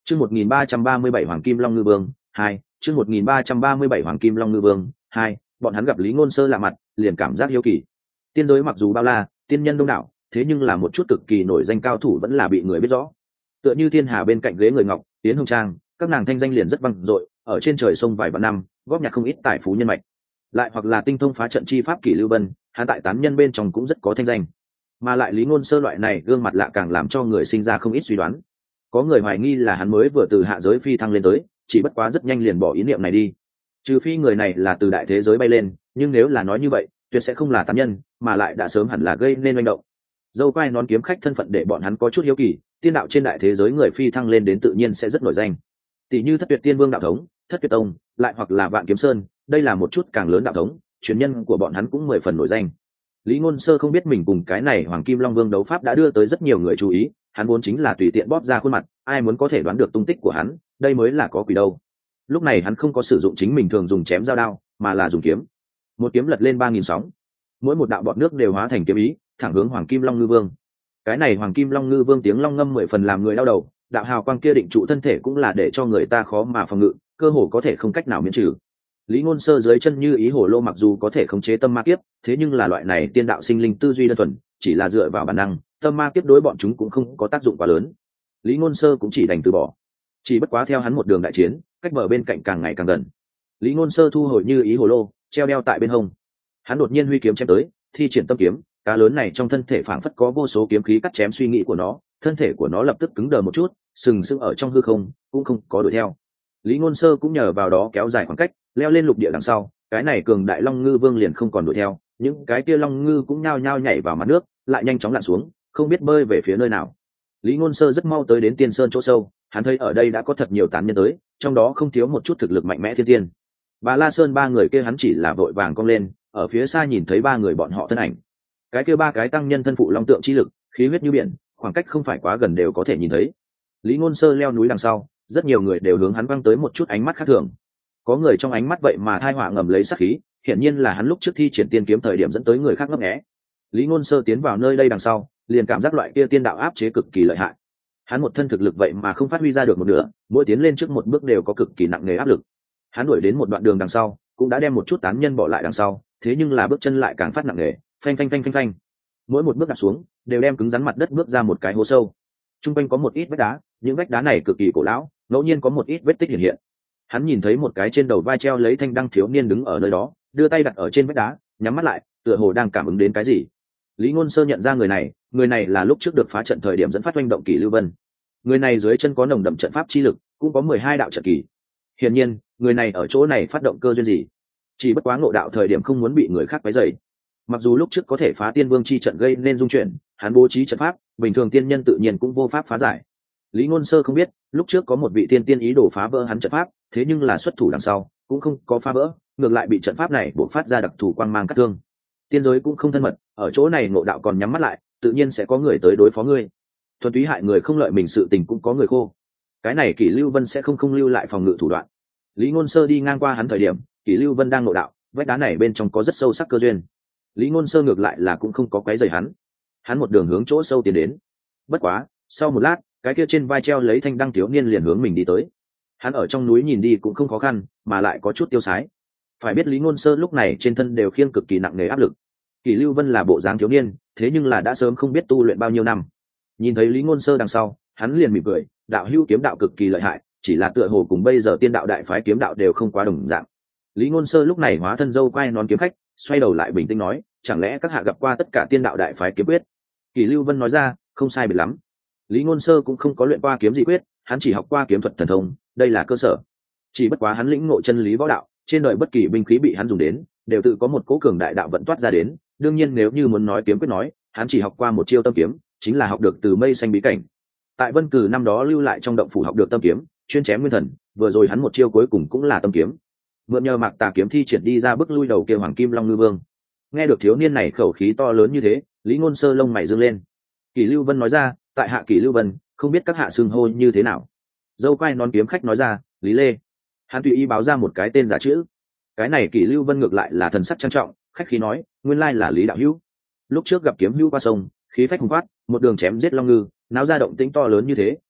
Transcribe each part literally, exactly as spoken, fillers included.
Chương một nghìn ba trăm ba mươi bảy Hoàng Kim Long Ngư Vương hai, chương một nghìn ba trăm ba mươi bảy Hoàng Kim Long Ngư Vương hai, bọn hắn gặp Lý Ngôn Sơ lạ mặt, liền cảm giác hiếu kỳ. Tiên giới mặc dù bao la, tiên nhân đông đảo, thế nhưng là một chút cực kỳ nổi danh cao thủ vẫn là bị người biết rõ. Tựa như Thiên Hà bên cạnh ghế người ngọc, Tiến Hồng Trang, các nàng thanh danh liền rất vang dội, ở trên trời sông vài vạn năm, góp nhặt không ít tài phú nhân mạch. Lại hoặc là tinh thông phá trận chi pháp Kỷ Lưu Vân, hắn tại tán nhân bên trong cũng rất có thanh danh. Mà lại Lý Ngôn Sơ loại này gương mặt lạ càng làm cho người sinh ra không ít suy đoán. Có người hoài nghi là hắn mới vừa từ hạ giới phi thăng lên tới, chỉ bất quá rất nhanh liền bỏ ý niệm này đi. Trừ phi người này là từ đại thế giới bay lên, nhưng nếu là nói như vậy, tuyệt sẽ không là tán nhân, mà lại đã sớm hẳn là gây nên manh động. Dâu quai nón kiếm khách thân phận để bọn hắn có chút hiếu kỳ, tiên đạo trên đại thế giới người phi thăng lên đến tự nhiên sẽ rất nổi danh. Tỷ như Thất Tuyệt Tiên Vương đạo thống, Thất Tuyệt Tông, lại hoặc là Vạn Kiếm Sơn, đây là một chút càng lớn đạo thống, truyền nhân của bọn hắn cũng mười phần nổi danh. Lý Ngôn Sơ không biết mình cùng cái này Hoàng Kim Long Vương đấu pháp đã đưa tới rất nhiều người chú ý, hắn vốn chính là tùy tiện bóp ra khuôn mặt, ai muốn có thể đoán được tung tích của hắn, đây mới là có quỷ đâu. Lúc này hắn không có sử dụng chính mình thường dùng chém dao đao, mà là dùng kiếm. Một kiếm lật lên ba nghìn sóng, mỗi một đạo bọt nước đều hóa thành kiếm ý, thẳng hướng Hoàng Kim Long Ngư Vương. Cái này Hoàng Kim Long Ngư Vương tiếng long ngâm mười phần làm người đau đầu, đạo hào quang kia định trụ thân thể cũng là để cho người ta khó mà phòng ngự, cơ hồ có thể không cách nào miễn trừ. Lý Ngôn Sơ dưới chân như ý hồ lô mặc dù có thể khống chế tâm ma kiếp, thế nhưng là loại này tiên đạo sinh linh tư duy đơn thuần, chỉ là dựa vào bản năng, tâm ma kiếp đối bọn chúng cũng không có tác dụng quá lớn. Lý Ngôn Sơ cũng chỉ đành từ bỏ. Chỉ bất quá theo hắn một đường đại chiến, cách bờ bên cạnh càng ngày càng gần. Lý Ngôn Sơ thu hồi như ý hồ lô, treo đeo tại bên hông. Hắn đột nhiên huy kiếm chém tới, thi triển tâm kiếm, cá lớn này trong thân thể phảng phất có vô số kiếm khí cắt chém suy nghĩ của nó, thân thể của nó lập tức cứng đờ một chút, sừng sững ở trong hư không, cũng không có đuổi theo. Lý Ngôn Sơ cũng nhờ vào đó kéo dài khoảng cách, leo lên lục địa đằng sau, cái này cường đại Long Ngư Vương liền không còn đuổi theo, những cái kia Long Ngư cũng nhao nhao nhảy vào mặt nước, lại nhanh chóng lặn xuống, không biết bơi về phía nơi nào. Lý Ngôn Sơ rất mau tới đến Tiên Sơn chỗ sâu, hắn thấy ở đây đã có thật nhiều tán nhân tới, trong đó không thiếu một chút thực lực mạnh mẽ thiên tiên. Bà La Sơn ba người kia hắn chỉ là vội vàng cong lên, ở phía xa nhìn thấy ba người bọn họ thân ảnh. Cái kia ba cái tăng nhân thân phụ long tượng chi lực, khí huyết như biển, khoảng cách không phải quá gần đều có thể nhìn thấy. Lý Ngôn Sơ leo núi đằng sau, rất nhiều người đều hướng hắn văng tới một chút ánh mắt khác thường. Có người trong ánh mắt vậy mà thai họa ngầm lấy sát khí, hiển nhiên là hắn lúc trước thi triển tiên kiếm thời điểm dẫn tới người khác ngấp nghé. Lý Ngôn Sơ tiến vào nơi đây đằng sau, liền cảm giác loại kia tiên đạo áp chế cực kỳ lợi hại. Hắn một thân thực lực vậy mà không phát huy ra được một nửa, mỗi tiến lên trước một bước đều có cực kỳ nặng nề áp lực. Hắn đuổi đến một đoạn đường đằng sau, cũng đã đem một chút tán nhân bỏ lại đằng sau, thế nhưng là bước chân lại càng phát nặng nề, phanh phanh phanh phanh phanh. Mỗi một bước đặt xuống, đều đem cứng rắn mặt đất bước ra một cái hố sâu. Trung quanh có một ít vách đá, những vách đá này cực kỳ cổ lão, ngẫu nhiên có một ít vết tích hiện hiện. Hắn nhìn thấy một cái trên đầu vai treo lấy thanh đăng thiếu niên đứng ở nơi đó, đưa tay đặt ở trên vách đá, nhắm mắt lại, tựa hồ đang cảm ứng đến cái gì. Lý Ngôn Sơ nhận ra người này, người này là lúc trước được phá trận thời điểm dẫn phát oanh động Kỷ Lưu Vân. Người này dưới chân có nồng đậm trận pháp chi lực, cũng có mười hai đạo trận kỳ. Hiển nhiên, người này ở chỗ này phát động cơ duyên gì? Chỉ bất quá ngộ đạo thời điểm không muốn bị người khác quấy rầy. Mặc dù lúc trước có thể phá Tiên Vương chi trận gây nên dung chuyển, hắn bố trí trận pháp, bình thường tiên nhân tự nhiên cũng vô pháp phá giải. Lý Ngôn Sơ không biết, lúc trước có một vị tiên tiên ý đồ phá vỡ hắn trận pháp, thế nhưng là xuất thủ đằng sau, cũng không có phá vỡ, ngược lại bị trận pháp này bộc phát ra đặc thù quang mang cắt thương. Tiên giới cũng không thân mật, ở chỗ này ngộ đạo còn nhắm mắt lại, tự nhiên sẽ có người tới đối phó ngươi. Thuần túy hại người không lợi mình sự tình cũng có người khô. Cái này Kỷ Lưu Vân sẽ không không lưu lại phòng ngự thủ đoạn. Lý Ngôn Sơ đi ngang qua hắn thời điểm, Kỷ Lưu Vân đang ngộ đạo, vách đá này bên trong có rất sâu sắc cơ duyên. Lý Ngôn Sơ ngược lại là cũng không có quấy rầy hắn. Hắn một đường hướng chỗ sâu tiến đến. Bất quá, sau một lát, cái kia trên vai treo lấy thanh đăng thiếu niên liền hướng mình đi tới. Hắn ở trong núi nhìn đi cũng không khó khăn, mà lại có chút tiêu sái. Phải biết Lý Ngôn Sơ lúc này trên thân đều khiêng cực kỳ nặng nề áp lực. Kỷ Lưu Vân là bộ dáng thiếu niên, thế nhưng là đã sớm không biết tu luyện bao nhiêu năm. Nhìn thấy Lý Ngôn Sơ đằng sau, hắn liền mỉm cười, đạo hữu kiếm đạo cực kỳ lợi hại, chỉ là tựa hồ cùng bây giờ tiên đạo đại phái kiếm đạo đều không quá đồng dạng. Lý Ngôn Sơ lúc này hóa thân dâu quay nón kiếm khách, xoay đầu lại bình tĩnh nói, chẳng lẽ các hạ gặp qua tất cả tiên đạo đại phái kiếm quyết? Kỷ Lưu Vân nói ra, không sai biệt lắm. Lý Ngôn Sơ cũng không có luyện qua kiếm gì quyết, hắn chỉ học qua kiếm thuật thần thông, đây là cơ sở. Chỉ bất quá hắn lĩnh ngộ chân lý võ đạo, trên đời bất kỳ binh khí bị hắn dùng đến, đều tự có một cỗ cường đại đạo vận toát ra đến. Đương nhiên nếu như muốn nói kiếm quyết nói, hắn chỉ học qua một chiêu tâm kiếm, chính là học được từ mây xanh bí cảnh. Tại Vân Cử năm đó lưu lại trong động phủ học được tâm kiếm, chuyên chém nguyên thần, vừa rồi hắn một chiêu cuối cùng cũng là tâm kiếm. Mượn nhờ Mạc Tà kiếm thi triển đi ra bức lui đầu kia Hoàng Kim Long Ngư Vương. Nghe được thiếu niên này khẩu khí to lớn như thế, Lý Ngôn Sơ lông mày dương lên. Kỷ Lưu Vân nói ra, tại hạ Kỷ Lưu Vân, không biết các hạ xưng hô như thế nào. Dâu quai nón kiếm khách nói ra, Lý Lê. Hắn tùy ý báo ra một cái tên giả chữ. Cái này Kỷ Lưu Vân ngược lại là thần sắc trang trọng, khách khí nói, nguyên lai là Lý đạo hữu. Lúc trước gặp kiếm hữu qua sông, khí phách hùng phát, một đường chém giết long ngư, náo ra động tĩnh to lớn như thế,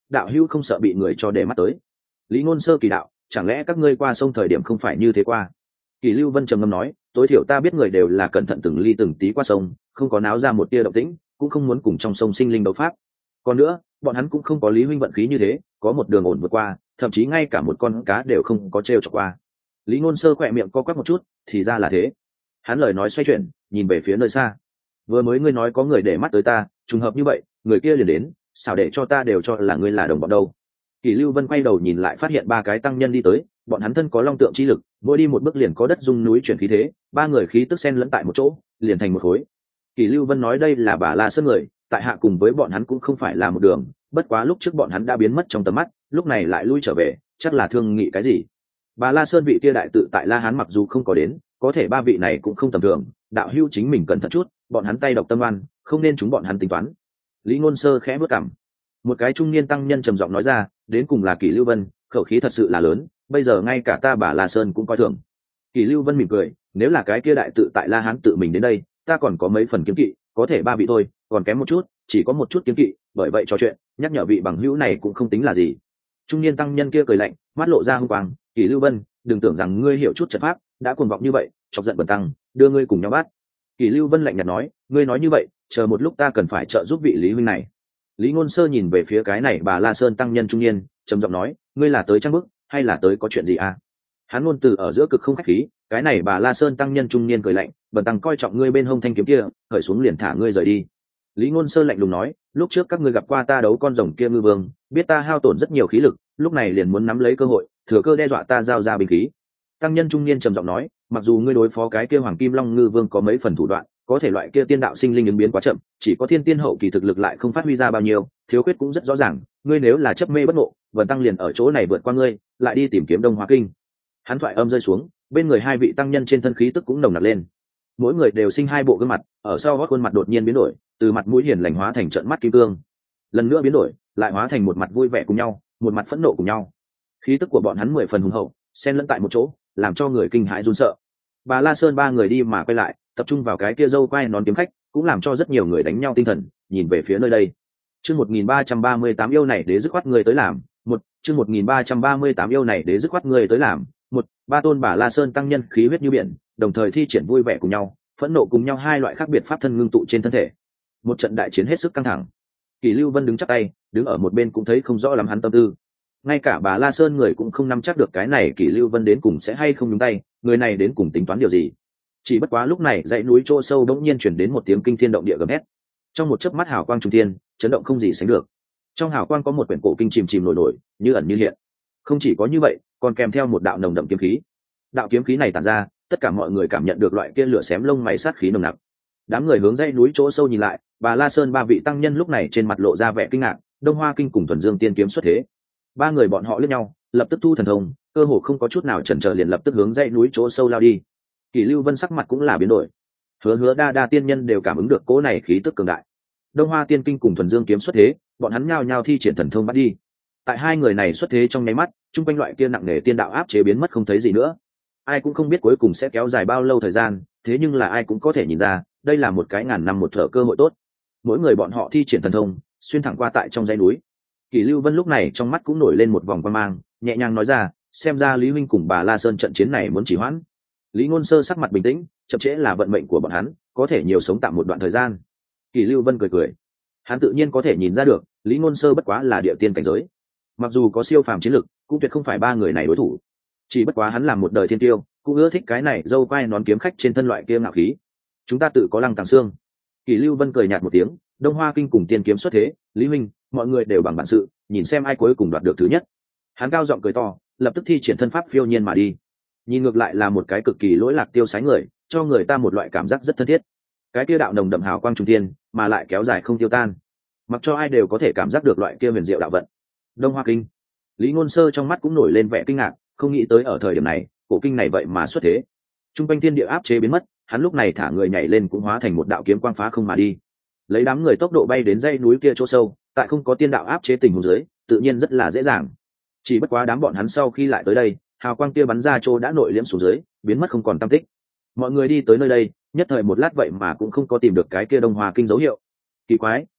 đạo hữu không sợ bị người cho để mắt tới. Lý Ngôn Sơ kỳ đạo, chẳng lẽ các ngươi qua sông thời điểm không phải như thế qua? Kỳ Lưu Vân trầm ngâm nói, tối thiểu ta biết người đều là cẩn thận từng ly từng tí qua sông, không có náo ra một tia động tĩnh, cũng không muốn cùng trong sông sinh linh đấu pháp. Còn nữa, bọn hắn cũng không có Lý huynh vận khí như thế, có một đường ổn vượt qua, thậm chí ngay cả một con cá đều không có trêu chọc qua. Lý Ngôn Sơ khỏe miệng co quắp một chút, thì ra là thế. Hắn lời nói xoay chuyển, nhìn về phía nơi xa. Vừa mới ngươi nói có người để mắt tới ta, trùng hợp như vậy, người kia liền đến, sao để cho ta đều cho là ngươi là đồng bọn đâu. Kỳ Lưu Vân quay đầu nhìn lại phát hiện ba cái tăng nhân đi tới, bọn hắn thân có long tượng chi lực, mỗi đi một bước liền có đất rung núi chuyển khí thế, ba người khí tức xen lẫn tại một chỗ, liền thành một khối. Kỳ Lưu Vân nói đây là Bà La Sơn người, tại hạ cùng với bọn hắn cũng không phải là một đường, bất quá lúc trước bọn hắn đã biến mất trong tầm mắt, lúc này lại lui trở về, chắc là thương nghị cái gì. Bà La Sơn vị kia đại tự tại La Hán mặc dù không có đến, có thể ba vị này cũng không tầm thường, đạo hữu chính mình cẩn thận chút, bọn hắn tay độc tâm oan, không nên chúng bọn hắn tính toán. Lý Ngôn Sơ khẽ bước cằm. Một cái trung niên tăng nhân trầm giọng nói ra, đến cùng là Kỳ Lưu Vân, khẩu khí thật sự là lớn, bây giờ ngay cả ta Bà La Sơn cũng coi thường. Kỳ Lưu Vân mỉm cười, nếu là cái kia đại tự tại La Hán tự mình đến đây, ta còn có mấy phần kiếm kỵ, có thể ba vị thôi, còn kém một chút, chỉ có một chút kiếm kỵ, bởi vậy trò chuyện, nhắc nhở vị bằng hữu này cũng không tính là gì. Trung niên tăng nhân kia cười lạnh, mắt lộ ra hung quang, Kỳ Lưu Vân, đừng tưởng rằng ngươi hiểu chút trận pháp, đã cuồng vọng như vậy, chọc giận bần tăng, đưa ngươi cùng nhau bắt. Kỳ Lưu Vân lạnh nhạt nói, ngươi nói như vậy, chờ một lúc ta cần phải trợ giúp vị Lý huynh này. Lý Ngôn Sơ nhìn về phía cái này Bà La Sơn tăng nhân trung niên, trầm giọng nói, ngươi là tới trang bức, hay là tới có chuyện gì à? Hắn ngôn từ ở giữa cực không khách khí, cái này Bà La Sơn tăng nhân trung niên cười lạnh, bần tăng coi trọng ngươi bên hông thanh kiếm kia, khởi xuống liền thả ngươi rời đi. Lý Ngôn Sơ lạnh lùng nói, lúc trước các ngươi gặp qua ta đấu con rồng kia ngư vương, biết ta hao tổn rất nhiều khí lực, lúc này liền muốn nắm lấy cơ hội, thừa cơ đe dọa ta giao ra binh khí. Tăng nhân trung niên trầm giọng nói, mặc dù ngươi đối phó cái kia Hoàng Kim Long ngư vương có mấy phần thủ đoạn, có thể loại kia tiên đạo sinh linh ứng biến quá chậm, chỉ có thiên tiên hậu kỳ thực lực lại không phát huy ra bao nhiêu, thiếu khuyết cũng rất rõ ràng, ngươi nếu là chấp mê bất ngộ, bần tăng liền ở chỗ này vượt qua ngươi, lại đi tìm kiếm Đông Hoa Kinh. Hắn thoại âm rơi xuống, bên người hai vị tăng nhân trên thân khí tức cũng nồng nặc lên. Mỗi người đều sinh hai bộ gương mặt, ở sau gót khuôn mặt đột nhiên biến đổi, từ mặt mũi hiền lành hóa thành trợn mắt kim cương. Lần nữa biến đổi, lại hóa thành một mặt vui vẻ cùng nhau, một mặt phẫn nộ cùng nhau. Khí tức của bọn hắn mười phần hùng hậu, xen lẫn tại một chỗ, làm cho người kinh hãi run sợ. Bà La Sơn ba người đi mà quay lại, tập trung vào cái kia dâu quai nón kiếm khách, cũng làm cho rất nhiều người đánh nhau tinh thần, nhìn về phía nơi đây. Chương một nghìn ba trăm ba mươi tám yêu này đế dứt khoát người tới làm, một, chương một nghìn ba trăm ba mươi tám yêu này đế dứt khoát người tới làm, một, ba tôn Bà La Sơn tăng nhân khí huyết như biển, đồng thời thi triển vui vẻ cùng nhau, phẫn nộ cùng nhau hai loại khác biệt pháp thân ngưng tụ trên thân thể. Một trận đại chiến hết sức căng thẳng. Kỳ Lưu Vân đứng chắp tay, đứng ở một bên cũng thấy không rõ lắm hắn tâm tư. Ngay cả Bà La Sơn người cũng không nắm chắc được cái này Kỳ Lưu Vân đến cùng sẽ hay không nhúng tay, người này đến cùng tính toán điều gì. Chỉ bất quá lúc này dãy núi chỗ sâu đống nhiên chuyển đến một tiếng kinh thiên động địa gầm hét. Trong một chớp mắt hào quang trung thiên, chấn động không gì sánh được. Trong hào quang có một quyển cổ kinh chìm chìm nổi nổi, như ẩn như hiện. Không chỉ có như vậy, còn kèm theo một đạo nồng đậm kiếm khí. Đạo kiếm khí này tản ra, tất cả mọi người cảm nhận được loại kia lửa xém lông mày sát khí nồng nặc. Đám người hướng dãy núi chỗ sâu nhìn lại, Bà La Sơn ba vị tăng nhân lúc này trên mặt lộ ra vẻ kinh ngạc, Đông Hoa Kinh cùng Thuần Dương Tiên kiếm xuất thế. Ba người bọn họ liếc nhau, lập tức thu thần thông, cơ hồ không có chút nào chần chờ liền lập tức hướng dãy núi chỗ sâu lao đi. Kỳ Lưu Vân sắc mặt cũng là biến đổi. Hứa Hứa Đa Đa tiên nhân đều cảm ứng được cỗ này khí tức cường đại. Đông Hoa Tiên Kinh cùng Thuần Dương kiếm xuất thế, bọn hắn nhao nhao thi triển thần thông bắt đi. Tại hai người này xuất thế trong nháy mắt, trung quanh loại kia nặng nề tiên đạo áp chế biến mất không thấy gì nữa. Ai cũng không biết cuối cùng sẽ kéo dài bao lâu thời gian, thế nhưng là ai cũng có thể nhìn ra, đây là một cái ngàn năm một thở cơ hội tốt. Mỗi người bọn họ thi triển thần thông, xuyên thẳng qua tại trong dãy núi. Kỳ Lưu Vân lúc này trong mắt cũng nổi lên một vòng quan mang, nhẹ nhàng nói ra, xem ra Lý huynh cùng Bà La Sơn trận chiến này muốn trì hoãn. Lý Ngôn Sơ sắc mặt bình tĩnh, chậm trễ là vận mệnh của bọn hắn, có thể nhiều sống tạm một đoạn thời gian. Kỳ Lưu Vân cười cười, hắn tự nhiên có thể nhìn ra được, Lý Ngôn Sơ bất quá là địa tiên cảnh giới, mặc dù có siêu phàm chiến lực, cũng tuyệt không phải ba người này đối thủ. Chỉ bất quá hắn làm một đời thiên tiêu, cũng ưa thích cái này dâu quai nón kiếm khách trên thân loại kia ngạo khí. Chúng ta tự có Lăng Tàng Xương. Kỳ Lưu Vân cười nhạt một tiếng, Đông Hoa Kinh cùng Tiên kiếm xuất thế, Lý huynh, mọi người đều bằng bản sự, nhìn xem ai cuối cùng đoạt được thứ nhất. Hắn cao giọng cười to, lập tức thi triển thân pháp phiêu nhiên mà đi. Nhìn ngược lại là một cái cực kỳ lỗi lạc tiêu sái người, cho người ta một loại cảm giác rất thân thiết. Cái kia đạo nồng đậm hào quang trung thiên, mà lại kéo dài không tiêu tan, mặc cho ai đều có thể cảm giác được loại kia huyền diệu đạo vận. Đông Hoa Kinh. Lý Ngôn Sơ trong mắt cũng nổi lên vẻ kinh ngạc, không nghĩ tới ở thời điểm này, cổ kinh này vậy mà xuất thế. Trung quanh thiên địa áp chế biến mất, hắn lúc này thả người nhảy lên cũng hóa thành một đạo kiếm quang phá không mà đi. Lấy đám người tốc độ bay đến dãy núi kia chỗ sâu, tại không có tiên đạo áp chế tình huống dưới, tự nhiên rất là dễ dàng. Chỉ bất quá đám bọn hắn sau khi lại tới đây, hào quang kia bắn ra chỗ đã nội liễm xuống dưới, biến mất không còn tăm tích. Mọi người đi tới nơi đây, nhất thời một lát vậy mà cũng không có tìm được cái kia Đông Hoa Kinh dấu hiệu. Kỳ quái,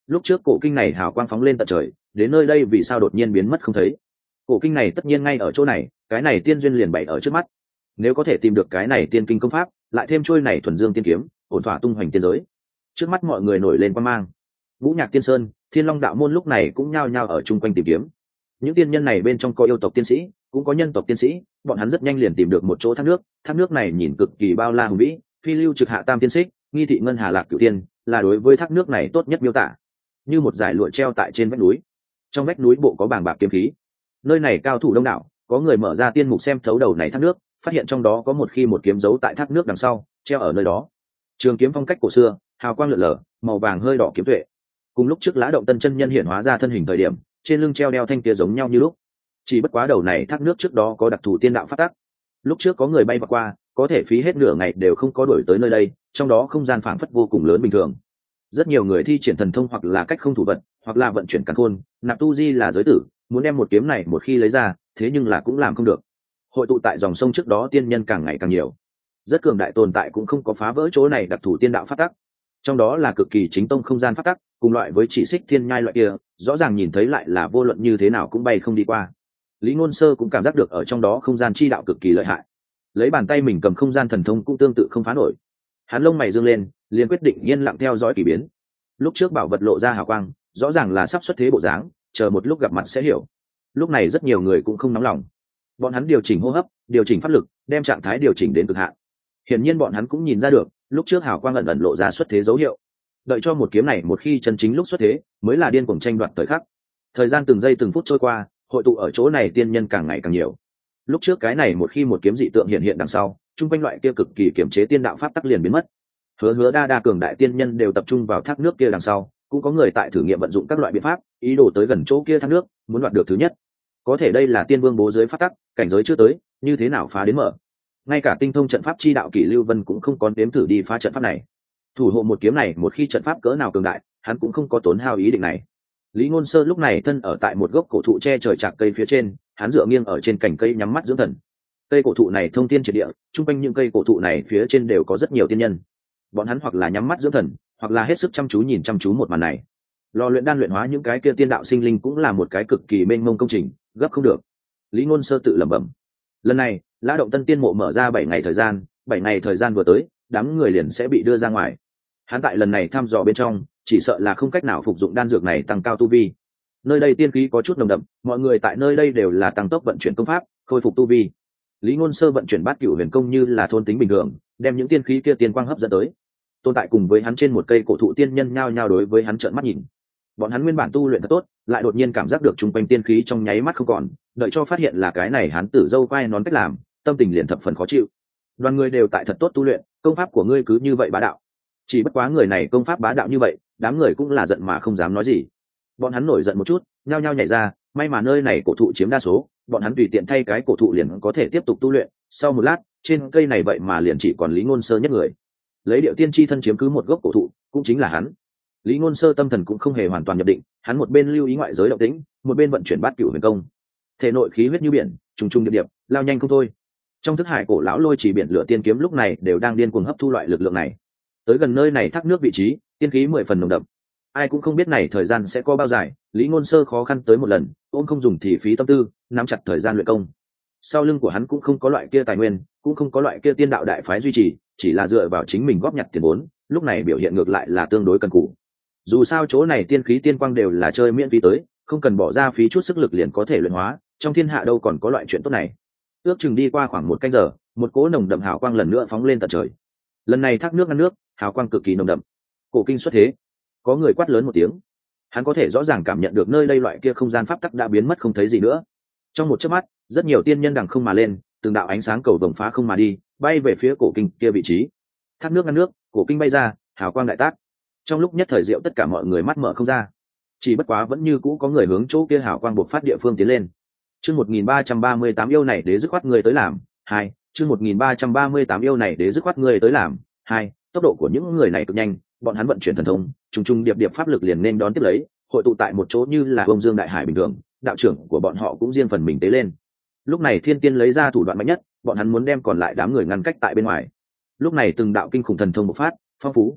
lúc trước cổ kinh này hào quang phóng lên tận trời, đến nơi đây vì sao đột nhiên biến mất không thấy? Cổ kinh này tất nhiên ngay ở chỗ này, cái này tiên duyên liền bày ở trước mắt. Nếu có thể tìm được cái này tiên kinh công pháp, lại thêm trôi này thuần dương tiên kiếm, ổn thỏa tung hoành tiên giới. Trước mắt mọi người nổi lên quan mang. Ngũ Nhạc Tiên Sơn, Thiên Long đạo môn lúc này cũng nhao nhao ở chung quanh tìm kiếm. Những tiên nhân này bên trong có yêu tộc tiên sĩ, cũng có nhân tộc tiên sĩ, bọn hắn rất nhanh liền tìm được một chỗ thác nước. Thác nước này nhìn cực kỳ bao la hùng vĩ, phi lưu trực hạ tam tiên xích, nghi thị ngân hà lạc cửu tiên, là đối với thác nước này tốt nhất miêu tả. Như một dải lụa treo tại trên vách núi. Trong vách núi bộ có bàng bạc kiếm khí. Nơi này cao thủ đông đảo, có người mở ra tiên mục xem thấu đầu này thác nước, phát hiện trong đó có một khi một kiếm giấu tại thác nước đằng sau, treo ở nơi đó. Trường kiếm phong cách cổ xưa, hào quang lượn lờ, màu vàng hơi đỏ kiếm tuệ. Cùng lúc trước Lã Động Tân chân nhân hiện hóa ra thân hình thời điểm, trên lưng treo đeo thanh kia giống nhau như lúc. Chỉ bất quá đầu này thác nước trước đó có đặc thù tiên đạo phát tắc. Lúc trước có người bay vào qua, có thể phí hết nửa ngày đều không có đuổi tới nơi đây, trong đó không gian phảng phất vô cùng lớn bình thường. Rất nhiều người thi triển thần thông hoặc là cách không thủ vật, hoặc là vận chuyển càn khôn, nạp tu di là giới tử, muốn đem một kiếm này một khi lấy ra, thế nhưng là cũng làm không được. Hội tụ tại dòng sông trước đó tiên nhân càng ngày càng nhiều, rất cường đại tồn tại cũng không có phá vỡ chỗ này đặc thù tiên đạo phát tắc. Trong đó là cực kỳ chính tông không gian phát tắc, cùng loại với chỉ xích thiên nhai loại kia, rõ ràng nhìn thấy lại là vô luận như thế nào cũng bay không đi qua. Lý Ngôn Sơ cũng cảm giác được ở trong đó không gian chi đạo cực kỳ lợi hại, lấy bàn tay mình cầm không gian thần thông cũng tương tự không phá nổi. Hắn lông mày dương lên, liền quyết định yên lặng theo dõi kỳ biến. Lúc trước bảo vật lộ ra hào quang, rõ ràng là sắp xuất thế bộ dáng, chờ một lúc gặp mặt sẽ hiểu. Lúc này rất nhiều người cũng không nóng lòng, bọn hắn điều chỉnh hô hấp, điều chỉnh pháp lực, đem trạng thái điều chỉnh đến cực hạn. Hiển nhiên bọn hắn cũng nhìn ra được, lúc trước hào quang ẩn ẩn lộ ra xuất thế dấu hiệu. Đợi cho một kiếm này một khi chân chính lúc xuất thế, mới là điên cuồng tranh đoạt thời khắc. Thời gian từng giây từng phút trôi qua, hội tụ ở chỗ này tiên nhân càng ngày càng nhiều. Lúc trước cái này một khi một kiếm dị tượng hiện hiện đằng sau, trung quanh loại kia cực kỳ kiểm chế tiên đạo pháp tắc liền biến mất. Hứa hứa đa đa cường đại tiên nhân đều tập trung vào thác nước kia đằng sau, cũng có người tại thử nghiệm vận dụng các loại biện pháp, ý đồ tới gần chỗ kia thác nước, muốn đoạt được thứ nhất. Có thể đây là tiên vương bố dưới pháp tắc, cảnh giới chưa tới, như thế nào phá đến mở? Ngay cả tinh thông trận pháp chi đạo Kỷ Lưu Vân cũng không có đếm thử đi phá trận pháp này. Thủ hộ một kiếm này, một khi trận pháp cỡ nào cường đại, hắn cũng không có tốn hao ý định này. Lý Ngôn Sơ lúc này thân ở tại một gốc cổ thụ che trời chạc cây phía trên, hắn dựa nghiêng ở trên cành cây nhắm mắt dưỡng thần. Cây cổ thụ này thông tiên triệt địa, trung quanh những cây cổ thụ này phía trên đều có rất nhiều tiên nhân. Bọn hắn hoặc là nhắm mắt dưỡng thần, hoặc là hết sức chăm chú nhìn chăm chú một màn này. Lò luyện đan luyện hóa những cái kia tiên đạo sinh linh cũng là một cái cực kỳ mênh mông công trình, gấp không được. Lý Ngôn Sơ tự lẩm bẩm. Lần này, Lã Động Tân tiên mộ mở ra bảy ngày thời gian, bảy ngày thời gian vừa tới, đám người liền sẽ bị đưa ra ngoài. Hắn tại lần này thăm dò bên trong, chỉ sợ là không cách nào phục dụng đan dược này tăng cao tu vi. Nơi đây tiên khí có chút nồng đậm, mọi người tại nơi đây đều là tăng tốc vận chuyển công pháp, khôi phục tu vi. Lý Ngôn Sơ vận chuyển Bát Cửu Huyền Công như là thôn tính bình thường, đem những tiên khí kia tiên quang hấp dẫn tới. Tồn tại cùng với hắn trên một cây cổ thụ tiên nhân nhao nhao đối với hắn trợn mắt nhìn. Bọn hắn nguyên bản tu luyện thật tốt, lại đột nhiên cảm giác được trung quanh tiên khí trong nháy mắt không còn, đợi cho phát hiện là cái này hắn tử dâu quay nón cách làm, tâm tình liền thập phần khó chịu. Đoàn người đều tại thật tốt tu luyện, công pháp của ngươi cứ như vậy bá đạo. Chỉ bất quá người này công pháp bá đạo như vậy, đám người cũng là giận mà không dám nói gì. Bọn hắn nổi giận một chút, nhao nhao nhảy ra, may mà nơi này cổ thụ chiếm đa số, bọn hắn tùy tiện thay cái cổ thụ liền có thể tiếp tục tu luyện. Sau một lát, trên cây này vậy mà liền chỉ còn Lý Ngôn Sơ nhất người. Lấy Điệu Tiên chi thân chiếm cứ một gốc cổ thụ, cũng chính là hắn. Lý Ngôn Sơ tâm thần cũng không hề hoàn toàn nhập định, hắn một bên lưu ý ngoại giới động tĩnh, một bên vận chuyển Bát Cửu Huyền Công. Thể nội khí huyết như biển, trùng trùng điệp điệp, lao nhanh không thôi. Trong thức hải cổ lão lôi chỉ biển lửa tiên kiếm lúc này đều đang điên cuồng hấp thu loại lực lượng này. Tới gần nơi này thác nước vị trí, tiên khí mười phần nồng đậm. Ai cũng không biết này thời gian sẽ có bao dài, Lý Ngôn Sơ khó khăn tới một lần, ôn không dùng thì phí tâm tư, nắm chặt thời gian luyện công. Sau lưng của hắn cũng không có loại kia tài nguyên, cũng không có loại kia tiên đạo đại phái duy trì, chỉ là dựa vào chính mình góp nhặt tiền vốn, lúc này biểu hiện ngược lại là tương đối cần cù. Dù sao chỗ này tiên khí tiên quang đều là chơi miễn phí tới, không cần bỏ ra phí chút sức lực liền có thể luyện hóa, trong thiên hạ đâu còn có loại chuyện tốt này. Ước chừng đi qua khoảng một canh giờ, một cỗ nồng đậm hào quang lần nữa phóng lên tận trời. Lần này thác nước ngăn nước, hào quang cực kỳ nồng đậm. Cổ kinh xuất thế. Có người quát lớn một tiếng. Hắn có thể rõ ràng cảm nhận được nơi đây loại kia không gian pháp tắc đã biến mất không thấy gì nữa. Trong một chớp mắt, rất nhiều tiên nhân đằng không mà lên, từng đạo ánh sáng cầu vồng phá không mà đi, bay về phía cổ kinh kia vị trí. Thác nước ngăn nước, cổ kinh bay ra, hào quang đại tác. Trong lúc nhất thời diệu tất cả mọi người mắt mở không ra. Chỉ bất quá vẫn như cũ có người hướng chỗ kia hào quang bộc phát địa phương tiến lên. Chương một nghìn ba trăm ba mươi tám yêu này đế dứt khoát người tới làm. Hai, chương một nghìn ba trăm ba mươi tám yêu này đế dứt khoát người tới làm. Hai, tốc độ của những người này cực nhanh, bọn hắn vận chuyển thần thông, trùng trùng điệp điệp pháp lực liền nên đón tiếp lấy, hội tụ tại một chỗ như là bông dương đại hải bình thường, đạo trưởng của bọn họ cũng riêng phần mình tế lên. Lúc này Thiên Tiên lấy ra thủ đoạn mạnh nhất, bọn hắn muốn đem còn lại đám người ngăn cách tại bên ngoài. Lúc này từng đạo kinh khủng thần thông bộc phát, phong phú.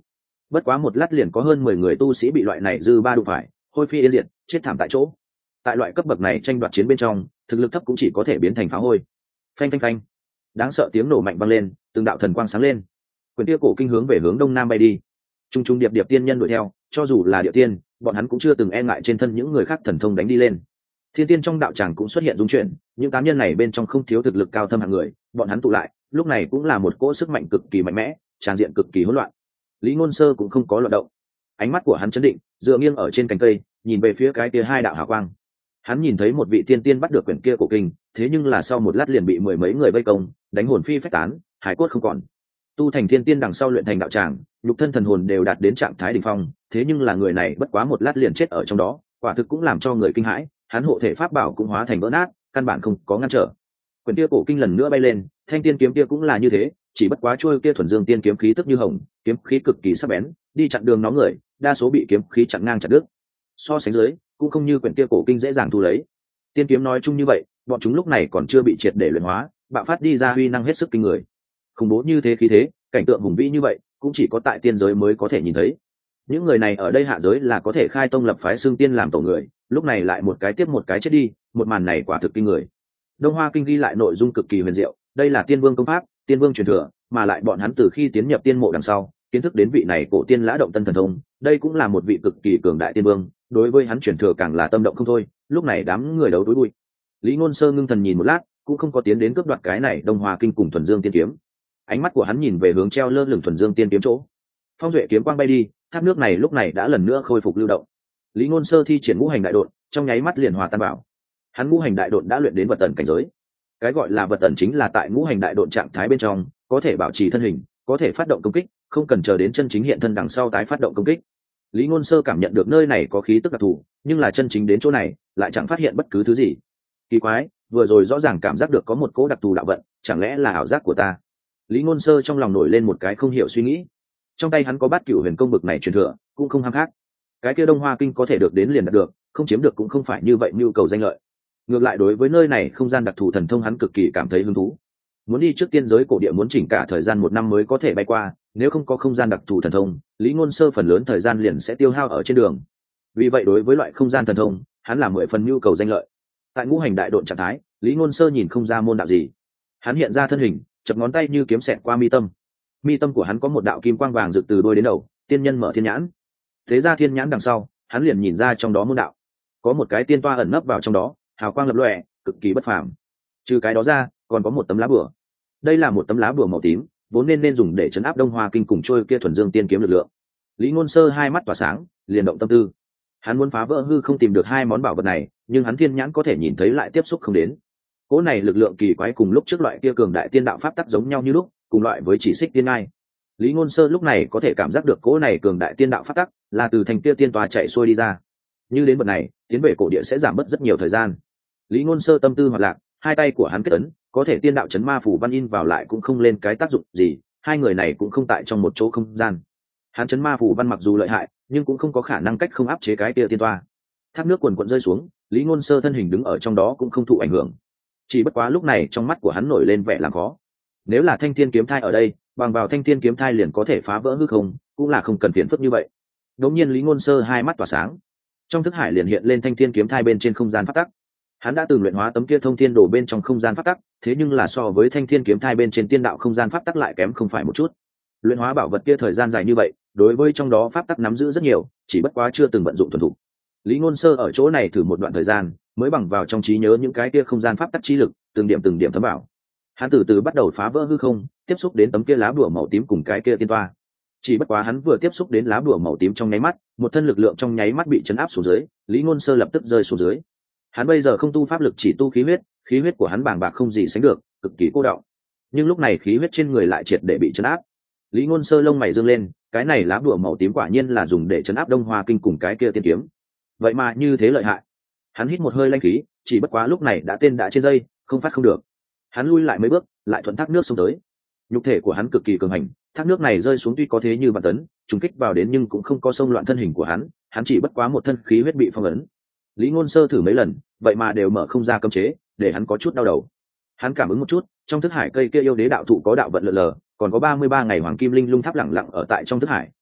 bất quá một lát liền có hơn mười người tu sĩ bị loại này dư ba đụng phải, hôi phi yên diệt, chết thảm tại chỗ. Tại loại cấp bậc này tranh đoạt chiến bên trong, thực lực thấp cũng chỉ có thể biến thành phá hôi. Phanh phanh phanh, đáng sợ tiếng nổ mạnh vang lên, từng đạo thần quang sáng lên. Quyển kia cổ kinh hướng về hướng đông nam bay đi. Trung trung điệp điệp tiên nhân đuổi theo, cho dù là địa tiên, bọn hắn cũng chưa từng e ngại trên thân những người khác thần thông đánh đi lên. Thiên tiên trong đạo tràng cũng xuất hiện dung chuyển, những tám nhân này bên trong không thiếu thực lực cao thâm hạng người, bọn hắn tụ lại, lúc này cũng là một cỗ sức mạnh cực kỳ mạnh mẽ, tràn diện cực kỳ hỗn loạn. Lý Ngôn Sơ cũng không có loạn động, ánh mắt của hắn chấn định, dựa nghiêng ở trên cành cây, nhìn về phía cái kia hai đạo hào quang. Hắn nhìn thấy một vị tiên tiên bắt được quyển kia cổ kinh, thế nhưng là sau một lát liền bị mười mấy người vây công, đánh hồn phi phách tán, hải cốt không còn. Tu thành thiên tiên đằng sau luyện thành đạo tràng, nhục thân thần hồn đều đạt đến trạng thái đỉnh phong, thế nhưng là người này bất quá một lát liền chết ở trong đó, quả thực cũng làm cho người kinh hãi. Hắn hộ thể pháp bảo cũng hóa thành vỡ nát, căn bản không có ngăn trở. Quyển kia cổ kinh lần nữa bay lên, thanh tiên kiếm kia cũng là như thế, chỉ bất quá trôi kia thuần dương tiên kiếm khí tức như hồng, kiếm khí cực kỳ sắc bén, đi chặn đường nó người, đa số bị kiếm khí chặn ngang chặt đứt. So sánh dưới, cũng không như quyển kia cổ kinh dễ dàng thu lấy. Tiên kiếm nói chung như vậy, bọn chúng lúc này còn chưa bị triệt để luyện hóa, bạo phát đi ra huy năng hết sức kinh người. Khủng bố như thế khí thế, cảnh tượng hùng vĩ như vậy, cũng chỉ có tại tiên giới mới có thể nhìn thấy. Những người này ở đây hạ giới là có thể khai tông lập phái xưng tiên làm tổ người, lúc này lại một cái tiếp một cái chết đi, một màn này quả thực kinh người. Đông Hoa kinh ghi lại nội dung cực kỳ huyền diệu, đây là tiên vương công pháp, tiên vương truyền thừa, mà lại bọn hắn từ khi tiến nhập tiên mộ đằng sau, kiến thức đến vị này cổ tiên lã động tân thần thông, đây cũng là một vị cực kỳ cường đại tiên vương, đối với hắn truyền thừa càng là tâm động không thôi. Lúc này đám người đấu túi bụi. Lý Ngôn Sơ ngưng thần nhìn một lát, cũng không có tiến đến cướp đoạt cái này Đông Hoa kinh cùng thuần dương tiên kiếm. Ánh mắt của hắn nhìn về hướng treo lơ lửng thuần dương tiên kiếm chỗ. Phong duệ kiếm quang bay đi, thác nước này lúc này đã lần nữa khôi phục lưu động. Lý Ngôn Sơ thi triển ngũ hành đại độn, trong nháy mắt liền hòa tan bảo. Hắn ngũ hành đại độn đã luyện đến vật tần cảnh giới. Cái gọi là vật tần chính là tại ngũ hành đại độn trạng thái bên trong, có thể bảo trì thân hình, có thể phát động công kích, không cần chờ đến chân chính hiện thân đằng sau tái phát động công kích. Lý Ngôn Sơ cảm nhận được nơi này có khí tức đặc thù, nhưng là chân chính đến chỗ này, lại chẳng phát hiện bất cứ thứ gì. Kỳ quái, vừa rồi rõ ràng cảm giác được có một cỗ đặc thù đạo vận, chẳng lẽ là ảo giác của ta? Lý Ngôn Sơ trong lòng nổi lên một cái không hiểu suy nghĩ. Trong tay hắn có Bát Cửu Huyền Công bực này truyền thừa, cũng không ham khác. Cái kia Đông Hoa kinh có thể được đến liền đạt được, không chiếm được cũng không phải như vậy nhu cầu danh lợi. Ngược lại đối với nơi này không gian đặc thù thần thông hắn cực kỳ cảm thấy hứng thú. Muốn đi trước tiên giới cổ địa muốn chỉnh cả thời gian một năm mới có thể bay qua, nếu không có không gian đặc thù thần thông, Lý Ngôn Sơ phần lớn thời gian liền sẽ tiêu hao ở trên đường. Vì vậy đối với loại không gian thần thông, hắn là mười phần nhu cầu danh lợi. Tại ngũ hành đại độn trạng thái, Lý Ngôn Sơ nhìn không ra môn đạo gì. Hắn hiện ra thân hình, chập ngón tay như kiếm xẹt qua mi tâm. Mi tâm của hắn có một đạo kim quang vàng rực từ đôi đến đầu, tiên nhân mở thiên nhãn. Thế ra thiên nhãn đằng sau, hắn liền nhìn ra trong đó môn đạo. Có một cái tiên toa ẩn nấp vào trong đó, hào quang lập lòe, cực kỳ bất phàm. Trừ cái đó ra, còn có một tấm lá bùa. Đây là một tấm lá bùa màu tím, vốn nên nên dùng để trấn áp Đông Hoa kinh cùng trôi kia thuần dương tiên kiếm lực lượng. Lý Ngôn Sơ hai mắt tỏa sáng, liền động tâm tư. Hắn muốn phá vỡ hư không tìm được hai món bảo vật này, nhưng hắn thiên nhãn có thể nhìn thấy lại tiếp xúc không đến. Cỗ này lực lượng kỳ quái cùng lúc trước loại kia cường đại tiên đạo pháp tắc giống nhau như lúc, cùng loại với chỉ xích tiên ngai. Lý Ngôn Sơ lúc này có thể cảm giác được cỗ này cường đại tiên đạo pháp tắc là từ thành kia tiên tòa chạy xuôi đi ra. Như đến bậc này, tiến về cổ địa sẽ giảm bớt rất nhiều thời gian. Lý Ngôn Sơ tâm tư hoạt lạc, hai tay của hắn kết ấn, có thể tiên đạo chấn ma phủ văn in vào lại cũng không lên cái tác dụng gì, hai người này cũng không tại trong một chỗ không gian. Hắn chấn ma phủ văn mặc dù lợi hại, nhưng cũng không có khả năng cách không áp chế cái kia tiên toa. Thác nước quần quần rơi xuống, Lý Ngôn Sơ thân hình đứng ở trong đó cũng không thụ ảnh hưởng. Chỉ bất quá lúc này trong mắt của hắn nổi lên vẻ làm khó. Nếu là Thanh Thiên kiếm thai ở đây, bằng vào Thanh Thiên kiếm thai liền có thể phá vỡ hư không, cũng là không cần phiền phức như vậy. Đột nhiên Lý Ngôn Sơ hai mắt tỏa sáng, trong thức hải liền hiện lên Thanh Thiên kiếm thai bên trên không gian pháp tắc. Hắn đã từng luyện hóa tấm kia thông thiên đồ bên trong không gian pháp tắc, thế nhưng là so với Thanh Thiên kiếm thai bên trên tiên đạo không gian pháp tắc lại kém không phải một chút. Luyện hóa bảo vật kia thời gian dài như vậy, đối với trong đó pháp tắc nắm giữ rất nhiều, chỉ bất quá chưa từng vận dụng thuần thục. Lý Ngôn Sơ ở chỗ này thử một đoạn thời gian, mới bằng vào trong trí nhớ những cái kia không gian pháp tắc chi lực, từng điểm từng điểm thấm vào. Hắn từ từ bắt đầu phá vỡ hư không, tiếp xúc đến tấm kia lá bùa màu tím cùng cái kia tiên toa. Chỉ bất quá hắn vừa tiếp xúc đến lá bùa màu tím trong nháy mắt, một thân lực lượng trong nháy mắt bị chấn áp xuống dưới, Lý Ngôn Sơ lập tức rơi xuống dưới. Hắn bây giờ không tu pháp lực chỉ tu khí huyết, khí huyết của hắn bàng bạc không gì sánh được, cực kỳ cô đọng. Nhưng lúc này khí huyết trên người lại triệt để bị chấn áp. Lý Ngôn Sơ lông mày dương lên, cái này lá bùa màu tím quả nhiên là dùng để chấn áp Đông Hoa kinh cùng cái kia tiên kiếm. Vậy mà như thế lợi hại. Hắn hít một hơi linh khí, chỉ bất quá lúc này đã tên đã trên dây, không phát không được. Hắn lui lại mấy bước, lại thuận thác nước xông tới. Nhục thể của hắn cực kỳ cường hành, thác nước này rơi xuống tuy có thế như vạn tấn, trùng kích vào đến nhưng cũng không có xông loạn thân hình của hắn, hắn chỉ bất quá một thân khí huyết bị phong ấn. Lý Ngôn Sơ thử mấy lần, vậy mà đều mở không ra cấm chế, để hắn có chút đau đầu. Hắn cảm ứng một chút, trong thức hải cây kia yêu đế đạo thụ có đạo vận lờ lờ, còn có ba mươi ba ngày hoàng kim linh lung tháp lặng lặng ở tại trong thức hải,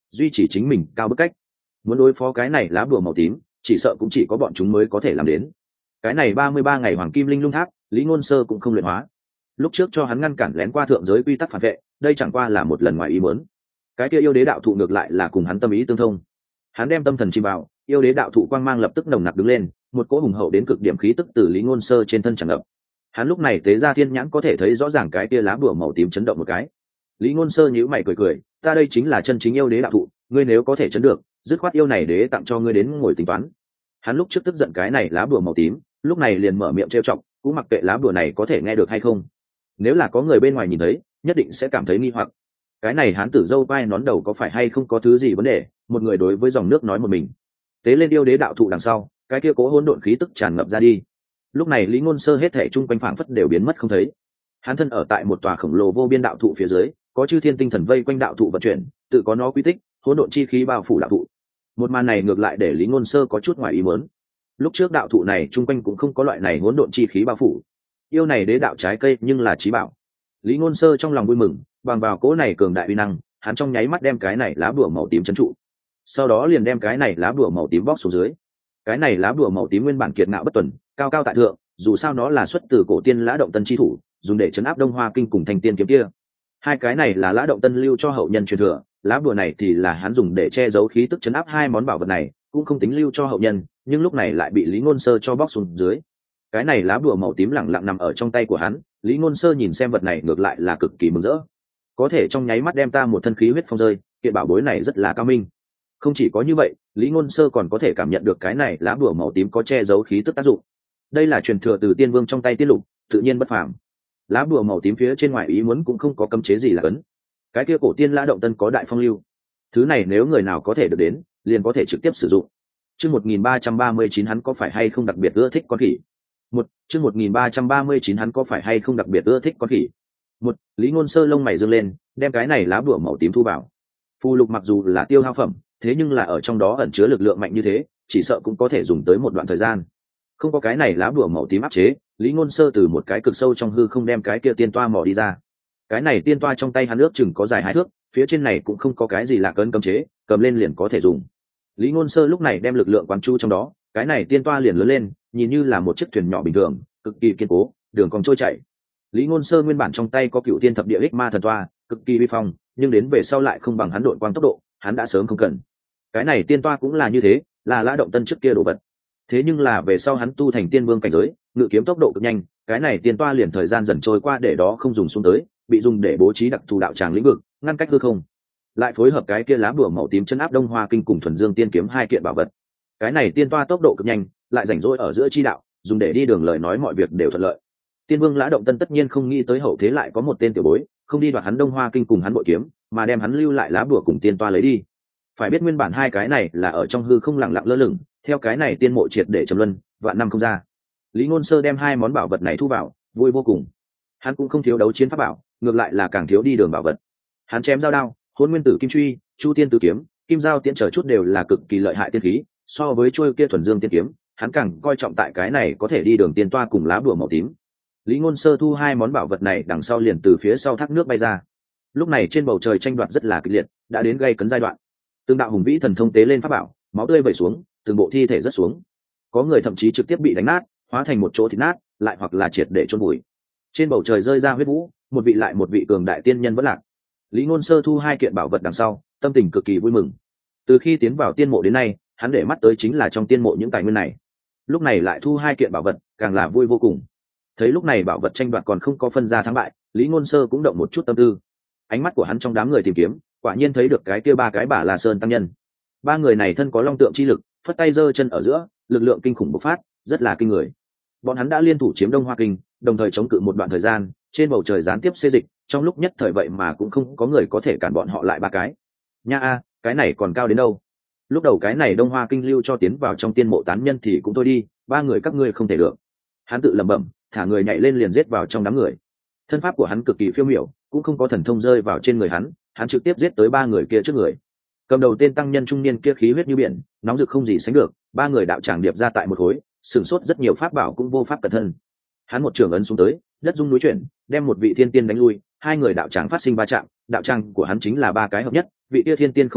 duy trì chính mình cao bức cách. Muốn đối phó cái này lá bùa màu tím, chỉ sợ cũng chỉ có bọn chúng mới có thể làm đến. Cái này ba mươi ba ngày hoàng kim linh lung tháp, Lý Ngôn Sơ cũng không luyện hóa. Lúc trước cho hắn ngăn cản lén qua thượng giới quy tắc phản vệ, đây chẳng qua là một lần ngoài ý muốn. Cái kia yêu đế đạo thụ ngược lại là cùng hắn tâm ý tương thông. Hắn đem tâm thần chìm vào, yêu đế đạo thụ quang mang lập tức nồng nặc đứng lên, một cỗ hùng hậu đến cực điểm khí tức từ Lý Ngôn Sơ trên thân tràn ngập. Hắn lúc này tế ra thiên nhãn có thể thấy rõ ràng cái kia lá bùa màu tím chấn động một cái. Lý Ngôn Sơ nhíu mày cười cười, ta đây chính là chân chính yêu đế đạo thụ, ngươi nếu có thể chấn được, dứt khoát yêu này đế tặng cho ngươi đến ngồi tính toán. Hắn lúc trước tức giận cái này lá bùa màu tím, lúc này liền mở miệng trêu chọc, cũng mặc kệ lá bùa này có thể nghe được hay không. Nếu là có người bên ngoài nhìn thấy, nhất định sẽ cảm thấy nghi hoặc. Cái này hán tử dâu vai nón đầu có phải hay không có thứ gì vấn đề, một người đối với dòng nước nói một mình. Tế lên yêu đế đạo thụ đằng sau, cái kia cố hỗn độn khí tức tràn ngập ra đi. Lúc này Lý Ngôn Sơ hết thảy chung quanh phảng phất đều biến mất không thấy. Hắn thân ở tại một tòa khổng lồ vô biên đạo thụ phía dưới, có chư thiên tinh thần vây quanh đạo thụ vận chuyển, tự có nó quy tích, hỗn độn chi khí bao phủ đạo thụ. Một màn này ngược lại để Lý Ngôn Sơ có chút ngoài ý muốn. Lúc trước đạo thụ này chung quanh cũng không có loại này hỗn độn chi khí bao phủ. Yêu này đế đạo trái cây nhưng là chí bảo. Lý Ngôn Sơ trong lòng vui mừng, bằng vào cỗ này cường đại uy năng, hắn trong nháy mắt đem cái này lá bùa màu tím trấn trụ. Sau đó liền đem cái này lá bùa màu tím bóc xuống dưới. Cái này lá bùa màu tím nguyên bản kiệt ngạo bất tuần, cao cao tại thượng, dù sao nó là xuất từ cổ tiên Lã Động Tân chi thủ, dùng để trấn áp Đông Hoa Kinh cùng Thanh Tiên kiếm kia. Hai cái này là Lã Động Tân lưu cho hậu nhân truyền thừa, lá bùa này thì là hắn dùng để che giấu khí tức trấn áp hai món bảo vật này, cũng không tính lưu cho hậu nhân, nhưng lúc này lại bị Lý Ngôn Sơ cho bóc xuống dưới. Cái này lá bùa màu tím lẳng lặng nằm ở trong tay của hắn, Lý Ngôn Sơ nhìn xem vật này ngược lại là cực kỳ mừng rỡ. Có thể trong nháy mắt đem ta một thân khí huyết phong rơi, kiện bảo bối này rất là cao minh. Không chỉ có như vậy, Lý Ngôn Sơ còn có thể cảm nhận được cái này lá bùa màu tím có che giấu khí tức tác dụng. Đây là truyền thừa từ Tiên Vương trong tay Tiên Lục, tự nhiên bất phàm. Lá bùa màu tím phía trên ngoài ý muốn cũng không có cấm chế gì là cấn. Cái kia cổ tiên Lã Động Tân có đại phong lưu, thứ này nếu người nào có thể được đến, liền có thể trực tiếp sử dụng. Chương một nghìn ba trăm ba mươi chín hắn có phải hay không đặc biệt ưa thích con khỉ? Một, chương một nghìn ba trăm ba mươi chín hắn có phải hay không đặc biệt ưa thích con khỉ? Một, Lý Ngôn Sơ lông mày dương lên, đem cái này lá bùa màu tím thu vào. Phù lục mặc dù là tiêu hao phẩm, thế nhưng là ở trong đó ẩn chứa lực lượng mạnh như thế, chỉ sợ cũng có thể dùng tới một đoạn thời gian. Không có cái này lá bùa màu tím áp chế, Lý Ngôn Sơ từ một cái cực sâu trong hư không đem cái kia tiên toa mò đi ra. Cái này tiên toa trong tay hắn ước chừng có dài hai thước, phía trên này cũng không có cái gì lạ cấn cấm chế, cầm lên liền có thể dùng. Lý Ngôn Sơ lúc này đem lực lượng quán chu trong đó, cái này tiên toa liền lớn lên, nhìn như là một chiếc thuyền nhỏ bình thường, cực kỳ kiên cố, đường cong trôi chảy. Lý Ngôn Sơ nguyên bản trong tay có cựu thiên thập địa ích ma thần toa, cực kỳ uy phong, nhưng đến về sau lại không bằng hắn độn quang tốc độ, hắn đã sớm không cần. Cái này tiên toa cũng là như thế, là Lã Động Tân trước kia đồ vật. Thế nhưng là về sau hắn tu thành tiên vương cảnh giới, ngự kiếm tốc độ cực nhanh, cái này tiên toa liền thời gian dần trôi qua để đó không dùng xuống tới, bị dùng để bố trí đặc thù đạo tràng lĩnh vực, ngăn cách hư không. Lại phối hợp cái kia lá bùa màu tím chân áp Đông Hoa Kinh cùng Thuần Dương Tiên kiếm hai kiện bảo vật. Cái này tiên toa tốc độ cực nhanh, lại rảnh rỗi ở giữa chi đạo, dùng để đi đường lời nói mọi việc đều thuận lợi. Tiên Vương Lã Động Tân tất nhiên không nghĩ tới hậu thế lại có một tên tiểu bối, không đi đoạt hắn Đông Hoa Kinh cùng hắn bội kiếm, mà đem hắn lưu lại lá bùa cùng tiên toa lấy đi. Phải biết nguyên bản hai cái này là ở trong hư không lặng lặng lơ lửng, theo cái này tiên mộ triệt để trầm luân, vạn năm không ra. Lý Ngôn Sơ đem hai món bảo vật này thu vào, vui vô cùng. Hắn cũng không thiếu đấu chiến pháp bảo, ngược lại là càng thiếu đi đường bảo vật. Hắn chém dao đao, Hỗn Nguyên Tử Kim Truy, Chu Tiên Tứ Kiếm, Kim Giao Tiễn trở chút đều là cực kỳ lợi hại tiên khí, so với chuôi kia Thuần Dương Tiên kiếm, hắn càng coi trọng tại cái này có thể đi đường tiên toa cùng lá bùa màu tím. Lý Ngôn Sơ thu hai món bảo vật này đằng sau liền từ phía sau thác nước bay ra. Lúc này trên bầu trời tranh đoạt rất là kịch liệt, đã đến gây cấn giai đoạn. Từng đạo hùng vĩ thần thông tế lên pháp bảo, máu tươi vẩy xuống, từng bộ thi thể rớt xuống. Có người thậm chí trực tiếp bị đánh nát, hóa thành một chỗ thịt nát, lại hoặc là triệt để chôn vùi. Trên bầu trời rơi ra huyết vũ, một vị lại một vị cường đại tiên nhân vẫn lạc. Lý Ngôn Sơ thu hai kiện bảo vật đằng sau, tâm tình cực kỳ vui mừng. Từ khi tiến vào tiên mộ đến nay, hắn để mắt tới chính là trong tiên mộ những tài nguyên này. Lúc này lại thu hai kiện bảo vật, càng là vui vô cùng. Thấy lúc này bảo vật tranh đoạt còn không có phân ra thắng bại, Lý Ngôn Sơ cũng động một chút tâm tư. Ánh mắt của hắn trong đám người tìm kiếm, quả nhiên thấy được cái kia ba cái Bà La Sơn tăng nhân. Ba người này thân có long tượng chi lực, phất tay giơ chân ở giữa, lực lượng kinh khủng bộc phát, rất là kinh người. Bọn hắn đã liên thủ chiếm Đông Hoa Kinh, đồng thời chống cự một đoạn thời gian, trên bầu trời gián tiếp xê dịch, trong lúc nhất thời vậy mà cũng không có người có thể cản bọn họ lại ba cái. Nha a, cái này còn cao đến đâu? Lúc đầu cái này Đông Hoa Kinh lưu cho tiến vào trong tiên mộ tán nhân thì cũng thôi đi, ba người các ngươi không thể được. Hắn tự lẩm bẩm, thả người nhảy lên liền giết vào trong đám người. Thân pháp của hắn cực kỳ phiêu miểu, cũng không có thần thông rơi vào trên người hắn, hắn trực tiếp giết tới ba người kia trước người. Cầm đầu tên tăng nhân trung niên kia khí huyết như biển, nóng rực không gì sánh được, ba người đạo tràng điệp ra tại một khối, sửng sốt rất nhiều pháp bảo cũng vô pháp cẩn thân. Hắn một trường ấn xuống tới, đất rung núi chuyển, đem một vị thiên tiên đánh lui, hai người đạo tràng phát sinh va chạm, đạo tràng của hắn chính là ba cái hợp nhất, vị kia thiên tiên không địch lại,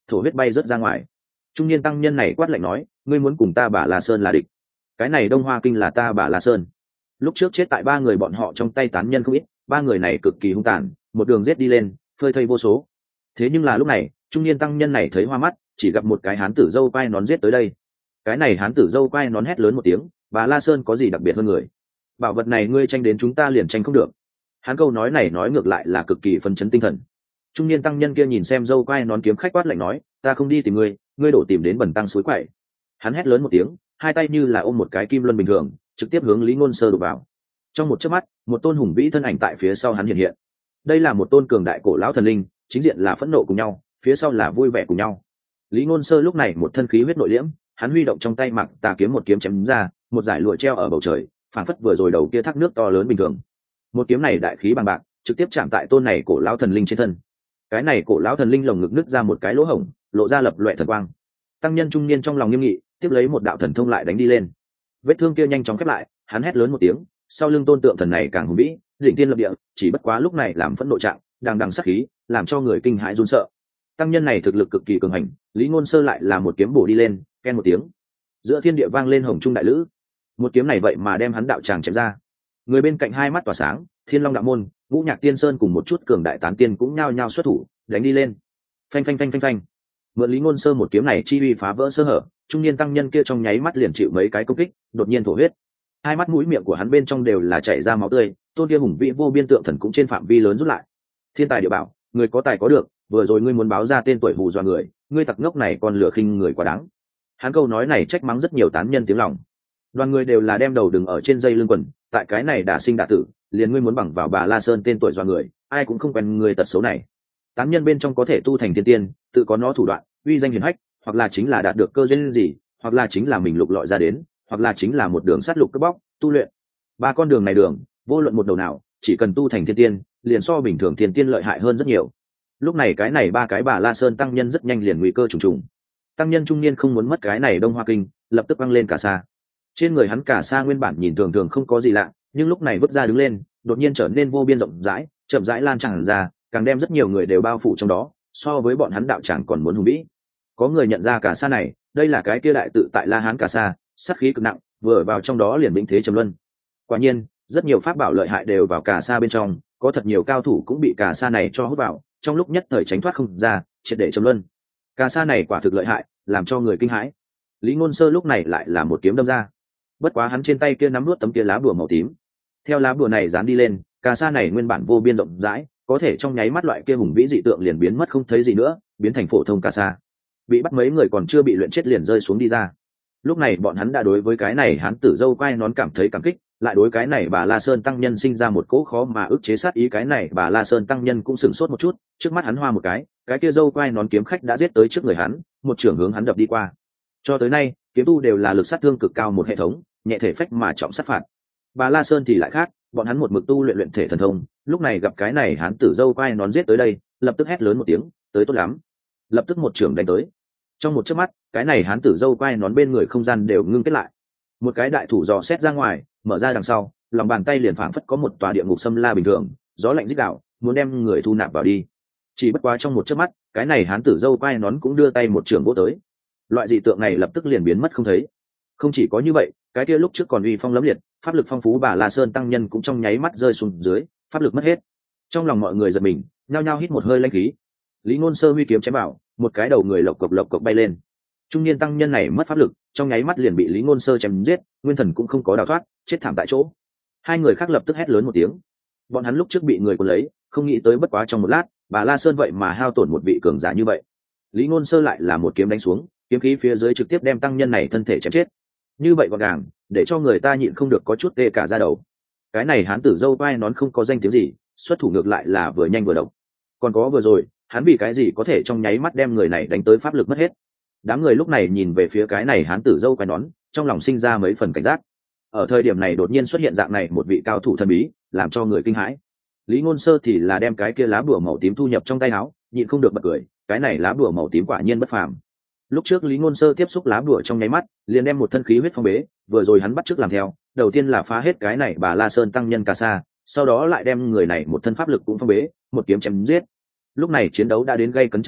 thổ huyết bay rớt ra ngoài. Trung niên tăng nhân này quát lạnh nói, ngươi muốn cùng ta Bà La Sơn là địch? Cái này Đông Hoa Kinh là ta Bà La Sơn. Lúc trước chết tại ba người bọn họ trong tay tán nhân không ít, ba người này cực kỳ hung tàn, một đường giết đi lên, phơi thây vô số. Thế nhưng là lúc này, trung niên tăng nhân này thấy hoa mắt, chỉ gặp một cái hán tử dâu quai nón giết tới đây. Cái này hán tử dâu quai nón hét lớn một tiếng, Bà La Sơn có gì đặc biệt hơn người? Bảo vật này ngươi tranh đến chúng ta liền tranh không được. Hắn câu nói này nói ngược lại là cực kỳ phấn chấn tinh thần. Trung niên tăng nhân kia nhìn xem dâu quai nón kiếm khách quát lạnh nói, ta không đi tìm ngươi, ngươi đổ tìm đến bẩn tăng suối quậy. Hắn hét lớn một tiếng, hai tay như là ôm một cái kim luân bình thường, trực tiếp hướng Lý Ngôn Sơ đụng vào. Trong một chớp mắt, một tôn hùng vĩ thân ảnh tại phía sau hắn hiện hiện. Đây là một tôn cường đại cổ lão thần linh, chính diện là phẫn nộ cùng nhau, phía sau là vui vẻ cùng nhau. Lý Ngôn Sơ lúc này một thân khí huyết nội liễm, hắn huy động trong tay mặc tà kiếm, một kiếm chém ra, một dải lụa treo ở bầu trời, phảng phất vừa rồi đầu kia thác nước to lớn bình thường. Một kiếm này đại khí bằng bạc, trực tiếp chạm tại tôn này cổ lão thần linh trên thân. Cái này cổ lão thần linh lồng ngực nứt ra một cái lỗ hổng, lộ ra lập loè thần quang. Tăng nhân trung niên trong lòng nghiêm nghị, tiếp lấy một đạo thần thông lại đánh đi lên. Vết thương kia nhanh chóng khép lại, hắn hét lớn một tiếng, sau lưng tôn tượng thần này càng hùng vĩ, đỉnh tiên lập địa, chỉ bất quá lúc này làm phẫn nộ trạng, đang đằng sát khí, làm cho người kinh hãi run sợ. Tăng nhân này thực lực cực kỳ cường hành, Lý Ngôn Sơ lại là một kiếm bổ đi lên, ken một tiếng, giữa thiên địa vang lên hồng trung đại lữ. Một kiếm này vậy mà đem hắn đạo tràng chém ra. Người bên cạnh hai mắt tỏa sáng, Thiên Long đạo môn, Ngũ Nhạc Tiên Sơn cùng một chút cường đại tán tiên cũng nhao nhao xuất thủ, đánh đi lên. Phanh phanh phanh phanh phanh. Mượn Lý Ngôn Sơ một kiếm này chi uy phá vỡ sơ hở, trung niên tăng nhân kia trong nháy mắt liền chịu mấy cái công kích, đột nhiên thổ huyết. Hai mắt mũi miệng của hắn bên trong đều là chảy ra máu tươi, tôn kia hùng vĩ vô biên tượng thần cũng trên phạm vi lớn rút lại. Thiên tài địa bảo, người có tài có được, vừa rồi ngươi muốn báo ra tên tuổi hù dọa người, ngươi tặc ngốc này còn lừa khinh người quá đáng. Hắn câu nói này trách mắng rất nhiều tán nhân tiếng lòng. Đoàn người đều là đem đầu đừng ở trên dây lưng quần, tại cái này đả sinh đả tử, liền ngươi muốn bằng vào Bà La Sơn tên tuổi dọa người, ai cũng không quen người tật xấu này. Tán nhân bên trong có thể tu thành thiên tiên, tự có nó thủ đoạn, uy danh hiển hách, hoặc là chính là đạt được cơ duyên gì, hoặc là chính là mình lục lọi ra đến, hoặc là chính là một đường sát lục cướp bóc, tu luyện. Ba con đường này đường, vô luận một đầu nào, chỉ cần tu thành thiên tiên, liền so bình thường thiên tiên lợi hại hơn rất nhiều. Lúc này cái này ba cái Bà La Sơn tăng nhân rất nhanh liền nguy cơ trùng trùng. Tăng nhân trung niên không muốn mất cái này Đông Hoa Kinh, lập tức băng lên cả sa. Trên người hắn cả sa nguyên bản nhìn thường thường không có gì lạ, nhưng lúc này vứt ra đứng lên, đột nhiên trở nên vô biên rộng rãi, chậm rãi lan tràn ra, càng đem rất nhiều người đều bao phủ trong đó, so với bọn hắn đạo tràng còn muốn hùng vĩ. Có người nhận ra cả sa này, đây là cái kia đại tự tại La Hán cả sa, sát khí cực nặng, vừa vào trong đó liền vĩnh thế trầm luân. Quả nhiên, rất nhiều pháp bảo lợi hại đều vào cả sa bên trong, có thật nhiều cao thủ cũng bị cả sa này cho hút vào, trong lúc nhất thời tránh thoát không ra, triệt để trầm luân. Cả sa này quả thực lợi hại, làm cho người kinh hãi. Lý Ngôn Sơ lúc này lại là một kiếm đâm ra. Bất quá hắn trên tay kia nắm nuốt tấm kia lá bùa màu tím. Theo lá bùa này dán đi lên, cả sa này nguyên bản vô biên rộng rãi, có thể trong nháy mắt loại kia hùng vĩ dị tượng liền biến mất không thấy gì nữa, biến thành phổ thông cả sa. Bị bắt mấy người còn chưa bị luyện chết liền rơi xuống đi ra. Lúc này bọn hắn đã đối với cái này hán tử dâu quai nón cảm thấy cảm kích, lại đối cái này Bà La Sơn tăng nhân sinh ra một cỗ khó mà ức chế sát ý. Cái này Bà La Sơn tăng nhân cũng sửng sốt một chút, trước mắt hắn hoa một cái, cái kia dâu quai nón kiếm khách đã giết tới trước người hắn, một trưởng hướng hắn đập đi qua. Cho tới nay, kiếm tu đều là lực sát thương cực cao một hệ thống, nhẹ thể phách mà trọng sát phạt. Bà La Sơn thì lại khác, bọn hắn một mực tu luyện luyện thể thần thông, lúc này gặp cái này hán tử dâu quai nón giết tới đây, lập tức hét lớn một tiếng, tới tốt lắm. Lập tức một trưởng đánh tới. Trong một chớp mắt, cái này hán tử dâu quai nón bên người không gian đều ngưng kết lại. Một cái đại thủ dò xét ra ngoài, mở ra đằng sau, lòng bàn tay liền phảng phất có một tòa địa ngục xâm la bình thường, gió lạnh rít gào, muốn đem người thu nạp vào đi. Chỉ bất quá trong một chớp mắt, cái này hán tử dâu quai nón cũng đưa tay một trường vỗ tới. Loại dị tượng này lập tức liền biến mất không thấy. Không chỉ có như vậy, cái kia lúc trước còn uy phong lẫm liệt, pháp lực phong phú Bà La Sơn tăng nhân cũng trong nháy mắt rơi xuống dưới, pháp lực mất hết. Trong lòng mọi người giật mình, nhao nhao hít một hơi lãnh khí. Lý Ngôn Sơ huy kiếm chém vào, một cái đầu người lộc cộc lộc cộc bay lên. Trung niên tăng nhân này mất pháp lực, trong nháy mắt liền bị Lý Ngôn Sơ chém giết, nguyên thần cũng không có đào thoát, chết thảm tại chỗ. Hai người khác lập tức hét lớn một tiếng. Bọn hắn lúc trước bị người cuốn lấy, không nghĩ tới bất quá trong một lát, Bà La Sơn vậy mà hao tổn một vị cường giả như vậy. Lý Ngôn Sơ lại là một kiếm đánh xuống, kiếm khí phía dưới trực tiếp đem tăng nhân này thân thể chém chết. Như vậy gọn gàng, để cho người ta nhịn không được có chút tê cả da đầu. Cái này hán tử dâu quai nón không có danh tiếng gì, xuất thủ ngược lại là vừa nhanh vừa độc. Còn có vừa rồi, hắn vì cái gì có thể trong nháy mắt đem người này đánh tới pháp lực mất hết. Đám người lúc này nhìn về phía cái này hán tử dâu quai nón, trong lòng sinh ra mấy phần cảnh giác. Ở thời điểm này đột nhiên xuất hiện dạng này một vị cao thủ thần bí, làm cho người kinh hãi. Lý Ngôn Sơ thì là đem cái kia lá bùa màu tím thu nhập trong tay áo, nhịn không được bật cười, cái này lá bùa màu tím quả nhiên bất phàm. Lúc trước Lý Ngôn Sơ tiếp xúc lá bùa trong nháy mắt, liền đem một thân khí huyết phong bế, vừa rồi hắn bắt chước làm theo, đầu tiên là phá hết cái này Bà La Sơn tăng nhân Ca Sa, sau đó lại đem người này một thân pháp lực cũng phong bế, một kiếm chém giết. Lúc này chiến đấu đã đến gây cấn trạng thái,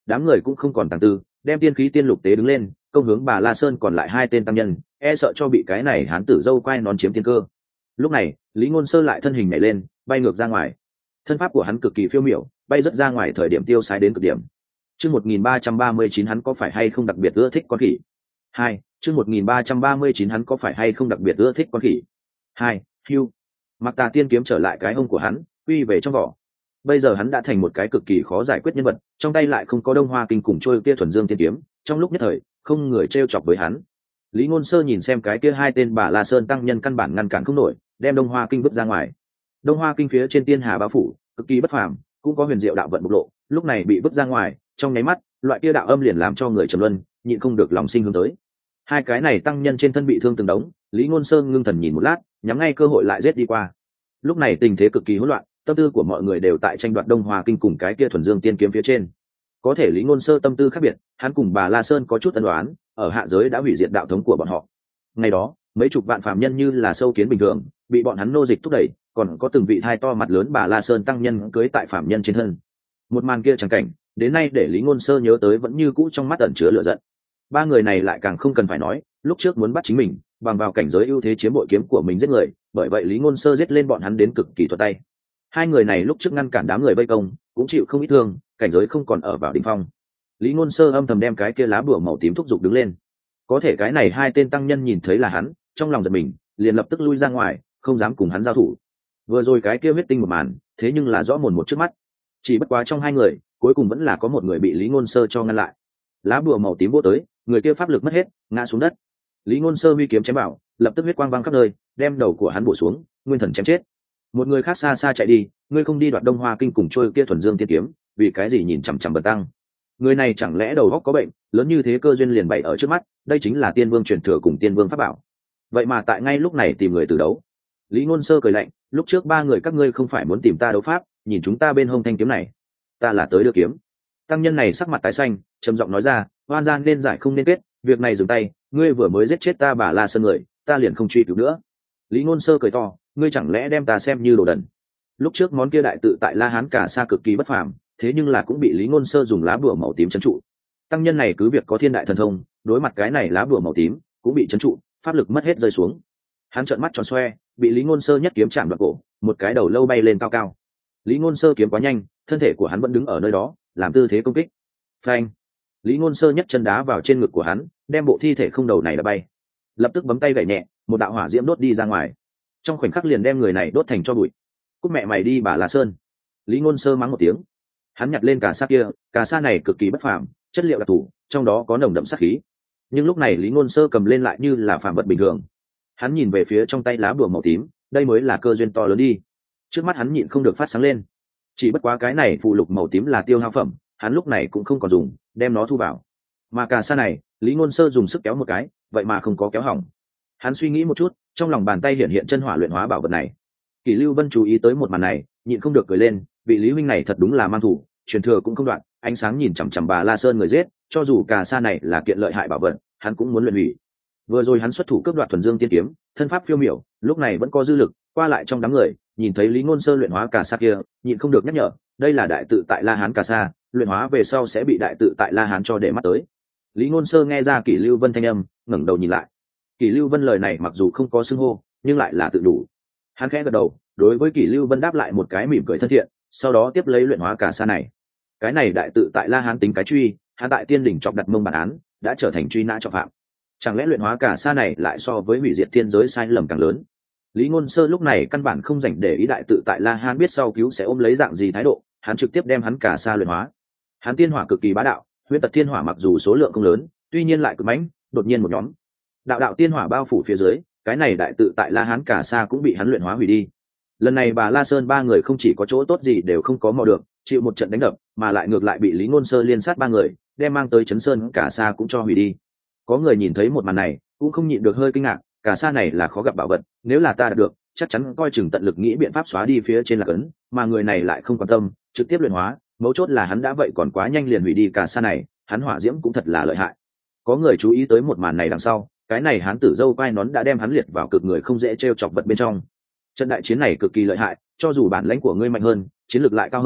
đám người cũng không còn tàng tư, đem tiên khí tiên lục tế đứng lên, công hướng Bà La Sơn còn lại hai tên tăng nhân, e sợ cho bị cái này hán tử dâu quai nón chiếm tiên cơ. Lúc này, Lý Ngôn Sơ lại thân hình nhảy lên, bay ngược ra ngoài. Thân pháp của hắn cực kỳ phiêu miểu, bay rất ra ngoài thời điểm tiêu sái đến cực điểm. Chương một nghìn ba trăm ba mươi chín hắn có phải hay không đặc biệt ưa thích con khỉ? Hai, chương một nghìn ba trăm ba mươi chín hắn có phải hay không đặc biệt ưa thích con khỉ? Hai, hưu. Mặc Tà tiên kiếm trở lại cái hông của hắn, quy về trong vỏ. Bây giờ hắn đã thành một cái cực kỳ khó giải quyết nhân vật, trong tay lại không có Đông Hoa kinh cùng trôi kia thuần dương tiên kiếm, trong lúc nhất thời, không người trêu chọc với hắn. Lý Ngôn Sơ nhìn xem cái kia hai tên Bà La Sơn tăng nhân căn bản ngăn cản không nổi, đem Đông Hoa kinh vứt ra ngoài. Đông Hoa kinh phía trên tiên hà bao phủ, cực kỳ bất phàm, cũng có huyền diệu đạo vận bộc lộ, lúc này bị vứt ra ngoài, trong nháy mắt, loại kia đạo âm liền làm cho người trầm luân, nhịn không được lòng sinh hướng tới. Hai cái này tăng nhân trên thân bị thương từng đống, Lý Ngôn Sơ ngưng thần nhìn một lát, nhắm ngay cơ hội lại giết đi qua. Lúc này tình thế cực kỳ hỗn loạn, tâm tư của mọi người đều tại tranh đoạt Đông Hoa kinh cùng cái kia thuần dương tiên kiếm phía trên. Có thể Lý Ngôn Sơ tâm tư khác biệt, hắn cùng Bà La Sơn có chút ân oán, ở hạ giới đã hủy diệt đạo thống của bọn họ. Ngày đó, mấy chục vạn phàm nhân như là sâu kiến bình thường, bị bọn hắn nô dịch thúc đẩy, còn có từng vị thai to mặt lớn Bà La Sơn tăng nhân cưới tại phàm nhân trên thân. Một màn kia chẳng cảnh, đến nay để Lý Ngôn Sơ nhớ tới vẫn như cũ trong mắt ẩn chứa lửa giận. Ba người này lại càng không cần phải nói, lúc trước muốn bắt chính mình, bằng vào cảnh giới ưu thế chiếm bội kiếm của mình giết người, bởi vậy Lý Ngôn Sơ giết lên bọn hắn đến cực kỳ thuận tay. Hai người này lúc trước ngăn cản đám người vây công, cũng chịu không ít thương, cảnh giới không còn ở vào đỉnh phong. Lý Ngôn Sơ âm thầm đem cái kia lá bùa màu tím thúc giục đứng lên. Có thể cái này hai tên tăng nhân nhìn thấy là hắn, trong lòng giật mình, liền lập tức lui ra ngoài, không dám cùng hắn giao thủ. Vừa rồi cái kia huyết tinh một màn, thế nhưng là rõ mồn một trước mắt. Chỉ bất quá trong hai người, cuối cùng vẫn là có một người bị Lý Ngôn Sơ cho ngăn lại. Lá bùa màu tím vỗ tới, người kia pháp lực mất hết, ngã xuống đất. Lý Ngôn Sơ huy kiếm chém vào, lập tức huyết quang văng khắp nơi, đem đầu của hắn bổ xuống, nguyên thần chém chết. Một người khác xa xa chạy đi, ngươi không đi đoạt Đông Hoa kinh cùng trôi kia thuần dương tiên kiếm, vì cái gì nhìn chằm chằm Bần tăng? Người này chẳng lẽ đầu óc có bệnh, lớn như thế cơ duyên liền bày ở trước mắt, đây chính là tiên vương truyền thừa cùng tiên vương pháp bảo. Vậy mà tại ngay lúc này tìm người từ đấu. Lý Ngôn Sơ cười lạnh, lúc trước ba người các ngươi không phải muốn tìm ta đấu pháp, nhìn chúng ta bên hông thanh kiếm này, ta là tới đưa kiếm. Tăng nhân này sắc mặt tái xanh, trầm giọng nói ra, oan gian nên giải không nên kết, việc này dừng tay, ngươi vừa mới giết chết ta Bà La Sơn người, ta liền không truy cứu nữa. Lý Ngôn Sơ cười to, ngươi chẳng lẽ đem ta xem như đồ đần? Lúc trước món kia đại tự tại La Hán cả sa cực kỳ bất phàm, thế nhưng là cũng bị Lý Ngôn Sơ dùng lá bùa màu tím trấn trụ. Tăng nhân này cứ việc có thiên đại thần thông, đối mặt cái này lá bùa màu tím cũng bị trấn trụ, pháp lực mất hết rơi xuống. Hắn trợn mắt tròn xoe, bị Lý Ngôn Sơ nhất kiếm chạm đoạn cổ, một cái đầu lâu bay lên cao cao. Lý Ngôn Sơ kiếm quá nhanh, thân thể của hắn vẫn đứng ở nơi đó, làm tư thế công kích. Phanh! Lý Ngôn Sơ nhất chân đá vào trên ngực của hắn, đem bộ thi thể không đầu này đã bay. Lập tức bấm tay gảy nhẹ, một đạo hỏa diễm đốt đi ra ngoài. Trong khoảnh khắc liền đem người này đốt thành tro bụi. Cút mẹ mày đi Bà La Sơn! Lý Ngôn Sơ mắng một tiếng. Hắn nhặt lên cà sa kia, cà sa này cực kỳ bất phàm, chất liệu đặc thù, trong đó có nồng đậm sát khí. Nhưng lúc này Lý Ngôn Sơ cầm lên lại như là phàm vật bình thường. Hắn nhìn về phía trong tay lá bùa màu tím, đây mới là cơ duyên to lớn đi. Trước mắt hắn nhịn không được phát sáng lên. Chỉ bất quá cái này phù lục màu tím là tiêu hao phẩm, hắn lúc này cũng không còn dùng, đem nó thu vào. Mà cà sa này, Lý Ngôn Sơ dùng sức kéo một cái, vậy mà không có kéo hỏng. Hắn suy nghĩ một chút, trong lòng bàn tay hiện hiện chân hỏa luyện hóa bảo vật này. Kỷ Lưu Vân chú ý tới một màn này, nhịn không được cười lên, vị Lý huynh này thật đúng là mang thủ, truyền thừa cũng không đoạn, ánh sáng nhìn chằm chằm Bà La Sơn người giết, cho dù cà sa này là kiện lợi hại bảo vật, hắn cũng muốn luyện hủy. Vừa rồi hắn xuất thủ cướp đoạt thuần dương tiên kiếm, thân pháp phiêu miểu, lúc này vẫn có dư lực, qua lại trong đám người, nhìn thấy Lý Ngôn Sơ luyện hóa cà sa kia, nhịn không được nhắc nhở, đây là đại tự tại La Hán cà sa, luyện hóa về sau sẽ bị đại tự tại La Hán cho để mắt tới. Lý Ngôn Sơ nghe ra Kỷ Lưu Vân thanh âm, ngẩng đầu nhìn lại. Kỷ Lưu Vân lời này mặc dù không có xưng hô, nhưng lại là tự đủ. Hắn khẽ gật đầu, đối với Kỷ Lưu Vân đáp lại một cái mỉm cười thân thiện, sau đó tiếp lấy luyện hóa cà sa này. Cái này đại tự tại La Hán tính cái truy, hắn tại tiên đỉnh chọc đặt mông bản án, đã trở thành truy nã trọng phạm. Chẳng lẽ luyện hóa cà sa này lại so với hủy diệt thiên giới sai lầm càng lớn? Lý Ngôn Sơ lúc này căn bản không dành để ý đại tự tại La Hán biết sau cứu sẽ ôm lấy dạng gì thái độ, hắn trực tiếp đem hắn cà sa luyện hóa. Hắn tiên hỏa cực kỳ bá đạo, huyễn tật thiên hỏa mặc dù số lượng không lớn, tuy nhiên lại cực mãnh, đột nhiên một nhóm đạo đạo tiên hỏa bao phủ phía dưới, cái này đại tự tại La Hán cà sa cũng bị hắn luyện hóa hủy đi. Lần này Bà La Sơn ba người không chỉ có chỗ tốt gì đều không có mò được, chịu một trận đánh đập, mà lại ngược lại bị Lý Ngôn Sơ liên sát ba người, đem mang tới Chấn Sơn cà sa cũng cho hủy đi. Có người nhìn thấy một màn này, cũng không nhịn được hơi kinh ngạc, cà sa này là khó gặp bảo vật, nếu là ta đạt được, chắc chắn coi chừng tận lực nghĩ biện pháp xóa đi phía trên lạc ấn, mà người này lại không quan tâm, trực tiếp luyện hóa, mấu chốt là hắn đã vậy còn quá nhanh liền hủy đi cà sa này, hắn hỏa diễm cũng thật là lợi hại. Có người chú ý tới một màn này đằng sau, cái này hắn tử dâu vai nón đã đem hắn liệt vào cực người không dễ trêu chọc vật bên trong. Trận đại chiến này cực kỳ lợi hại, cho dù bản lãnh của ngươi mạnh hơn, chiến lược lại cao hơn,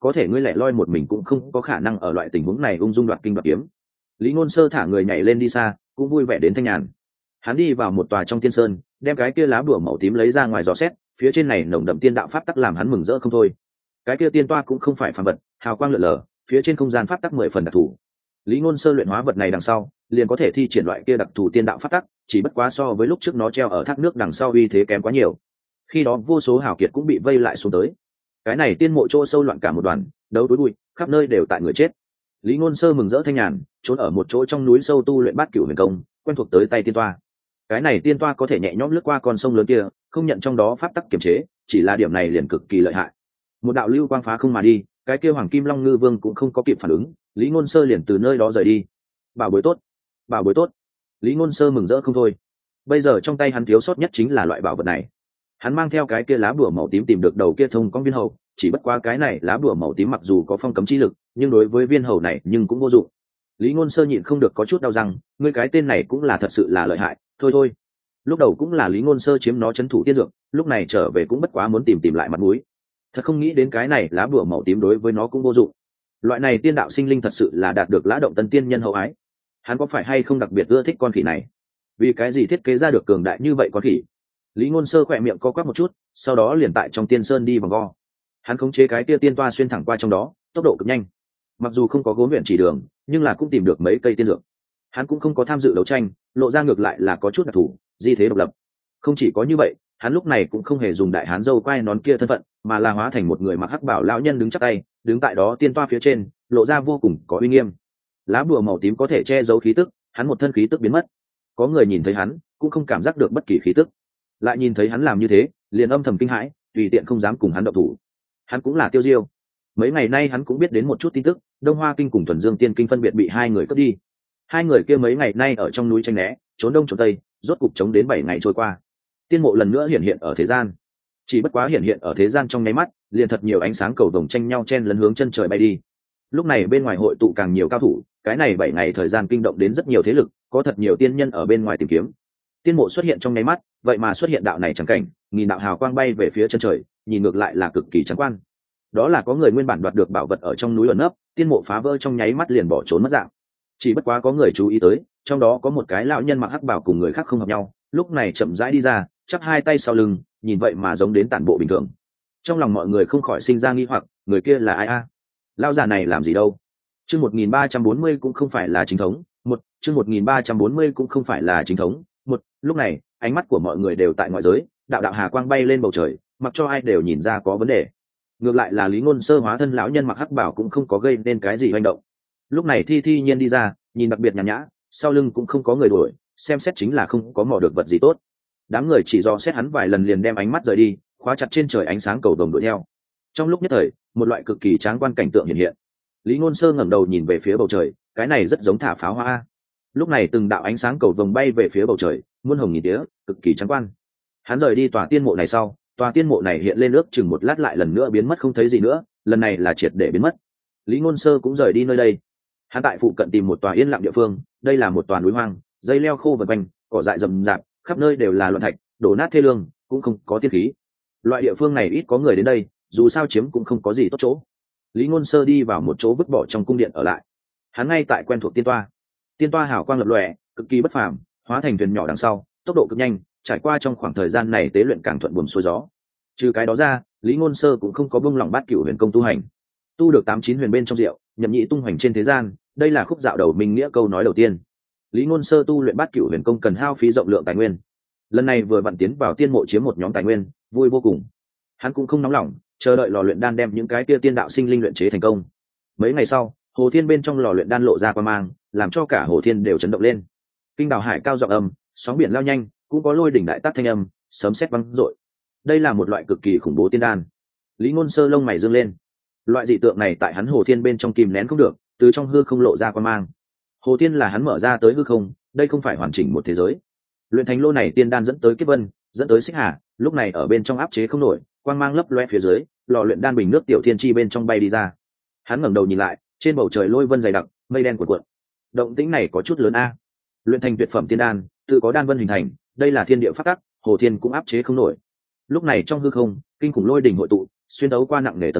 có thể ngươi lẻ loi một mình cũng không có khả năng ở loại tình huống này ung dung đoạt kinh đoạt kiếm. Lý Ngôn Sơ thả người nhảy lên đi xa, cũng vui vẻ đến thanh nhàn. Hắn đi vào một tòa trong tiên sơn, đem cái kia lá bùa màu tím lấy ra ngoài dò xét, phía trên này nồng đậm tiên đạo pháp tắc làm hắn mừng rỡ không thôi. Cái kia tiên toa cũng không phải phàm vật, hào quang lượn lờ, phía trên không gian pháp tắc mười phần đặc thù. Lý Ngôn Sơ luyện hóa vật này đằng sau, liền có thể thi triển loại kia đặc thù tiên đạo pháp tắc, chỉ bất quá so với lúc trước nó treo ở thác nước đằng sau uy thế kém quá nhiều. Khi đó vô số hào kiệt cũng bị vây lại xuống tới. Cái này tiên mộ chỗ sâu loạn cả một đoàn, đấu túi bụi, khắp nơi đều tại người chết. Lý Ngôn Sơ mừng rỡ thanh nhàn, trốn ở một chỗ trong núi sâu tu luyện Bát Cửu Huyền Công, quen thuộc tới tay tiên toa. Cái này tiên toa có thể nhẹ nhõm lướt qua con sông lớn kia, không nhận trong đó pháp tắc kiểm chế, chỉ là điểm này liền cực kỳ lợi hại. Một đạo lưu quang phá không mà đi, cái kia Hoàng Kim Long Ngư Vương cũng không có kịp phản ứng, Lý Ngôn Sơ liền từ nơi đó rời đi. Bảo bối tốt, bảo bối tốt. Lý Ngôn Sơ mừng rỡ không thôi. Bây giờ trong tay hắn thiếu sót nhất chính là loại bảo vật này. Hắn mang theo cái kia lá bùa màu tím tìm được đầu kia thông con viên hầu, chỉ bất quá cái này lá bùa màu tím mặc dù có phong cấm chi lực, nhưng đối với viên hầu này nhưng cũng vô dụng. Lý Ngôn Sơ nhịn không được có chút đau răng, ngươi cái tên này cũng là thật sự là lợi hại, thôi thôi. Lúc đầu cũng là Lý Ngôn Sơ chiếm nó trấn thủ tiên dược, lúc này trở về cũng bất quá muốn tìm tìm lại mặt mũi. Thật không nghĩ đến cái này lá bùa màu tím đối với nó cũng vô dụng. Loại này tiên đạo sinh linh thật sự là đạt được Lã Động Tân tiên nhân hậu ái. Hắn có phải hay không đặc biệt ưa thích con khỉ này? Vì cái gì thiết kế ra được cường đại như vậy con khỉ? Lý Ngôn Sơ khỏe miệng co quắp một chút, sau đó liền tại trong tiên sơn đi vòng vo. Hắn khống chế cái tia tiên toa xuyên thẳng qua trong đó, tốc độ cực nhanh. Mặc dù không có gốm viện chỉ đường, nhưng là cũng tìm được mấy cây tiên dược. Hắn cũng không có tham dự đấu tranh, lộ ra ngược lại là có chút đặc thù, di thế độc lập. Không chỉ có như vậy, hắn lúc này cũng không hề dùng đại hán dâu quai nón kia thân phận, mà là hóa thành một người mặc hắc bảo lão nhân đứng chắp tay, đứng tại đó tiên toa phía trên, lộ ra vô cùng có uy nghiêm. Lá bùa màu tím có thể che giấu khí tức, hắn một thân khí tức biến mất. Có người nhìn thấy hắn, cũng không cảm giác được bất kỳ khí tức. Lại nhìn thấy hắn làm như thế, liền âm thầm kinh hãi, tùy tiện không dám cùng hắn động thủ. Hắn cũng là Tiêu Diêu. Mấy ngày nay hắn cũng biết đến một chút tin tức, Đông Hoa Kinh cùng Thuần Dương Tiên Kinh phân biệt bị hai người cướp đi. Hai người kia mấy ngày nay ở trong núi tranh né, trốn đông trốn tây, rốt cục chống đến bảy ngày trôi qua. Tiên mộ lần nữa hiện hiện ở thế gian. Chỉ bất quá hiện hiện ở thế gian trong nháy mắt, liền thật nhiều ánh sáng cầu vồng tranh nhau chen lấn hướng chân trời bay đi. Lúc này bên ngoài hội tụ càng nhiều cao thủ, cái này bảy ngày thời gian kinh động đến rất nhiều thế lực, có thật nhiều tiên nhân ở bên ngoài tìm kiếm. Tiên mộ xuất hiện trong nháy mắt, vậy mà xuất hiện đạo này chẳng cảnh, nghìn đạo hào quang bay về phía chân trời, nhìn ngược lại là cực kỳ trắng quan. Đó là có người nguyên bản đoạt được bảo vật ở trong núi ẩn nấp, tiên mộ phá vỡ trong nháy mắt liền bỏ trốn mất dạng. Chỉ bất quá có người chú ý tới, trong đó có một cái lão nhân mặc hắc bào cùng người khác không hợp nhau, lúc này chậm rãi đi ra, chắp hai tay sau lưng, nhìn vậy mà giống đến tản bộ bình thường. Trong lòng mọi người không khỏi sinh ra nghi hoặc, người kia là ai a? Lão già này làm gì đâu? Chương một nghìn ba trăm bốn mươi cũng không phải là chính thống, một, chương một nghìn ba trăm bốn mươi cũng không phải là chính thống, một, lúc này, ánh mắt của mọi người đều tại ngoại giới, đạo đạo hà quang bay lên bầu trời, mặc cho ai đều nhìn ra có vấn đề. Ngược lại là Lý Ngôn Sơ hóa thân lão nhân mặc hắc bảo cũng không có gây nên cái gì hoành động. Lúc này Thi Thi Nhiên đi ra, nhìn đặc biệt nhàn nhã, sau lưng cũng không có người đuổi, xem xét chính là không có mò được vật gì tốt. Đám người chỉ do xét hắn vài lần liền đem ánh mắt rời đi, khóa chặt trên trời ánh sáng cầu vồng đuổi theo. Trong lúc nhất thời, một loại cực kỳ tráng quan cảnh tượng hiện hiện. Lý Ngôn Sơ ngẩng đầu nhìn về phía bầu trời, cái này rất giống thả pháo hoa. Lúc này từng đạo ánh sáng cầu vồng bay về phía bầu trời, muôn hồng nghìn tía, cực kỳ tráng quan. Hắn rời đi tòa tiên mộ này sau, tòa tiên mộ này hiện lên ước chừng một lát lại lần nữa biến mất không thấy gì nữa, lần này là triệt để biến mất. Lý Ngôn Sơ cũng rời đi nơi đây. Hắn tại phụ cận tìm một tòa yên lặng địa phương, đây là một tòa núi hoang, dây leo khô vần quanh, cỏ dại rậm rạp, khắp nơi đều là loạn thạch, đổ nát thê lương, cũng không có tiên khí. Loại địa phương này ít có người đến đây, dù sao chiếm cũng không có gì tốt chỗ. Lý Ngôn Sơ đi vào một chỗ vứt bỏ trong cung điện ở lại. Hắn ngay tại quen thuộc tiên toa. Tiên toa hào quang lập lòe, cực kỳ bất phàm, hóa thành thuyền nhỏ đằng sau, tốc độ cực nhanh, trải qua trong khoảng thời gian này tế luyện càng thuận buồm xuôi gió. Trừ cái đó ra, Lý Ngôn Sơ cũng không có buông lỏng Bát Cửu Huyền Công tu hành. Tu được tám chín huyền bên trong rượu, nhậm nhị tung hoành trên thế gian, đây là khúc dạo đầu minh nghĩa câu nói đầu tiên. Lý Ngôn Sơ tu luyện Bát Cửu Huyền Công cần hao phí rộng lượng tài nguyên. Lần này vừa vặn tiến vào tiên mộ chiếm một nhóm tài nguyên, vui vô cùng. Hắn cũng không nóng lòng, chờ đợi lò luyện đan đem những cái kia tiên đạo sinh linh luyện chế thành công. Mấy ngày sau, hồ thiên bên trong lò luyện đan lộ ra quang mang, làm cho cả hồ thiên đều chấn động lên. Kinh đào hải cao giọng âm, sóng biển lao nhanh, cũng có lôi đỉnh đại tác thanh âm, sấm sét vang dội. Đây là một loại cực kỳ khủng bố tiên đan. Lý Ngôn Sơ lông mày dương lên. Loại dị tượng này tại hắn hồ thiên bên trong kìm nén không được, từ trong hư không lộ ra quang mang. Hồ thiên là hắn mở ra tới hư không, đây không phải hoàn chỉnh một thế giới. Luyện thành lô này tiên đan dẫn tới kiếp vân, dẫn tới xích hà, lúc này ở bên trong áp chế không nổi, quang mang lấp loe phía dưới, lò luyện đan bình nước tiểu thiên chi bên trong bay đi ra. Hắn ngẩng đầu nhìn lại, trên bầu trời lôi vân dày đặc, mây đen cuộn cuộn. Động tĩnh này có chút lớn a. Luyện thành tuyệt phẩm tiên đan, tự có đan vân hình thành, đây là thiên địa pháp tắc, hồ thiên cũng áp chế không nổi. Lúc này trong hư không, kinh khủng lôi đỉnh hội tụ, xuyên đấu qua nặng nề tầng mây,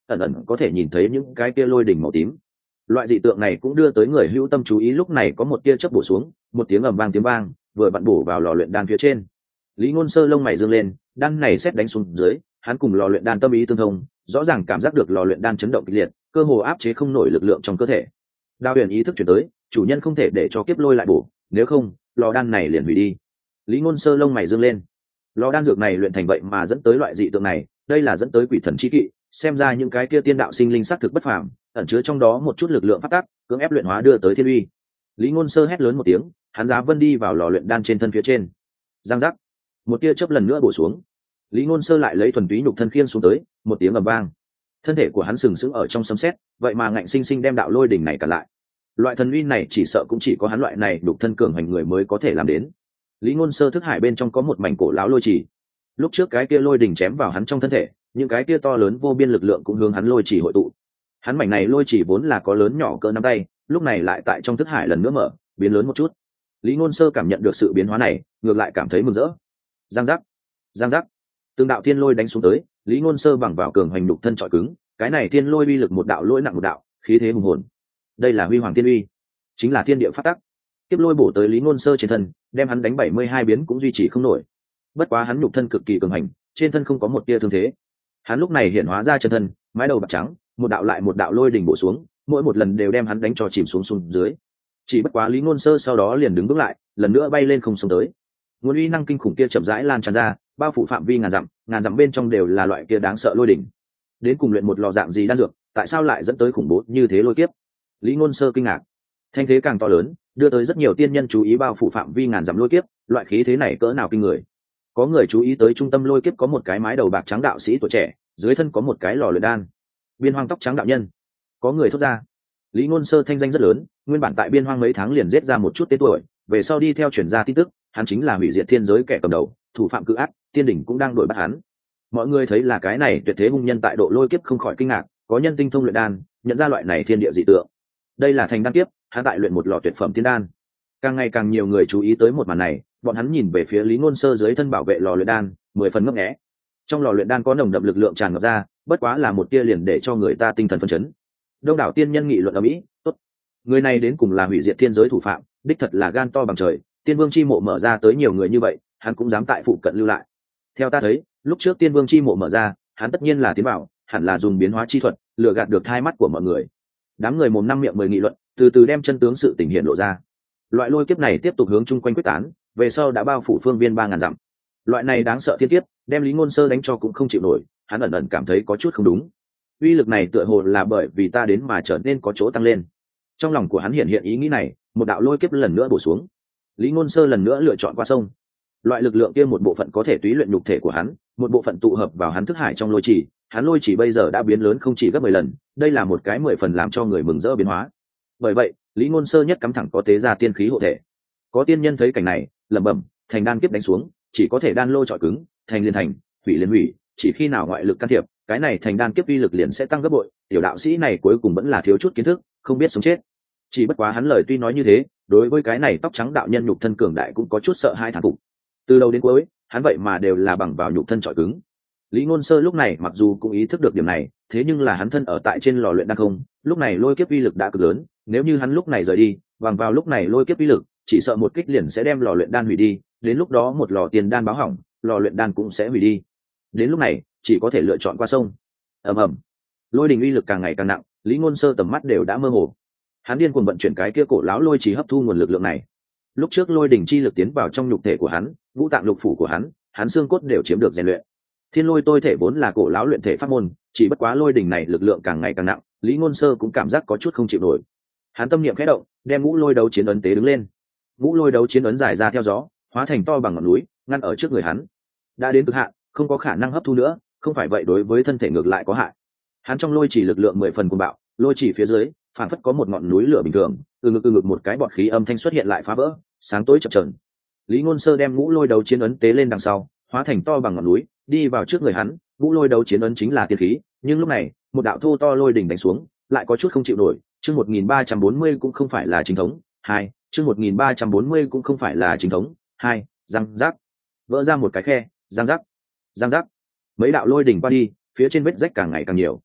ẩn ẩn có thể nhìn thấy những cái kia lôi đỉnh màu tím. Loại dị tượng này cũng đưa tới người hữu tâm chú ý, lúc này có một tia chớp bổ xuống, một tiếng ầm vang tiếng vang vừa vặn bổ vào lò luyện đan phía trên. Lý Ngôn Sơ lông mày dương lên, đan này xét đánh xuống dưới, hắn cùng lò luyện đan tâm ý tương thông, rõ ràng cảm giác được lò luyện đan chấn động kịch liệt, cơ hồ áp chế không nổi lực lượng trong cơ thể. Đao Huyền ý thức chuyển tới, chủ nhân không thể để cho kiếp lôi lại bổ, nếu không lò đan này liền hủy đi. Lý Ngôn Sơ lông mày dương lên, lò đan dược này luyện thành vậy mà dẫn tới loại dị tượng này, đây là dẫn tới quỷ thần chi kỵ, xem ra những cái kia tiên đạo sinh linh xác thực bất phàm, ẩn chứa trong đó một chút lực lượng phát tác, cưỡng ép luyện hóa đưa tới thiên uy. Lý Ngôn Sơ hét lớn một tiếng, hắn giá vân đi vào lò luyện đan trên thân phía trên. Giang giác, một tia chớp lần nữa bổ xuống. Lý Ngôn Sơ lại lấy thuần túy nhục thân khiên xuống tới, một tiếng ầm vang, thân thể của hắn sừng sững ở trong sấm sét, vậy mà ngạnh sinh sinh đem đạo lôi đỉnh này cản lại. Loại thần uy này chỉ sợ cũng chỉ có hắn loại này nhục thân cường hành người mới có thể làm đến. Lý Ngôn Sơ thức hải bên trong có một mảnh cổ lão lôi chỉ. Lúc trước cái kia lôi đỉnh chém vào hắn trong thân thể, những cái kia to lớn vô biên lực lượng cũng hướng hắn lôi chỉ hội tụ. Hắn mảnh này lôi chỉ vốn là có lớn nhỏ cỡ nắm tay, lúc này lại tại trong thức hải lần nữa mở, biến lớn một chút. Lý Ngôn Sơ cảm nhận được sự biến hóa này, ngược lại cảm thấy mừng rỡ. Giang giác, giang giác, từng đạo thiên lôi đánh xuống tới, Lý Ngôn Sơ bằng vào cường hành nhục thân trọi cứng, cái này thiên lôi uy lực một đạo lôi nặng một đạo, khí thế hùng hồn. Đây là huy hoàng thiên uy, chính là thiên địa phát tắc. Tiếp lôi bổ tới Lý Ngôn Sơ trên thân, đem hắn đánh bảy mươi hai biến cũng duy trì không nổi. Bất quá hắn nhục thân cực kỳ cường hành, trên thân không có một tia thương thế. Hắn lúc này hiện hóa ra chân thân, mái đầu bạc trắng, một đạo lại một đạo lôi đỉnh bổ xuống, mỗi một lần đều đem hắn đánh cho chìm xuống xuống dưới. Chỉ bất quá Lý Ngôn Sơ sau đó liền đứng bước lại, lần nữa bay lên không xuống tới. Nguồn uy năng kinh khủng kia chậm rãi lan tràn ra, bao phủ phạm vi ngàn dặm, ngàn dặm bên trong đều là loại kia đáng sợ lôi đỉnh. Đến cùng luyện một lò dạng gì đan dược, tại sao lại dẫn tới khủng bố như thế lôi kiếp? Lý Ngôn Sơ kinh ngạc. Thanh thế càng to lớn, đưa tới rất nhiều tiên nhân chú ý bao phủ phạm vi ngàn dặm lôi kiếp, loại khí thế này cỡ nào kinh người. Có người chú ý tới trung tâm lôi kiếp có một cái mái đầu bạc trắng đạo sĩ tuổi trẻ, dưới thân có một cái lò luyện đan. Biên Hoang tóc trắng đạo nhân. Có người thốt ra. Lý Ngôn Sơ thanh danh rất lớn, nguyên bản tại Biên Hoang mấy tháng liền giết ra một chút tên tuổi, về sau đi theo truyền ra tin tức, hắn chính là hủy diệt thiên giới kẻ cầm đầu, thủ phạm cự ác, tiên đỉnh cũng đang đuổi bắt hắn. Mọi người thấy là cái này tuyệt thế hung nhân tại độ lôi kiếp không khỏi kinh ngạc, có nhân tinh thông luyện đan, nhận ra loại này thiên địa dị tượng. Đây là thành đan kiếp, hắn tại luyện một lò tuyệt phẩm tiên đan. Càng ngày càng nhiều người chú ý tới một màn này, bọn hắn nhìn về phía Lý Ngôn Sơ dưới thân bảo vệ lò luyện đan, mười phần ngấp nghé. Trong lò luyện đan có nồng đậm lực lượng tràn ngập ra, bất quá là một tia liền để cho người ta tinh thần phấn chấn. Đông đảo tiên nhân nghị luận ở mỹ, tốt, người này đến cùng là hủy diệt thiên giới thủ phạm, đích thật là gan to bằng trời, tiên vương chi mộ mở ra tới nhiều người như vậy, hắn cũng dám tại phụ cận lưu lại. Theo ta thấy, lúc trước tiên vương chi mộ mở ra, hắn tất nhiên là tiến bảo, hẳn là dùng biến hóa chi thuật lừa gạt được hai mắt của mọi người. Đám người mồm năm miệng mười nghị luận, từ từ đem chân tướng sự tình hiện lộ ra. Loại lôi kiếp này tiếp tục hướng chung quanh quyết tán, về sau đã bao phủ phương viên ba ngàn dặm. Loại này đáng sợ thiên kiếp, đem Lý Ngôn Sơ đánh cho cũng không chịu nổi, hắn ẩn ẩn cảm thấy có chút không đúng. Uy lực này tựa hồ là bởi vì ta đến mà trở nên có chỗ tăng lên. Trong lòng của hắn hiện hiện ý nghĩ này, một đạo lôi kiếp lần nữa bổ xuống. Lý Ngôn Sơ lần nữa lựa chọn qua sông. Loại lực lượng kia một bộ phận có thể túy luyện nhục thể của hắn, một bộ phận tụ hợp vào hắn thức hải trong lôi chỉ, hắn lôi chỉ bây giờ đã biến lớn không chỉ gấp mười lần, đây là một cái mười phần làm cho người mừng rỡ biến hóa. Bởi vậy, Lý Ngôn Sơ nhất cắm thẳng có tế ra tiên khí hộ thể. Có tiên nhân thấy cảnh này, lẩm bẩm, thành đan kiếp đánh xuống, chỉ có thể đan lôi chọi cứng, thành liền thành, hủy liền hủy, chỉ khi nào ngoại lực can thiệp, cái này thành đan kiếp uy lực liền sẽ tăng gấp bội. Tiểu đạo sĩ này cuối cùng vẫn là thiếu chút kiến thức, không biết sống chết. Chỉ bất quá hắn lời tuy nói như thế, đối với cái này tóc trắng đạo nhân nhục thân cường đại cũng có chút sợ hai thán phục. Từ đầu đến cuối, hắn vậy mà đều là bằng vào nhục thân chọi cứng. Lý Ngôn Sơ lúc này mặc dù cũng ý thức được điểm này, thế nhưng là hắn thân ở tại trên lò luyện đan không, lúc này lôi kiếp uy lực đã cực lớn, nếu như hắn lúc này rời đi, bằng vào lúc này lôi kiếp uy lực, chỉ sợ một kích liền sẽ đem lò luyện đan hủy đi, đến lúc đó một lò tiền đan báo hỏng, lò luyện đan cũng sẽ hủy đi. Đến lúc này, chỉ có thể lựa chọn qua sông. Ầm ầm. Lôi đình uy lực càng ngày càng nặng, Lý Ngôn Sơ tầm mắt đều đã mơ hồ. Hắn điên cuồng vận chuyển cái kia cổ lão lôi chỉ hấp thu nguồn lực lượng này. Lúc trước lôi đỉnh chi lực tiến vào trong nhục thể của hắn, ngũ tạng lục phủ của hắn, hắn xương cốt đều chiếm được rèn luyện. Thiên lôi tôi thể vốn là cổ lão luyện thể pháp môn, chỉ bất quá lôi đỉnh này lực lượng càng ngày càng nặng, Lý Ngôn Sơ cũng cảm giác có chút không chịu nổi. Hắn tâm niệm khẽ động, đem ngũ lôi đấu chiến ấn tế đứng lên. Ngũ lôi đấu chiến ấn dài ra theo gió, hóa thành to bằng ngọn núi, ngăn ở trước người hắn. Đã đến cực hạn, không có khả năng hấp thu nữa, không phải vậy đối với thân thể ngược lại có hại. Hắn trong lôi chỉ lực lượng mười phần cuồng bạo, lôi chỉ phía dưới, phản phất có một ngọn núi lửa bình thường, từ ngực từ ngực một cái bọt khí âm thanh xuất hiện lại phá vỡ, sáng tối chập chờn. Lý Ngôn Sơ đem ngũ lôi đấu chiến ấn tế lên đằng sau, hóa thành to bằng ngọn núi, đi vào trước người hắn. Ngũ lôi đấu chiến ấn chính là tiên khí, nhưng lúc này, một đạo thô to lôi đỉnh đánh xuống, lại có chút không chịu nổi. Chương một nghìn ba trăm bốn mươi cũng không phải là chính thống. Hai, chương một nghìn ba trăm bốn mươi cũng không phải là chính thống. Hai, răng rác, vỡ ra một cái khe, răng rác, răng rác. Mấy đạo lôi đỉnh qua đi, phía trên vết rách càng ngày càng nhiều.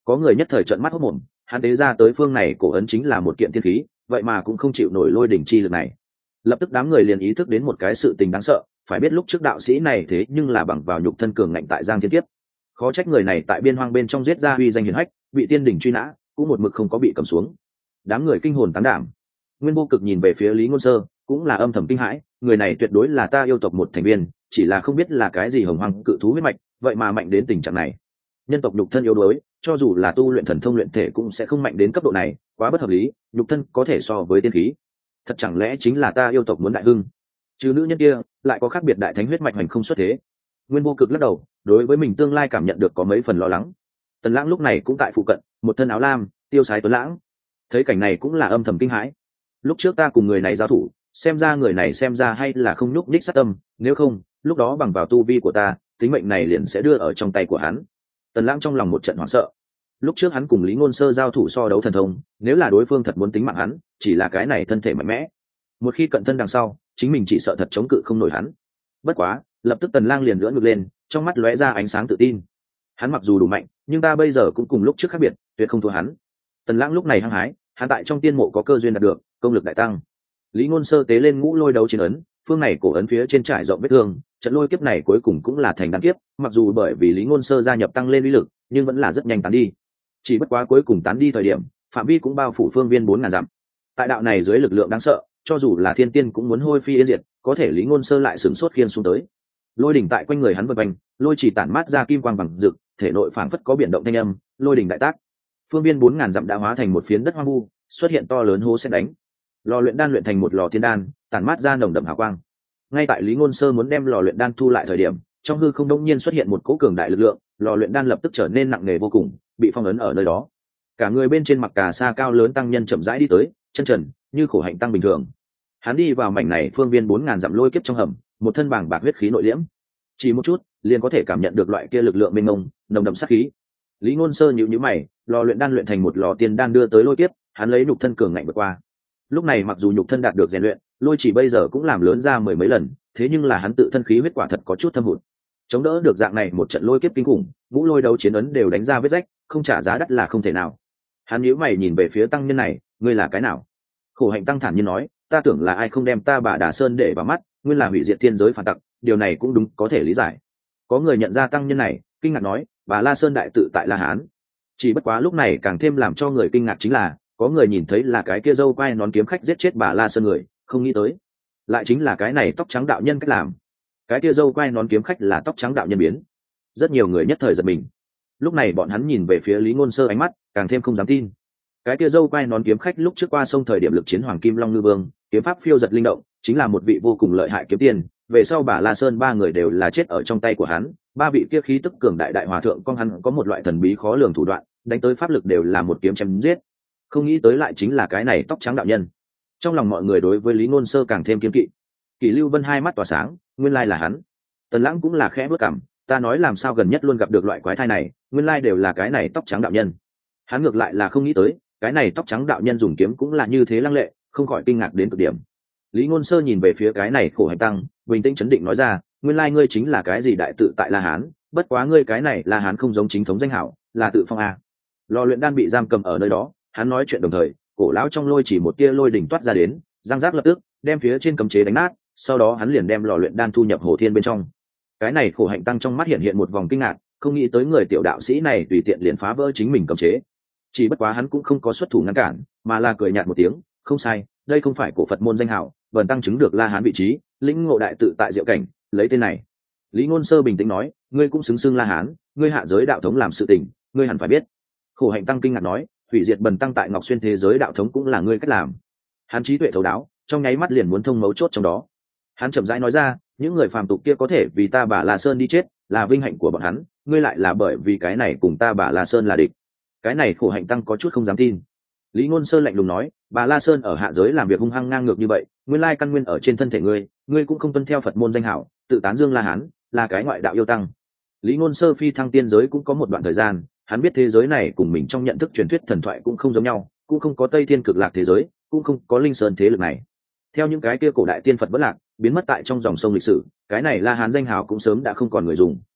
Có người nhất thời trợn mắt hốt mồm, hắn tế ra tới phương này cổ ấn chính là một kiện tiên khí, vậy mà cũng không chịu nổi lôi đỉnh chi lực này. Lập tức đám người liền ý thức đến một cái sự tình đáng sợ, phải biết lúc trước đạo sĩ này thế nhưng là bằng vào nhục thân cường ngạnh tại Giang Thiên Kiếp, khó trách người này tại biên hoang bên trong giết ra uy danh hiển hách, bị tiên đỉnh truy nã, cũng một mực không có bị cầm xuống. Đám người kinh hồn tán đảm. Nguyên Vô Cực nhìn về phía Lý Ngôn Sơ, cũng là âm thầm kinh hãi, người này tuyệt đối là ta yêu tộc một thành viên, chỉ là không biết là cái gì hồng hoang cự thú huyết mạch, vậy mà mạnh đến tình trạng này. Nhân tộc nhục thân yếu đuối, cho dù là tu luyện thần thông luyện thể cũng sẽ không mạnh đến cấp độ này, quá bất hợp lý, nhục thân có thể so với tiên khí. Thật chẳng lẽ chính là ta yêu tộc muốn đại hưng? Chứ nữ nhân kia, lại có khác biệt đại thánh huyết mạch hành không xuất thế. Nguyên Vô Cực lắc đầu, đối với mình tương lai cảm nhận được có mấy phần lo lắng. Tần Lãng lúc này cũng tại phụ cận, một thân áo lam, tiêu sái tuấn lãng. Thấy cảnh này cũng là âm thầm kinh hãi. Lúc trước ta cùng người này giao thủ, xem ra người này xem ra hay là không nhúc nhích sát tâm, nếu không, lúc đó bằng vào tu vi của ta, tính mệnh này liền sẽ đưa ở trong tay của hắn. Tần Lãng trong lòng một trận hoảng sợ. Lúc trước hắn cùng Lý Ngôn Sơ giao thủ so đấu thần thông, nếu là đối phương thật muốn tính mạng hắn, chỉ là cái này thân thể mạnh mẽ. Một khi cận thân đằng sau, chính mình chỉ sợ thật chống cự không nổi hắn. Bất quá, lập tức Tần Lang liền lưỡn ngược lên, trong mắt lóe ra ánh sáng tự tin. Hắn mặc dù đủ mạnh, nhưng ta bây giờ cũng cùng lúc trước khác biệt, tuyệt không thua hắn. Tần Lãng lúc này hăng hái, hắn tại trong tiên mộ có cơ duyên đạt được, công lực đại tăng. Lý Ngôn Sơ tế lên ngũ lôi đấu chiến ấn, phương này cổ ấn phía trên trải rộng vết thương, trận lôi kiếp này cuối cùng cũng là thành đan kiếp, mặc dù bởi vì Lý Ngôn Sơ gia nhập tăng lên uy lực, nhưng vẫn là rất nhanh tán đi. Chỉ bất quá cuối cùng tán đi thời điểm, phạm vi cũng bao phủ phương viên bốn ngàn dặm. Tại đạo này dưới lực lượng đáng sợ, cho dù là thiên tiên cũng muốn hôi phi yên diệt, có thể Lý Ngôn Sơ lại sửng sốt khiên xuống tới. Lôi đỉnh tại quanh người hắn vần quanh, lôi chỉ tản mát ra kim quang bằng rực, thể nội phảng phất có biển động thanh âm, lôi đỉnh đại tác. Phương viên bốn ngàn dặm đã hóa thành một phiến đất hoang vu, xuất hiện to lớn hố sét đánh. Lò luyện đan luyện thành một lò thiên đan, tản mát ra nồng đậm hào quang. Ngay tại Lý Ngôn Sơ muốn đem lò luyện đan thu lại thời điểm, trong hư không đông nhiên xuất hiện một cỗ cường đại lực lượng, lò luyện đan lập tức trở nên nặng nề vô cùng, bị phong ấn ở nơi đó. Cả người bên trên mặc cà sa cao lớn tăng nhân chậm rãi đi tới, chân trần, như khổ hạnh tăng bình thường. Hắn đi vào mảnh này phương viên bốn ngàn dặm lôi kiếp trong hầm, một thân bàng bạc huyết khí nội liễm, chỉ một chút liền có thể cảm nhận được loại kia lực lượng mênh mông, nồng đậm sát khí. Lý Ngôn Sơ nhíu nhíu mày, lò luyện đan luyện thành một lò tiên đan đưa tới lôi kiếp, hắn lấy nhục thân cường ngạnh vượt qua. Lúc này mặc dù nhục thân đạt được rèn luyện, lôi chỉ bây giờ cũng làm lớn ra mười mấy lần, thế nhưng là hắn tự thân khí huyết quả thật có chút thâm hụt. Chống đỡ được dạng này một trận lôi kiếp kinh khủng, ngũ lôi đấu chiến ấn đều đánh ra vết rách, không trả giá đắt là không thể nào. Hắn nhíu mày nhìn về phía tăng nhân này, ngươi là cái nào? Khổ hạnh tăng thản nhiên nói, ta tưởng là ai không đem ta Bà Đà Sơn để vào mắt, nguyên là hủy diệt thiên giới phản tặc, điều này cũng đúng có thể lý giải. Có người nhận ra tăng nhân này, kinh ngạc nói, Bà La Sơn đại tự tại La Hán. Chỉ bất quá lúc này càng thêm làm cho người kinh ngạc chính là, có người nhìn thấy là cái kia dâu quai nón kiếm khách giết chết Bà La Sơn người, không nghĩ tới, lại chính là cái này tóc trắng đạo nhân cách làm. Cái kia dâu quai nón kiếm khách là tóc trắng đạo nhân biến. Rất nhiều người nhất thời giật mình. Lúc này bọn hắn nhìn về phía Lý Ngôn Sơ ánh mắt càng thêm không dám tin. Cái kia dâu quai nón kiếm khách lúc trước qua sông thời điểm lực chiến Hoàng Kim Long Ngư Vương, kiếm pháp phiêu giật linh động, chính là một vị vô cùng lợi hại kiếm tiền. Về sau Bà La Sơn ba người đều là chết ở trong tay của hắn, ba vị kia khí tức cường đại đại hòa thượng con hắn có một loại thần bí khó lường thủ đoạn, đánh tới pháp lực đều là một kiếm chém giết. Không nghĩ tới lại chính là cái này tóc trắng đạo nhân. Trong lòng mọi người đối với Lý Ngôn Sơ càng thêm kiêng kỵ. Kỷ Lưu Vân hai mắt tỏa sáng, nguyên lai là hắn. Tần Lãng cũng là khẽ bước cằm, ta nói làm sao gần nhất luôn gặp được loại quái thai này, nguyên lai đều là cái này tóc trắng đạo nhân. Hắn ngược lại là không nghĩ tới, cái này tóc trắng đạo nhân dùng kiếm cũng là như thế lăng lệ, không khỏi kinh ngạc đến cực điểm. Lý Ngôn Sơ nhìn về phía cái này khổ hành tăng, bình tĩnh chấn định nói ra, nguyên lai ngươi chính là cái gì đại tự tại La Hán, bất quá ngươi cái này La Hán không giống chính thống danh hảo, là tự phong a. Lò luyện đan bị giam cầm ở nơi đó, hắn nói chuyện đồng thời, cổ lão trong lôi chỉ một tia lôi đỉnh toát ra đến, giang giác lập tức đem phía trên cấm chế đánh nát, sau đó hắn liền đem lò luyện đan thu nhập hồ thiên bên trong. Cái này khổ hạnh tăng trong mắt hiện hiện một vòng kinh ngạc, không nghĩ tới người tiểu đạo sĩ này tùy tiện liền phá vỡ chính mình cấm chế. Chỉ bất quá hắn cũng không có xuất thủ ngăn cản, mà là cười nhạt một tiếng, không sai, đây không phải cổ Phật môn danh hào, vần tăng chứng được La Hán vị trí, lĩnh ngộ đại tự tại diệu cảnh, lấy tên này. Lý Ngôn Sơ bình tĩnh nói, ngươi cũng xứng xưng La Hán, ngươi hạ giới đạo thống làm sự tình, ngươi hẳn phải biết. Khổ hạnh tăng kinh ngạc nói, hủy diệt bần tăng tại Ngọc Xuyên thế giới đạo thống cũng là ngươi cách làm. Hắn trí tuệ thấu đáo, trong nháy mắt liền muốn thông mấu chốt trong đó. Hắn chậm rãi nói ra, những người phàm tục kia có thể vì ta Bà La Sơn đi chết, là vinh hạnh của bọn hắn, ngươi lại là bởi vì cái này cùng ta Bà La Sơn là địch. Cái này khổ hạnh tăng có chút không dám tin. Lý Ngôn Sơ lạnh lùng nói, Bà La Sơn ở hạ giới làm việc hung hăng ngang ngược như vậy, nguyên lai căn nguyên ở trên thân thể ngươi, ngươi cũng không tuân theo Phật môn danh hảo, tự tán dương La Hán, là cái ngoại đạo yêu tăng. Lý Ngôn Sơ phi thăng tiên giới cũng có một đoạn thời gian, hắn biết thế giới này cùng mình trong nhận thức truyền thuyết thần thoại cũng không giống nhau, cũng không có Tây Thiên Cực Lạc thế giới, cũng không có Linh Sơn thế lực này. Theo những cái kia cổ đại tiên Phật vẫn lạc, biến mất tại trong dòng sông lịch sử, cái này La Hán danh hào cũng sớm đã không còn người dùng.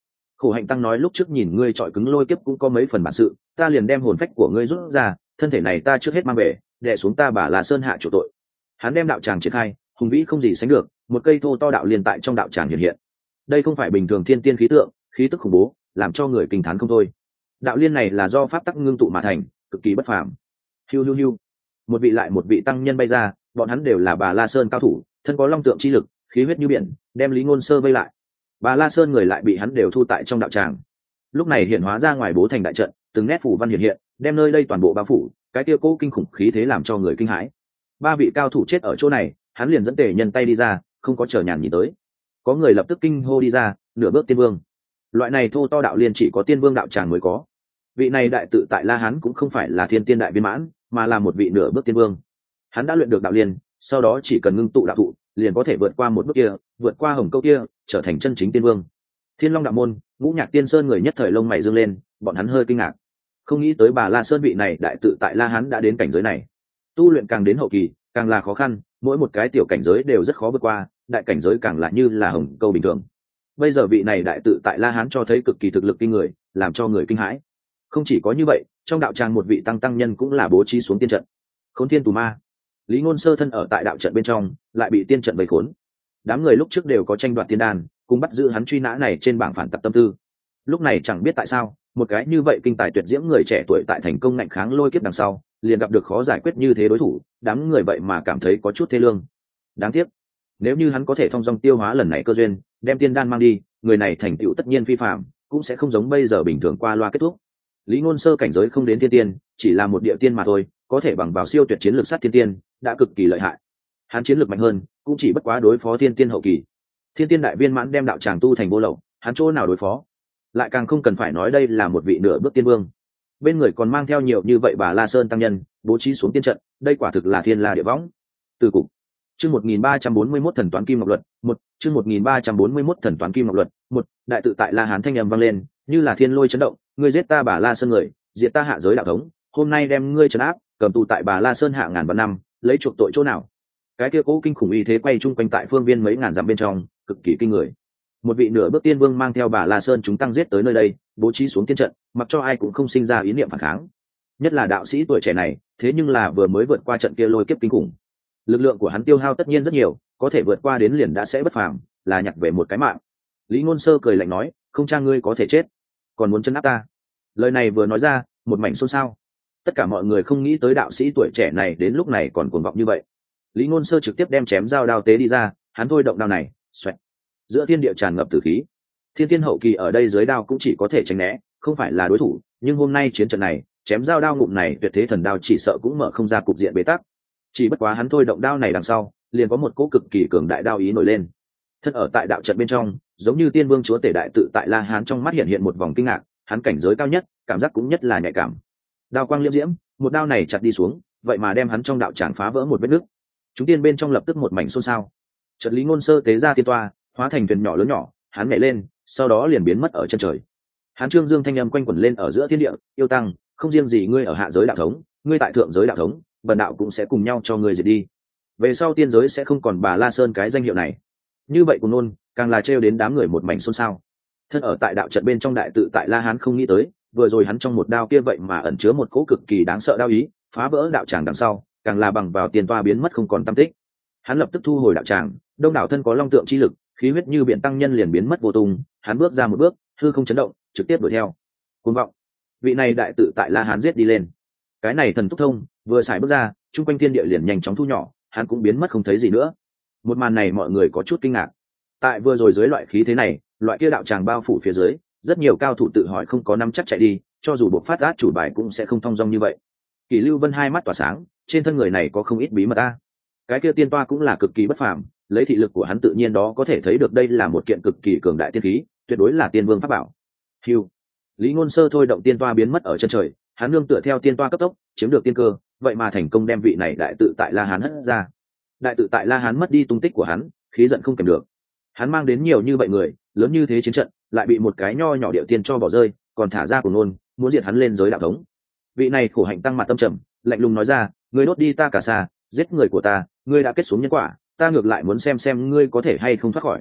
Khổ hạnh tăng nói lúc trước nhìn ngươi trọi cứng lôi kiếp cũng có mấy phần bản sự, ta liền đem hồn phách của ngươi rút ra, thân thể này ta trước hết mang về, đè xuống ta Bà La Sơn hạ chủ tội. Hắn đem đạo tràng triển khai, hùng vĩ không gì sánh được, một cây thô to đạo liền tại trong đạo tràng hiện hiện. Đây không phải bình thường thiên tiên khí tượng, khí tức khủng bố, làm cho người kinh thán không thôi. Đạo liên này là do pháp tắc ngưng tụ mà thành, cực kỳ bất phàm. Hiu hiu hiu, một vị lại một vị tăng nhân bay ra, bọn hắn đều là Bà La Sơn cao thủ, thân có long tượng chi lực, khí huyết như biển, đem Lý Ngôn Sơ vây lại. Bà La Sơn người lại bị hắn đều thu tại trong đạo tràng. Lúc này hiện hóa ra ngoài bố thành đại trận, từng nét phủ văn hiện hiện, đem nơi đây toàn bộ bao phủ, cái kia cố kinh khủng khí thế làm cho người kinh hãi. Ba vị cao thủ chết ở chỗ này, hắn liền dẫn tề nhân tay đi ra, không có chờ nhàn nhìn tới. Có người lập tức kinh hô đi ra, nửa bước tiên vương. Loại này thô to đạo liên chỉ có tiên vương đạo tràng mới có. Vị này đại tự tại La Hán cũng không phải là thiên tiên đại viên mãn, mà là một vị nửa bước tiên vương. Hắn đã luyện được đạo liên, sau đó chỉ cần ngưng tụ đạo thụ, liền có thể vượt qua một bước kia, vượt qua hồng câu kia, trở thành chân chính tiên vương. Thiên Long đạo môn, Ngũ Nhạc Tiên Sơn người nhất thời lông mày dương lên, bọn hắn hơi kinh ngạc, không nghĩ tới Bà La Sơn vị này đại tự tại La Hán đã đến cảnh giới này. Tu luyện càng đến hậu kỳ, càng là khó khăn, mỗi một cái tiểu cảnh giới đều rất khó vượt qua, đại cảnh giới càng là như là hồng câu bình thường. Bây giờ vị này đại tự tại La Hán cho thấy cực kỳ thực lực kinh người, làm cho người kinh hãi. Không chỉ có như vậy, trong đạo tràng một vị tăng tăng nhân cũng là bố trí xuống tiên trận. Khốn Thiên Tù Ma, Lý Ngôn Sơ thân ở tại đạo trận bên trong, lại bị tiên trận vây khốn. Đám người lúc trước đều có tranh đoạt tiên đan, cùng bắt giữ hắn truy nã này trên bảng phản tặc tâm tư. Lúc này chẳng biết tại sao, một cái như vậy kinh tài tuyệt diễm người trẻ tuổi tại thành công ngạnh kháng lôi kiếp đằng sau, liền gặp được khó giải quyết như thế đối thủ, đám người vậy mà cảm thấy có chút thê lương. Đáng tiếc, nếu như hắn có thể thông dong tiêu hóa lần này cơ duyên, đem tiên đan mang đi, người này thành tựu tất nhiên phi phàm, cũng sẽ không giống bây giờ bình thường qua loa kết thúc. Lý Ngôn Sơ cảnh giới không đến thiên tiên, chỉ là một địa tiên mà thôi, có thể bằng vào siêu tuyệt chiến lược sát thiên tiên, đã cực kỳ lợi hại. Hắn chiến lược mạnh hơn, cũng chỉ bất quá đối phó thiên tiên hậu kỳ. Thiên tiên đại viên mãn đem đạo tràng tu thành vô lậu, hắn chỗ nào đối phó? Lại càng không cần phải nói đây là một vị nửa bước tiên vương. Bên người còn mang theo nhiều như vậy Bà La Sơn tăng nhân, bố trí xuống tiên trận, đây quả thực là thiên la địa võng. Từ cục. Chương một nghìn ba trăm bốn mươi mốt thần toán kim ngọc luật, một, chương một nghìn ba trăm bốn mươi mốt thần toán kim ngọc luật, một, đại tự tại La Hán thanh âm vang lên, như là thiên lôi chấn động, ngươi giết ta Bà La Sơn người, diệt ta hạ giới đạo thống, hôm nay đem ngươi trấn áp, cầm tù tại Bà La Sơn hạ ngàn vạn năm, lấy chuộc tội chỗ nào? Cái kia cố kinh khủng uy thế quay chung quanh tại phương viên mấy ngàn dặm bên trong, cực kỳ kinh người. Một vị nửa bước tiên vương mang theo Bà La Sơn chúng tăng giết tới nơi đây, bố trí xuống tiên trận, mặc cho ai cũng không sinh ra ý niệm phản kháng. Nhất là đạo sĩ tuổi trẻ này, thế nhưng là vừa mới vượt qua trận kia lôi kiếp kinh khủng. Lực lượng của hắn tiêu hao tất nhiên rất nhiều, có thể vượt qua đến liền đã sẽ bất phàm, là nhặt về một cái mạng. Lý Ngôn Sơ cười lạnh nói, không cha ngươi có thể chết, còn muốn trấn áp ta. Lời này vừa nói ra, một mảnh xôn xao. Tất cả mọi người không nghĩ tới đạo sĩ tuổi trẻ này đến lúc này còn cuồng vọng như vậy. Lý Ngôn Sơ trực tiếp đem chém dao đao tế đi ra, hắn thôi động đao này, xoẹt. Giữa thiên địa tràn ngập tử khí. Thiên tiên hậu kỳ ở đây dưới đao cũng chỉ có thể tránh né, không phải là đối thủ, nhưng hôm nay chiến trận này, chém dao đao ngụm này tuyệt thế thần đao chỉ sợ cũng mở không ra cục diện bế tắc. Chỉ bất quá hắn thôi động đao này đằng sau, liền có một cỗ cực kỳ cường đại đao ý nổi lên. Thân ở tại đạo trận bên trong, giống như tiên vương chúa tể đại tự tại La Hán trong mắt hiện hiện một vòng kinh ngạc, hắn cảnh giới cao nhất, cảm giác cũng nhất là nhạy cảm. Đao quang liễm diễm, một đao này chặt đi xuống, vậy mà đem hắn trong đạo tràng phá vỡ một vết nứt. Chúng tiên bên trong lập tức một mảnh xôn xao. Trận Lý Ngôn Sơ tế ra tiên toa, hóa thành thuyền nhỏ lớn nhỏ, hắn nhảy lên, sau đó liền biến mất ở chân trời. Hắn trương dương thanh âm quanh quẩn lên ở giữa thiên địa, yêu tăng, không riêng gì ngươi ở hạ giới đạo thống, ngươi tại thượng giới đạo thống, bần đạo cũng sẽ cùng nhau cho ngươi diệt đi. Về sau tiên giới sẽ không còn Bà La Sơn cái danh hiệu này. Như vậy cùng nôn, càng là trêu đến đám người một mảnh xôn xao. Thân ở tại đạo trận bên trong đại tự tại La Hán không nghĩ tới, vừa rồi hắn trong một đao kia vậy mà ẩn chứa một cỗ cực kỳ đáng sợ đao ý, phá vỡ đạo tràng đằng sau, càng là bằng vào tiền toa biến mất không còn tăm tích. Hắn lập tức thu hồi đạo tràng, đông đảo thân có long tượng chi lực, khí huyết như biển tăng nhân liền biến mất vô tung, hắn bước ra một bước, hư không chấn động, trực tiếp đuổi theo. Cuồng vọng, vị này đại tự tại La Hán giết đi lên. Cái này thần túc thông, vừa xài bước ra, trung quanh thiên địa liền nhanh chóng thu nhỏ, hắn cũng biến mất không thấy gì nữa. Một màn này mọi người có chút kinh ngạc. Tại vừa rồi dưới loại khí thế này, loại kia đạo tràng bao phủ phía dưới, rất nhiều cao thủ tự hỏi không có nắm chắc chạy đi, cho dù buộc phát át chủ bài cũng sẽ không thong dong như vậy. Kỷ Lưu Vân hai mắt tỏa sáng, trên thân người này có không ít bí mật a. Cái kia tiên toa cũng là cực kỳ bất phàm, lấy thị lực của hắn tự nhiên đó có thể thấy được đây là một kiện cực kỳ cường đại tiên khí, tuyệt đối là tiên vương pháp bảo. Hưu. Lý Ngôn Sơ thôi động tiên toa biến mất ở chân trời, hắn nương tựa theo tiên toa cấp tốc, chiếm được tiên cơ, vậy mà thành công đem vị này đại tự tại La Hán hất ra. Đại tự tại La Hán mất đi tung tích của hắn, khí giận không kềm được. Hắn mang đến nhiều như vậy người, lớn như thế chiến trận, lại bị một cái nho nhỏ điệu tiên cho bỏ rơi, còn thả ra của nôn, muốn diệt hắn lên giới đạo thống. Vị này khổ hạnh tăng mặt tâm trầm, lạnh lùng nói ra, ngươi đốt đi ta cả xa, giết người của ta, ngươi đã kết xuống nhân quả, ta ngược lại muốn xem xem ngươi có thể hay không thoát khỏi.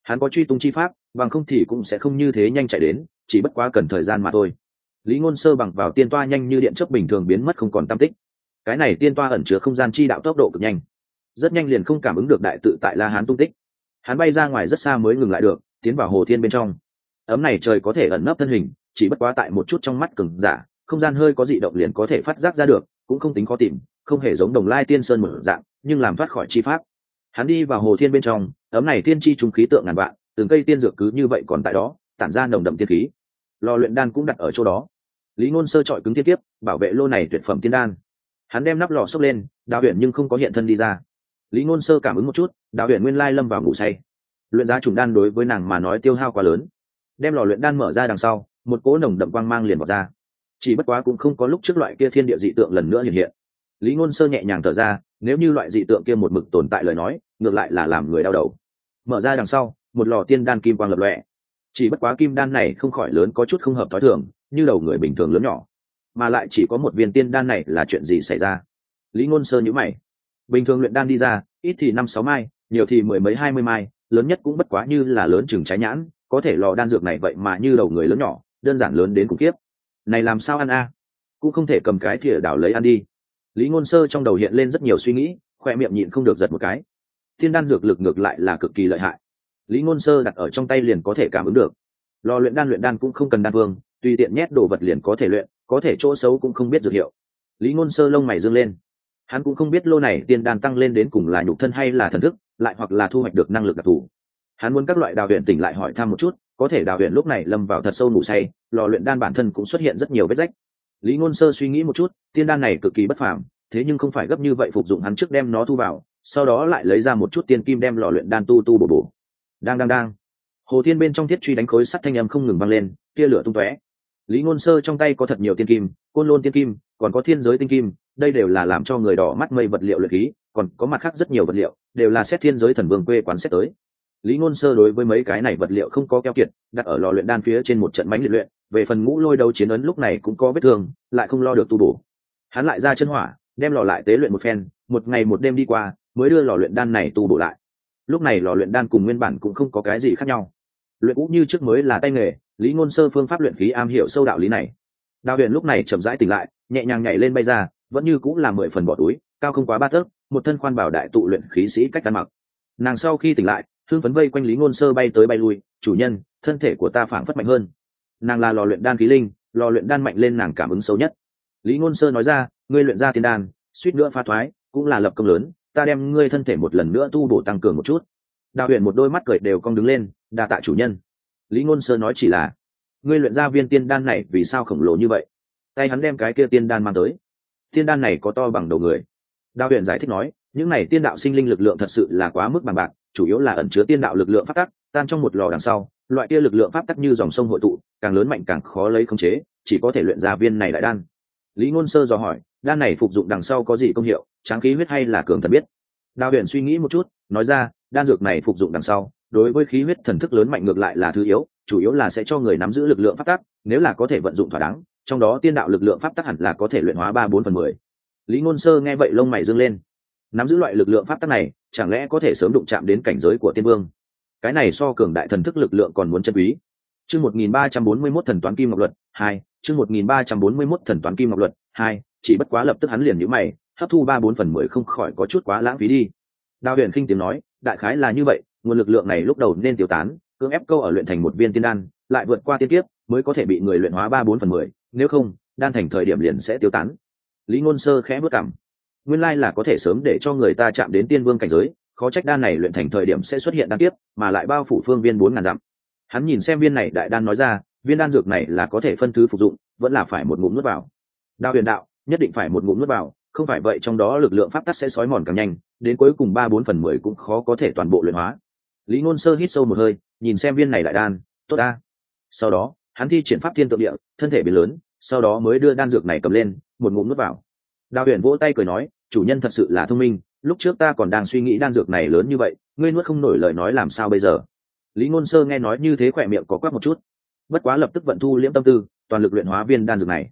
hắn có truy tung chi pháp, bằng không thì cũng sẽ không như thế nhanh chạy đến, chỉ bất quá cần thời gian mà thôi. Lý Ngôn Sơ bằng vào tiên toa nhanh như điện chớp bình thường biến mất không còn tăm tích. Cái này tiên toa ẩn chứa không gian chi đạo tốc độ cực nhanh, rất nhanh liền không cảm ứng được đại tự tại La Hán tung tích. Hắn bay ra ngoài rất xa mới ngừng lại được, tiến vào hồ thiên bên trong. Ấm này trời có thể ẩn nấp thân hình, chỉ bất quá tại một chút trong mắt cường giả, không gian hơi có dị động liền có thể phát giác ra được, cũng không tính khó tìm, không hề giống Đồng Lai Tiên Sơn một dạng, nhưng làm thoát khỏi chi pháp. Hắn đi vào hồ thiên bên trong, ấm này tiên chi trùng khí tượng ngàn vạn, từng cây tiên dược cứ như vậy còn tại đó, tản ra nồng đậm tiên khí. Lò luyện đan cũng đặt ở chỗ đó. Lý Ngôn Sơ chọi cứng tiên tiếp, bảo vệ lô này tuyệt phẩm tiên đan. Hắn đem nắp lò xốc lên, Đào Huyền nhưng không có hiện thân đi ra. Lý Ngôn Sơ cảm ứng một chút, Đào Huyền nguyên lai lâm vào ngủ say. Luyện giá trùng đan đối với nàng mà nói tiêu hao quá lớn. Đem lò luyện đan mở ra đằng sau, một cỗ nồng đậm quang mang liền vọt ra. Chỉ bất quá cũng không có lúc trước loại kia thiên địa dị tượng lần nữa hiện hiện. Lý Ngôn Sơ nhẹ nhàng thở ra, nếu như loại dị tượng kia một mực tồn tại lời nói, ngược lại là làm người đau đầu. Mở ra đằng sau, một lò tiên đan kim quang lập lòe. Chỉ bất quá kim đan này không khỏi lớn có chút không hợp thói thường, như đầu người bình thường lớn nhỏ, mà lại chỉ có một viên tiên đan này là chuyện gì xảy ra? Lý Ngôn Sơ nhíu mày. Bình thường luyện đan đi ra, ít thì năm sáu mai, nhiều thì mười mấy hai mươi mai, lớn nhất cũng bất quá như là lớn chừng trái nhãn, có thể lò đan dược này vậy mà như đầu người lớn nhỏ, đơn giản lớn đến khủng khiếp. Này làm sao ăn a? Cũng không thể cầm cái thìa đảo lấy ăn đi. Lý Ngôn Sơ trong đầu hiện lên rất nhiều suy nghĩ, khoe miệng nhịn không được giật một cái. Tiên đan dược lực ngược lại là cực kỳ lợi hại. Lý Ngôn Sơ đặt ở trong tay liền có thể cảm ứng được. Lò luyện đan luyện đan cũng không cần đan vương, tùy tiện nhét đồ vật liền có thể luyện, có thể chỗ xấu cũng không biết dược hiệu. Lý Ngôn Sơ lông mày dương lên. Hắn cũng không biết lô này tiên đan tăng lên đến cùng là nhục thân hay là thần thức, lại hoặc là thu hoạch được năng lực đặc thù. Hắn muốn các loại Đào Huyền tỉnh lại hỏi thăm một chút, có thể Đào Huyền lúc này lâm vào thật sâu ngủ say, lò luyện đan bản thân cũng xuất hiện rất nhiều vết rách. Lý Ngôn Sơ suy nghĩ một chút, tiên đan này cực kỳ bất phàm, thế nhưng không phải gấp như vậy phục dụng, hắn trước đem nó thu vào, sau đó lại lấy ra một chút tiên kim đem lò luyện đan tu tu bổ bổ. Đang đang đang. Hồ thiên bên trong thiết truy đánh khối sắt thanh âm không ngừng vang lên, tia lửa tung tóe. Lý Ngôn Sơ trong tay có thật nhiều tiên kim, côn lôn tiên kim, còn có thiên giới tinh kim, đây đều là làm cho người đỏ mắt mây vật liệu luyện khí, còn có mặt khác rất nhiều vật liệu, đều là xét thiên giới thần vương quê quán xét tới. Lý Ngôn Sơ đối với mấy cái này vật liệu không có keo kiệt, đặt ở lò luyện đan phía trên một trận mãnh liệt luyện, về phần ngũ lôi đấu chiến ấn lúc này cũng có vết thương, lại không lo được tu bổ. Hắn lại ra chân hỏa, đem lò lại tế luyện một phen, một ngày một đêm đi qua, mới đưa lò luyện đan này tu bổ lại. Lúc này lò luyện đan cùng nguyên bản cũng không có cái gì khác nhau. Luyện cũng như trước mới là tay nghề, Lý Ngôn Sơ phương pháp luyện khí am hiểu sâu đạo lý này. Đào Huyền lúc này chậm rãi tỉnh lại, nhẹ nhàng nhảy lên bay ra, vẫn như cũng là mười phần bỏ túi, cao không quá ba tấc, một thân khoan bảo đại tụ luyện khí sĩ cách ăn mặc. Nàng sau khi tỉnh lại, hương phấn vây quanh Lý Ngôn Sơ bay tới bay lui, "Chủ nhân, thân thể của ta phảng phất mạnh hơn." Nàng là lò luyện đan khí linh, lò luyện đan mạnh lên nàng cảm ứng sâu nhất. Lý Ngôn Sơ nói ra, "Ngươi luyện ra tiên đan, suýt nữa phá thoái, cũng là lập công lớn, ta đem ngươi thân thể một lần nữa tu bổ tăng cường một chút." Đào Huyền một đôi mắt cười đều cong đứng lên, "Đa tạ chủ nhân." Lý Ngôn Sơ nói chỉ là, "Ngươi luyện ra viên tiên đan này vì sao khổng lồ như vậy?" Tay hắn đem cái kia tiên đan mang tới. Tiên đan này có to bằng đầu người. Đào Huyền giải thích nói, những này tiên đạo sinh linh lực lượng thật sự là quá mức bằng bạc, chủ yếu là ẩn chứa tiên đạo lực lượng pháp tắc, tan trong một lò đằng sau, loại kia lực lượng pháp tắc như dòng sông hội tụ, càng lớn mạnh càng khó lấy khống chế, chỉ có thể luyện ra viên này đại đan. Lý Ngôn Sơ dò hỏi, đan này phục dụng đằng sau có gì công hiệu, tráng khí huyết hay là cường thần biết? Đào Huyền suy nghĩ một chút, nói ra, đan dược này phục dụng đằng sau, đối với khí huyết thần thức lớn mạnh ngược lại là thứ yếu, chủ yếu là sẽ cho người nắm giữ lực lượng pháp tắc, nếu là có thể vận dụng thỏa đáng, trong đó tiên đạo lực lượng pháp tắc hẳn là có thể luyện hóa ba bốn phần mười. Lý Ngôn Sơ nghe vậy lông mày dương lên. Nắm giữ loại lực lượng pháp tắc này, chẳng lẽ có thể sớm đụng chạm đến cảnh giới của tiên vương? Cái này so cường đại thần thức lực lượng còn muốn chân quý. Chương một nghìn ba trăm bốn mươi mốt thần toán kim ngọc luật hai, chương một nghìn ba trăm bốn mươi mốt thần toán kim ngọc luật hai, chỉ bất quá lập tức hắn liền nhíu mày, hấp thu ba bốn phần mười không khỏi có chút quá lãng phí đi. Đào Huyền khinh tiếng nói, đại khái là như vậy, nguồn lực lượng này lúc đầu nên tiêu tán, cưỡng ép câu ở luyện thành một viên tiên đan, lại vượt qua tiên kiếp, mới có thể bị người luyện hóa ba bốn phần mười, nếu không, đan thành thời điểm liền sẽ tiêu tán. Lý Ngôn Sơ khẽ bước cằm. Nguyên lai là có thể sớm để cho người ta chạm đến tiên vương cảnh giới, khó trách đan này luyện thành thời điểm sẽ xuất hiện đan kiếp, mà lại bao phủ phương viên bốn ngàn dặm. Hắn nhìn xem viên này đại đan nói ra, viên đan dược này là có thể phân thứ phục dụng, vẫn là phải một ngụm nuốt vào. Đào Huyền đạo, nhất định phải một ngụm nuốt vào, không phải vậy trong đó lực lượng pháp tắc sẽ sói mòn càng nhanh, đến cuối cùng ba bốn phần mười cũng khó có thể toàn bộ luyện hóa. Lý Ngôn Sơ hít sâu một hơi, nhìn xem viên này đại đan, tốt a. Sau đó, hắn thi triển pháp thiên tượng địa, thân thể biến lớn, sau đó mới đưa đan dược này cầm lên, một ngụm nuốt vào. Đào Huyền vỗ tay cười nói, chủ nhân thật sự là thông minh, lúc trước ta còn đang suy nghĩ đan dược này lớn như vậy, ngươi nuốt không nổi lời nói làm sao bây giờ? Lý Ngôn Sơ nghe nói như thế khỏe miệng có quắc một chút, bất quá lập tức vận thu liễm tâm tư, toàn lực luyện hóa viên đan dược này.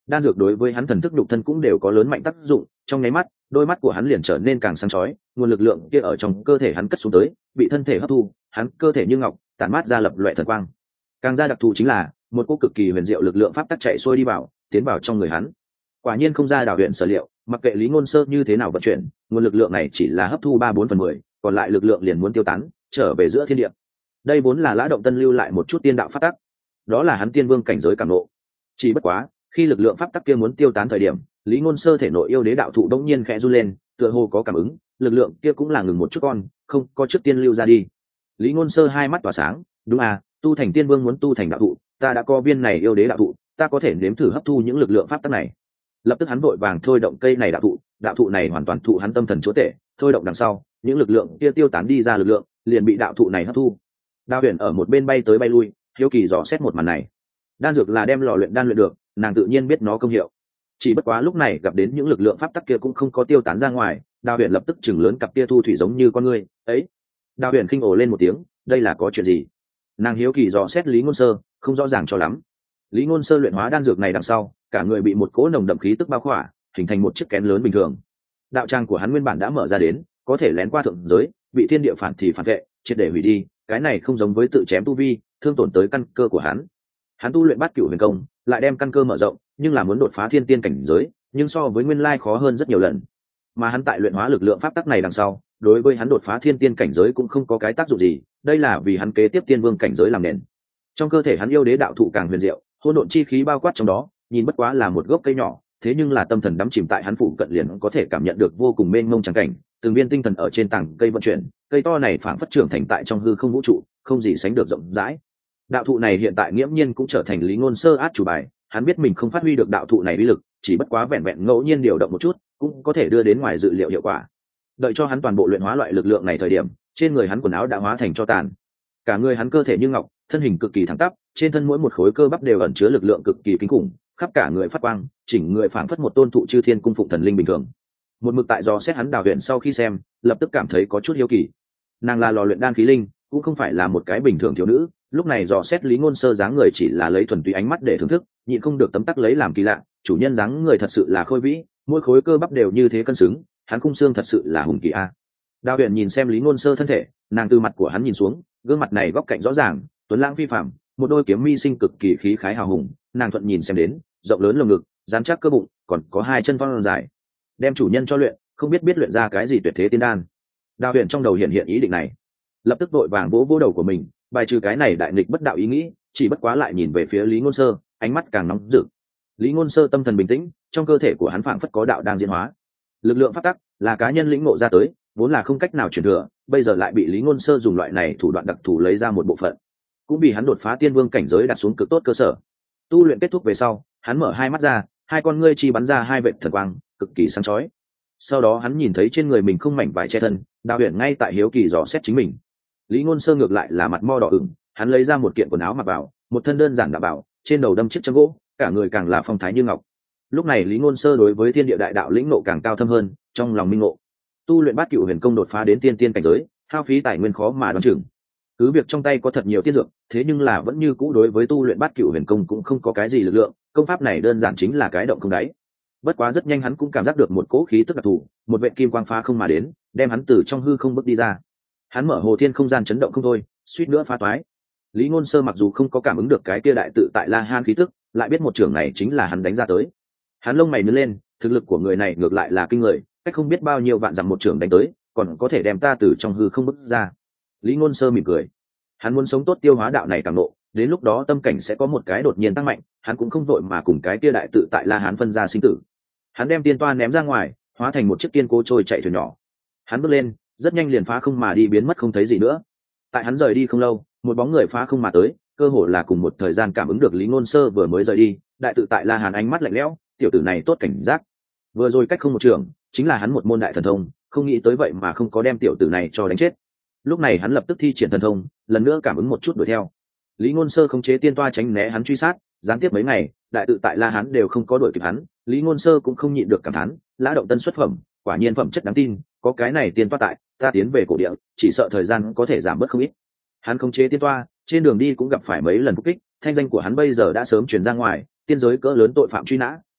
đan dược đối với hắn thần thức nhục thân cũng đều có lớn mạnh tác dụng, trong nháy mắt đôi mắt của hắn liền trở nên càng sáng chói, nguồn lực lượng kia ở trong cơ thể hắn cất xuống tới bị thân thể hấp thu, hắn cơ thể như ngọc tản mát ra lập loè thần quang. Càng ra đặc thù chính là một cô cực kỳ huyền diệu lực lượng pháp tắc chạy xuôi đi vào, tiến vào trong người hắn. Quả nhiên không ra đảo huyện sở liệu, mặc kệ Lý Ngôn Sơ như thế nào vận chuyển, nguồn lực lượng này chỉ là hấp thu ba bốn phần mười, còn lại lực lượng liền muốn tiêu tán trở về giữa thiên địa. Đây vốn là Lã Động Tân lưu lại một chút tiên đạo pháp tắc, đó là hắn tiên vương cảnh giới cảm ngộ. Chỉ bất quá khi lực lượng pháp tắc kia muốn tiêu tán thời điểm, Lý Ngôn Sơ thể nội yêu đế đạo thụ đống nhiên khẽ run lên, tựa hồ có cảm ứng, lực lượng kia cũng là ngừng một chút con, không có trước tiên lưu ra đi. Lý Ngôn Sơ hai mắt tỏa sáng, đúng à, tu thành tiên vương muốn tu thành đạo thụ, ta đã có viên này yêu đế đạo thụ, ta có thể nếm thử hấp thu những lực lượng pháp tắc này. Lập tức hắn vội vàng thôi động cây này đạo thụ, đạo thụ này hoàn toàn thụ hắn tâm thần chúa tể, thôi động đằng sau, những lực lượng kia tiêu tán đi ra lực lượng, liền bị đạo thụ này hấp thu. Đao Huyền ở một bên bay tới bay lui, hiếu kỳ dò xét một màn này. Đan dược là đem lò luyện đan luyện được, nàng tự nhiên biết nó công hiệu. Chỉ bất quá lúc này gặp đến những lực lượng pháp tắc kia cũng không có tiêu tán ra ngoài, Đao Huyền lập tức chừng lớn cặp kia thu thủy giống như con ngươi, ấy. Đao Huyền khinh ồ lên một tiếng, đây là có chuyện gì? Nàng hiếu kỳ dò xét Lý Ngôn Sơ, không rõ ràng cho lắm. Lý Ngôn Sơ luyện hóa đan dược này đằng sau, cả người bị một cỗ nồng đậm khí tức bao khỏa, hình thành một chiếc kén lớn bình thường. Đạo trang của hắn nguyên bản đã mở ra đến, có thể lén qua thượng giới, bị thiên địa phản thì phản vệ, triệt để hủy đi, cái này không giống với tự chém tu vi, thương tổn tới căn cơ của hắn. Hắn tu luyện Bát Cửu Huyền Công, lại đem căn cơ mở rộng, nhưng là muốn đột phá thiên tiên cảnh giới, nhưng so với nguyên lai khó hơn rất nhiều lần. Mà hắn tại luyện hóa lực lượng pháp tắc này đằng sau, đối với hắn đột phá thiên tiên cảnh giới cũng không có cái tác dụng gì, đây là vì hắn kế tiếp tiên vương cảnh giới làm nền. Trong cơ thể hắn yêu đế đạo thụ càng huyền diệu, hỗn độn chi khí bao quát trong đó, nhìn bất quá là một gốc cây nhỏ, thế nhưng là tâm thần đắm chìm tại hắn phụ cận liền có thể cảm nhận được vô cùng mênh mông trắng cảnh, từng viên tinh thần ở trên tảng cây vận chuyển, cây to này phảng phất trưởng thành tại trong hư không vũ trụ, không gì sánh được rộng rãi. Đạo thụ này hiện tại nghiễm nhiên cũng trở thành Lý Ngôn Sơ át chủ bài, hắn biết mình không phát huy được đạo thụ này uy lực, chỉ bất quá vẹn vẹn ngẫu nhiên điều động một chút, cũng có thể đưa đến ngoài dự liệu hiệu quả. Đợi cho hắn toàn bộ luyện hóa loại lực lượng này thời điểm, trên người hắn quần áo đã hóa thành tro tàn. Cả người hắn cơ thể như ngọc, thân hình cực kỳ thẳng tắp, trên thân mỗi một khối cơ bắp đều ẩn chứa lực lượng cực kỳ kinh khủng, khắp cả người phát quang, chỉnh người phảng phất một tôn thụ chư thiên cung phụng thần linh bình thường. Một mực tại dò xét hắn Đào Huyền sau khi xem, lập tức cảm thấy có chút hiếu kỳ. Nàng là lò luyện đan khí linh, cũng không phải là một cái bình thường thiếu nữ, lúc này dò xét Lý Ngôn Sơ dáng người chỉ là lấy thuần túy ánh mắt để thưởng thức, nhịn không được tấm tắc lấy làm kỳ lạ, chủ nhân dáng người thật sự là khôi vĩ, mỗi khối cơ bắp đều như thế cân xứng, hắn khung xương thật sự là hùng kỳ a. Đào Huyền nhìn xem Lý Ngôn Sơ thân thể, nàng từ mặt của hắn nhìn xuống, gương mặt này góc cạnh rõ ràng, tuấn lãng phi phàm, một đôi kiếm mi sinh cực kỳ khí khái hào hùng, nàng thuận nhìn xem đến, rộng lớn lồng ngực, rắn chắc cơ bụng, còn có hai chân thon dài. Đem chủ nhân cho luyện, không biết biết luyện ra cái gì tuyệt thế tiên đan. Đào Huyền trong đầu hiện hiện ý định này, lập tức vội vàng vỗ vỗ đầu của mình, bài trừ cái này đại nghịch bất đạo ý nghĩ, chỉ bất quá lại nhìn về phía Lý Ngôn Sơ, ánh mắt càng nóng rực. Lý Ngôn Sơ tâm thần bình tĩnh, trong cơ thể của hắn phảng phất có đạo đang diễn hóa. Lực lượng pháp tắc là cá nhân lĩnh ngộ ra tới, vốn là không cách nào truyền thừa, bây giờ lại bị Lý Ngôn Sơ dùng loại này thủ đoạn đặc thù lấy ra một bộ phận, cũng vì hắn đột phá tiên vương cảnh giới đặt xuống cực tốt cơ sở. Tu luyện kết thúc về sau, hắn mở hai mắt ra, hai con ngươi chi bắn ra hai vệt thần quang, cực kỳ sáng chói. Sau đó hắn nhìn thấy trên người mình không mảnh vải che thân, Đào Huyền ngay tại hiếu kỳ dò xét chính mình. Lý Ngôn Sơ ngược lại là mặt mo đỏ ửng, hắn lấy ra một kiện quần áo mặc vào, một thân đơn giản đạo bảo, trên đầu đâm chiếc châm gỗ, cả người càng là phong thái như ngọc. Lúc này Lý Ngôn Sơ đối với thiên địa đại đạo lĩnh ngộ càng cao thâm hơn, trong lòng minh ngộ. Tu luyện Bát Cửu Huyền Công đột phá đến tiên tiên cảnh giới, hao phí tài nguyên khó mà đoán chừng. Cứ việc trong tay có thật nhiều tiên dược, thế nhưng là vẫn như cũ đối với tu luyện Bát Cửu Huyền Công cũng không có cái gì lực lượng, công pháp này đơn giản chính là cái động không đáy. Bất quá rất nhanh hắn cũng cảm giác được một cỗ khí tức đặc thù, một vệt kim quang phá không mà đến, đem hắn từ trong hư không bước đi ra. Hắn mở hồ thiên không gian chấn động không thôi, suýt nữa phá toái. Lý Ngôn Sơ mặc dù không có cảm ứng được cái kia đại tự tại La Han khí tức, lại biết một trường này chính là hắn đánh ra tới. Hắn lông mày nhướng lên, thực lực của người này ngược lại là kinh người, cách không biết bao nhiêu vạn dặm một trường đánh tới, còn có thể đem ta từ trong hư không bước ra. Lý Ngôn Sơ mỉm cười. Hắn muốn sống tốt tiêu hóa đạo này càng nộ, đến lúc đó tâm cảnh sẽ có một cái đột nhiên tăng mạnh, hắn cũng không vội mà cùng cái kia đại tự tại La Hán phân ra sinh tử. Hắn đem tiên toa ném ra ngoài, hóa thành một chiếc kiên cố trôi chạy thuyền nhỏ. Hắn bước lên, rất nhanh liền phá không mà đi biến mất không thấy gì nữa. Tại hắn rời đi không lâu, một bóng người phá không mà tới, cơ hồ là cùng một thời gian cảm ứng được Lý Ngôn Sơ vừa mới rời đi, đại tự tại La Hán ánh mắt lạnh lẽo, tiểu tử này tốt cảnh giác. Vừa rồi cách không một trường, chính là hắn một môn đại thần thông, không nghĩ tới vậy mà không có đem tiểu tử này cho đánh chết. Lúc này hắn lập tức thi triển thần thông, lần nữa cảm ứng một chút đuổi theo. Lý Ngôn Sơ khống chế tiên toa tránh né hắn truy sát, gián tiếp mấy ngày, đại tự tại La Hán đều không có đuổi kịp hắn, Lý Ngôn Sơ cũng không nhịn được cảm thán, Lã Động Tân xuất phẩm, quả nhiên phẩm chất đáng tin, có cái này tiên toa tại, ta tiến về cổ địa, chỉ sợ thời gian có thể giảm bớt không ít. Hắn khống chế tiên toa, trên đường đi cũng gặp phải mấy lần phục kích, thanh danh của hắn bây giờ đã sớm truyền ra ngoài, tiên giới cỡ lớn tội phạm truy nã,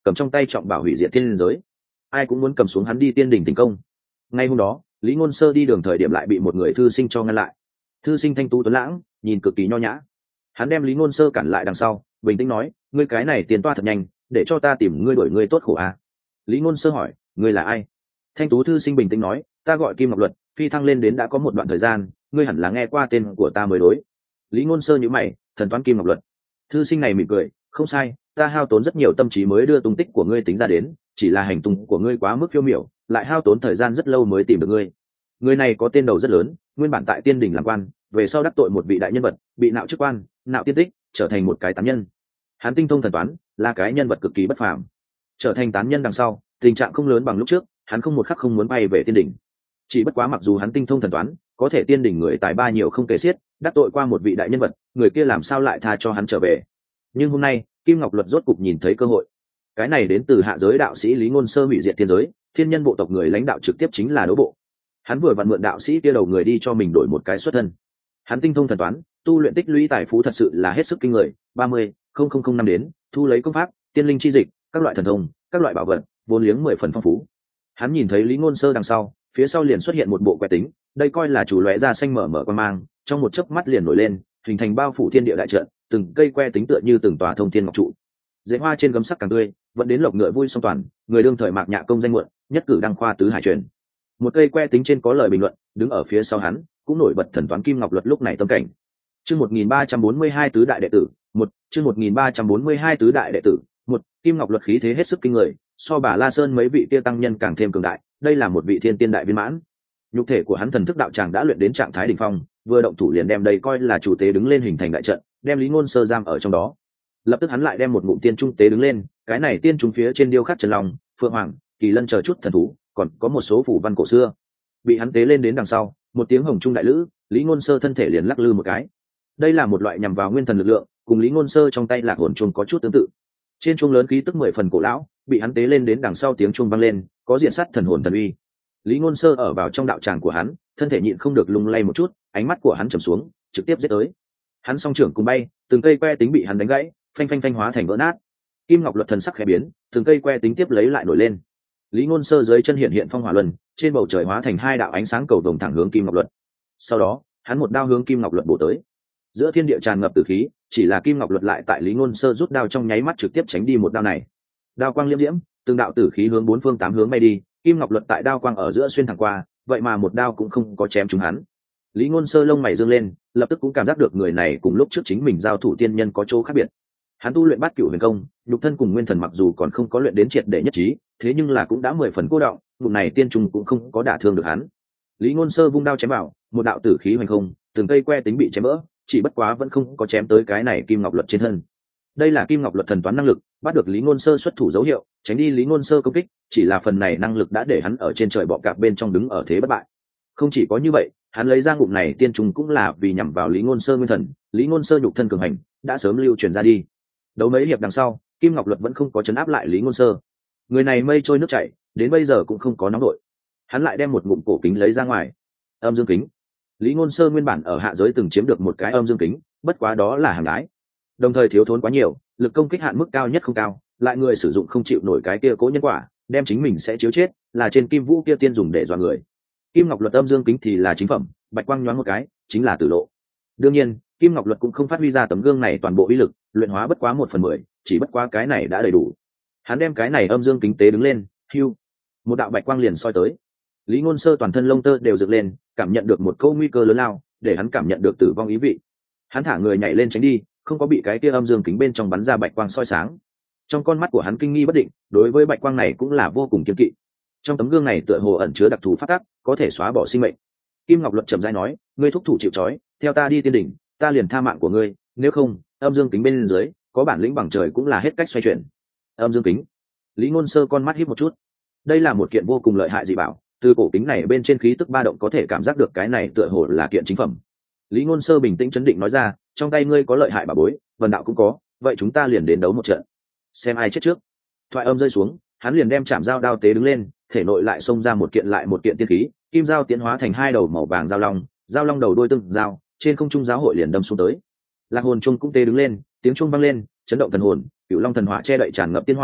cầm trong tay trọng bảo hủy diệt thiên giới. Ai cũng muốn cầm xuống hắn đi tiên đỉnh thành công. Ngay hôm đó, Lý Ngôn Sơ đi đường thời điểm lại bị một người thư sinh cho ngăn lại. Thư sinh thanh tú tuấn lãng, nhìn cực kỳ nho nhã. Hắn đem Lý Ngôn Sơ cản lại đằng sau, bình tĩnh nói, ngươi cái này tiền toa thật nhanh, để cho ta tìm ngươi đổi ngươi tốt khổ à. Lý Ngôn Sơ hỏi, ngươi là ai? Thanh tú thư sinh bình tĩnh nói, ta gọi Kim Ngọc Luật, phi thăng lên đến đã có một đoạn thời gian, ngươi hẳn là nghe qua tên của ta mới đối. Lý Ngôn Sơ nhíu mày, thần toán Kim Ngọc Luật. Thư sinh này mỉm cười, không sai, ta hao tốn rất nhiều tâm trí mới đưa tung tích của ngươi tính ra đến, chỉ là hành tung của ngươi quá mức phiêu miểu, lại hao tốn thời gian rất lâu mới tìm được ngươi. Người này có tên đầu rất lớn, nguyên bản tại tiên đình làm quan, về sau đắc tội một vị đại nhân vật, bị nạo chức quan, nạo tiên tích, trở thành một cái tán nhân. Hắn tinh thông thần toán, là cái nhân vật cực kỳ bất phàm. Trở thành tán nhân đằng sau, tình trạng không lớn bằng lúc trước, hắn không một khắc không muốn bay về tiên đình. Chỉ bất quá mặc dù hắn tinh thông thần toán, có thể tiên đình người tài ba nhiều không kể xiết, đắc tội qua một vị đại nhân vật, người kia làm sao lại tha cho hắn trở về. Nhưng hôm nay, Kim Ngọc Luật rốt cục nhìn thấy cơ hội. Cái này đến từ hạ giới đạo sĩ Lý Ngôn Sơ hủy diệt thiên giới, thiên nhân bộ tộc người lãnh đạo trực tiếp chính là Đấu Bộ. Hắn vừa vặn mượn đạo sĩ kia đầu người đi cho mình đổi một cái xuất thân. Hắn tinh thông thần toán, tu luyện tích lũy tài phú thật sự là hết sức kinh người, ba mươi không năm đến, thu lấy công pháp, tiên linh chi dịch, các loại thần thông, các loại bảo vật, vốn liếng mười phần phong phú. Hắn nhìn thấy Lý Ngôn Sơ đằng sau, phía sau liền xuất hiện một bộ quẻ tính, đây coi là chủ lóe ra xanh mở mở quan mang, trong một chớp mắt liền nổi lên, hình thành bao phủ thiên địa đại trận, từng cây que tính tựa như từng tòa thông thiên ngọc trụ. Dễ hoa trên gấm sắc càng tươi, vẫn đến lộc ngựa vui song toàn, người đương thời mạc nhạ công danh muộn, nhất cử đăng khoa tứ hải truyền. Một cây que tính trên có lời bình luận, đứng ở phía sau hắn, cũng nổi bật thần toán Kim Ngọc Luật lúc này tâm cảnh. Chương một nghìn ba trăm bốn mươi hai tứ đại đệ tử, một, chương một nghìn ba trăm bốn mươi hai tứ đại đệ tử, một, Kim Ngọc Luật khí thế hết sức kinh người, so Bà La Sơn mấy vị kia tăng nhân càng thêm cường đại, đây là một vị thiên tiên đại viên mãn. Nhục thể của hắn thần thức đạo tràng đã luyện đến trạng thái đỉnh phong, vừa động thủ liền đem đây coi là chủ tế đứng lên hình thành đại trận, đem Lý Ngôn Sơ giam ở trong đó. Lập tức hắn lại đem một ngụm tiên trung tế đứng lên, cái này tiên trung phía trên điêu khắc Trần Long, Phượng Hoàng, Kỳ Lân chờ chút thần thú, còn có một số phù văn cổ xưa. Bị hắn tế lên đến đằng sau, một tiếng hồng trung đại lữ, Lý Ngôn Sơ thân thể liền lắc lư một cái. Đây là một loại nhằm vào nguyên thần lực lượng, cùng Lý Ngôn Sơ trong tay lạc hồn chuông có chút tương tự. Trên chuông lớn khí tức mười phần cổ lão, bị hắn tế lên đến đằng sau tiếng chuông vang lên, có diện sát thần hồn thần uy. Lý Ngôn Sơ ở vào trong đạo tràng của hắn, thân thể nhịn không được lung lay một chút, ánh mắt của hắn trầm xuống, trực tiếp giết tới. Hắn song trưởng cùng bay, từng cây que tính bị hắn đánh gãy, phanh phanh phanh hóa thành vỡ nát. Kim Ngọc Luật thần sắc khẽ biến, từng cây que tính tiếp lấy lại nổi lên. Lý Ngôn Sơ dưới chân hiện hiện phong hỏa luân, trên bầu trời hóa thành hai đạo ánh sáng cầu vồng thẳng hướng Kim Ngọc Luật. Sau đó, hắn một đao hướng Kim Ngọc Luật bổ tới. Giữa thiên địa tràn ngập tử khí, chỉ là Kim Ngọc Luật lại tại Lý Ngôn Sơ rút đao trong nháy mắt trực tiếp tránh đi một đao này. Đao quang liễm diễm, từng đạo tử khí hướng bốn phương tám hướng bay đi, Kim Ngọc Luật tại đao quang ở giữa xuyên thẳng qua, vậy mà một đao cũng không có chém trúng hắn. Lý Ngôn Sơ lông mày dương lên, lập tức cũng cảm giác được người này cùng lúc trước chính mình giao thủ tiên nhân có chỗ khác biệt. Hắn tu luyện Bát Cửu Huyền Công, nhục thân cùng nguyên thần mặc dù còn không có luyện đến triệt để nhất trí, thế nhưng là cũng đã mười phần cô động, vụ này tiên trùng cũng không có đả thương được hắn. Lý Ngôn Sơ vung đao chém vào, một đạo tử khí hoành không, từng cây que tính bị chém vỡ, chỉ bất quá vẫn không có chém tới cái này Kim Ngọc Luật trên thân. Đây là Kim Ngọc Luật thần toán năng lực, bắt được Lý Ngôn Sơ xuất thủ dấu hiệu, tránh đi Lý Ngôn Sơ công kích, chỉ là phần này năng lực đã để hắn ở trên trời bọ cạp bên trong đứng ở thế bất bại. Không chỉ có như vậy, hắn lấy ra ngụm này tiên trùng cũng là vì nhằm vào Lý Ngôn Sơ nguyên thần, Lý Ngôn Sơ nhục thân cường hành, đã sớm lưu truyền ra đi. Đấu mấy hiệp đằng sau, Kim Ngọc Luật vẫn không có chấn áp lại Lý Ngôn Sơ. Người này mây trôi nước chảy, đến bây giờ cũng không có nóng nổi. Hắn lại đem một ngụm cổ kính lấy ra ngoài. Âm dương kính. Lý Ngôn Sơ nguyên bản ở hạ giới từng chiếm được một cái âm dương kính, bất quá đó là hàng đái. Đồng thời thiếu thốn quá nhiều, lực công kích hạn mức cao nhất không cao, lại người sử dụng không chịu nổi cái kia cố nhân quả, đem chính mình sẽ chiếu chết, là trên Kim Vũ kia tiên dùng để dọa người. Kim Ngọc Luật âm dương kính thì là chính phẩm, bạch quang nhoáng một cái, chính là tử lộ. Đương nhiên, Kim Ngọc Luật cũng không phát huy ra tấm gương này toàn bộ uy lực, luyện hóa bất quá một phần mười, chỉ bất quá cái này đã đầy đủ. Hắn đem cái này âm dương kính tế đứng lên, hưu, một đạo bạch quang liền soi tới. Lý Ngôn Sơ toàn thân lông tơ đều dựng lên, cảm nhận được một câu nguy cơ lớn lao, để hắn cảm nhận được tử vong ý vị. Hắn thả người nhảy lên tránh đi, không có bị cái kia âm dương kính bên trong bắn ra bạch quang soi sáng. Trong con mắt của hắn kinh nghi bất định, đối với bạch quang này cũng là vô cùng kiêng kỵ. Trong tấm gương này tựa hồ ẩn chứa đặc thù phát tác, có thể xóa bỏ sinh mệnh. Kim Ngọc Luật trầm rãi nói, ngươi thúc thủ chịu trói, theo ta đi tiên đỉnh, ta liền tha mạng của ngươi, nếu không, âm dương kính bên dưới, có bản lĩnh bằng trời cũng là hết cách xoay chuyển. Âm dương kính. Lý Ngôn Sơ con mắt híp một chút. Đây là một kiện vô cùng lợi hại dị bảo, từ cổ kính này bên trên khí tức ba động có thể cảm giác được cái này tựa hồ là kiện chính phẩm. Lý Ngôn Sơ bình tĩnh chấn định nói ra, trong tay ngươi có lợi hại bảo bối, vần đạo cũng có, vậy chúng ta liền đến đấu một trận, xem ai chết trước. Thoại âm rơi xuống, hắn liền đem chạm dao đao tế đứng lên, thể nội lại xông ra một kiện lại một kiện tiên khí, kim dao tiến hóa thành hai đầu màu vàng dao long, dao long đầu đôi tương dao, trên không trung giáo hội liền đâm xuống tới. Lạc hồn chuông cũng tế đứng lên, tiếng chuông vang lên, chấn động thần hồn, cửu long thần hỏa che đậy tràn ngập tiên hỏa,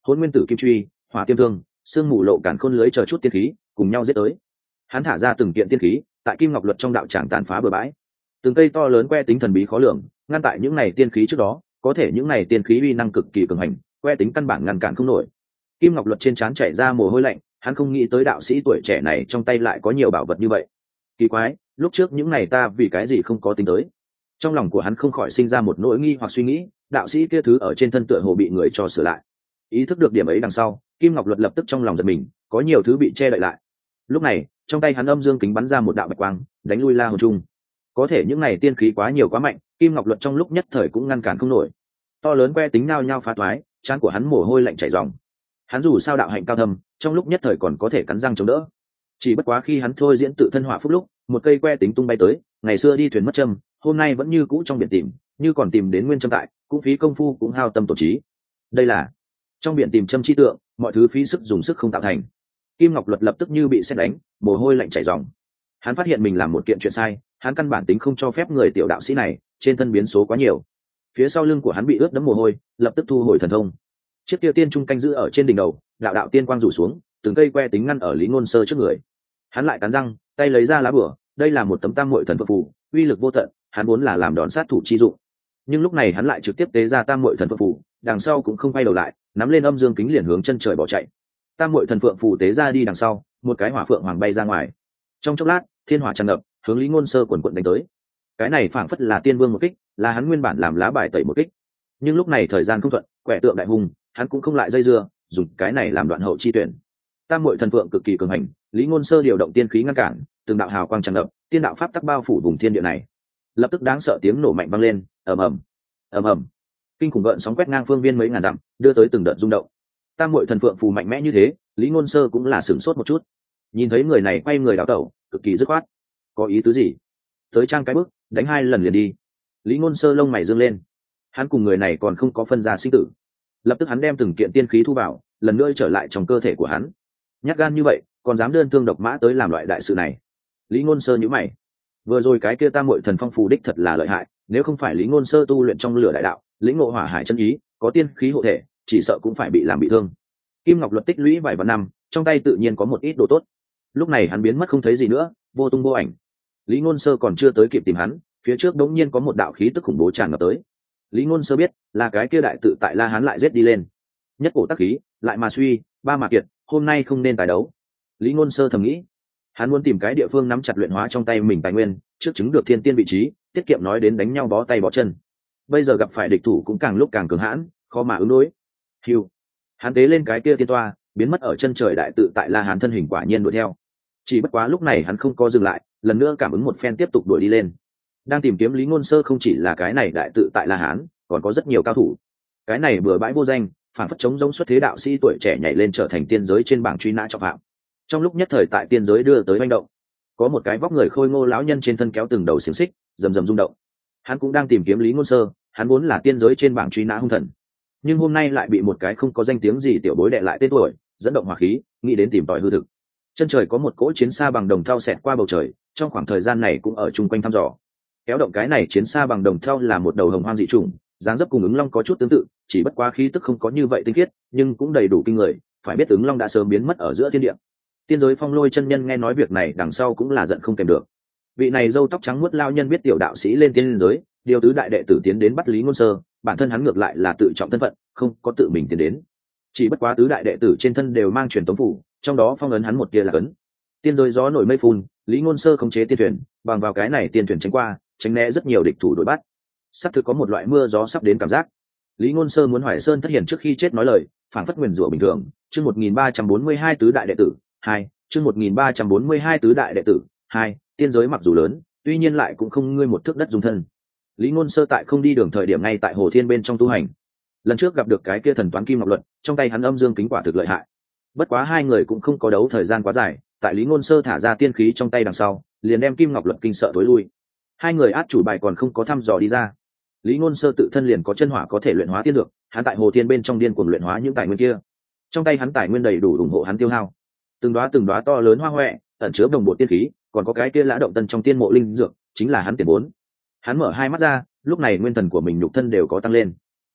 hôn nguyên tử kim truy, hỏa tiêm thương, sương mù lộ cản khôn lưới chờ chút tiên khí cùng nhau giết tới. Hắn thả ra từng kiện tiên khí tại kim ngọc luật trong đạo tràng tàn phá bừa bãi, từng cây to lớn que tính thần bí khó lường ngăn tại những này tiên khí trước đó, có thể những này tiên khí uy năng cực kỳ cường hành, que tính căn bản ngăn cản không nổi. Kim ngọc luật trên trán chảy ra mồ hôi lạnh, hắn không nghĩ tới đạo sĩ tuổi trẻ này trong tay lại có nhiều bảo vật như vậy. Kỳ quái, lúc trước những này ta vì cái gì không có tính tới. Trong lòng của hắn không khỏi sinh ra một nỗi nghi hoặc suy nghĩ, đạo sĩ kia thứ ở trên thân tựa hồ bị người cho sửa lại. Ý thức được điểm ấy đằng sau, Kim ngọc luật lập tức trong lòng giật mình, có nhiều thứ bị che đậy lại. Lúc này trong tay hắn âm dương kính bắn ra một đạo bạch quang, đánh lui La Hồn Trung. Có thể những này tiên khí quá nhiều quá mạnh, Kim ngọc luật trong lúc nhất thời cũng ngăn cản không nổi. To lớn que tính nao nhau phá toái, trán của hắn mồ hôi lạnh chảy ròng. Hắn dù sao đạo hạnh cao thâm, trong lúc nhất thời còn có thể cắn răng chống đỡ. Chỉ bất quá khi hắn thôi diễn tự thân hỏa phúc lúc, một cây que tính tung bay tới, ngày xưa đi thuyền mất châm, hôm nay vẫn như cũ trong biển tìm, như còn tìm đến nguyên châm tại, cũng phí công phu cũng hao tâm tổ trí. Đây là trong biển tìm châm chi tượng, mọi thứ phí sức dùng sức không tạo thành. Kim ngọc luật lập tức như bị sét đánh, mồ hôi lạnh chảy ròng. Hắn phát hiện mình làm một kiện chuyện sai, hắn căn bản tính không cho phép người tiểu đạo sĩ này trên thân biến số quá nhiều. Phía sau lưng của hắn bị ướt đẫm mồ hôi, lập tức thu hồi thần thông. Chiếc kia tiên trung canh giữ ở trên đỉnh đầu, đạo đạo tiên quang rủ xuống, từng cây que tính ngăn ở Lý Ngôn Sơ trước người. Hắn lại cắn răng, tay lấy ra lá bùa, đây là một tấm tam muội thần phượng phù, uy lực vô tận, hắn muốn là làm đòn sát thủ chi dụng. Nhưng lúc này hắn lại trực tiếp tế ra tam muội thần phượng phù, đằng sau cũng không quay đầu lại, nắm lên âm dương kính liền hướng chân trời bỏ chạy. Tam muội thần phượng phù tế ra đi đằng sau, một cái hỏa phượng hoàng bay ra ngoài. Trong chốc lát, thiên hỏa tràn ngập, hướng Lý Ngôn Sơ quần quần đánh tới. Cái này phảng phất là tiên vương một kích, là hắn nguyên bản làm lá bài tẩy một kích. Nhưng lúc này thời gian không thuận, quẻ tượng đại hùng, hắn cũng không lại dây dưa, dùng cái này làm đoạn hậu chi tuyển. Tam muội thần phượng cực kỳ cường hành, Lý Ngôn Sơ điều động tiên khí ngăn cản, từng đạo hào quang tràn ngập, tiên đạo pháp tắc bao phủ vùng thiên địa này. Lập tức đáng sợ tiếng nổ mạnh vang lên, ầm ầm, ầm ầm, kinh khủng gợn sóng quét ngang phương viên mấy ngàn dặm, đưa tới từng đợt rung động. Tam muội thần phượng phù mạnh mẽ như thế, Lý Ngôn Sơ cũng là sửng sốt một chút. Nhìn thấy người này quay người đảo tẩu, cực kỳ dứt khoát. Có ý tứ gì? Tới trang cái bước, đánh hai lần liền đi. Lý Ngôn Sơ lông mày dương lên. Hắn cùng người này còn không có phân ra sinh tử. Lập tức hắn đem từng kiện tiên khí thu vào, lần nữa trở lại trong cơ thể của hắn. Nhát gan như vậy, còn dám đơn thương độc mã tới làm loại đại sự này. Lý Ngôn Sơ nhíu mày. Vừa rồi cái kia tam muội thần phong phù đích thật là lợi hại, nếu không phải Lý Ngôn Sơ tu luyện trong lửa đại đạo, lĩnh ngộ hỏa hải chân ý, có tiên khí hộ thể, chỉ sợ cũng phải bị làm bị thương. Kim ngọc luật tích lũy vài vạn năm, trong tay tự nhiên có một ít đồ tốt. Lúc này hắn biến mất không thấy gì nữa, vô tung vô ảnh. Lý Ngôn Sơ còn chưa tới kịp tìm hắn, phía trước đống nhiên có một đạo khí tức khủng bố tràn ngập tới. Lý Ngôn Sơ biết là cái kia đại tự tại La Hán lại giết đi lên. Nhất cổ tác khí, lại mà suy, ba mà kiệt, hôm nay không nên tài đấu. Lý Ngôn Sơ thầm nghĩ, hắn muốn tìm cái địa phương nắm chặt luyện hóa trong tay mình tài nguyên, trước chứng được thiên tiên vị trí, tiết kiệm nói đến đánh nhau bó tay bó chân. Bây giờ gặp phải địch thủ cũng càng lúc càng cường hãn, khó mà ứng đối. Hưu, hắn tế lên cái kia tiên toa, biến mất ở chân trời đại tự tại La Hán thân hình quả nhiên đuổi theo. Chỉ bất quá lúc này hắn không có dừng lại, lần nữa cảm ứng một phen tiếp tục đuổi đi lên. Đang tìm kiếm Lý Ngôn Sơ không chỉ là cái này đại tự tại La Hán, còn có rất nhiều cao thủ. Cái này bừa bãi vô danh, phản phất chống giống xuất thế đạo sĩ tuổi trẻ nhảy lên trở thành tiên giới trên bảng truy nã trọng phạm. Trong lúc nhất thời tại tiên giới đưa tới manh động, có một cái vóc người khôi ngô lão nhân trên thân kéo từng đầu xiềng xích, rầm rầm rung động. Hắn cũng đang tìm kiếm Lý Ngôn Sơ, hắn vốn là tiên giới trên bảng truy nã hung thần, nhưng hôm nay lại bị một cái không có danh tiếng gì tiểu bối đệ lại tên tuổi, dẫn động hỏa khí, nghĩ đến tìm tòi hư thực. Chân trời có một cỗ chiến xa bằng đồng thau xẹt qua bầu trời, trong khoảng thời gian này cũng ở chung quanh thăm dò. Kéo động cái này chiến xa bằng đồng thau là một đầu hồng hoang dị chủng, dáng dấp cùng ứng long có chút tương tự, chỉ bất quá khí tức không có như vậy tinh khiết, nhưng cũng đầy đủ kinh người, phải biết ứng long đã sớm biến mất ở giữa thiên địa. Tiên giới Phong Lôi chân nhân nghe nói việc này đằng sau cũng là giận không kèm được. Vị này râu tóc trắng muốt lao nhân biết tiểu đạo sĩ lên tiên giới, điều tứ đại đệ tử tiến đến bắt Lý Ngôn Sơ, bản thân hắn ngược lại là tự trọng thân phận, không có tự mình tiến đến. Chỉ bất quá tứ đại đệ tử trên thân đều mang truyền tống phủ, trong đó phong ấn hắn một tia là ấn. Tiên giới gió nổi mây phun, Lý Ngôn Sơ khống chế tiên thuyền, bằng vào cái này tiên thuyền tránh qua, tránh né rất nhiều địch thủ đuổi bắt. Sắp thực có một loại mưa gió sắp đến cảm giác. Lý Ngôn Sơ muốn Hoài Sơn thất hiển trước khi chết nói lời, phảng phất nguyền rủa bình thường. Chương một nghìn ba trăm bốn mươi hai tứ đại đệ tử hai, chương một nghìn ba trăm bốn mươi hai tứ đại đệ tử hai, tiên giới mặc dù lớn, tuy nhiên lại cũng không ngươi một thước đất dung thân. Lý Ngôn Sơ tại không đi đường thời điểm ngay tại Hồ Thiên bên trong tu hành. Lần trước gặp được cái kia thần toán kim ngọc luận, trong tay hắn âm dương kính quả thực lợi hại. Bất quá hai người cũng không có đấu thời gian quá dài, tại Lý Ngôn Sơ thả ra tiên khí trong tay đằng sau, liền đem kim ngọc luận kinh sợ tối lui. Hai người át chủ bài còn không có thăm dò đi ra. Lý Ngôn Sơ tự thân liền có chân hỏa có thể luyện hóa tiên dược, hắn tại Hồ Thiên bên trong điên cuồng luyện hóa những tài nguyên kia. Trong tay hắn tài nguyên đầy đủ ủng hộ hắn tiêu hao. Từng đóa từng đóa to lớn hoa hoè, ẩn chứa đồng bộ tiên khí, còn có cái kia lã động tân trong tiên mộ linh dược, chính là hắn tiền vốn. Hắn mở hai mắt ra, lúc này nguyên thần của mình nhục thân đều có tăng lên.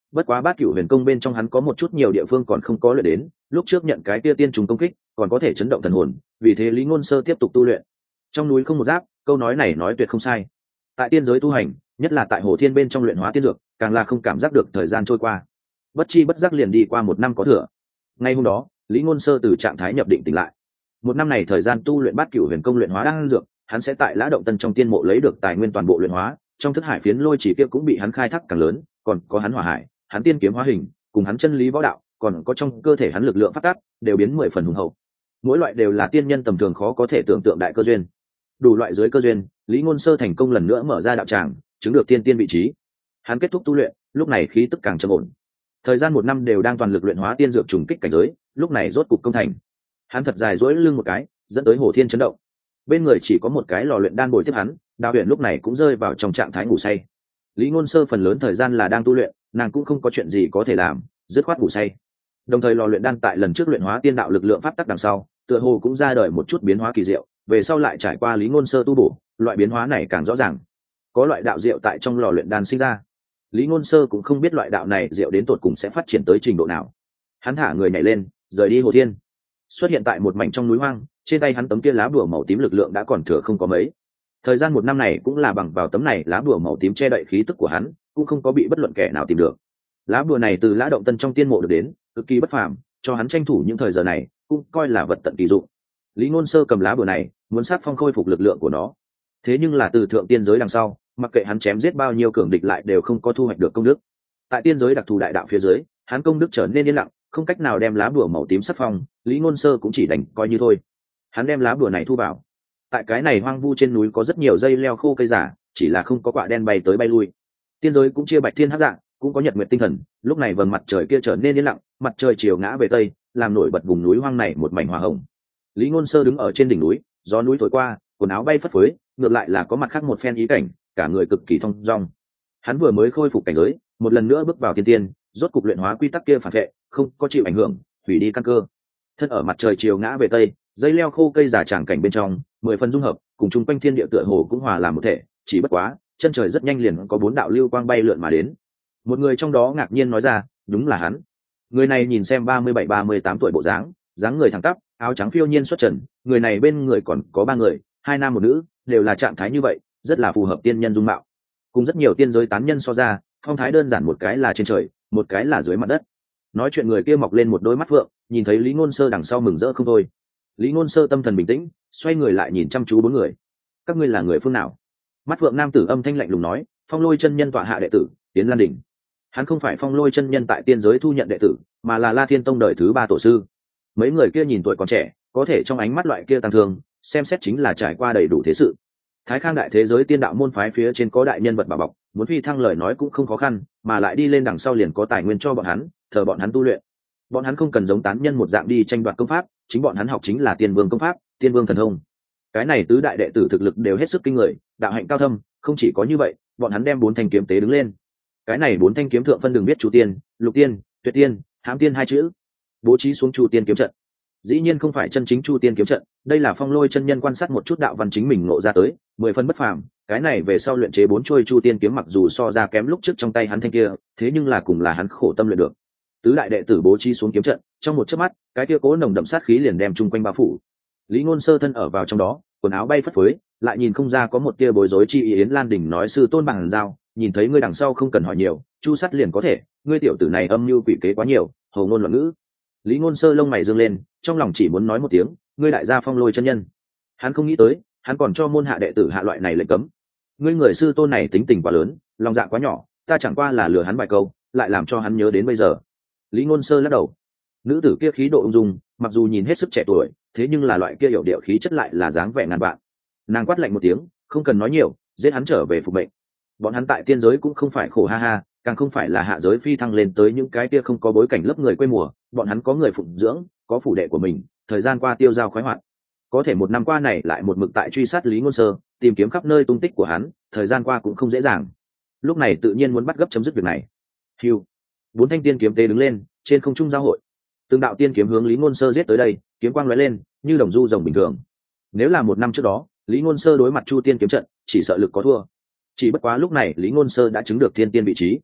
Bất quá bát cửu huyền công bên trong hắn có một chút nhiều địa phương còn không có luyện đến, lúc trước nhận cái tia tiên trùng công kích còn có thể chấn động thần hồn, vì thế Lý Ngôn Sơ tiếp tục tu luyện. Trong núi không một giáp, câu nói này nói tuyệt không sai. Tại tiên giới tu hành, nhất là tại Hồ Thiên bên trong luyện hóa tiên dược, càng là không cảm giác được thời gian trôi qua. Bất chi bất giác liền đi qua một năm có thừa. Ngay hôm đó, Lý Ngôn Sơ từ trạng thái nhập định tỉnh lại. Một năm này thời gian tu luyện bát cửu huyền công luyện hóa đan dược, hắn sẽ tại Lã Động Tân trong tiên mộ lấy được tài nguyên toàn bộ luyện hóa, trong thức hải phiến lôi chỉ kia cũng bị hắn khai thác càng lớn, còn có hắn hỏa hải, hắn tiên kiếm hóa hình, cùng hắn chân lý võ đạo, còn có trong cơ thể hắn lực lượng phát tác, đều biến mười phần hùng hậu. Mỗi loại đều là tiên nhân tầm thường khó có thể tưởng tượng đại cơ duyên. Đủ loại dưới cơ duyên, Lý Ngôn Sơ thành công lần nữa mở ra đạo tràng, chứng được tiên tiên vị trí. Hắn kết thúc tu luyện, lúc này khí tức càng trầm ổn. Thời gian một năm đều đang toàn lực luyện hóa tiên dược trùng kích cảnh giới, lúc này rốt cục công thành. Hắn thật dài duỗi lưng một cái, dẫn tới Hồ Thiên chấn động. Bên người chỉ có một cái lò luyện đan bồi tiếp hắn, Đào Huyền lúc này cũng rơi vào trong trạng thái ngủ say. Lý Ngôn Sơ phần lớn thời gian là đang tu luyện, nàng cũng không có chuyện gì có thể làm, dứt khoát ngủ say. Đồng thời lò luyện đan tại lần trước luyện hóa tiên đạo lực lượng pháp tắc đằng sau, tựa hồ cũng ra đời một chút biến hóa kỳ diệu, về sau lại trải qua Lý Ngôn Sơ tu bổ, loại biến hóa này càng rõ ràng. Có loại đạo diệu tại trong lò luyện đan sinh ra. Lý Ngôn Sơ cũng không biết loại đạo này diệu đến tột cùng sẽ phát triển tới trình độ nào. Hắn thả người nhảy lên, rời đi Hồ Thiên, xuất hiện tại một mảnh trong núi hoang, trên tay hắn tấm kia lá bùa màu tím lực lượng đã còn thừa không có mấy. Thời gian một năm này cũng là bằng vào tấm này lá bùa màu tím che đậy khí tức của hắn, cũng không có bị bất luận kẻ nào tìm được. Lá bùa này từ Lã Động Tân trong tiên mộ được đến, cực kỳ bất phàm, cho hắn tranh thủ những thời giờ này, cũng coi là vật tận kỳ dụng. Lý Ngôn Sơ cầm lá bùa này, muốn sát phong khôi phục lực lượng của nó. Thế nhưng là từ thượng tiên giới đằng sau, mặc kệ hắn chém giết bao nhiêu cường địch lại đều không có thu hoạch được công đức. Tại tiên giới đặc thù đại đạo phía dưới, hắn công đức trở nên yên lặng, không cách nào đem lá bùa màu tím sát phong, Lý Ngôn Sơ cũng chỉ đành coi như thôi. Hắn đem lá bùa này thu vào. Tại cái này hoang vu trên núi có rất nhiều dây leo khô cây giả, chỉ là không có quạ đen bay tới bay lui. Tiên giới cũng chia bạch thiên hắc dạng, cũng có nhật nguyệt tinh thần, lúc này vầng mặt trời kia trở nên yên lặng, mặt trời chiều ngã về tây, làm nổi bật vùng núi hoang này một mảnh hoa hồng. Lý Ngôn Sơ đứng ở trên đỉnh núi, gió núi thổi qua, quần áo bay phất phới, ngược lại là có mặt khác một phen ý cảnh, cả người cực kỳ thong dong. Hắn vừa mới khôi phục cảnh giới, một lần nữa bước vào tiên tiên, rốt cục luyện hóa quy tắc kia phản vệ, không có chịu ảnh hưởng, hủy đi căn cơ. Thân ở mặt trời chiều ngã về tây, dây leo khô cây giả tràng cảnh bên trong, mười phần dung hợp, cùng chung quanh thiên địa tựa hồ cũng hòa làm một thể, chỉ bất quá, chân trời rất nhanh liền có bốn đạo lưu quang bay lượn mà đến. Một người trong đó ngạc nhiên nói ra, đúng là hắn. Người này nhìn xem ba mươi bảy ba mươi tám tuổi bộ dáng, dáng người thẳng tắp, áo trắng phiêu nhiên xuất trần, người này bên người còn có ba người, hai nam một nữ, đều là trạng thái như vậy, rất là phù hợp tiên nhân dung mạo. Cùng rất nhiều tiên giới tán nhân so ra, phong thái đơn giản, một cái là trên trời, một cái là dưới mặt đất. Nói chuyện người kia mọc lên một đôi mắt phượng, nhìn thấy Lý Ngôn Sơ đằng sau mừng rỡ không thôi. Lý Ngôn Sơ tâm thần bình tĩnh, xoay người lại nhìn chăm chú bốn người. Các ngươi là người phương nào? Mắt phượng nam tử âm thanh lạnh lùng nói, Phong Lôi chân nhân tọa hạ đệ tử, Tiến Lan đỉnh. Hắn không phải Phong Lôi chân nhân tại tiên giới thu nhận đệ tử, mà là La Thiên tông đời thứ ba tổ sư. Mấy người kia nhìn tuổi còn trẻ, có thể trong ánh mắt loại kia tăng thương, xem xét chính là trải qua đầy đủ thế sự. Thái Khang đại thế giới tiên đạo môn phái phía trên có đại nhân vật bảo bọc, muốn phi thăng lời nói cũng không khó khăn, mà lại đi lên đằng sau liền có tài nguyên cho bọn hắn, thờ bọn hắn tu luyện. Bọn hắn không cần giống tán nhân một dạng đi tranh đoạt công pháp, chính bọn hắn học chính là tiên vương công pháp, tiên vương thần thông. Cái này tứ đại đệ tử thực lực đều hết sức kinh người, đạo hạnh cao thâm, không chỉ có như vậy, bọn hắn đem bốn thanh kiếm tế đứng lên. Cái này bốn thanh kiếm thượng phân đường biết Chu Tiên, Lục Tiên, Tuyệt Tiên, Hãm Tiên hai chữ, bố trí xuống Chu Tiên kiếm trận. Dĩ nhiên không phải chân chính Chu Tiên kiếm trận, đây là Phong Lôi chân nhân quan sát một chút đạo văn chính mình ngộ ra tới, mười phân bất phàm. Cái này về sau luyện chế bốn chuôi Chu Tiên kiếm mặc dù so ra kém lúc trước trong tay hắn thanh kia, thế nhưng là cùng là hắn khổ tâm luyện được. Tứ đại đệ tử bố trí xuống kiếm trận, trong một chớp mắt, cái kia cố nồng đậm sát khí liền đem chung quanh bao phủ. Lý Ngôn Sơ thân ở vào trong đó, quần áo bay phất phới, lại nhìn không ra có một tia bối rối chi ý. Yến Lan Đình nói, sư tôn bằng giao, nhìn thấy ngươi đằng sau không cần hỏi nhiều, chu sát liền có thể, ngươi tiểu tử này âm mưu quỷ kế quá nhiều, hầu ngôn loạn ngữ. Lý Ngôn Sơ lông mày dương lên, trong lòng chỉ muốn nói một tiếng, ngươi đại gia Phong Lôi chân nhân. Hắn không nghĩ tới, hắn còn cho môn hạ đệ tử hạ loại này lệnh cấm. Ngươi người sư tôn này tính tình quá lớn, lòng dạ quá nhỏ, ta chẳng qua là lừa hắn vài câu, lại làm cho hắn nhớ đến bây giờ. Lý Ngôn Sơ lắc đầu. Nữ tử kia khí độ ung dung, mặc dù nhìn hết sức trẻ tuổi, thế nhưng là loại kia hiểu điệu khí chất lại là dáng vẻ ngàn vạn. Nàng quát lạnh một tiếng, không cần nói nhiều, giết hắn trở về phục mệnh. Bọn hắn tại tiên giới cũng không phải khổ ha ha, càng không phải là hạ giới phi thăng lên tới những cái kia không có bối cảnh lớp người quê mùa, bọn hắn có người phụng dưỡng, có phủ đệ của mình, thời gian qua tiêu dao khoái hoạt. Có thể một năm qua này lại một mực tại truy sát Lý Ngôn Sơ, tìm kiếm khắp nơi tung tích của hắn, thời gian qua cũng không dễ dàng. Lúc này tự nhiên muốn bắt gấp chấm dứt việc này. Hưu, bốn thanh tiên kiếm tế đứng lên, trên không trung giao hội. Từng đạo tiên kiếm hướng Lý Ngôn Sơ giết tới đây, kiếm quang lóe lên, như đồng du rồng bình thường. Nếu là một năm trước đó, Lý Ngôn Sơ đối mặt Chu Tiên kiếm trận, chỉ sợ lực có thua. Chỉ bất quá lúc này Lý Ngôn Sơ đã chứng được thiên tiên vị trí.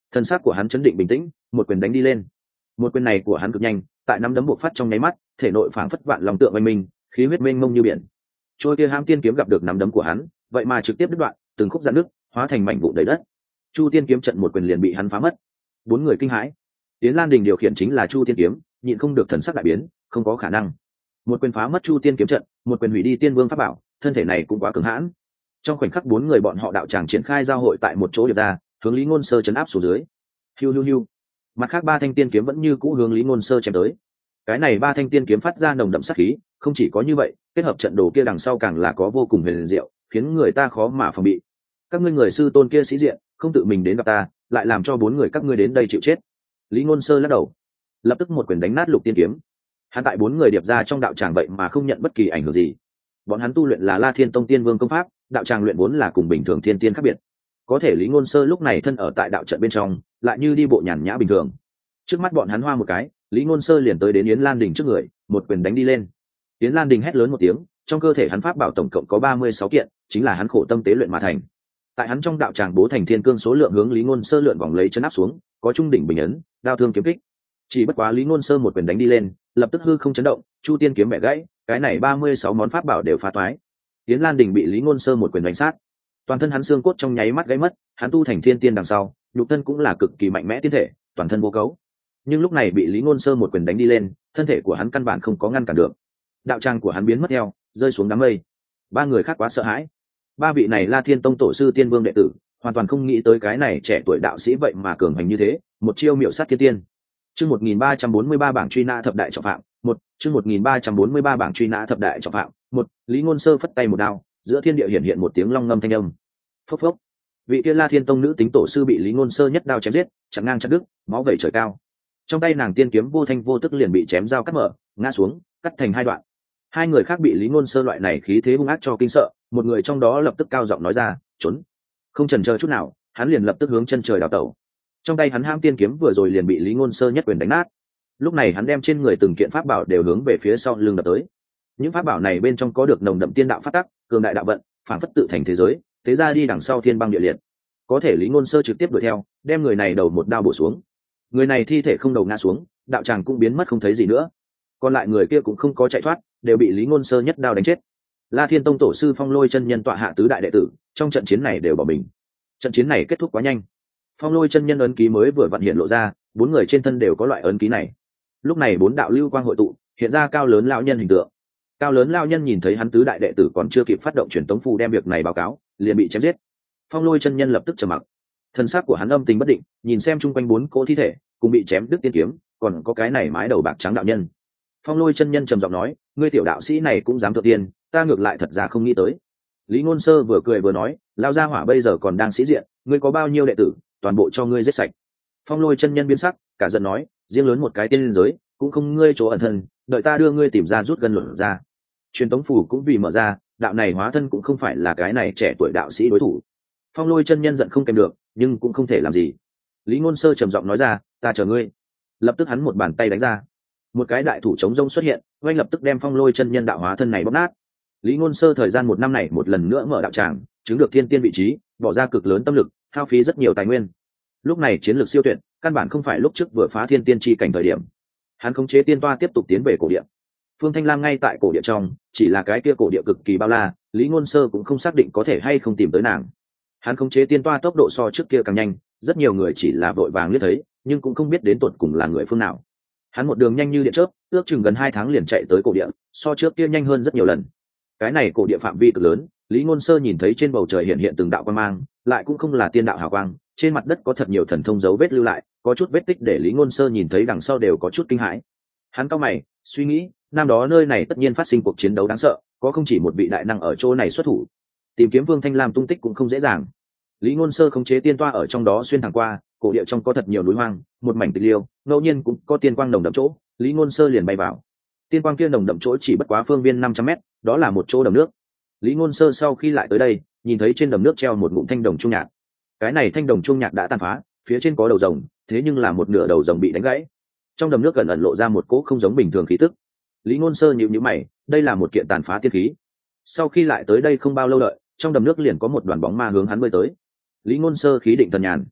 Thân xác của hắn chấn định bình tĩnh, một quyền đánh đi lên. Một quyền này của hắn cực nhanh, tại nắm đấm buộc phát trong nháy mắt, thể nội phảng phất vạn lòng tượng oanh minh, khí huyết mênh mông như biển. Trôi kia hãm tiên kiếm gặp được nắm đấm của hắn, vậy mà trực tiếp đứt đoạn, từng khúc dạn nước, hóa thành mảnh vụn đầy đất. Chu tiên kiếm trận một quyền liền bị hắn phá mất. Bốn người kinh hãi. Tiến Lan Đình điều khiển chính là Chu tiên kiếm, nhịn không được thần sắc đại biến, không có khả năng. Một quyền phá mất Chu tiên kiếm trận, một quyền hủy đi tiên vương pháp bảo, thân thể này cũng quá cường hãn. Trong khoảnh khắc bốn người bọn họ đạo tràng triển khai giao hội tại một chỗ điệp ra, hướng Lý Ngôn Sơ chấn áp xuống dưới. Hiu hiu hiu. Mặt khác ba thanh tiên kiếm vẫn như cũ hướng Lý Ngôn Sơ chém tới. Cái này ba thanh tiên kiếm phát ra nồng đậm sát khí, không chỉ có như vậy, kết hợp trận đồ kia đằng sau càng là có vô cùng huyền diệu, khiến người ta khó mà phòng bị. Các ngươi người sư tôn kia sĩ diện, không tự mình đến gặp ta, lại làm cho bốn người các ngươi đến đây chịu chết. Lý Ngôn Sơ lắc đầu, lập tức một quyền đánh nát Lục Tiên kiếm. Hắn tại bốn người điệp ra trong đạo tràng vậy mà không nhận bất kỳ ảnh hưởng gì. Bọn hắn tu luyện là La Thiên Tông Tiên Vương công pháp, đạo tràng luyện vốn là cùng bình thường thiên tiên khác biệt. Có thể Lý Ngôn Sơ lúc này thân ở tại đạo trận bên trong, lại như đi bộ nhàn nhã bình thường. Trước mắt bọn hắn hoa một cái, Lý Ngôn Sơ liền tới đến Yến Lan Đình trước người, một quyền đánh đi lên. Yến Lan Đình hét lớn một tiếng, trong cơ thể hắn pháp bảo tổng cộng có ba mươi sáu kiện, chính là hắn khổ tâm tế luyện mà thành. Tại hắn trong đạo tràng bố thành thiên cương số lượng hướng Lý Ngôn Sơ lượn vòng lấy chân áp xuống, có trung đỉnh bình ấn, đao thương kiếm kích. Chỉ bất quá Lý Ngôn Sơ một quyền đánh đi lên, lập tức hư không chấn động, Chu tiên kiếm bẻ gãy, cái này ba mươi sáu món pháp bảo đều phá toái. Yến Lan Đình bị Lý Ngôn Sơ một quyền đánh sát, toàn thân hắn xương cốt trong nháy mắt gãy mất, hắn tu thành thiên tiên đằng sau, nhục thân cũng là cực kỳ mạnh mẽ tiên thể, toàn thân vô cấu. Nhưng lúc này bị Lý Ngôn Sơ một quyền đánh đi lên, thân thể của hắn căn bản không có ngăn cản được. Đạo tràng của hắn biến mất theo, rơi xuống đám mây. Ba người khác quá sợ hãi. Ba vị này La Thiên Tông tổ sư Tiên Vương đệ tử, hoàn toàn không nghĩ tới cái này trẻ tuổi đạo sĩ vậy mà cường hành như thế, một chiêu miệu sát thiên tiên. Chương một nghìn ba trăm bốn mươi ba bảng truy nã thập đại trọng phạm, một, chương một nghìn ba trăm bốn mươi ba bảng truy nã thập đại trọng phạm, một, Lý Ngôn Sơ phất tay một đao, giữa thiên địa hiện hiện một tiếng long ngâm thanh âm. Phốc phốc. Vị kia La Thiên Tông nữ tính tổ sư bị Lý Ngôn Sơ nhất đao chém giết, chặn ngang chặt đứt, máu vẩy trời cao. Trong tay nàng tiên kiếm vô thanh vô tức liền bị chém dao cắt mở, ngã xuống, cắt thành hai đoạn. Hai người khác bị Lý Ngôn Sơ loại này khí thế hung ác cho kinh sợ, một người trong đó lập tức cao giọng nói ra, trốn. Không chần chờ chút nào, hắn liền lập tức hướng chân trời đào tẩu. Trong tay hắn ham tiên kiếm vừa rồi liền bị Lý Ngôn Sơ nhất quyền đánh nát. Lúc này hắn đem trên người từng kiện pháp bảo đều hướng về phía sau lưng đập tới. Những pháp bảo này bên trong có được nồng đậm tiên đạo pháp tắc, cường đại đạo vận, phản phất tự thành thế giới, thế ra đi đằng sau thiên băng địa liệt. Có thể Lý Ngôn Sơ trực tiếp đuổi theo, đem người này đầu một đao bổ xuống. Người này thi thể không đầu ngã xuống, đạo tràng cũng biến mất không thấy gì nữa. Còn lại người kia cũng không có chạy thoát, đều bị Lý Ngôn Sơ nhất đao đánh chết. La Thiên Tông tổ sư Phong Lôi chân nhân tọa hạ tứ đại đệ tử, trong trận chiến này đều bỏ mình. Trận chiến này kết thúc quá nhanh. Phong Lôi chân nhân ấn ký mới vừa vặn hiện lộ ra, bốn người trên thân đều có loại ấn ký này. Lúc này bốn đạo lưu quang hội tụ, hiện ra cao lớn lão nhân hình tượng. Cao lớn lão nhân nhìn thấy hắn tứ đại đệ tử còn chưa kịp phát động truyền tống phù đem việc này báo cáo, liền bị chém giết. Phong Lôi chân nhân lập tức trầm mặc. Thân xác của hắn âm tình bất định, nhìn xem chung quanh bốn cỗ thi thể, cùng bị chém đứt tiên kiếm, còn có cái này mái đầu bạc trắng đạo nhân. Phong Lôi chân nhân trầm giọng nói, ngươi tiểu đạo sĩ này cũng dám thượng tiên, ta ngược lại thật ra không nghĩ tới. Lý Ngôn Sơ vừa cười vừa nói, lão gia hỏa bây giờ còn đang sĩ diện, ngươi có bao nhiêu đệ tử, toàn bộ cho ngươi giết sạch. Phong Lôi chân nhân biến sắc, cả giận nói, riêng lớn một cái tiên liên giới, cũng không ngươi chỗ ẩn thân, đợi ta đưa ngươi tìm ra rút gân luận ra. Truyền tống phủ cũng vì mở ra, đạo này hóa thân cũng không phải là cái này trẻ tuổi đạo sĩ đối thủ. Phong Lôi chân nhân giận không kèm được, nhưng cũng không thể làm gì. Lý Ngôn Sơ trầm giọng nói ra, ta chờ ngươi. Lập tức hắn một bàn tay đánh ra, một cái đại thủ chống rông xuất hiện, oanh lập tức đem Phong Lôi chân nhân đạo hóa thân này bóp nát. Lý Ngôn Sơ thời gian một năm này một lần nữa mở đạo tràng, chứng được thiên tiên vị trí, bỏ ra cực lớn tâm lực, hao phí rất nhiều tài nguyên. Lúc này chiến lược siêu tuyệt, căn bản không phải lúc trước vừa phá thiên tiên chi cảnh thời điểm. Hắn khống chế tiên toa tiếp tục tiến về cổ địa. Phương Thanh Lam ngay tại cổ địa trong, chỉ là cái kia cổ địa cực kỳ bao la, Lý Ngôn Sơ cũng không xác định có thể hay không tìm tới nàng. Hắn khống chế tiên toa tốc độ so trước kia càng nhanh, rất nhiều người chỉ là vội vàng liếc thấy, nhưng cũng không biết đến tuột cùng là người phương nào. Hắn một đường nhanh như điện chớp, ước chừng gần hai tháng liền chạy tới cổ địa, so trước kia nhanh hơn rất nhiều lần. Cái này cổ địa phạm vi cực lớn, Lý Ngôn Sơ nhìn thấy trên bầu trời hiện hiện từng đạo quang mang, lại cũng không là tiên đạo hào quang, trên mặt đất có thật nhiều thần thông dấu vết lưu lại, có chút vết tích để Lý Ngôn Sơ nhìn thấy đằng sau đều có chút kinh hãi. Hắn cau mày, suy nghĩ, năm đó nơi này tất nhiên phát sinh cuộc chiến đấu đáng sợ, có không chỉ một vị đại năng ở chỗ này xuất thủ. Tìm kiếm Vương Thanh Lam tung tích cũng không dễ dàng. Lý Ngôn Sơ khống chế tiên toa ở trong đó xuyên thẳng qua, cổ địa trong có thật nhiều núi hoang, một mảnh tịch liêu, ngẫu nhiên cũng có tiên quang nồng đậm chỗ, Lý Ngôn Sơ liền bay vào. Tiên quang kia nồng đậm chỗ chỉ bất quá phương viên năm trăm mét, đó là một chỗ đầm nước. Lý Ngôn Sơ sau khi lại tới đây, nhìn thấy trên đầm nước treo một ngụm thanh đồng chuông nhạc. Cái này thanh đồng chuông nhạc đã tàn phá, phía trên có đầu rồng, thế nhưng là một nửa đầu rồng bị đánh gãy. Trong đầm nước gần ẩn lộ ra một cỗ không giống bình thường khí tức. Lý Ngôn Sơ nhíu nhíu mày, đây là một kiện tàn phá tiên khí. Sau khi lại tới đây không bao lâu đợi, trong đầm nước liền có một đoàn bóng ma hướng hắn bơi tới. Lý Ngôn Sơ khí định thần nhàn,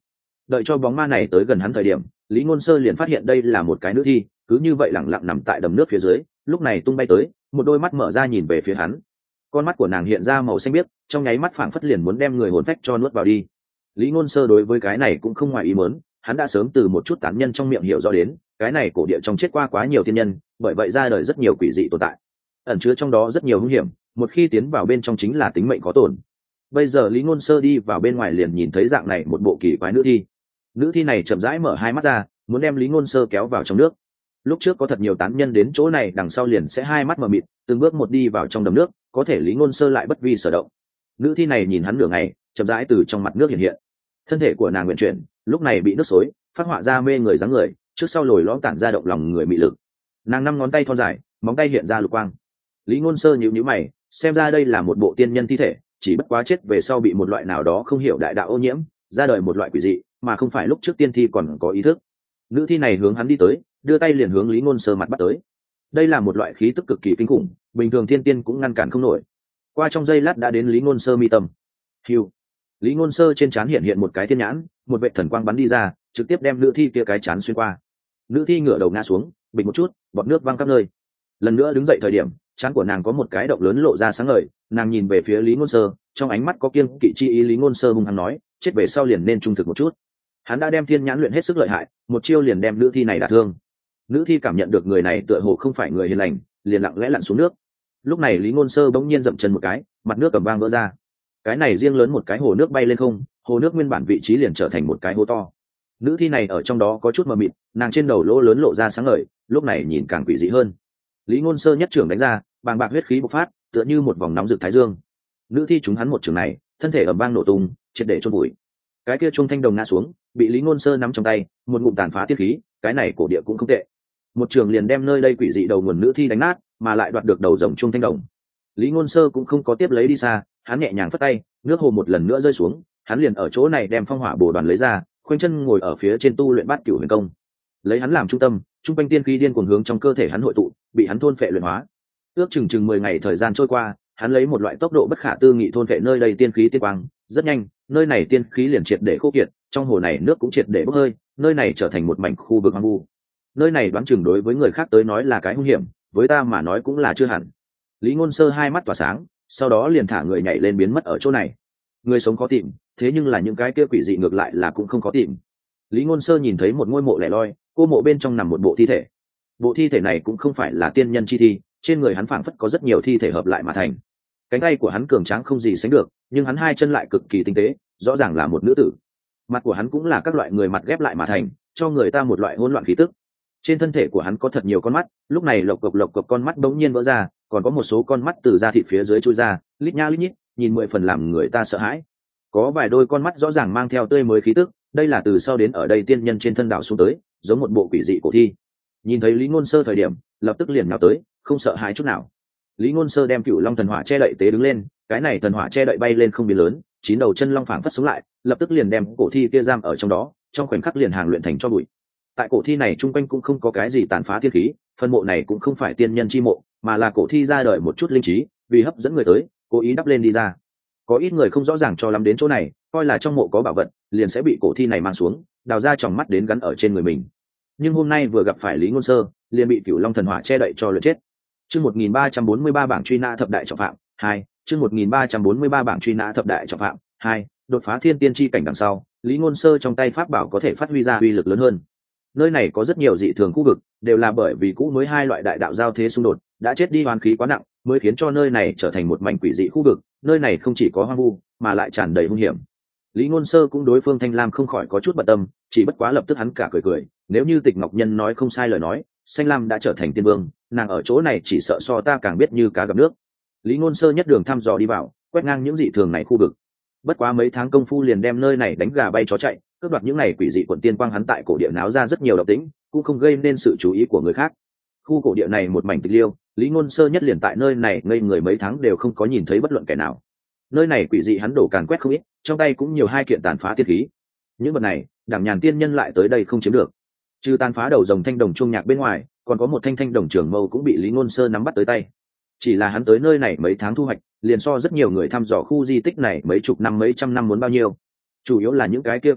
Đợi cho bóng ma này tới gần hắn thời điểm, Lý Ngôn Sơ liền phát hiện đây là một cái nữ thi, cứ như vậy lẳng lặng nằm tại đầm nước phía dưới, lúc này tung bay tới, một đôi mắt mở ra nhìn về phía hắn. Con mắt của nàng hiện ra màu xanh biếc, trong nháy mắt phảng phất liền muốn đem người hồn phách cho nuốt vào đi. Lý Ngôn Sơ đối với cái này cũng không ngoài ý muốn, hắn đã sớm từ một chút tán nhân trong miệng hiểu rõ đến, cái này cổ địa trong chết qua quá nhiều thiên nhân, bởi vậy ra đời rất nhiều quỷ dị tồn tại, ẩn chứa trong đó rất nhiều hung hiểm, một khi tiến vào bên trong chính là tính mệnh có tổn. Bây giờ Lý Ngôn Sơ đi vào bên ngoài liền nhìn thấy dạng này một bộ kỳ quái nữ thi. Nữ thi này chậm rãi mở hai mắt ra, muốn đem Lý Ngôn Sơ kéo vào trong nước. Lúc trước có thật nhiều tán nhân đến chỗ này, đằng sau liền sẽ hai mắt mờ mịt, từng bước một đi vào trong đầm nước, có thể Lý Ngôn Sơ lại bất vi sở động. Nữ thi này nhìn hắn nửa ngày, chậm rãi từ trong mặt nước hiện hiện. Thân thể của nàng nguyện chuyển, lúc này bị nước xối phát họa ra mê người dáng người, trước sau lồi lõm tản ra động lòng người mị lực. Nàng năm ngón tay thon dài, móng tay hiện ra lục quang. Lý Ngôn Sơ nhíu nhíu mày, xem ra đây là một bộ tiên nhân thi thể, chỉ bất quá chết về sau bị một loại nào đó không hiểu đại đạo ô nhiễm, ra đời một loại quỷ dị, mà không phải lúc trước tiên thi còn có ý thức. Nữ thi này hướng hắn đi tới, đưa tay liền hướng Lý Ngôn Sơ mặt bắt tới. Đây là một loại khí tức cực kỳ kinh khủng, bình thường thiên tiên cũng ngăn cản không nổi. Qua trong giây lát đã đến Lý Ngôn Sơ mi tâm. Hưu. Lý Ngôn Sơ trên trán hiện hiện một cái thiên nhãn, một vệt thần quang bắn đi ra, trực tiếp đem nữ thi kia cái trán xuyên qua. Nữ thi ngửa đầu ngã xuống, bịch một chút, bọt nước văng khắp nơi. Lần nữa đứng dậy thời điểm, trán của nàng có một cái động lớn lộ ra sáng ngời, nàng nhìn về phía Lý Ngôn Sơ, trong ánh mắt có kiêng kỵ chi ý. Lý Ngôn Sơ hung hăng nói, chết về sau liền nên trung thực một chút. Hắn đã đem thiên nhãn luyện hết sức lợi hại, một chiêu liền đem nữ thi này đả thương. Nữ thi cảm nhận được người này tựa hồ không phải người hiền lành, liền lặng lẽ lặn xuống nước. Lúc này Lý Ngôn Sơ bỗng nhiên dậm chân một cái, mặt nước cầm vang vỡ ra. Cái này riêng lớn một cái hồ nước bay lên không, hồ nước nguyên bản vị trí liền trở thành một cái hố to. Nữ thi này ở trong đó có chút mờ mịt, nàng trên đầu lỗ lớn lộ ra sáng ngời, lúc này nhìn càng quỷ dị hơn. Lý Ngôn Sơ nhất trưởng đánh ra, bàng bạc huyết khí bộc phát, tựa như một vòng nóng rực thái dương. Nữ thi trúng hắn một trường này, thân thể ầm vang nổ tung, triệt để chôn bụi. Cái kia trung thanh đồng ngã xuống, bị Lý Ngôn Sơ nắm trong tay, một ngụm tàn phá tiết khí, cái này cổ địa cũng không tệ. Một trường liền đem nơi đây quỷ dị đầu nguồn nữ thi đánh nát, mà lại đoạt được đầu rồng trung thanh đồng. Lý Ngôn Sơ cũng không có tiếp lấy đi xa, hắn nhẹ nhàng phất tay, nước hồ một lần nữa rơi xuống, hắn liền ở chỗ này đem phong hỏa bổ đoàn lấy ra, khoanh chân ngồi ở phía trên tu luyện bát cửu huyền công. Lấy hắn làm trung tâm, trung quanh tiên khí điên cuồng hướng trong cơ thể hắn hội tụ, bị hắn thôn phệ luyện hóa. Ước chừng chừng mười ngày thời gian trôi qua, hắn lấy một loại tốc độ bất khả tư nghị thôn phệ nơi đây tiên khí tiên quang, rất nhanh, nơi này tiên khí liền triệt để khô kiệt, trong hồ này nước cũng triệt để bốc hơi, nơi này trở thành một mảnh khu vực hoang vu. Nơi này đoán chừng đối với người khác tới nói là cái hung hiểm, với ta mà nói cũng là chưa hẳn. Lý Ngôn Sơ hai mắt tỏa sáng, sau đó liền thả người nhảy lên biến mất ở chỗ này. Người sống khó tìm, thế nhưng là những cái kia quỷ dị ngược lại là cũng không khó tìm. Lý Ngôn Sơ nhìn thấy một ngôi mộ lẻ loi, cô mộ bên trong nằm một bộ thi thể. Bộ thi thể này cũng không phải là tiên nhân chi thi, trên người hắn phảng phất có rất nhiều thi thể hợp lại mà thành. Cánh tay của hắn cường tráng không gì sánh được, nhưng hắn hai chân lại cực kỳ tinh tế, rõ ràng là một nữ tử. Mặt của hắn cũng là các loại người mặt ghép lại mà thành, cho người ta một loại hỗn loạn khí tức. Trên thân thể của hắn có thật nhiều con mắt, lúc này lộc cộc lộc cộc con mắt bỗng nhiên vỡ ra, còn có một số con mắt từ da thịt phía dưới chui ra, lít nha lít nhít, nhìn mười phần làm người ta sợ hãi. Có vài đôi con mắt rõ ràng mang theo tươi mới khí tức, đây là từ sau đến ở đây tiên nhân trên thân đảo xuống tới, giống một bộ quỷ dị cổ thi. Nhìn thấy Lý Ngôn Sơ thời điểm, lập tức liền nhào tới, không sợ hãi chút nào. Lý Ngôn Sơ đem Cửu Long thần hỏa che đậy tế đứng lên, cái này thần hỏa che đậy bay lên không biến lớn, chín đầu chân long phảng phất sống lại, lập tức liền đem cổ thi kia giam ở trong đó, trong khoảnh khắc liền hàng luyện thành cho bụi. Tại cổ thi này trung quanh cũng không có cái gì tàn phá thiên khí, phân mộ này cũng không phải tiên nhân chi mộ, mà là cổ thi ra đời một chút linh trí, vì hấp dẫn người tới, cố ý đắp lên đi ra. Có ít người không rõ ràng cho lắm đến chỗ này, coi là trong mộ có bảo vật, liền sẽ bị cổ thi này mang xuống, đào ra tròng mắt đến gắn ở trên người mình. Nhưng hôm nay vừa gặp phải Lý Ngôn Sơ, liền bị Cửu Long thần hỏa che đậy cho luyện chết. Chương một nghìn ba trăm bốn mươi ba bảng truy nã thập đại trọng phạm, hai, chương một nghìn ba trăm bốn mươi ba bảng truy nã thập đại trọng phạm, hai, đột phá thiên tiên chi cảnh đằng sau, Lý Ngôn Sơ trong tay pháp bảo có thể phát huy ra uy lực lớn hơn. Nơi này có rất nhiều dị thường khu vực, đều là bởi vì cũ mới hai loại đại đạo giao thế xung đột, đã chết đi oán khí quá nặng, mới khiến cho nơi này trở thành một mảnh quỷ dị khu vực, nơi này không chỉ có hoang vu, mà lại tràn đầy hung hiểm. Lý Ngôn Sơ cũng đối Phương Thanh Lam không khỏi có chút bận tâm, chỉ bất quá lập tức hắn cả cười cười, nếu như Tịch Ngọc Nhân nói không sai lời nói, Xanh Lam đã trở thành tiên vương, nàng ở chỗ này chỉ sợ so ta càng biết như cá gặp nước. Lý Ngôn Sơ nhất đường thăm dò đi vào, quét ngang những dị thường này khu vực. Bất quá mấy tháng công phu liền đem nơi này đánh gà bay chó chạy, cướp đoạt những này quỷ dị quần tiên quang hắn tại cổ địa náo ra rất nhiều động tĩnh, cũng không gây nên sự chú ý của người khác. Khu cổ địa này một mảnh tịch liêu, Lý Ngôn Sơ nhất liền tại nơi này ngây người mấy tháng đều không có nhìn thấy bất luận kẻ nào. Nơi này quỷ dị hắn đổ càn quét không ít, trong tay cũng nhiều hai kiện tàn phá tiên khí. Những vật này, Đảng Nhàn tiên nhân lại tới đây không chiếm được. Trừ tàn phá đầu rồng thanh đồng chuông nhạc bên ngoài, còn có một thanh thanh đồng trường mâu cũng bị Lý Ngôn Sơ nắm bắt tới tay. Chỉ là hắn tới nơi này mấy tháng thu hoạch, liền so rất nhiều người thăm dò khu di tích này mấy chục năm mấy trăm năm muốn bao nhiêu. Chủ yếu là những cái kia quỷ dị,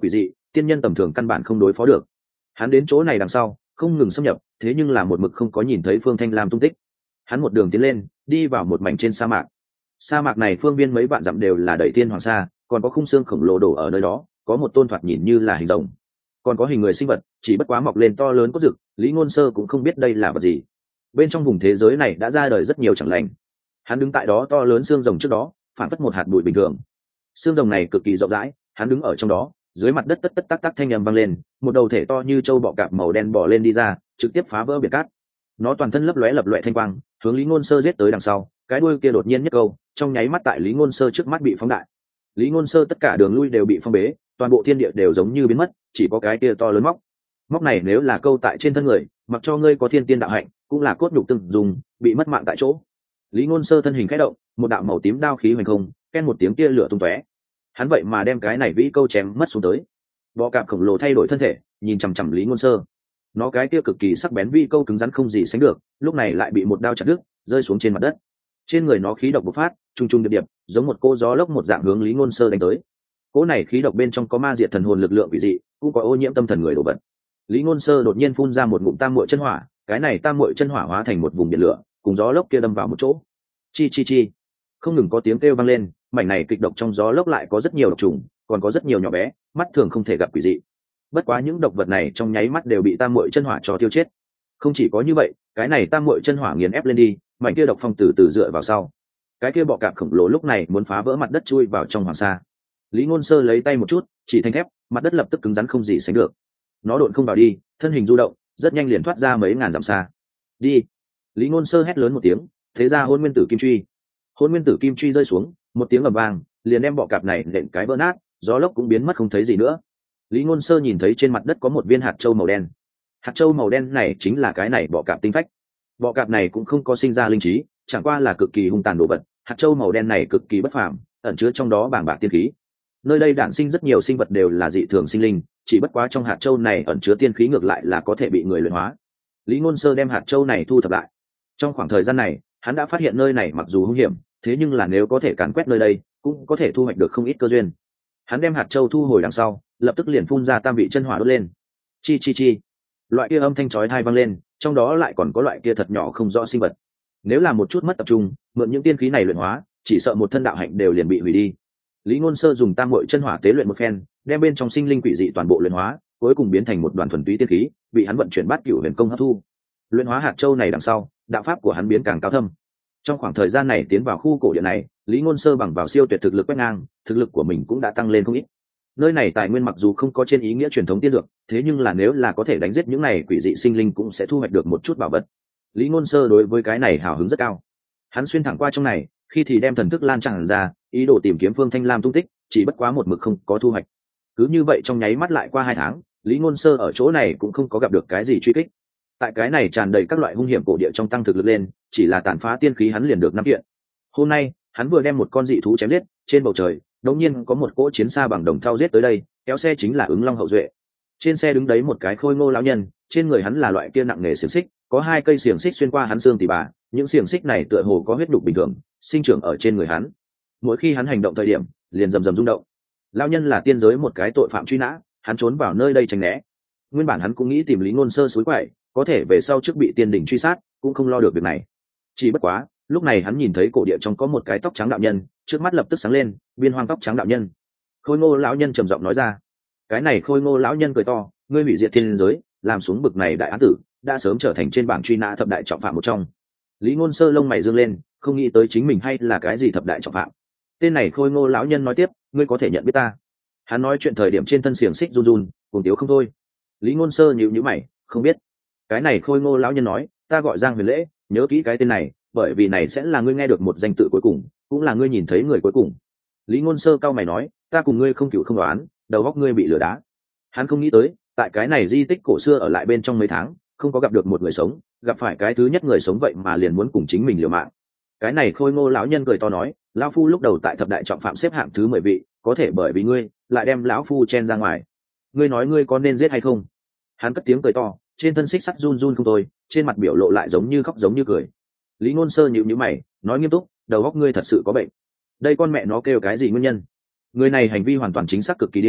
tiên nhân tầm thường căn bản không đối phó được. Hắn đến chỗ này đằng sau không ngừng xâm nhập, thế nhưng là một mực không có nhìn thấy Phương Thanh Lam tung tích. Hắn một đường tiến lên, đi vào một mảnh trên sa mạc. Sa mạc này phương biên mấy vạn dặm đều là đầy tiên hoàng sa, còn có khung xương khổng lồ đổ ở nơi đó, có một tôn thoạt nhìn như là hình rồng, còn có hình người sinh vật, chỉ bất quá mọc lên to lớn cốt rực, Lý Ngôn Sơ cũng không biết đây là vật gì. Bên trong vùng thế giới này đã ra đời rất nhiều chẳng lành. Hắn đứng tại đó to lớn xương rồng trước đó, phản phất một hạt bụi bình thường. Xương rồng này cực kỳ rộng rãi, hắn đứng ở trong đó, dưới mặt đất tất tất tắc tắc thanh âm vang lên, một đầu thể to như trâu bọ cạp màu đen bò lên đi ra, trực tiếp phá vỡ biển cát. Nó toàn thân lấp lóe lập loè thanh quang, hướng Lý Ngôn Sơ giết tới đằng sau, cái đuôi kia đột nhiên nhất câu, trong nháy mắt tại Lý Ngôn Sơ trước mắt bị phóng đại. Lý Ngôn Sơ tất cả đường lui đều bị phong bế, toàn bộ thiên địa đều giống như biến mất, chỉ có cái kia to lớn móc. Móc này nếu là câu tại trên thân người, mặc cho ngươi có thiên tiên đạo hạnh, cũng là cốt nhục từng dùng, bị mất mạng tại chỗ. Lý Ngôn Sơ thân hình khẽ động, một đạo màu tím đao khí hoành không, ken một tiếng tia lửa tung tóe. Hắn vậy mà đem cái này vĩ câu chém mất xuống tới. Bọ cạp khổng lồ thay đổi thân thể, nhìn chằm chằm Lý Ngôn Sơ. Nó cái kia cực kỳ sắc bén vĩ câu cứng rắn không gì sánh được, lúc này lại bị một đao chặt đứt, rơi xuống trên mặt đất. Trên người nó khí độc bộc phát, trung trung điệp điệp, giống một cô gió lốc một dạng hướng Lý Ngôn Sơ đánh tới. Cỗ này khí độc bên trong có ma diệt thần hồn lực lượng quỷ dị, cũng có ô nhiễm tâm thần người đổ vật. Lý Ngôn Sơ đột nhiên phun ra một ngụm tam muội chân hỏa, cái này tam muội chân hỏa hóa thành một vùng biển lửa, cùng gió lốc kia đâm vào một chỗ. Chi chi chi, không ngừng có tiếng kêu vang lên, mảnh này kịch độc trong gió lốc lại có rất nhiều độc trùng, còn có rất nhiều nhỏ bé, mắt thường không thể gặp quỷ dị. Bất quá những độc vật này trong nháy mắt đều bị tam muội chân hỏa cho tiêu chết. Không chỉ có như vậy, cái này tam muội chân hỏa nghiền ép lên đi, mảnh kia độc phong từ từ dựa vào sau. Cái kia bọ cạp khổng lồ lúc này muốn phá vỡ mặt đất chui vào trong hoàng sa. Lý Ngôn Sơ lấy tay một chút, chỉ thanh thép, mặt đất lập tức cứng rắn không gì sánh được. Nó độn không vào đi, thân hình du động, rất nhanh liền thoát ra mấy ngàn dặm xa. Đi! Lý Ngôn Sơ hét lớn một tiếng, thế ra Hôn Nguyên Tử Kim Truy. Hôn Nguyên Tử Kim Truy rơi xuống, một tiếng ầm vang, liền đem bọ cạp này nện cái vỡ nát, gió lốc cũng biến mất không thấy gì nữa. Lý Ngôn Sơ nhìn thấy trên mặt đất có một viên hạt châu màu đen. Hạt châu màu đen này chính là cái này bọ cạp tinh phách. Bọ cạp này cũng không có sinh ra linh trí, chẳng qua là cực kỳ hung tàn đồ vật. Hạt châu màu đen này cực kỳ bất phàm, ẩn chứa trong đó bàng bạc tiên khí. Nơi đây đản sinh rất nhiều sinh vật đều là dị thường sinh linh, chỉ bất quá trong hạt châu này ẩn chứa tiên khí ngược lại là có thể bị người luyện hóa. Lý Ngôn Sơ đem hạt châu này thu thập lại. Trong khoảng thời gian này, hắn đã phát hiện nơi này mặc dù hung hiểm, thế nhưng là nếu có thể càn quét nơi đây, cũng có thể thu hoạch được không ít cơ duyên. Hắn đem hạt châu thu hồi đằng sau, lập tức liền phun ra tam vị chân hỏa đốt lên. Chi chi chi, loại kia âm thanh chói tai vang lên, trong đó lại còn có loại kia thật nhỏ không rõ sinh vật. Nếu là một chút mất tập trung, mượn những tiên khí này luyện hóa, chỉ sợ một thân đạo hạnh đều liền bị hủy đi. Lý Ngôn Sơ dùng tam muội chân hỏa tế luyện một phen, đem bên trong sinh linh quỷ dị toàn bộ luyện hóa, cuối cùng biến thành một đoàn thuần túy tiên khí, bị hắn vận chuyển bát cửu huyền công hấp thu. Luyện hóa hạt châu này đằng sau, đạo pháp của hắn biến càng cao thâm. Trong khoảng thời gian này tiến vào khu cổ địa này, Lý Ngôn Sơ bằng vào siêu tuyệt thực lực quét ngang, thực lực của mình cũng đã tăng lên không ít. Nơi này tài nguyên mặc dù không có trên ý nghĩa truyền thống tiên dược, thế nhưng là nếu là có thể đánh giết những này quỷ dị sinh linh cũng sẽ thu hoạch được một chút bảo vật. Lý Ngôn Sơ đối với cái này hào hứng rất cao. Hắn xuyên thẳng qua trong này, khi thì đem thần thức lan tràn ra, ý đồ tìm kiếm Phương Thanh Lam tung tích, chỉ bất quá một mực không có thu hoạch. Cứ như vậy trong nháy mắt lại qua hai tháng, Lý Ngôn Sơ ở chỗ này cũng không có gặp được cái gì truy kích. Tại cái này tràn đầy các loại hung hiểm cổ địa trong tăng thực lực lên, chỉ là tàn phá tiên khí hắn liền được năm kiện. Hôm nay, hắn vừa đem một con dị thú chém giết, trên bầu trời, đột nhiên có một cỗ chiến xa bằng đồng thau giết tới đây, kéo xe chính là Ứng Long hậu duệ. Trên xe đứng đấy một cái khôi ngô lão nhân, trên người hắn là loại kia nặng nề xiềng xích, có hai cây xiềng xích xuyên qua hắn xương tỉ bà, những xiềng xích này tựa hồ có huyết đục bình thường, sinh trưởng ở trên người hắn. Mỗi khi hắn hành động thời điểm, liền rầm rầm rung động. Lão nhân là tiên giới một cái tội phạm truy nã, hắn trốn vào nơi đây tránh né. Nguyên bản hắn cũng nghĩ tìm Lý Ngôn Sơ suối quậy, có thể về sau trước bị tiên đỉnh truy sát, cũng không lo được việc này. Chỉ bất quá, lúc này hắn nhìn thấy cổ địa trong có một cái tóc trắng đạo nhân, trước mắt lập tức sáng lên, biên hoang tóc trắng đạo nhân. Khôi Ngô lão nhân trầm giọng nói ra. Cái này Khôi Ngô lão nhân cười to, ngươi hủy diệt thiên giới, làm xuống bực này đại án tử, đã sớm trở thành trên bảng truy nã thập đại trọng phạm một trong. Lý Ngôn Sơ lông mày dương lên, không nghĩ tới chính mình hay là cái gì thập đại trọng phạm. Tên này Khôi Ngô lão nhân nói tiếp, ngươi có thể nhận biết ta. Hắn nói chuyện thời điểm trên thân xiềng xích run run, cuồng tiếu không thôi. Lý Ngôn Sơ nhíu nhíu mày, không biết. Cái này Khôi Ngô lão nhân nói, ta gọi Giang Huyền Lễ, nhớ kỹ cái tên này, bởi vì này sẽ là ngươi nghe được một danh tự cuối cùng, cũng là ngươi nhìn thấy người cuối cùng. Lý Ngôn Sơ cao mày nói, ta cùng ngươi không cựu không đoán, đầu óc ngươi bị lừa đá. Hắn không nghĩ tới, tại cái này di tích cổ xưa ở lại bên trong mấy tháng, không có gặp được một người sống, gặp phải cái thứ nhất người sống vậy mà liền muốn cùng chính mình liều mạng. Cái này Khôi Ngô lão nhân cười to nói, lão phu lúc đầu tại thập đại trọng phạm xếp hạng thứ mười vị, có thể bởi vì ngươi, lại đem lão phu chen ra ngoài. Ngươi nói ngươi có nên giết hay không? Hắn cất tiếng cười to, trên thân xích sắt run run không thôi, trên mặt biểu lộ lại giống như khóc giống như cười. Lý Ngôn Sơ nhíu nhíu mày, nói nghiêm túc, đầu óc ngươi thật sự có bệnh. Đây con mẹ nó kêu cái gì nguyên nhân? Người này hành vi hoàn toàn chính xác cực kỳ điên,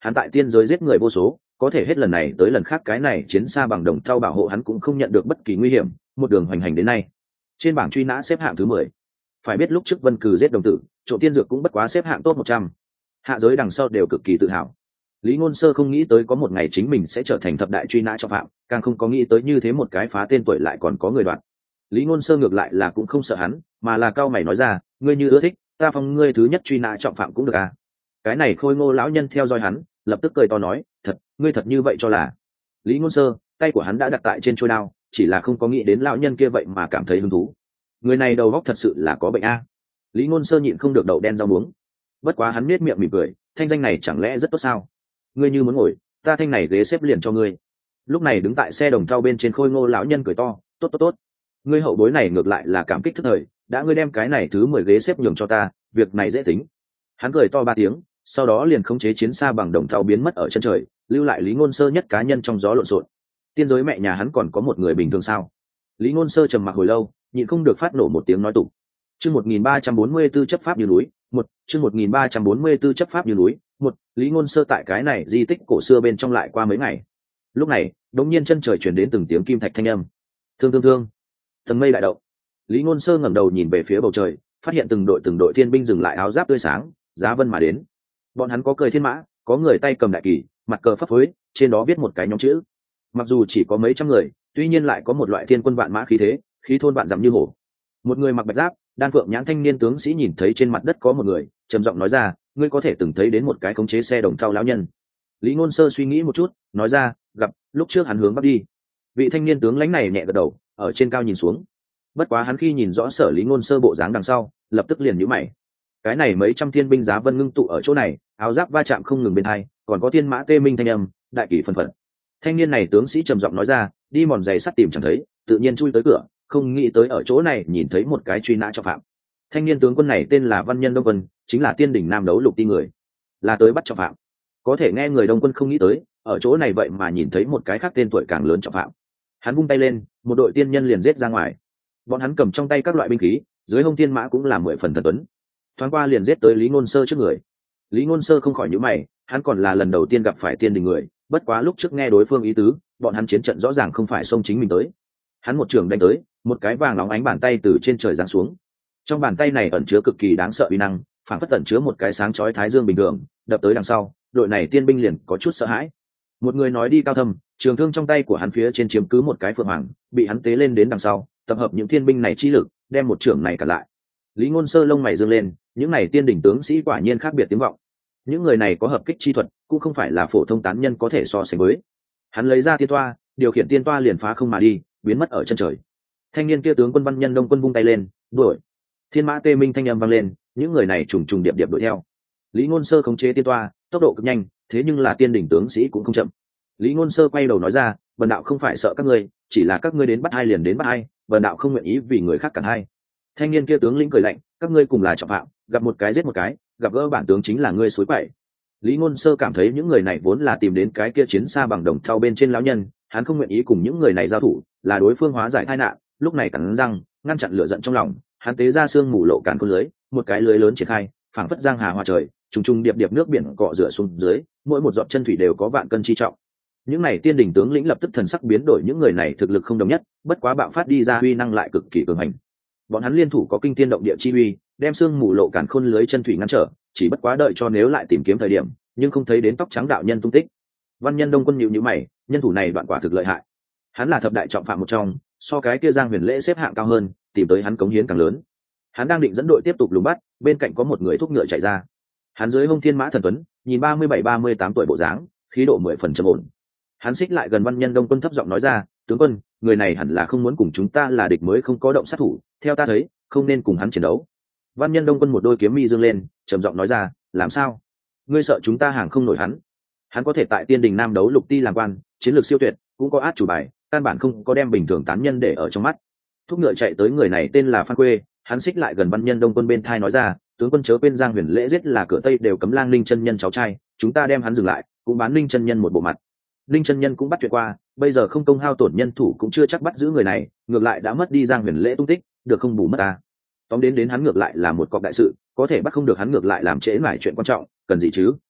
hắn tại tiên giới giết người vô số, có thể hết lần này tới lần khác cái này chiến xa bằng đồng thau bảo hộ hắn cũng không nhận được bất kỳ nguy hiểm, một đường hoành hành đến nay trên bảng truy nã xếp hạng thứ mười. Phải biết lúc trước Vân Cừ giết đồng tử, trộm tiên dược cũng bất quá xếp hạng top một trăm. Hạ giới đằng sau đều cực kỳ tự hào. Lý Ngôn Sơ không nghĩ tới có một ngày chính mình sẽ trở thành thập đại truy nã trọng phạm, càng không có nghĩ tới như thế một cái phá tên tuổi lại còn có người đoạt. Lý Ngôn Sơ ngược lại là cũng không sợ hắn, mà là cao mày nói ra, ngươi như ưa thích, ta phong ngươi thứ nhất truy nã trọng phạm cũng được à? Cái này Khôi Ngô lão nhân theo dõi hắn, lập tức cười to nói, thật, ngươi thật như vậy cho là? Lý Ngôn Sơ, tay của hắn đã đặt tại trên chuôi đao, chỉ là không có nghĩ đến lão nhân kia vậy mà cảm thấy hứng thú. Người này đầu óc thật sự là có bệnh a. Lý Ngôn Sơ nhịn không được đậu đen rau muống. Bất quá hắn nhếch miệng mỉm cười, thanh danh này chẳng lẽ rất tốt sao? Ngươi như muốn ngồi, ta thanh này ghế xếp liền cho ngươi. Lúc này đứng tại xe đồng thau bên trên Khôi Ngô lão nhân cười to, tốt tốt tốt. Ngươi hậu bối này ngược lại là cảm kích thức thời, đã ngươi đem cái này thứ mười ghế xếp nhường cho ta, việc này dễ tính. Hắn cười to ba tiếng, sau đó liền khống chế chiến xa bằng đồng thau biến mất ở chân trời, lưu lại Lý Ngôn Sơ nhất cá nhân trong gió lộn xộn. Tiên giới mẹ nhà hắn còn có một người bình thường sao? Lý Ngôn Sơ trầm mặc hồi lâu, nhịn không được phát nổ một tiếng nói tục. Chương một nghìn ba trăm bốn mươi chấp pháp như núi, một, chương một nghìn ba trăm bốn mươi chấp pháp như núi, một, Lý Ngôn Sơ tại cái này di tích cổ xưa bên trong lại qua mấy ngày. Lúc này, đột nhiên chân trời truyền đến từng tiếng kim thạch thanh âm. Thương thương thương. Tầng mây đại động. Lý Ngôn Sơ ngẩng đầu nhìn về phía bầu trời, phát hiện từng đội từng đội thiên binh dừng lại áo giáp tươi sáng, giá vân mà đến. Bọn hắn có cười thiên mã, có người tay cầm đại kỳ, mặt cờ phấp phới, trên đó viết một cái nhóm chữ. Mặc dù chỉ có mấy trăm người, tuy nhiên lại có một loại thiên quân vạn mã khí thế, khí thôn vạn dặm như hổ. Một người mặc bạch giáp, đan phượng nhãn thanh niên tướng sĩ nhìn thấy trên mặt đất có một người, trầm giọng nói ra, ngươi có thể từng thấy đến một cái khống chế xe đồng thau lão nhân. Lý Ngôn Sơ suy nghĩ một chút, nói ra, gặp, lúc trước hắn hướng bắc đi. Vị thanh niên tướng lãnh này nhẹ gật đầu, ở trên cao nhìn xuống. Bất quá hắn khi nhìn rõ Sở Lý Ngôn Sơ bộ dáng đằng sau, lập tức liền nhíu mày. Cái này mấy trăm thiên binh giá vân ngưng tụ ở chỗ này, áo giáp va chạm không ngừng bên hai, còn có thiên mã tê minh thanh âm, đại kỷ phân phận. Thanh niên này tướng sĩ trầm giọng nói ra, đi mòn giày sắt tìm chẳng thấy, tự nhiên chui tới cửa, không nghĩ tới ở chỗ này nhìn thấy một cái truy nã trọng phạm. Thanh niên tướng quân này tên là Văn Nhân Đông Quân, chính là tiên đỉnh Nam Đấu Lục Ti người, là tới bắt trọng phạm. Có thể nghe người Đông Quân không nghĩ tới, ở chỗ này vậy mà nhìn thấy một cái khác tên tuổi càng lớn trọng phạm. Hắn vung tay lên, một đội tiên nhân liền giết ra ngoài. Bọn hắn cầm trong tay các loại binh khí, dưới hông tiên mã cũng là mười phần thần tuấn. Thoáng qua liền giết tới Lý Ngôn Sơ trước người. Lý Ngôn Sơ không khỏi nhíu mày, hắn còn là lần đầu tiên gặp phải tiên đình người, bất quá lúc trước nghe đối phương ý tứ, bọn hắn chiến trận rõ ràng không phải xông chính mình tới. Hắn một trường đánh tới, một cái vàng óng ánh bàn tay từ trên trời giáng xuống. Trong bàn tay này ẩn chứa cực kỳ đáng sợ uy năng, phản phất ẩn chứa một cái sáng chói thái dương bình thường, đập tới đằng sau, đội này tiên binh liền có chút sợ hãi. Một người nói đi cao thâm, trường thương trong tay của hắn phía trên chiếm cứ một cái phượng hoàng, bị hắn tế lên đến đằng sau, tập hợp những thiên binh này chi lực, đem một trưởng này cả lại. Lý Ngôn Sơ lông mày dương lên, những này tiên đỉnh tướng sĩ quả nhiên khác biệt tiếng vọng. Những người này có hợp kích chi thuật, cũng không phải là phổ thông tán nhân có thể so sánh với. Hắn lấy ra tiên toa, điều khiển tiên toa liền phá không mà đi, biến mất ở chân trời. Thanh niên kia tướng quân Văn Nhân Đông Quân vung tay lên, đuổi. Thiên mã tê minh thanh âm vang lên, những người này trùng trùng điệp điệp đuổi theo. Lý Ngôn Sơ khống chế tiên toa, tốc độ cực nhanh, thế nhưng là tiên đỉnh tướng sĩ cũng không chậm. Lý Ngôn Sơ quay đầu nói ra, bần đạo không phải sợ các ngươi, chỉ là các ngươi đến bắt ai liền đến bắt ai, bần đạo không nguyện ý vì người khác cản hai. Thanh niên kia tướng lĩnh cười lạnh, các ngươi cùng là trọng phạm, gặp một cái giết một cái, gặp gỡ bản tướng chính là ngươi xối quậy. Lý Ngôn Sơ cảm thấy những người này vốn là tìm đến cái kia chiến xa bằng đồng thau bên trên lão nhân, hắn không nguyện ý cùng những người này giao thủ, là đối phương hóa giải tai nạn, lúc này cắn răng, ngăn chặn lửa giận trong lòng, hắn tế ra xương mù lộ cản con lưới, một cái lưới lớn triển khai, phảng phất giang hà hoa trời, trùng trùng điệp điệp nước biển cọ rửa xuống dưới, mỗi một giọt chân thủy đều có vạn cân chi trọng. Những này tiên đỉnh tướng lĩnh lập tức thần sắc biến đổi, những người này thực lực không đồng nhất, bất quá bạo phát đi ra uy năng lại cực kỳ cường hành. Bọn hắn liên thủ có kinh thiên động địa chi uy, đem xương mù lộ cản khôn lưới chân thủy ngăn trở, chỉ bất quá đợi cho nếu lại tìm kiếm thời điểm, nhưng không thấy đến tóc trắng đạo nhân tung tích. Văn Nhân Đông Quân nhíu nhíu mày, nhân thủ này đoạn quả thực lợi hại. Hắn là thập đại trọng phạm một trong, so cái kia Giang Huyền Lễ xếp hạng cao hơn, tìm tới hắn cống hiến càng lớn. Hắn đang định dẫn đội tiếp tục lùng bắt, bên cạnh có một người thúc ngựa chạy ra. Hắn dưới hông thiên mã thần tuấn, nhìn ba mươi bảy ba mươi tám tuổi bộ dáng, khí độ mười phần trầm ổn. Hắn xích lại gần Văn Nhân Đông Quân thấp giọng nói ra, tướng quân, người này hẳn là không muốn cùng chúng ta là địch mới không có động sát thủ, theo ta thấy, không nên cùng hắn chiến đấu. Văn Nhân Đông Quân một đôi kiếm mi dương lên, trầm giọng nói ra, làm sao? Ngươi sợ chúng ta hàng không nổi hắn? Hắn có thể tại Tiên Đình Nam Đấu Lục Ti làm quan, chiến lược siêu tuyệt, cũng có át chủ bài, căn bản không có đem bình thường tán nhân để ở trong mắt. Thúc ngựa chạy tới người này tên là Phan Quê, hắn xích lại gần Văn Nhân Đông Quân bên thai nói ra, tướng quân chớ quên Giang Huyền Lễ giết là cửa Tây đều cấm Lang Linh chân nhân cháu trai, chúng ta đem hắn dừng lại, cũng bán Linh chân nhân một bộ mặt. Linh chân nhân cũng bắt chuyện qua, bây giờ không công hao tổn nhân thủ cũng chưa chắc bắt giữ người này, ngược lại đã mất đi Giang Huyền Lễ tung tích, được không bù mất ta. Tóm đến đến hắn ngược lại là một cọc đại sự, có thể bắt không được hắn ngược lại làm trễ mải chuyện quan trọng, cần gì chứ?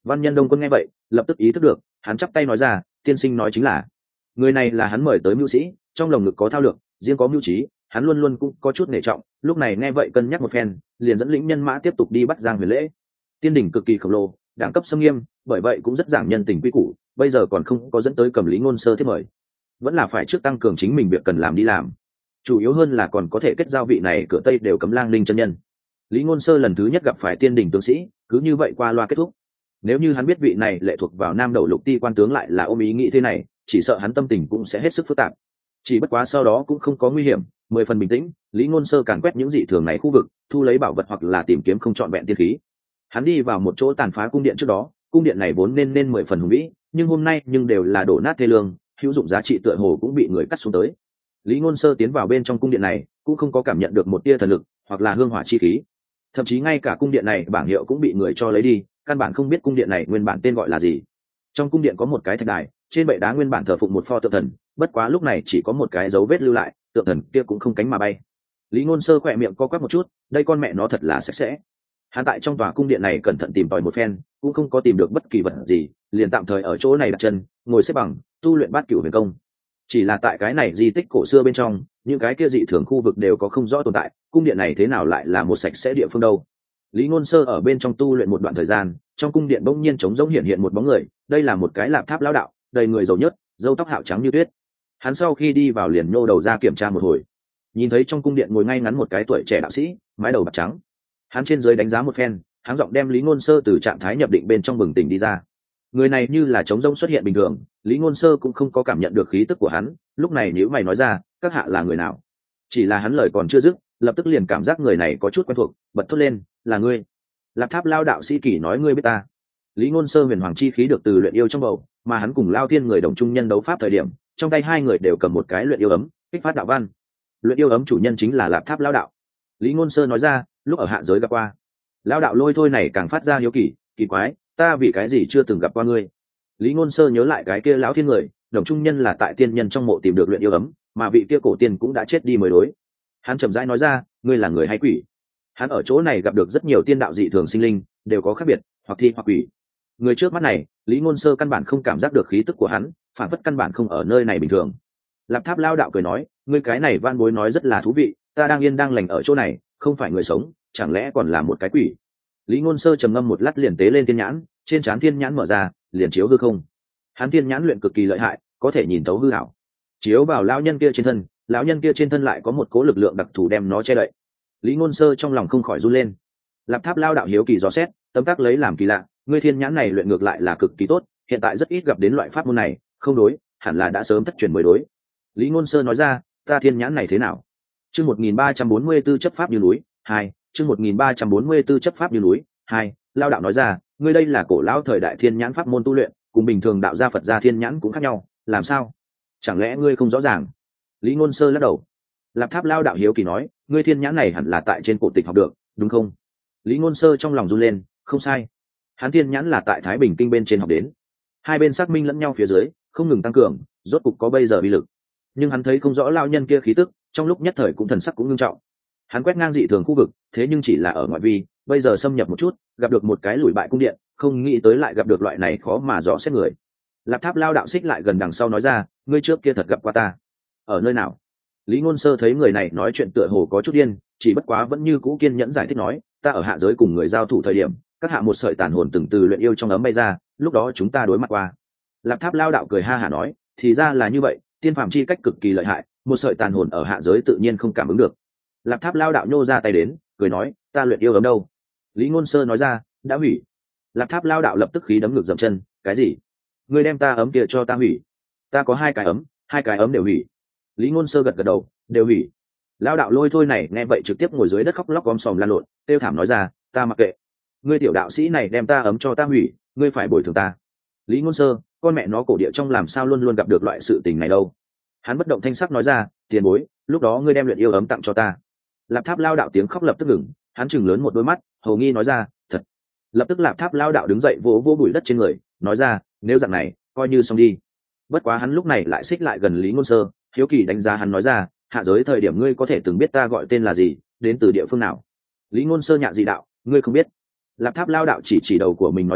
Văn Nhân Đông Quân nghe vậy lập tức ý thức được, hắn chắp tay nói ra, tiên sinh nói chính là người này là hắn mời tới mưu sĩ, trong lồng ngực có thao lược, riêng có mưu trí, hắn luôn luôn cũng có chút nể trọng. Lúc này nghe vậy cân nhắc một phen, liền dẫn lĩnh nhân mã tiếp tục đi bắt Giang Huyền Lễ. Tiên đỉnh cực kỳ khổng lồ, đẳng cấp xâm nghiêm, bởi vậy cũng rất giảng nhân tình quy củ, bây giờ còn không có dẫn tới cầm Lý Ngôn Sơ thiết mời, vẫn là phải trước tăng cường chính mình việc cần làm đi làm, chủ yếu hơn là còn có thể kết giao vị này cửa Tây đều cấm lang linh chân nhân. Lý Ngôn Sơ lần thứ nhất gặp phải tiên đỉnh tướng sĩ, cứ như vậy qua loa kết thúc. Nếu như hắn biết vị này lệ thuộc vào Nam Đầu Lục Ti quan tướng lại là ôm ý nghĩ thế này, chỉ sợ hắn tâm tình cũng sẽ hết sức phức tạp. Chỉ bất quá sau đó cũng không có nguy hiểm, mười phần bình tĩnh, Lý Ngôn Sơ càn quét những dị thường này khu vực, thu lấy bảo vật hoặc là tìm kiếm không trọn vẹn tiên khí. Hắn đi vào một chỗ tàn phá cung điện trước đó, cung điện này vốn nên nên mười phần hùng vĩ, nhưng hôm nay nhưng đều là đổ nát thê lương, hữu dụng giá trị tựa hồ cũng bị người cắt xuống tới. Lý Ngôn Sơ tiến vào bên trong cung điện này, cũng không có cảm nhận được một tia thần lực hoặc là hương hỏa chi khí, thậm chí ngay cả cung điện này bảng hiệu cũng bị người cho lấy đi, căn bản không biết cung điện này nguyên bản tên gọi là gì. Trong cung điện có một cái thạch đài, trên bệ đá nguyên bản thờ phụng một pho tượng thần, bất quá lúc này chỉ có một cái dấu vết lưu lại, tượng thần kia cũng không cánh mà bay. Lý Ngôn Sơ khỏe miệng co quắp một chút, đây con mẹ nó thật là sạch sẽ. Hắn tại trong tòa cung điện này cẩn thận tìm tòi một phen, cũng không có tìm được bất kỳ vật gì, liền tạm thời ở chỗ này đặt chân, ngồi xếp bằng, tu luyện Bát Cửu Huyền Công. Chỉ là tại cái này di tích cổ xưa bên trong, những cái kia dị thường khu vực đều có không rõ tồn tại, cung điện này thế nào lại là một sạch sẽ địa phương đâu? Lý Ngôn Sơ ở bên trong tu luyện một đoạn thời gian, trong cung điện bỗng nhiên trống rỗng hiện hiện một bóng người, đây là một cái Lạp Tháp lão đạo, đầy người dầu nhớt, râu tóc hạo trắng như tuyết. Hắn sau khi đi vào liền nhô đầu ra kiểm tra một hồi, nhìn thấy trong cung điện ngồi ngay ngắn một cái tuổi trẻ đạo sĩ, mái đầu bạc trắng. Hắn trên dưới đánh giá một phen, hắn giọng đem Lý Ngôn Sơ từ trạng thái nhập định bên trong bừng tỉnh đi ra. Người này như là trống rỗng xuất hiện bình thường, Lý Ngôn Sơ cũng không có cảm nhận được khí tức của hắn, lúc này nhíu mày nói ra, các hạ là người nào? Chỉ là hắn lời còn chưa dứt, lập tức liền cảm giác người này có chút quen thuộc, bật thốt lên, là ngươi. Lạp Tháp lao đạo sĩ kỳ nói ngươi biết ta. Lý Ngôn Sơ huyền hoàng chi khí được từ luyện yêu trong bầu, mà hắn cùng Lao Thiên người đồng trung nhân đấu pháp thời điểm, trong tay hai người đều cầm một cái luyện yêu ấm, kích phát đạo văn. Luyện yêu ấm chủ nhân chính là Lạp Tháp lao đạo. Lý Ngôn Sơ nói ra, lúc ở hạ giới gặp qua. Lao đạo lôi thôi này càng phát ra hiếu kỳ, kỳ quái, ta vì cái gì chưa từng gặp qua ngươi? Lý Ngôn Sơ nhớ lại cái kia lão thiên người, đồng trung nhân là tại tiên nhân trong mộ tìm được luyện yêu ấm, mà vị kia cổ tiên cũng đã chết đi mới đối. Hắn chậm rãi nói ra, ngươi là người hay quỷ? Hắn ở chỗ này gặp được rất nhiều tiên đạo dị thường sinh linh, đều có khác biệt, hoặc thi hoặc quỷ. Người trước mắt này, Lý Ngôn Sơ căn bản không cảm giác được khí tức của hắn, phản phất căn bản không ở nơi này bình thường. Lạp Tháp lao đạo cười nói, ngươi cái này van bối nói rất là thú vị, ta đang yên đang lành ở chỗ này, không phải người sống, chẳng lẽ còn là một cái quỷ? Lý Ngôn Sơ trầm ngâm một lát liền tế lên thiên nhãn, trên trán thiên nhãn mở ra, liền chiếu hư không. Hắn thiên nhãn luyện cực kỳ lợi hại, có thể nhìn thấu hư ảo. Chiếu vào lão nhân kia trên thân, lão nhân kia trên thân lại có một cố lực lượng đặc thù đem nó che đậy. Lý Ngôn Sơ trong lòng không khỏi run lên. Lạp Tháp lao đạo hiếu kỳ dò xét, tấm tắc lấy làm kỳ lạ, ngươi thiên nhãn này luyện ngược lại là cực kỳ tốt, hiện tại rất ít gặp đến loại pháp môn này, không đối, hẳn là đã sớm thất truyền mới đối. Lý Ngôn Sơ nói ra, ta thiên nhãn này thế nào? Chương một nghìn ba trăm bốn mươi tư chấp pháp như núi, hai, chương một nghìn ba trăm bốn mươi tư chấp pháp như núi, hai, lao đạo nói ra, ngươi đây là cổ lão thời đại thiên nhãn pháp môn tu luyện, cùng bình thường đạo gia Phật gia thiên nhãn cũng khác nhau, làm sao? Chẳng lẽ ngươi không rõ ràng? Lý Ngôn Sơ lắc đầu. Lạp Tháp lao đạo hiếu kỳ nói, ngươi thiên nhãn này hẳn là tại trên cổ tịch học được, đúng không? Lý Ngôn Sơ trong lòng run lên, không sai. Hắn thiên nhãn là tại Thái Bình Kinh bên trên học đến. Hai bên xác minh lẫn nhau phía dưới, không ngừng tăng cường, rốt cục có bây giờ uy lực. Nhưng hắn thấy không rõ lao nhân kia khí tức, trong lúc nhất thời cũng thần sắc cũng nghiêm trọng. Hắn quét ngang dị thường khu vực, thế nhưng chỉ là ở ngoại vi, bây giờ xâm nhập một chút, gặp được một cái lùi bại cung điện, không nghĩ tới lại gặp được loại này khó mà rõ xét người. Lạp Tháp lao đạo xích lại gần đằng sau nói ra, ngươi trước kia thật gặp qua ta. Ở nơi nào? Lý Ngôn Sơ thấy người này nói chuyện tựa hồ có chút điên, chỉ bất quá vẫn như cũ kiên nhẫn giải thích nói, ta ở hạ giới cùng người giao thủ thời điểm, các hạ một sợi tàn hồn từng từ luyện yêu trong ấm bay ra, lúc đó chúng ta đối mặt qua. Lạp Tháp lao đạo cười ha hả nói, thì ra là như vậy, tiên phàm chi cách cực kỳ lợi hại, một sợi tàn hồn ở hạ giới tự nhiên không cảm ứng được. Lạp Tháp lao đạo nhô ra tay đến, cười nói, ta luyện yêu ấm đâu? Lý Ngôn Sơ nói ra, đã hủy. Lạp Tháp lao đạo lập tức khí đấm ngược dậm chân, cái gì? Ngươi đem ta ấm kia cho ta hủy? Ta có hai cái ấm, hai cái ấm đều hủy. Lý Ngôn Sơ gật gật đầu, đều hủy. Lao đạo lôi thôi này nghe vậy trực tiếp ngồi dưới đất khóc lóc gom sòm lan lộn, tiêu thảm nói ra, ta mặc kệ. Ngươi tiểu đạo sĩ này đem ta ấm cho ta hủy, ngươi phải bồi thường ta. Lý Ngôn Sơ, con mẹ nó cổ địa trong làm sao luôn luôn gặp được loại sự tình này đâu? Hắn bất động thanh sắc nói ra, tiền bối, lúc đó ngươi đem luyện yêu ấm tặng cho ta. Lạp Tháp lao đạo tiếng khóc lập tức ngừng, hắn chừng lớn một đôi mắt, hầu nghi nói ra, thật. Lập tức Lạp Tháp lao đạo đứng dậy vỗ vỗ bụi đất trên người, nói ra, nếu dạng này, coi như xong đi. Bất quá hắn lúc này lại xích lại gần Lý Ngôn Sơ, hiếu kỳ đánh giá hắn nói ra, hạ giới thời điểm ngươi có thể từng biết ta gọi tên là gì, đến từ địa phương nào? Lý Ngôn Sơ nhạ dị đạo, ngươi không biết? Lạp Tháp lao đạo chỉ chỉ đầu của mình nói ra,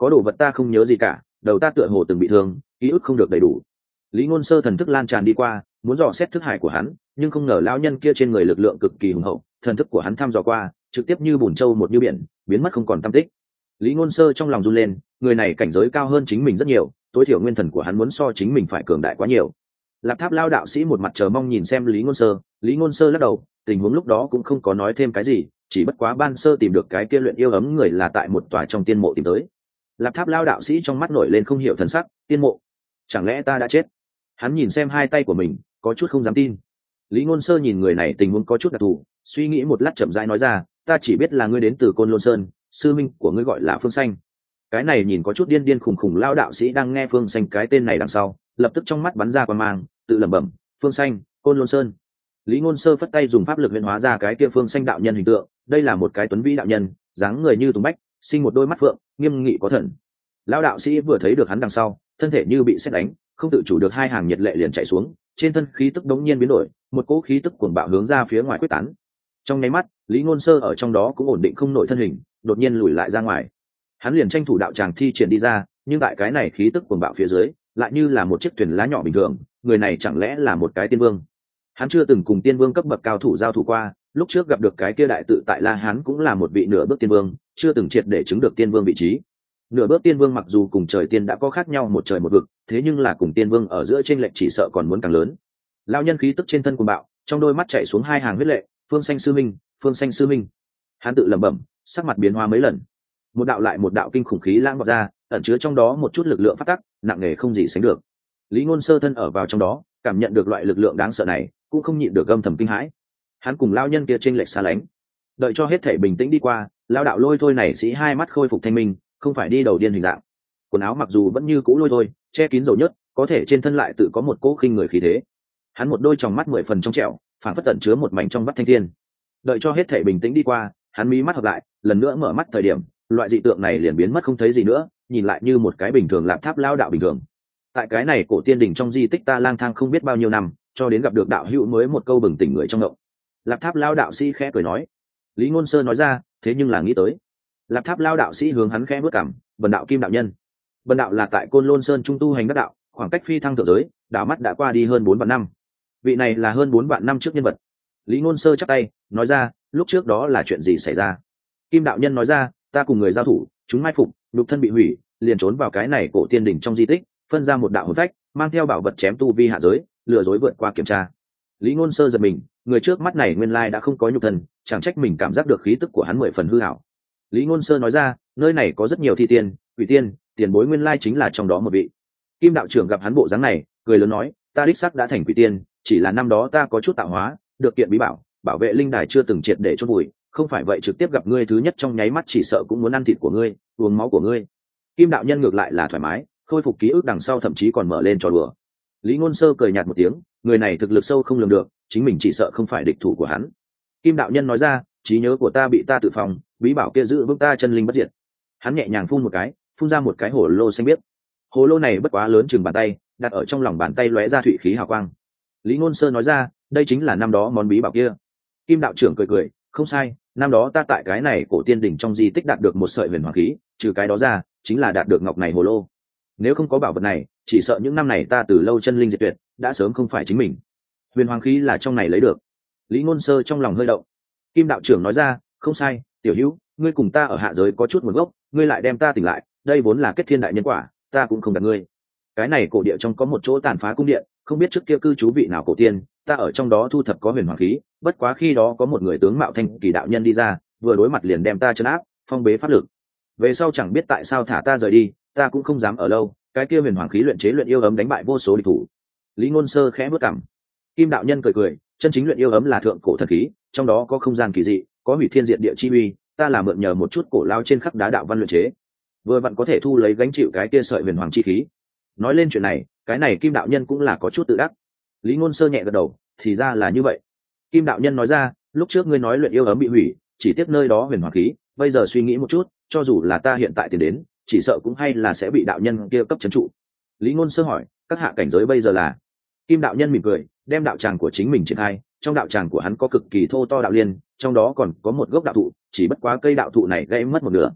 có đồ vật ta không nhớ gì cả, đầu ta tựa hồ từng bị thương, ký ức không được đầy đủ. Lý Ngôn Sơ thần thức lan tràn đi qua, muốn dò xét thức hải của hắn, nhưng không ngờ lão nhân kia trên người lực lượng cực kỳ hùng hậu, thần thức của hắn thăm dò qua, trực tiếp như bùn trâu một như biển, biến mất không còn tăm tích. Lý Ngôn Sơ trong lòng run lên, người này cảnh giới cao hơn chính mình rất nhiều, tối thiểu nguyên thần của hắn muốn so chính mình phải cường đại quá nhiều. Lạp Tháp Lao đạo sĩ một mặt chờ mong nhìn xem Lý Ngôn Sơ, Lý Ngôn Sơ lắc đầu, tình huống lúc đó cũng không có nói thêm cái gì, chỉ bất quá ban sơ tìm được cái kia luyện yêu ấm người là tại một tòa trong tiên mộ tìm tới. Lạp Tháp Lao đạo sĩ trong mắt nổi lên không hiểu thần sắc, tiên mộ, chẳng lẽ ta đã chết? Hắn nhìn xem hai tay của mình, có chút không dám tin. Lý Ngôn Sơ nhìn người này tình huống có chút đặc thù, suy nghĩ một lát chậm rãi nói ra, ta chỉ biết là ngươi đến từ Côn Lôn Sơn, sư minh của ngươi gọi là Phương Xanh. Cái này nhìn có chút điên điên khùng khùng lao đạo sĩ đang nghe Phương Xanh cái tên này đằng sau, lập tức trong mắt bắn ra quan mang, tự lẩm bẩm, Phương Xanh, Côn Lôn Sơn. Lý Ngôn Sơ phất tay dùng pháp lực huyễn hóa ra cái kia Phương Xanh đạo nhân hình tượng, đây là một cái tuấn vĩ đạo nhân, dáng người như tùng bách, sinh một đôi mắt phượng, nghiêm nghị có thần. Lão đạo sĩ vừa thấy được hắn đằng sau, thân thể như bị sét đánh, không tự chủ được hai hàng nhiệt lệ liền chảy xuống, trên thân khí tức đống nhiên biến đổi, một cỗ khí tức cuồng bạo hướng ra phía ngoài quyết tán. Trong nháy mắt, Lý Ngôn Sơ ở trong đó cũng ổn định không nổi thân hình, đột nhiên lùi lại ra ngoài. Hắn liền tranh thủ đạo tràng thi triển đi ra, nhưng tại cái này khí tức cuồng bạo phía dưới, lại như là một chiếc thuyền lá nhỏ bình thường, người này chẳng lẽ là một cái tiên vương? Hắn chưa từng cùng tiên vương cấp bậc cao thủ giao thủ qua, lúc trước gặp được cái kia đại tự tại La Hán cũng là một vị nửa bước tiên vương, chưa từng triệt để chứng được tiên vương vị trí. Nửa bước tiên vương mặc dù cùng trời tiên đã có khác nhau một trời một vực, thế nhưng là cùng tiên vương ở giữa chênh lệch chỉ sợ còn muốn càng lớn. Lão nhân khí tức trên thân cuồng bạo, trong đôi mắt chảy xuống hai hàng huyết lệ, Phương Xanh sư minh, Phương Xanh sư minh. Hắn tự lẩm bẩm, sắc mặt biến hóa mấy lần. Một đạo lại một đạo kinh khủng khí lãng vọt ra, ẩn chứa trong đó một chút lực lượng phát tắc, nặng nề không gì sánh được. Lý Ngôn Sơ thân ở vào trong đó, cảm nhận được loại lực lượng đáng sợ này, cũng không nhịn được âm thầm kinh hãi. Hắn cùng lão nhân kia chênh lệch xa lánh. Đợi cho hết thể bình tĩnh đi qua, lão đạo lôi thôi này sĩ hai mắt khôi phục thanh minh, không phải đi đầu điên hình dạng. Quần áo mặc dù vẫn như cũ lôi thôi, che kín dầu nhớt, có thể trên thân lại tự có một cỗ khinh người khí thế. Hắn một đôi tròng mắt mười phần trong trẻo, phản phất tận chứa một mảnh trong vắt thanh thiên. Đợi cho hết thể bình tĩnh đi qua, hắn mí mắt hợp lại, lần nữa mở mắt thời điểm, loại dị tượng này liền biến mất không thấy gì nữa, nhìn lại như một cái bình thường Lạp Tháp Lao đạo bình thường. Tại cái này cổ tiên đỉnh trong di tích ta lang thang không biết bao nhiêu năm, cho đến gặp được đạo hữu mới một câu bừng tỉnh người trong ngộng. Lạp Tháp Lao đạo sĩ khẽ cười nói. Lý Ngôn Sơ nói ra, thế nhưng là nghĩ tới. Lạp Tháp Lao đạo sĩ hướng hắn khẽ bước cằm, Bần đạo Kim đạo nhân. Bần đạo là tại Côn Lôn Sơn trung tu hành đắc đạo, khoảng cách phi thăng thượng giới, đạo mắt đã qua đi hơn bốn vạn năm. Vị này là hơn bốn vạn năm trước nhân vật. Lý Ngôn Sơ chắp tay, nói ra, lúc trước đó là chuyện gì xảy ra? Kim đạo nhân nói ra, ta cùng người giao thủ, chúng mai phục, nhục thân bị hủy, liền trốn vào cái này cổ tiên đỉnh trong di tích, phân ra một đạo hồn phách, mang theo bảo vật chém tu vi hạ giới, lừa dối vượt qua kiểm tra. Lý Ngôn Sơ giật mình, người trước mắt này nguyên lai đã không có nhục thân, chẳng trách mình cảm giác được khí tức của hắn mười phần hư ảo. Lý Ngôn Sơ nói ra, nơi này có rất nhiều thi tiên, quỷ tiên, tiền bối nguyên lai chính là trong đó một vị. Kim đạo trưởng gặp hắn bộ dáng này, cười lớn nói, ta đích xác đã thành quỷ tiên, chỉ là năm đó ta có chút tạo hóa, được kiện bí bảo, bảo vệ linh đài chưa từng triệt để chôn vùi, không phải vậy trực tiếp gặp ngươi thứ nhất trong nháy mắt chỉ sợ cũng muốn ăn thịt của ngươi, uống máu của ngươi. Kim đạo nhân ngược lại là thoải mái, khôi phục ký ức đằng sau thậm chí còn mở lên trò đùa. Lý Ngôn Sơ cười nhạt một tiếng, người này thực lực sâu không lường được, chính mình chỉ sợ không phải địch thủ của hắn. Kim đạo nhân nói ra, trí nhớ của ta bị ta tự phòng, bí bảo kia giữ vững ta chân linh bất diệt. Hắn nhẹ nhàng phun một cái, phun ra một cái hồ lô xanh biếc. Hồ lô này bất quá lớn chừng bàn tay, đặt ở trong lòng bàn tay lóe ra thủy khí hào quang. Lý Ngôn Sơ nói ra, đây chính là năm đó món bí bảo kia. Kim đạo trưởng cười cười, không sai, năm đó ta tại cái này cổ tiên đỉnh trong di tích đạt được một sợi huyền hoàng khí, trừ cái đó ra, chính là đạt được ngọc này hồ lô. Nếu không có bảo vật này, chỉ sợ những năm này ta từ lâu chân linh diệt tuyệt, đã sớm không phải chính mình. Huyền hoàng khí là trong này lấy được. Lý Ngôn Sơ trong lòng hơi động. Kim đạo trưởng nói ra, không sai, tiểu hữu, ngươi cùng ta ở hạ giới có chút nguồn gốc, ngươi lại đem ta tỉnh lại, đây vốn là kết thiên đại nhân quả, ta cũng không gạt ngươi. Cái này cổ địa trong có một chỗ tàn phá cung điện, không biết trước kia cư trú vị nào cổ tiên, ta ở trong đó thu thập có huyền hoàng khí, bất quá khi đó có một người tướng mạo thanh kỳ đạo nhân đi ra, vừa đối mặt liền đem ta trấn áp, phong bế pháp lực. Về sau chẳng biết tại sao thả ta rời đi, ta cũng không dám ở lâu, cái kia huyền hoàng khí luyện chế luyện yêu ấm đánh bại vô số địch thủ. Lý Ngôn Sơ khẽ bước cằm. Kim đạo nhân cười cười, chân chính luyện yêu ấm là thượng cổ thần khí, trong đó có không gian kỳ dị, có hủy thiên diệt địa chi uy, ta là mượn nhờ một chút cổ lao trên khắc đá đạo văn luyện chế, vừa vặn có thể thu lấy gánh chịu cái kia sợi huyền hoàng chi khí. Nói lên chuyện này, cái này Kim đạo nhân cũng là có chút tự đắc. Lý Ngôn Sơ nhẹ gật đầu, thì ra là như vậy. Kim đạo nhân nói ra, lúc trước ngươi nói luyện yêu ấm bị hủy, chỉ tiếc nơi đó huyền hoàng khí, bây giờ suy nghĩ một chút, cho dù là ta hiện tại tiền đến, chỉ sợ cũng hay là sẽ bị đạo nhân kia cấp trấn trụ. Lý Ngôn Sơ hỏi, các hạ cảnh giới bây giờ là? Kim đạo nhân mỉm cười, đem đạo tràng của chính mình triển khai, trong đạo tràng của hắn có cực kỳ thô to đạo liên, trong đó còn có một gốc đạo thụ, chỉ bất quá cây đạo thụ này gãy mất một nửa.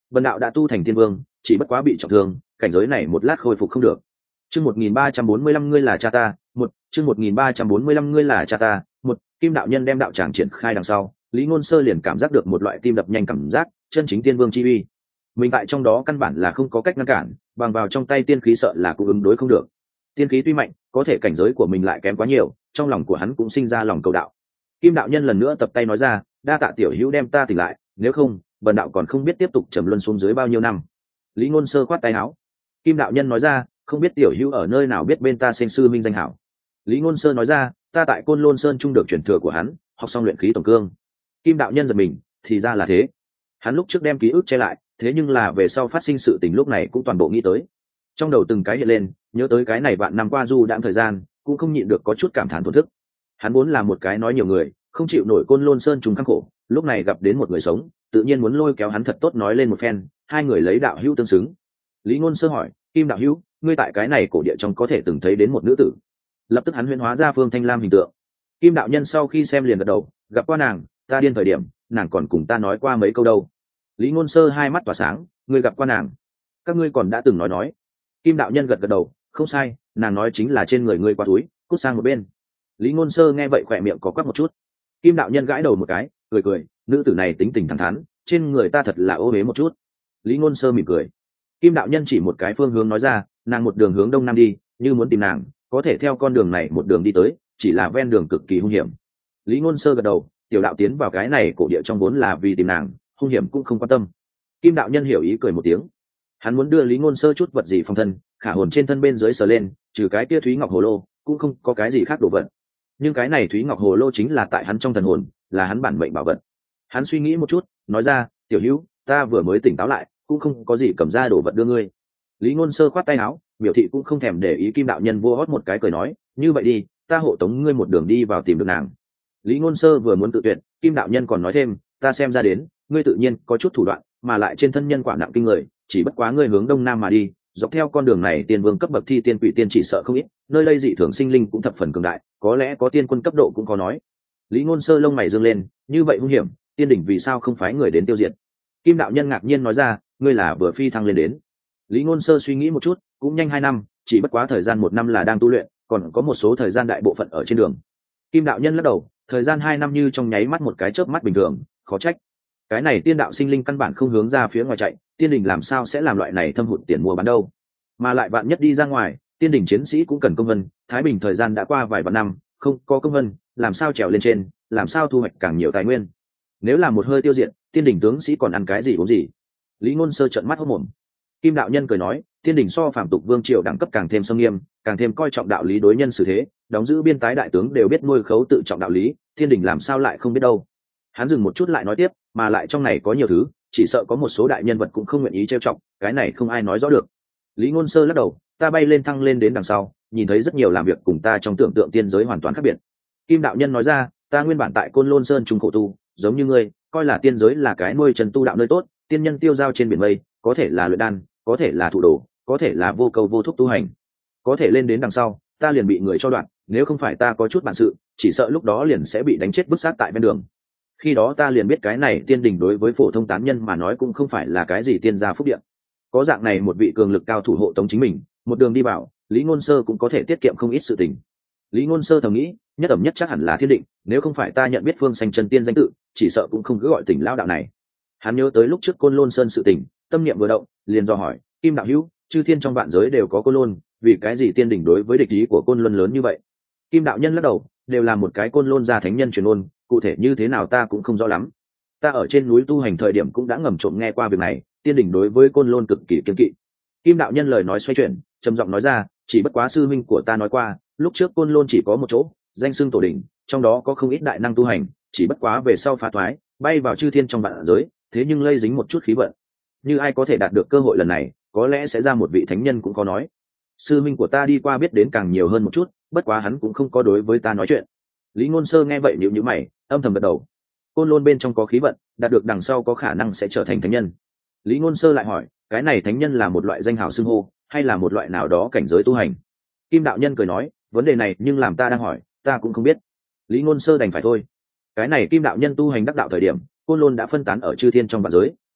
Vân đạo đã tu thành tiên vương, chỉ bất quá bị trọng thương, cảnh giới này một lát khôi phục không được. Chương một nghìn ba trăm bốn mươi lăm ngươi là cha ta, một, chương một nghìn ba trăm bốn mươi lăm ngươi là cha ta, một, Kim đạo nhân đem đạo tràng triển khai đằng sau, Lý Ngôn Sơ liền cảm giác được một loại tim đập nhanh cảm giác, chân chính tiên vương chi uy. Mình tại trong đó căn bản là không có cách ngăn cản, bằng vào trong tay tiên khí sợ là cũng ứng đối không được. Tiên khí tuy mạnh, có thể cảnh giới của mình lại kém quá nhiều, trong lòng của hắn cũng sinh ra lòng cầu đạo. Kim đạo nhân lần nữa tập tay nói ra, đa tạ tiểu hữu đem ta tỉnh lại, nếu không, bần đạo còn không biết tiếp tục trầm luân xuống dưới bao nhiêu năm. Lý Ngôn Sơ khoát tay áo. Kim đạo nhân nói ra, không biết tiểu hữu ở nơi nào biết bên ta sinh sư minh danh hảo. Lý Ngôn Sơ nói ra, ta tại Côn Lôn Sơn trung được truyền thừa của hắn, học xong luyện khí tổng cương. Kim đạo nhân giật mình, thì ra là thế. Hắn lúc trước đem ký ức che lại, thế nhưng là về sau phát sinh sự tình lúc này cũng toàn bộ nghĩ tới. Trong đầu từng cái hiện lên, nhớ tới cái này vạn năm qua du đãng thời gian, cũng không nhịn được có chút cảm thán thổn thức. Hắn vốn là một cái nói nhiều người, không chịu nổi Côn Lôn Sơn trùng khắc khổ, lúc này gặp đến một người sống, tự nhiên muốn lôi kéo hắn thật tốt nói lên một phen, hai người lấy đạo hữu tương xứng. Lý Ngôn Sơ hỏi, Kim đạo hữu, ngươi tại cái này cổ địa trong có thể từng thấy đến một nữ tử? Lập tức hắn huyễn hóa ra Phương Thanh Lam hình tượng. Kim đạo nhân sau khi xem liền gật đầu, gặp qua nàng, ta điên thời điểm, nàng còn cùng ta nói qua mấy câu đâu. Lý Ngôn Sơ hai mắt tỏa sáng, ngươi gặp qua nàng? Các ngươi còn đã từng nói nói. Kim đạo nhân gật gật đầu, không sai, nàng nói chính là trên người ngươi qua túi, cút sang một bên. Lý Ngôn Sơ nghe vậy khỏe miệng có quắc một chút. Kim đạo nhân gãi đầu một cái, cười cười, nữ tử này tính tình thẳng thắn, trên người ta thật là ô uế một chút. Lý Ngôn Sơ mỉm cười. Kim đạo nhân chỉ một cái phương hướng nói ra, nàng một đường hướng đông nam đi, như muốn tìm nàng, có thể theo con đường này một đường đi tới, chỉ là ven đường cực kỳ hung hiểm. Lý Ngôn Sơ gật đầu, tiểu đạo tiến vào cái này cổ địa trong vốn là vì tìm nàng, hung hiểm cũng không quan tâm. Kim đạo nhân hiểu ý cười một tiếng. Hắn muốn đưa Lý Ngôn Sơ chút vật gì phòng thân, khả hồn trên thân bên dưới sờ lên, trừ cái kia Thúy Ngọc Hồ Lô, cũng không có cái gì khác đồ vật. Nhưng cái này Thúy Ngọc Hồ Lô chính là tại hắn trong thần hồn, là hắn bản mệnh bảo vật. Hắn suy nghĩ một chút, nói ra, tiểu hữu, ta vừa mới tỉnh táo lại, cũng không có gì cầm ra đồ vật đưa ngươi. Lý Ngôn Sơ khoát tay áo, biểu thị cũng không thèm để ý. Kim đạo nhân vua hót một cái cười nói, như vậy đi, ta hộ tống ngươi một đường đi vào tìm được nàng. Lý Ngôn Sơ vừa muốn tự tuyệt, Kim đạo nhân còn nói thêm, ta xem ra đến, ngươi tự nhiên có chút thủ đoạn, mà lại trên thân nhân quả nặng kinh người, chỉ bất quá ngươi hướng đông nam mà đi, dọc theo con đường này tiên vương cấp bậc thi tiên quỷ tiên chỉ sợ không ít, nơi đây dị thường sinh linh cũng thập phần cường đại, có lẽ có tiên quân cấp độ cũng có nói. Lý Ngôn Sơ lông mày dương lên, như vậy hung hiểm, tiên đỉnh vì sao không phái người đến tiêu diệt? Kim đạo nhân ngạc nhiên nói ra, ngươi là vừa phi thăng lên đến. Lý Ngôn Sơ suy nghĩ một chút, cũng nhanh hai năm, chỉ bất quá thời gian một năm là đang tu luyện, còn có một số thời gian đại bộ phận ở trên đường. Kim đạo nhân lắc đầu, thời gian hai năm như trong nháy mắt một cái chớp mắt bình thường, khó trách. Cái này tiên đạo sinh linh căn bản không hướng ra phía ngoài chạy, tiên đình làm sao sẽ làm loại này thâm hụt tiền mua bán đâu? Mà lại vạn nhất đi ra ngoài, tiên đình chiến sĩ cũng cần công vân, thái bình thời gian đã qua vài vạn năm, không có công vân, làm sao trèo lên trên, làm sao thu hoạch càng nhiều tài nguyên? Nếu là một hơi tiêu diệt, tiên đình tướng sĩ còn ăn cái gì uống gì? Lý Ngôn Sơ trợn mắt hốt mồm. Kim đạo nhân cười nói, tiên đình so phàm tục vương triều đẳng cấp càng thêm sâm nghiêm, càng thêm coi trọng đạo lý đối nhân xử thế, đóng giữ biên tái đại tướng đều biết nuôi khấu tự trọng đạo lý, tiên đình làm sao lại không biết đâu? Hắn dừng một chút lại nói tiếp, mà lại trong này có nhiều thứ, chỉ sợ có một số đại nhân vật cũng không nguyện ý trêu chọc, cái này không ai nói rõ được. Lý Ngôn Sơ lắc đầu, ta bay lên thăng lên đến đằng sau, nhìn thấy rất nhiều làm việc cùng ta trong tưởng tượng tiên giới hoàn toàn khác biệt. Kim đạo nhân nói ra, ta nguyên bản tại Côn Lôn Sơn trung khổ tu, giống như ngươi, coi là tiên giới là cái nuôi chân tu đạo nơi tốt, tiên nhân tiêu giao trên biển mây, có thể là luyện đan, có thể là thủ đồ, có thể là vô cầu vô thúc tu hành. Có thể lên đến đằng sau, ta liền bị người cho đoạn, nếu không phải ta có chút bản sự, chỉ sợ lúc đó liền sẽ bị đánh chết bức sát tại bên đường. Khi đó ta liền biết cái này tiên đình đối với phổ thông tán nhân mà nói cũng không phải là cái gì tiên gia phúc điện. Có dạng này một vị cường lực cao thủ hộ tống chính mình, một đường đi vào, Lý Ngôn Sơ cũng có thể tiết kiệm không ít sự tình. Lý Ngôn Sơ thầm nghĩ, nhất ẩm nhất chắc hẳn là thiên định, nếu không phải ta nhận biết Phương Xanh Chân Tiên danh tự, chỉ sợ cũng không cứ gọi tỉnh lao đạo này. Hắn nhớ tới lúc trước Côn Lôn Sơn sự tình, tâm niệm vừa động, liền dò hỏi, Kim đạo hữu, chư thiên trong vạn giới đều có Côn Lôn, vì cái gì tiên đỉnh đối với địch ý của Côn Luân lớn như vậy? Kim đạo nhân lắc đầu, đều là một cái Côn Lôn gia thánh nhân truyền ôn, cụ thể như thế nào ta cũng không rõ lắm. Ta ở trên núi tu hành thời điểm cũng đã ngầm trộm nghe qua việc này, tiên đỉnh đối với Côn Lôn cực kỳ kiêng kỵ. Kim đạo nhân lời nói xoay chuyển, trầm giọng nói ra, chỉ bất quá sư minh của ta nói qua, lúc trước Côn Lôn chỉ có một chỗ, danh xưng tổ đỉnh, trong đó có không ít đại năng tu hành, chỉ bất quá về sau phá thoái, bay vào chư thiên trong vạn giới, thế nhưng lây dính một chút khí vận. Như ai có thể đạt được cơ hội lần này, có lẽ sẽ ra một vị thánh nhân cũng có nói. Sư minh của ta đi qua biết đến càng nhiều hơn một chút, bất quá hắn cũng không có đối với ta nói chuyện. Lý Ngôn Sơ nghe vậy nhíu nhíu mày, âm thầm gật đầu. Côn Lôn bên trong có khí vận, đạt được đằng sau có khả năng sẽ trở thành thánh nhân. Lý Ngôn Sơ lại hỏi, cái này thánh nhân là một loại danh hào xưng hô, hay là một loại nào đó cảnh giới tu hành? Kim đạo nhân cười nói, vấn đề này nhưng làm ta đang hỏi, ta cũng không biết. Lý Ngôn Sơ đành phải thôi. Cái này Kim đạo nhân tu hành đắc đạo thời điểm, Côn Lôn đã phân tán ở chư thiên trong vạn giới,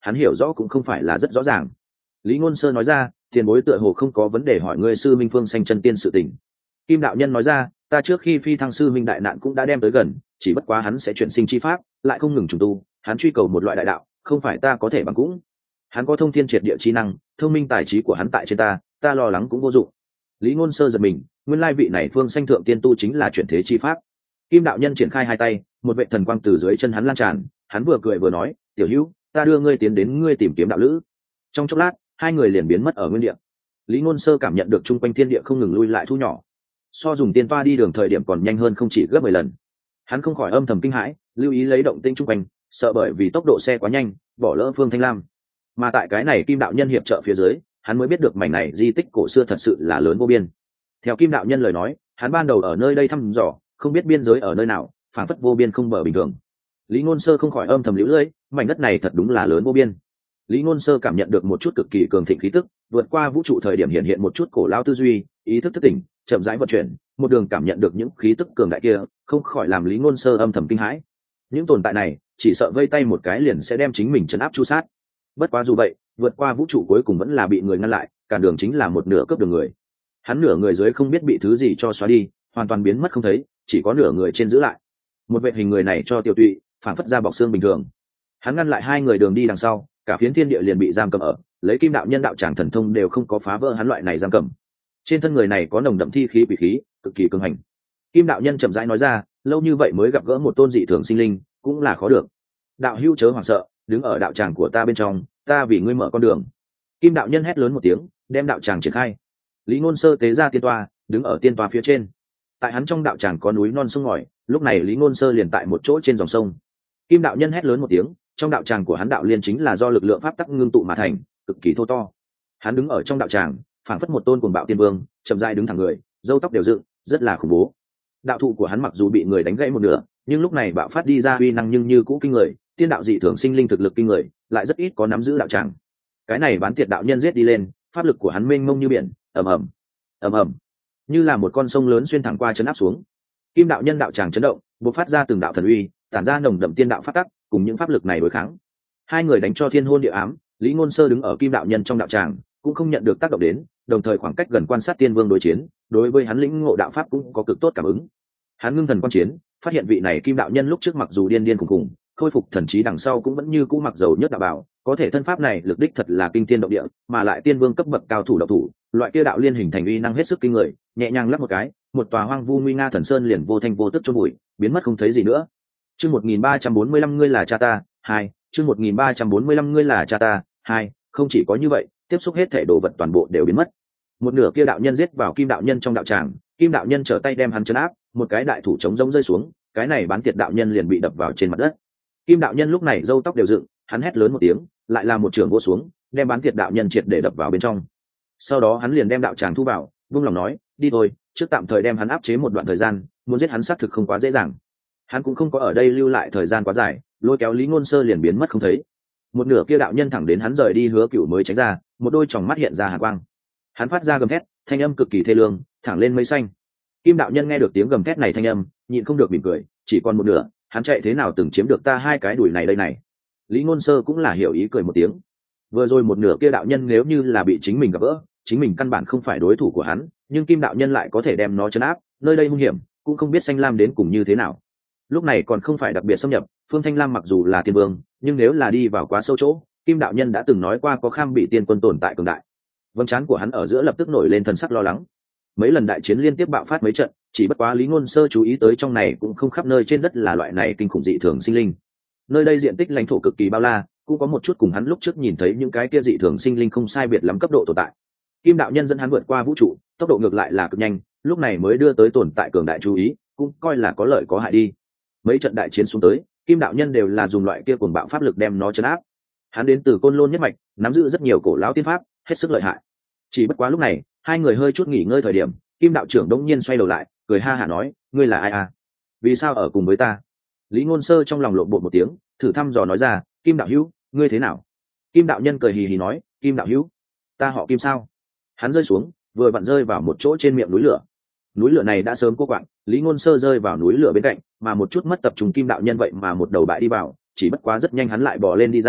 hắn hiểu rõ cũng không phải là rất rõ ràng. Lý Ngôn Sơ nói ra, tiền bối tựa hồ không có vấn đề hỏi ngươi sư minh Phương Xanh chân tiên sự tình. Kim đạo nhân nói ra, ta trước khi phi thăng sư minh đại nạn cũng đã đem tới gần, chỉ bất quá hắn sẽ chuyển sinh chi pháp, lại không ngừng trùng tu, hắn truy cầu một loại đại đạo, không phải ta có thể bằng cũng. Hắn có thông thiên triệt địa chi năng, thông minh tài trí của hắn tại trên ta, ta lo lắng cũng vô dụng. Lý Ngôn Sơ giật mình, nguyên lai vị này Phương Xanh thượng tiên tu chính là chuyển thế chi pháp. Kim đạo nhân triển khai hai tay, một vệ thần quang từ dưới chân hắn lan tràn, hắn vừa cười vừa nói, tiểu hữu, ta đưa ngươi tiến đến ngươi tìm kiếm đạo lữ. Trong chốc lát, hai người liền biến mất ở nguyên địa. Lý Ngôn Sơ cảm nhận được trung quanh thiên địa không ngừng lui lại thu nhỏ, so dùng tiên toa đi đường thời điểm còn nhanh hơn không chỉ gấp mười lần. Hắn không khỏi âm thầm kinh hãi, lưu ý lấy động tĩnh trung quanh, sợ bởi vì tốc độ xe quá nhanh, bỏ lỡ Phương Thanh Lam. Mà tại cái này Kim đạo nhân hiệp trợ phía dưới, hắn mới biết được mảnh này di tích cổ xưa thật sự là lớn vô biên. Theo Kim đạo nhân lời nói, hắn ban đầu ở nơi đây thăm dò, không biết biên giới ở nơi nào, phảng phất vô biên không bờ bình thường. Lý Ngôn Sơ không khỏi âm thầm liễu lưỡi, mảnh đất này thật đúng là lớn vô biên. Lý Ngôn Sơ cảm nhận được một chút cực kỳ cường thịnh khí tức, vượt qua vũ trụ thời điểm hiện hiện một chút cổ lão tư duy, ý thức thức tỉnh, chậm rãi vận chuyển, một đường cảm nhận được những khí tức cường đại kia, không khỏi làm Lý Ngôn Sơ âm thầm kinh hãi. Những tồn tại này, chỉ sợ vây tay một cái liền sẽ đem chính mình trấn áp chu sát. Bất quá dù vậy, vượt qua vũ trụ cuối cùng vẫn là bị người ngăn lại, cản đường chính là một nửa cấp đường người. Hắn nửa người dưới không biết bị thứ gì cho xóa đi, hoàn toàn biến mất không thấy, chỉ có nửa người trên giữ lại. Một vệ hình người này cho tiểu tụy, phảng phất ra bọc xương bình thường. Hắn ngăn lại hai người đường đi đằng sau, cả phiến thiên địa liền bị giam cầm ở, lấy Kim đạo nhân đạo tràng thần thông đều không có phá vỡ hắn loại này giam cầm. Trên thân người này có nồng đậm thi khí quỷ khí, cực kỳ cường hành. Kim đạo nhân chậm rãi nói ra, lâu như vậy mới gặp gỡ một tôn dị thường sinh linh, cũng là khó được. Đạo hữu chớ hoảng sợ, đứng ở đạo tràng của ta bên trong, ta vì ngươi mở con đường. Kim đạo nhân hét lớn một tiếng, đem đạo tràng triển khai. Lý Ngôn Sơ tế ra tiên toa, đứng ở tiên toa phía trên. Tại hắn trong đạo tràng có núi non sông ngòi, lúc này Lý Ngôn Sơ liền tại một chỗ trên dòng sông. Kim đạo nhân hét lớn một tiếng, trong đạo tràng của hắn đạo liên chính là do lực lượng pháp tắc ngưng tụ mà thành, cực kỳ thô to. Hắn đứng ở trong đạo tràng, phảng phất một tôn cuồng bạo tiên vương, chậm rãi đứng thẳng người, râu tóc đều dựng, rất là khủng bố. Đạo thụ của hắn mặc dù bị người đánh gãy một nửa, nhưng lúc này bạo phát đi ra uy năng nhưng như cũ kinh người, tiên đạo dị thường sinh linh thực lực kinh người, lại rất ít có nắm giữ đạo tràng. Cái này bán tiệt đạo nhân giết đi lên, pháp lực của hắn mênh mông như biển, ầm ầm, ầm ầm, như là một con sông lớn xuyên thẳng qua chấn áp xuống. Kim đạo nhân đạo tràng chấn động, bộc phát ra từng đạo thần uy, tản ra nồng đậm tiên đạo pháp tắc, cùng những pháp lực này đối kháng. Hai người đánh cho thiên hôn địa ám, Lý Ngôn Sơ đứng ở Kim đạo nhân trong đạo tràng, cũng không nhận được tác động đến, đồng thời khoảng cách gần quan sát tiên vương đối chiến, đối với hắn lĩnh ngộ đạo pháp cũng có cực tốt cảm ứng. Hắn ngưng thần quan chiến, phát hiện vị này Kim đạo nhân lúc trước mặc dù điên điên khủng khủng, khôi phục thần trí đằng sau cũng vẫn như cũ mặc dầu nhất đạo bảo, có thể thân pháp này lực đích thật là kinh thiên động địa, mà lại tiên vương cấp bậc cao thủ độc thủ, loại kia đạo liên hình thành uy năng hết sức kinh người, nhẹ nhàng lắp một cái, một tòa hoang vu nguy nga thần sơn liền vô thanh vô tức chôn bụi, biến mất không thấy gì nữa. Chương một nghìn ba trăm bốn mươi lăm ngươi là cha ta, hai, chương một nghìn ba trăm bốn mươi lăm ngươi là cha ta, hai, không chỉ có như vậy, tiếp xúc hết thể đồ vật toàn bộ đều biến mất. Một nửa kia đạo nhân giết vào Kim đạo nhân trong đạo tràng, Kim đạo nhân trở tay đem hắn trấn áp, một cái đại thủ chống rỗng rơi xuống, cái này bán tiệt đạo nhân liền bị đập vào trên mặt đất. Kim đạo nhân lúc này râu tóc đều dựng, hắn hét lớn một tiếng, lại là một trường vô xuống, đem bán tiệt đạo nhân triệt để đập vào bên trong. Sau đó hắn liền đem đạo tràng thu vào, vung lòng nói, đi thôi, trước tạm thời đem hắn áp chế một đoạn thời gian, muốn giết hắn xác thực không quá dễ dàng. Hắn cũng không có ở đây lưu lại thời gian quá dài, lôi kéo Lý Ngôn Sơ liền biến mất không thấy. Một nửa kia đạo nhân thẳng đến hắn rời đi Hứa Cửu mới tránh ra, một đôi tròng mắt hiện ra hàn quang. Hắn phát ra gầm thét, thanh âm cực kỳ thê lương, thẳng lên mây xanh. Kim đạo nhân nghe được tiếng gầm thét này thanh âm, nhịn không được mỉm cười, chỉ còn một nửa, hắn chạy thế nào từng chiếm được ta hai cái đùi này đây này. Lý Ngôn Sơ cũng là hiểu ý cười một tiếng. Vừa rồi một nửa kia đạo nhân nếu như là bị chính mình gặp gỡ, chính mình căn bản không phải đối thủ của hắn, nhưng Kim đạo nhân lại có thể đem nó trấn áp, nơi đây hung hiểm, cũng không biết Xanh Lam đến cùng như thế nào. Lúc này còn không phải đặc biệt xâm nhập, Phương Thanh Lam mặc dù là tiên vương, nhưng nếu là đi vào quá sâu chỗ, Kim đạo nhân đã từng nói qua có kham bị tiên quân tồn tại cường đại. Vầng trán của hắn ở giữa lập tức nổi lên thần sắc lo lắng. Mấy lần đại chiến liên tiếp bạo phát mấy trận, chỉ bất quá Lý Ngôn Sơ chú ý tới trong này cũng không khắp nơi trên đất là loại này kinh khủng dị thường sinh linh. Nơi đây diện tích lãnh thổ cực kỳ bao la, cũng có một chút cùng hắn lúc trước nhìn thấy những cái kia dị thường sinh linh không sai biệt lắm cấp độ tồn tại. Kim đạo nhân dẫn hắn vượt qua vũ trụ, tốc độ ngược lại là cực nhanh, lúc này mới đưa tới tồn tại cường đại chú ý, cũng coi là có lợi có hại đi. Mấy trận đại chiến xuống tới, Kim đạo nhân đều là dùng loại kia cuồng bạo pháp lực đem nó trấn áp. Hắn đến từ Côn Lôn nhất mạch, nắm giữ rất nhiều cổ lão tiên pháp, hết sức lợi hại. Chỉ bất quá lúc này, hai người hơi chút nghỉ ngơi thời điểm, Kim đạo trưởng đống nhiên xoay đầu lại, cười ha hả nói, ngươi là ai à? Vì sao ở cùng với ta? Lý Ngôn Sơ trong lòng lộn bột một tiếng, thử thăm dò nói ra, Kim đạo hữu, ngươi thế nào? Kim đạo nhân cười hì hì nói, Kim đạo hữu, ta họ Kim sao? Hắn rơi xuống, vừa vặn rơi vào một chỗ trên miệng núi lửa. Núi lửa này đã sớm cô quạng, Lý Ngôn Sơ rơi vào núi lửa bên cạnh, mà một chút mất tập trung Kim đạo nhân vậy mà một đầu bại đi vào, chỉ bất quá rất nhanh hắn lại bò lên đi ra,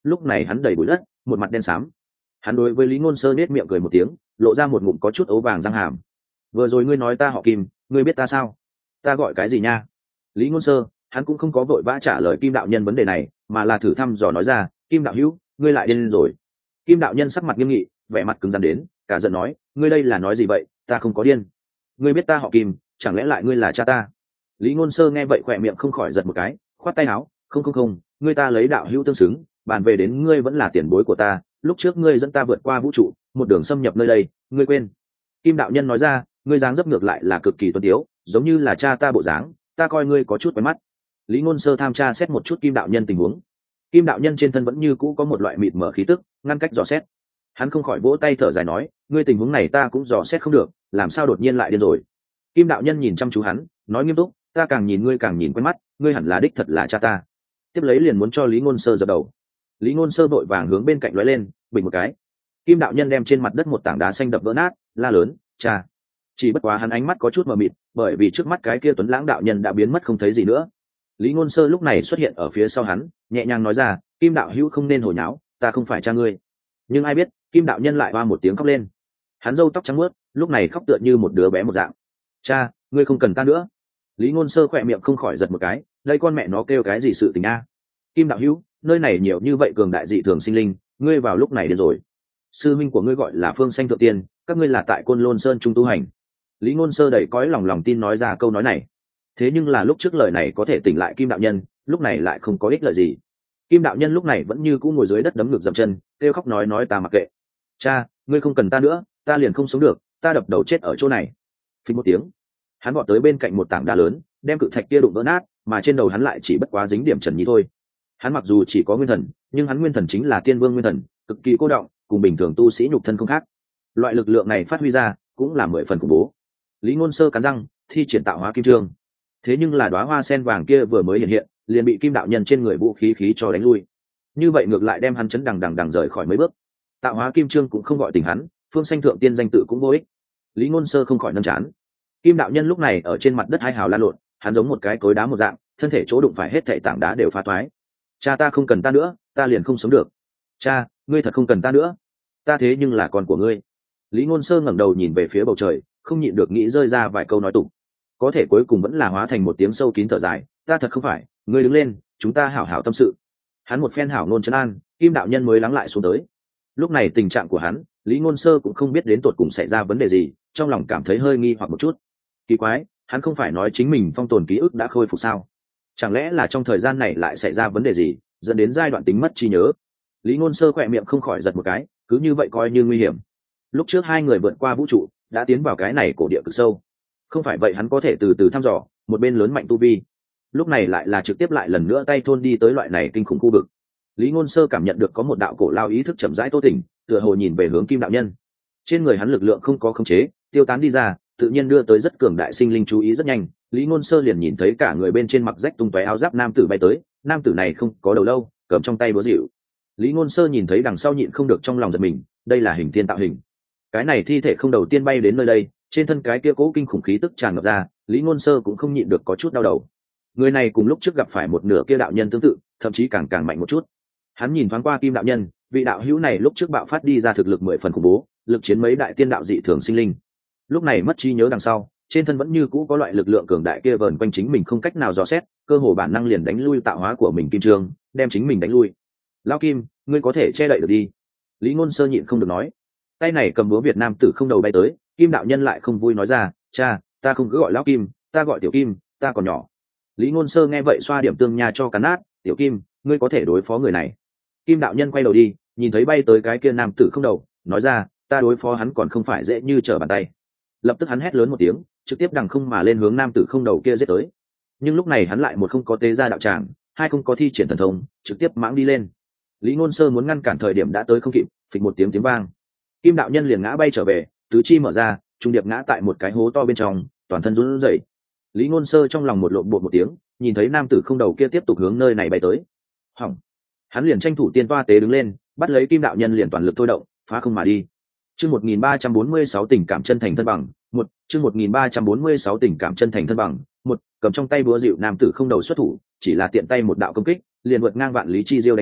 lúc này hắn đầy bụi đất, một mặt đen xám. Hắn đối với Lý Ngôn Sơ nết miệng cười một tiếng, lộ ra một ngụm có chút ấu vàng răng hàm. Vừa rồi ngươi nói ta họ Kim, ngươi biết ta sao? Ta gọi cái gì nha? Lý Ngôn Sơ, hắn cũng không có vội vã trả lời Kim đạo nhân vấn đề này, mà là thử thăm dò nói ra, Kim đạo hữu, ngươi lại điên rồi. Kim đạo nhân sắc mặt nghiêm nghị, vẻ mặt cứng rắn đến, cả giận nói, ngươi đây là nói gì vậy? Ta không có điên. Ngươi biết ta họ Kim, chẳng lẽ lại ngươi là cha ta? Lý Ngôn Sơ nghe vậy khỏe miệng không khỏi giật một cái, khoát tay áo, không không không, ngươi ta lấy đạo hữu tương xứng, bàn về đến ngươi vẫn là tiền bối của ta, lúc trước ngươi dẫn ta vượt qua vũ trụ, một đường xâm nhập nơi đây, ngươi quên? Kim đạo nhân nói ra, ngươi dáng dấp ngược lại là cực kỳ tuấn tiếu, giống như là cha ta bộ dáng, ta coi ngươi có chút quen mắt. Lý Ngôn Sơ tham tra xét một chút Kim đạo nhân tình huống. Kim đạo nhân trên thân vẫn như cũ có một loại mịt mở khí tức, ngăn cách dò xét. Hắn không khỏi vỗ tay thở dài nói, ngươi tình huống này ta cũng dò xét không được, làm sao đột nhiên lại điên rồi? Kim đạo nhân nhìn chăm chú hắn, nói nghiêm túc, ta càng nhìn ngươi càng nhìn quen mắt, ngươi hẳn là đích thật là cha ta. Tiếp lấy liền muốn cho Lý Ngôn Sơ dập đầu. Lý Ngôn Sơ vội vàng hướng bên cạnh lóe lên, bình một cái. Kim đạo nhân đem trên mặt đất một tảng đá xanh đập vỡ nát, la lớn, cha. Chỉ bất quá hắn ánh mắt có chút mờ mịt, bởi vì trước mắt cái kia tuấn lãng đạo nhân đã biến mất không thấy gì nữa. Lý Ngôn Sơ lúc này xuất hiện ở phía sau hắn, nhẹ nhàng nói ra, Kim đạo hữu không nên hồ nháo, ta không phải cha ngươi. Nhưng ai biết, Kim đạo nhân lại hoa một tiếng khóc lên. Hắn râu tóc trắng muốt, lúc này khóc tựa như một đứa bé một dạng. Cha, ngươi không cần ta nữa. Lý Ngôn Sơ khỏe miệng không khỏi giật một cái, đây con mẹ nó kêu cái gì sự tình a? Kim đạo hữu, nơi này nhiều như vậy cường đại dị thường sinh linh, ngươi vào lúc này điên rồi. Sư minh của ngươi gọi là Phương Sanh Thượng Tiên, các ngươi là tại Côn Lôn Sơn trung tu hành. Lý Ngôn Sơ đầy cõi lòng lòng tin nói ra câu nói này. Thế nhưng là lúc trước lời này có thể tỉnh lại Kim đạo nhân, lúc này lại không có ích lợi gì. Kim đạo nhân lúc này vẫn như cũ ngồi dưới đất đấm ngực dậm chân, kêu khóc nói nói ta mặc kệ. Cha, ngươi không cần ta nữa, ta liền không sống được, ta đập đầu chết ở chỗ này. Phình một tiếng, hắn vọt tới bên cạnh một tảng đá lớn, đem cự thạch kia đụng vỡ nát, mà trên đầu hắn lại chỉ bất quá dính điểm trần nhí thôi. Hắn mặc dù chỉ có nguyên thần, nhưng hắn nguyên thần chính là tiên vương nguyên thần, cực kỳ cô động, cùng bình thường tu sĩ nhục thân không khác. Loại lực lượng này phát huy ra, cũng là mười phần khủng bố. Lý Ngôn Sơ cắn răng, thi triển tạo hóa kim trương. Thế nhưng là đóa hoa sen vàng kia vừa mới hiện hiện, liền bị Kim đạo nhân trên người vũ khí khí cho đánh lui. Như vậy ngược lại đem hắn chấn đằng đằng đằng rời khỏi mấy bước. Tạo hóa kim trương cũng không gọi tỉnh hắn, Phương Sanh Thượng Tiên danh tự cũng vô ích. Lý Ngôn Sơ không khỏi nâng chán. Kim đạo nhân lúc này ở trên mặt đất hai hào lan lộn, hắn giống một cái cối đá một dạng, thân thể chỗ đụng phải hết thảy tảng đá đều phá toái. Cha ta không cần ta nữa, ta liền không sống được. Cha, ngươi thật không cần ta nữa, ta thế nhưng là con của ngươi. Lý Ngôn Sơ ngẩng đầu nhìn về phía bầu trời, không nhịn được nghĩ rơi ra vài câu nói tục, có thể cuối cùng vẫn là hóa thành một tiếng sâu kín thở dài, ta thật không phải, ngươi đứng lên, chúng ta hảo hảo tâm sự. Hắn một phen hảo ngôn trấn an, Kim đạo nhân mới lắng lại xuống tới. Lúc này tình trạng của hắn, Lý Ngôn Sơ cũng không biết đến tột cùng xảy ra vấn đề gì, trong lòng cảm thấy hơi nghi hoặc một chút. Kỳ quái, hắn không phải nói chính mình phong tồn ký ức đã khôi phục sao? Chẳng lẽ là trong thời gian này lại xảy ra vấn đề gì, dẫn đến giai đoạn tính mất trí nhớ? Lý Ngôn Sơ khỏe miệng không khỏi giật một cái, cứ như vậy coi như nguy hiểm. Lúc trước hai người vượt qua vũ trụ, đã tiến vào cái này cổ địa cực sâu. Không phải vậy hắn có thể từ từ thăm dò, một bên lớn mạnh tu vi. Lúc này lại là trực tiếp lại lần nữa tay thôn đi tới loại này kinh khủng khu vực. Lý Ngôn Sơ cảm nhận được có một đạo cổ lao ý thức chậm rãi tô tỉnh, tựa hồ nhìn về hướng Kim đạo nhân. Trên người hắn lực lượng không có khống chế, tiêu tán đi ra, tự nhiên đưa tới rất cường đại sinh linh chú ý rất nhanh. Lý Ngôn Sơ liền nhìn thấy cả người bên trên mặc rách tung tóe áo giáp nam tử bay tới, nam tử này không có đầu lâu, cầm trong tay búa dịu. Lý Ngôn Sơ nhìn thấy đằng sau nhịn không được trong lòng giật mình, đây là hình thiên tạo hình. Cái này thi thể không đầu tiên bay đến nơi đây, trên thân cái kia cố kinh khủng khí tức tràn ngập ra, Lý Ngôn Sơ cũng không nhịn được có chút đau đầu. Người này cùng lúc trước gặp phải một nửa kia đạo nhân tương tự, thậm chí càng càng mạnh một chút. Hắn nhìn thoáng qua Kim đạo nhân, vị đạo hữu này lúc trước bạo phát đi ra thực lực mười phần khủng bố, lực chiến mấy đại tiên đạo dị thường sinh linh. Lúc này mất trí nhớ đằng sau, trên thân vẫn như cũ có loại lực lượng cường đại kia vờn quanh chính mình không cách nào dò xét, cơ hồ bản năng liền đánh lui tạo hóa của mình kim trương, đem chính mình đánh lui. Lão Kim, ngươi có thể che đậy được đi. Lý Ngôn Sơ nhịn không được nói. Tay này cầm búa Việt Nam tử không đầu bay tới, Kim đạo nhân lại không vui nói ra, cha, ta không cứ gọi Lão Kim, ta gọi Tiểu Kim, ta còn nhỏ. Lý Ngôn Sơ nghe vậy xoa điểm tương nha cho cắn nát, Tiểu Kim, ngươi có thể đối phó người này. Kim đạo nhân quay đầu đi, nhìn thấy bay tới cái kia nam tử không đầu, nói ra, ta đối phó hắn còn không phải dễ như trở bàn tay. Lập tức hắn hét lớn một tiếng, trực tiếp đằng không mà lên hướng nam tử không đầu kia giết tới. Nhưng lúc này hắn lại một không có tế ra đạo tràng, hai không có thi triển thần thông, trực tiếp mãng đi lên. Lý Ngôn Sơ muốn ngăn cản thời điểm đã tới không kịp, phịch một tiếng tiếng vang, Kim đạo nhân liền ngã bay trở về, tứ chi mở ra, trung điệp ngã tại một cái hố to bên trong, toàn thân run rẩy. Lý Ngôn Sơ trong lòng một lộn bột một tiếng, nhìn thấy nam tử không đầu kia tiếp tục hướng nơi này bay tới. Hỏng! Hắn liền tranh thủ tiên toa tế đứng lên, bắt lấy Kim đạo nhân liền toàn lực thôi động, phá không mà đi. Chương một nghìn ba trăm bốn mươi sáu tình cảm chân thành thân bằng, một, chương một nghìn ba trăm bốn mươi sáu tình cảm chân thành thân bằng, một, cầm trong tay búa dịu nam tử không đầu xuất thủ, chỉ là tiện tay một đạo công kích, liền vượt ngang vạn lý chi diêu đánh tới,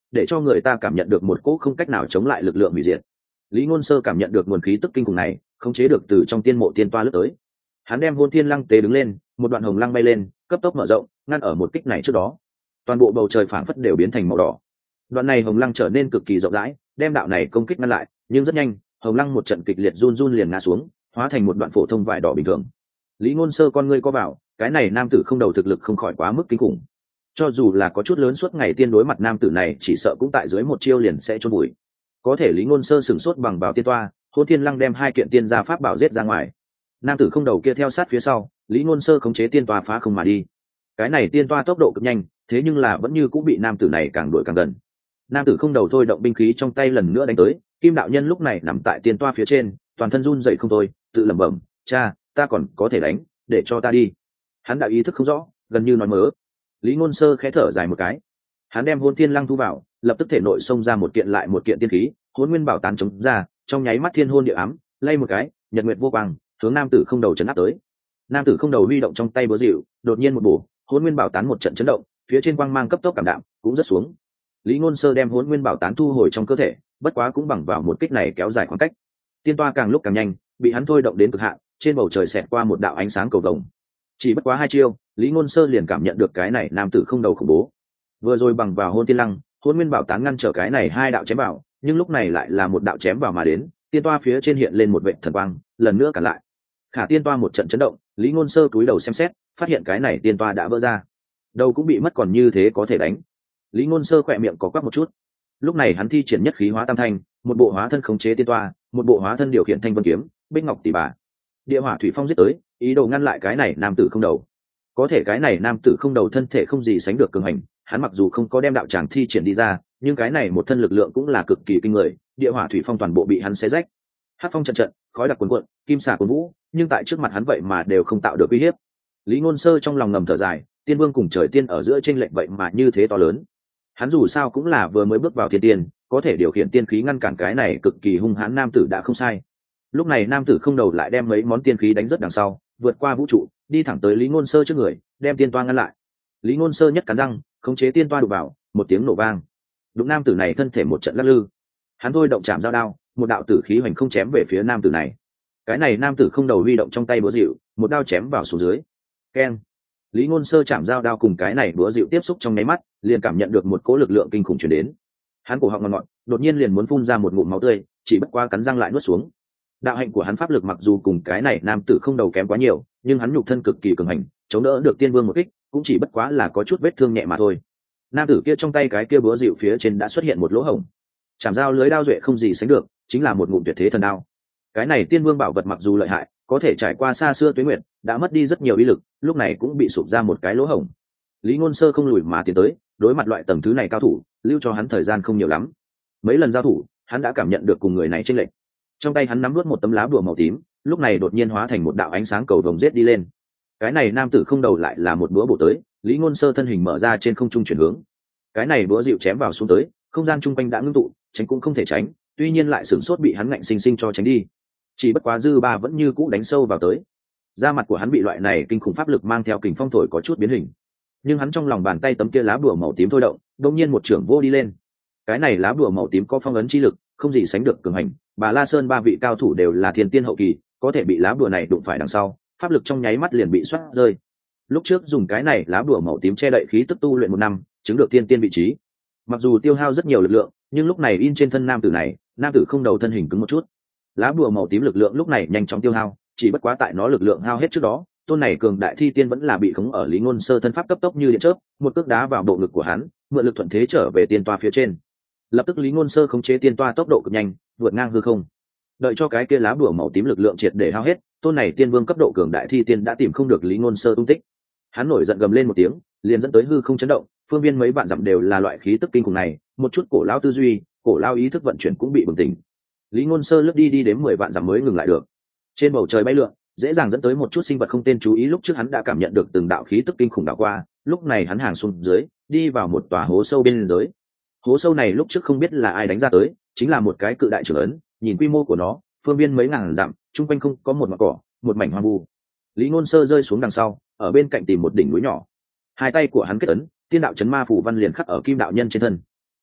để cho người ta cảm nhận được một cỗ không cách nào chống lại lực lượng hủy diệt. Lý Ngôn Sơ cảm nhận được nguồn khí tức kinh khủng này, khống chế được từ trong tiên mộ tiên toa lướt tới. Hắn đem Hôn Thiên Lăng tế đứng lên, một đoạn hồng lăng bay lên, cấp tốc mở rộng, ngăn ở một kích này trước đó. Toàn bộ bầu trời phảng phất đều biến thành màu đỏ. Đoạn này hồng lăng trở nên cực kỳ rộng rãi, đem đạo này công kích ngăn lại, nhưng rất nhanh, hồng lăng một trận kịch liệt run run liền ngã xuống, hóa thành một đoạn phổ thông vải đỏ bình thường. Lý Ngôn Sơ con ngươi co vào, cái này nam tử không đầu thực lực không khỏi quá mức kinh khủng. Cho dù là có chút lớn suốt ngày tiên đối mặt nam tử này, chỉ sợ cũng tại dưới một chiêu liền sẽ chôn bụi. Có thể Lý Ngôn Sơ sửng sốt bằng vào tiên toa, Hôn Thiên Lăng đem hai kiện tiên gia pháp bảo giết ra ngoài. Nam tử không đầu kia theo sát phía sau, Lý Ngôn Sơ khống chế tiên toa phá không mà đi. Cái này tiên toa tốc độ cực nhanh, thế nhưng là vẫn như cũng bị nam tử này càng đuổi càng gần. Nam tử không đầu thôi động binh khí trong tay lần nữa đánh tới, Kim đạo nhân lúc này nằm tại tiên toa phía trên, toàn thân run rẩy không thôi, tự lẩm bẩm, "Cha, ta còn có thể đánh, để cho ta đi." Hắn đã ý thức không rõ, gần như nói mớ. Lý Ngôn Sơ khẽ thở dài một cái, hắn đem Hôn Thiên Lăng thu vào, lập tức thể nội xông ra một kiện lại một kiện tiên khí, Hỗn Nguyên Bảo Tán chống ra, trong nháy mắt thiên hôn địa ám, lay một cái, nhật nguyệt vô quang, hướng nam tử không đầu chấn áp tới. Nam tử không đầu huy động trong tay búa dịu, đột nhiên một bổ, Hỗn Nguyên Bảo Tán một trận chấn động, phía trên quang mang cấp tốc cảm đạm, cũng rất xuống. Lý Ngôn Sơ đem Hỗn Nguyên Bảo Tán thu hồi trong cơ thể, bất quá cũng bằng vào một kích này kéo dài khoảng cách. Tiên toa càng lúc càng nhanh, bị hắn thôi động đến cực hạn, trên bầu trời xẹt qua một đạo ánh sáng cầu vồng. Chỉ bất quá hai chiêu, Lý Ngôn Sơ liền cảm nhận được cái này nam tử không đầu khủng bố. Vừa rồi bằng vào Hôn Tiên Lăng, Hỗn Nguyên Bảo Tán ngăn trở cái này hai đạo chém vào, nhưng lúc này lại là một đạo chém vào mà đến, tiên toa phía trên hiện lên một vệt thần quang, lần nữa cản lại. Khả tiên toa một trận chấn động, Lý Ngôn Sơ cúi đầu xem xét, phát hiện cái này tiên toa đã vỡ ra, đầu cũng bị mất còn như thế có thể đánh. Lý Ngôn Sơ khỏe miệng có quắc một chút. Lúc này hắn thi triển nhất khí hóa tam thanh, một bộ hóa thân khống chế tiên toa, một bộ hóa thân điều khiển thanh vân kiếm, bích ngọc tỷ bà, địa hỏa thủy phong giết tới, ý đồ ngăn lại cái này nam tử không đầu. Có thể cái này nam tử không đầu thân thể không gì sánh được cường hành, hắn mặc dù không có đem đạo tràng thi triển đi ra, nhưng cái này một thân lực lượng cũng là cực kỳ kinh người, địa hỏa thủy phong toàn bộ bị hắn xé rách. Hắc phong trận trận, khói đặc cuồn cuộn, kim xà cuồn vũ, nhưng tại trước mặt hắn vậy mà đều không tạo được uy hiếp. Lý Ngôn Sơ trong lòng ngầm thở dài, tiên vương cùng trời tiên ở giữa chênh lệch vậy mà như thế to lớn. Hắn dù sao cũng là vừa mới bước vào thiên tiên, có thể điều khiển tiên khí ngăn cản cái này cực kỳ hung hãn nam tử đã không sai. Lúc này nam tử không đầu lại đem mấy món tiên khí đánh rất đằng sau, vượt qua vũ trụ, đi thẳng tới Lý Ngôn Sơ trước người, đem tiên toa ngăn lại. Lý Ngôn Sơ nhất cắn răng, khống chế tiên toa đụng vào, một tiếng nổ vang. Đụng nam tử này thân thể một trận lắc lư. Hắn thôi động chạm dao đao, một đạo tử khí hoành không chém về phía nam tử này. Cái này nam tử không đầu huy động trong tay búa dịu, một đao chém vào xuống dưới. Keng. Lý Ngôn Sơ chạm dao đao cùng cái này búa dịu tiếp xúc trong nháy mắt, liền cảm nhận được một cỗ lực lượng kinh khủng truyền đến. Hắn cổ họng ngọt ngọt, đột nhiên liền muốn phun ra một ngụm máu tươi, chỉ bất quá cắn răng lại nuốt xuống. Đạo hạnh của hắn pháp lực mặc dù cùng cái này nam tử không đầu kém quá nhiều, nhưng hắn nhục thân cực kỳ cường hành, chống đỡ được tiên vương một kích, cũng chỉ bất quá là có chút vết thương nhẹ mà thôi. Nam tử kia trong tay cái kia búa dịu phía trên đã xuất hiện một lỗ hổng. Chạm dao lưới đao duệ không gì sánh được, chính là một ngụm tuyệt thế thần đao. Cái này tiên vương bảo vật mặc dù lợi hại, có thể trải qua xa xưa tuế nguyệt, đã mất đi rất nhiều uy lực, lúc này cũng bị sụp ra một cái lỗ hổng. Lý Ngôn Sơ không lùi mà tiến tới, đối mặt loại tầng thứ này cao thủ, lưu cho hắn thời gian không nhiều lắm. Mấy lần giao thủ, hắn đã cảm nhận được cùng người này chênh lệch. Trong tay hắn nắm nuốt một tấm lá bùa màu tím, lúc này đột nhiên hóa thành một đạo ánh sáng cầu vồng giết đi lên. Cái này nam tử không đầu lại là một búa bổ tới, Lý Ngôn Sơ thân hình mở ra trên không trung chuyển hướng. Cái này búa dịu chém vào xuống tới, không gian trung quanh đã ngưng tụ, tránh cũng không thể tránh, tuy nhiên lại sửng sốt bị hắn ngạnh sinh sinh cho tránh đi. Chỉ bất quá dư ba vẫn như cũ đánh sâu vào tới. Da mặt của hắn bị loại này kinh khủng pháp lực mang theo kình phong thổi có chút biến hình. Nhưng hắn trong lòng bàn tay tấm kia lá bùa màu tím thôi động, đột nhiên một trưởng vô đi lên. Cái này lá bùa màu tím có phong ấn chi lực, không gì sánh được cường hành, Bà La Sơn ba vị cao thủ đều là thiên tiên hậu kỳ, có thể bị lá bùa này đụng phải đằng sau, pháp lực trong nháy mắt liền bị xoát rơi. Lúc trước dùng cái này lá bùa màu tím che đậy khí tức tu luyện một năm, chứng được thiên tiên vị trí. Mặc dù tiêu hao rất nhiều lực lượng, nhưng lúc này in trên thân nam tử này, nam tử không đầu thân hình cứng một chút. Lá bùa màu tím lực lượng lúc này nhanh chóng tiêu hao, chỉ bất quá tại nó lực lượng hao hết trước đó, tôn này cường đại thi tiên vẫn là bị khống ở Lý Ngôn Sơ thân pháp cấp tốc như điện chớp, một cước đá vào bộ ngực của hắn, mượn lực thuận thế trở về tiên toa phía trên. Lập tức Lý Ngôn Sơ khống chế tiên toa tốc độ cực nhanh, vượt ngang hư không. Đợi cho cái kia lá bùa màu tím lực lượng triệt để hao hết, tôn này tiên vương cấp độ cường đại thi tiên đã tìm không được Lý Ngôn Sơ tung tích. Hắn nổi giận gầm lên một tiếng, liền dẫn tới hư không chấn động, phương viên mấy vạn dặm đều là loại khí tức kinh khủng này, một chút cổ lao tư duy, cổ lao ý thức vận chuyển cũng bị bừng tỉnh. Lý Ngôn Sơ lướt đi đi đến mười vạn dặm mới ngừng lại được. Trên bầu trời bay lượn, dễ dàng dẫn tới một chút sinh vật không tên chú ý, lúc trước hắn đã cảm nhận được từng đạo khí tức kinh khủng đảo qua, lúc này hắn hàng xuống dưới, đi vào một tòa hố sâu bên dưới. Hố sâu này lúc trước không biết là ai đánh ra tới, chính là một cái cự đại trưởng ấn, nhìn quy mô của nó, phương viên mấy ngàn dặm, chung quanh không có một mảng cỏ, một mảnh hoang vu. Lý Ngôn Sơ rơi xuống đằng sau, ở bên cạnh tìm một đỉnh núi nhỏ. Hai tay của hắn kết ấn, tiên đạo chấn ma phủ văn liền khắc ở kim đạo nhân trên thân.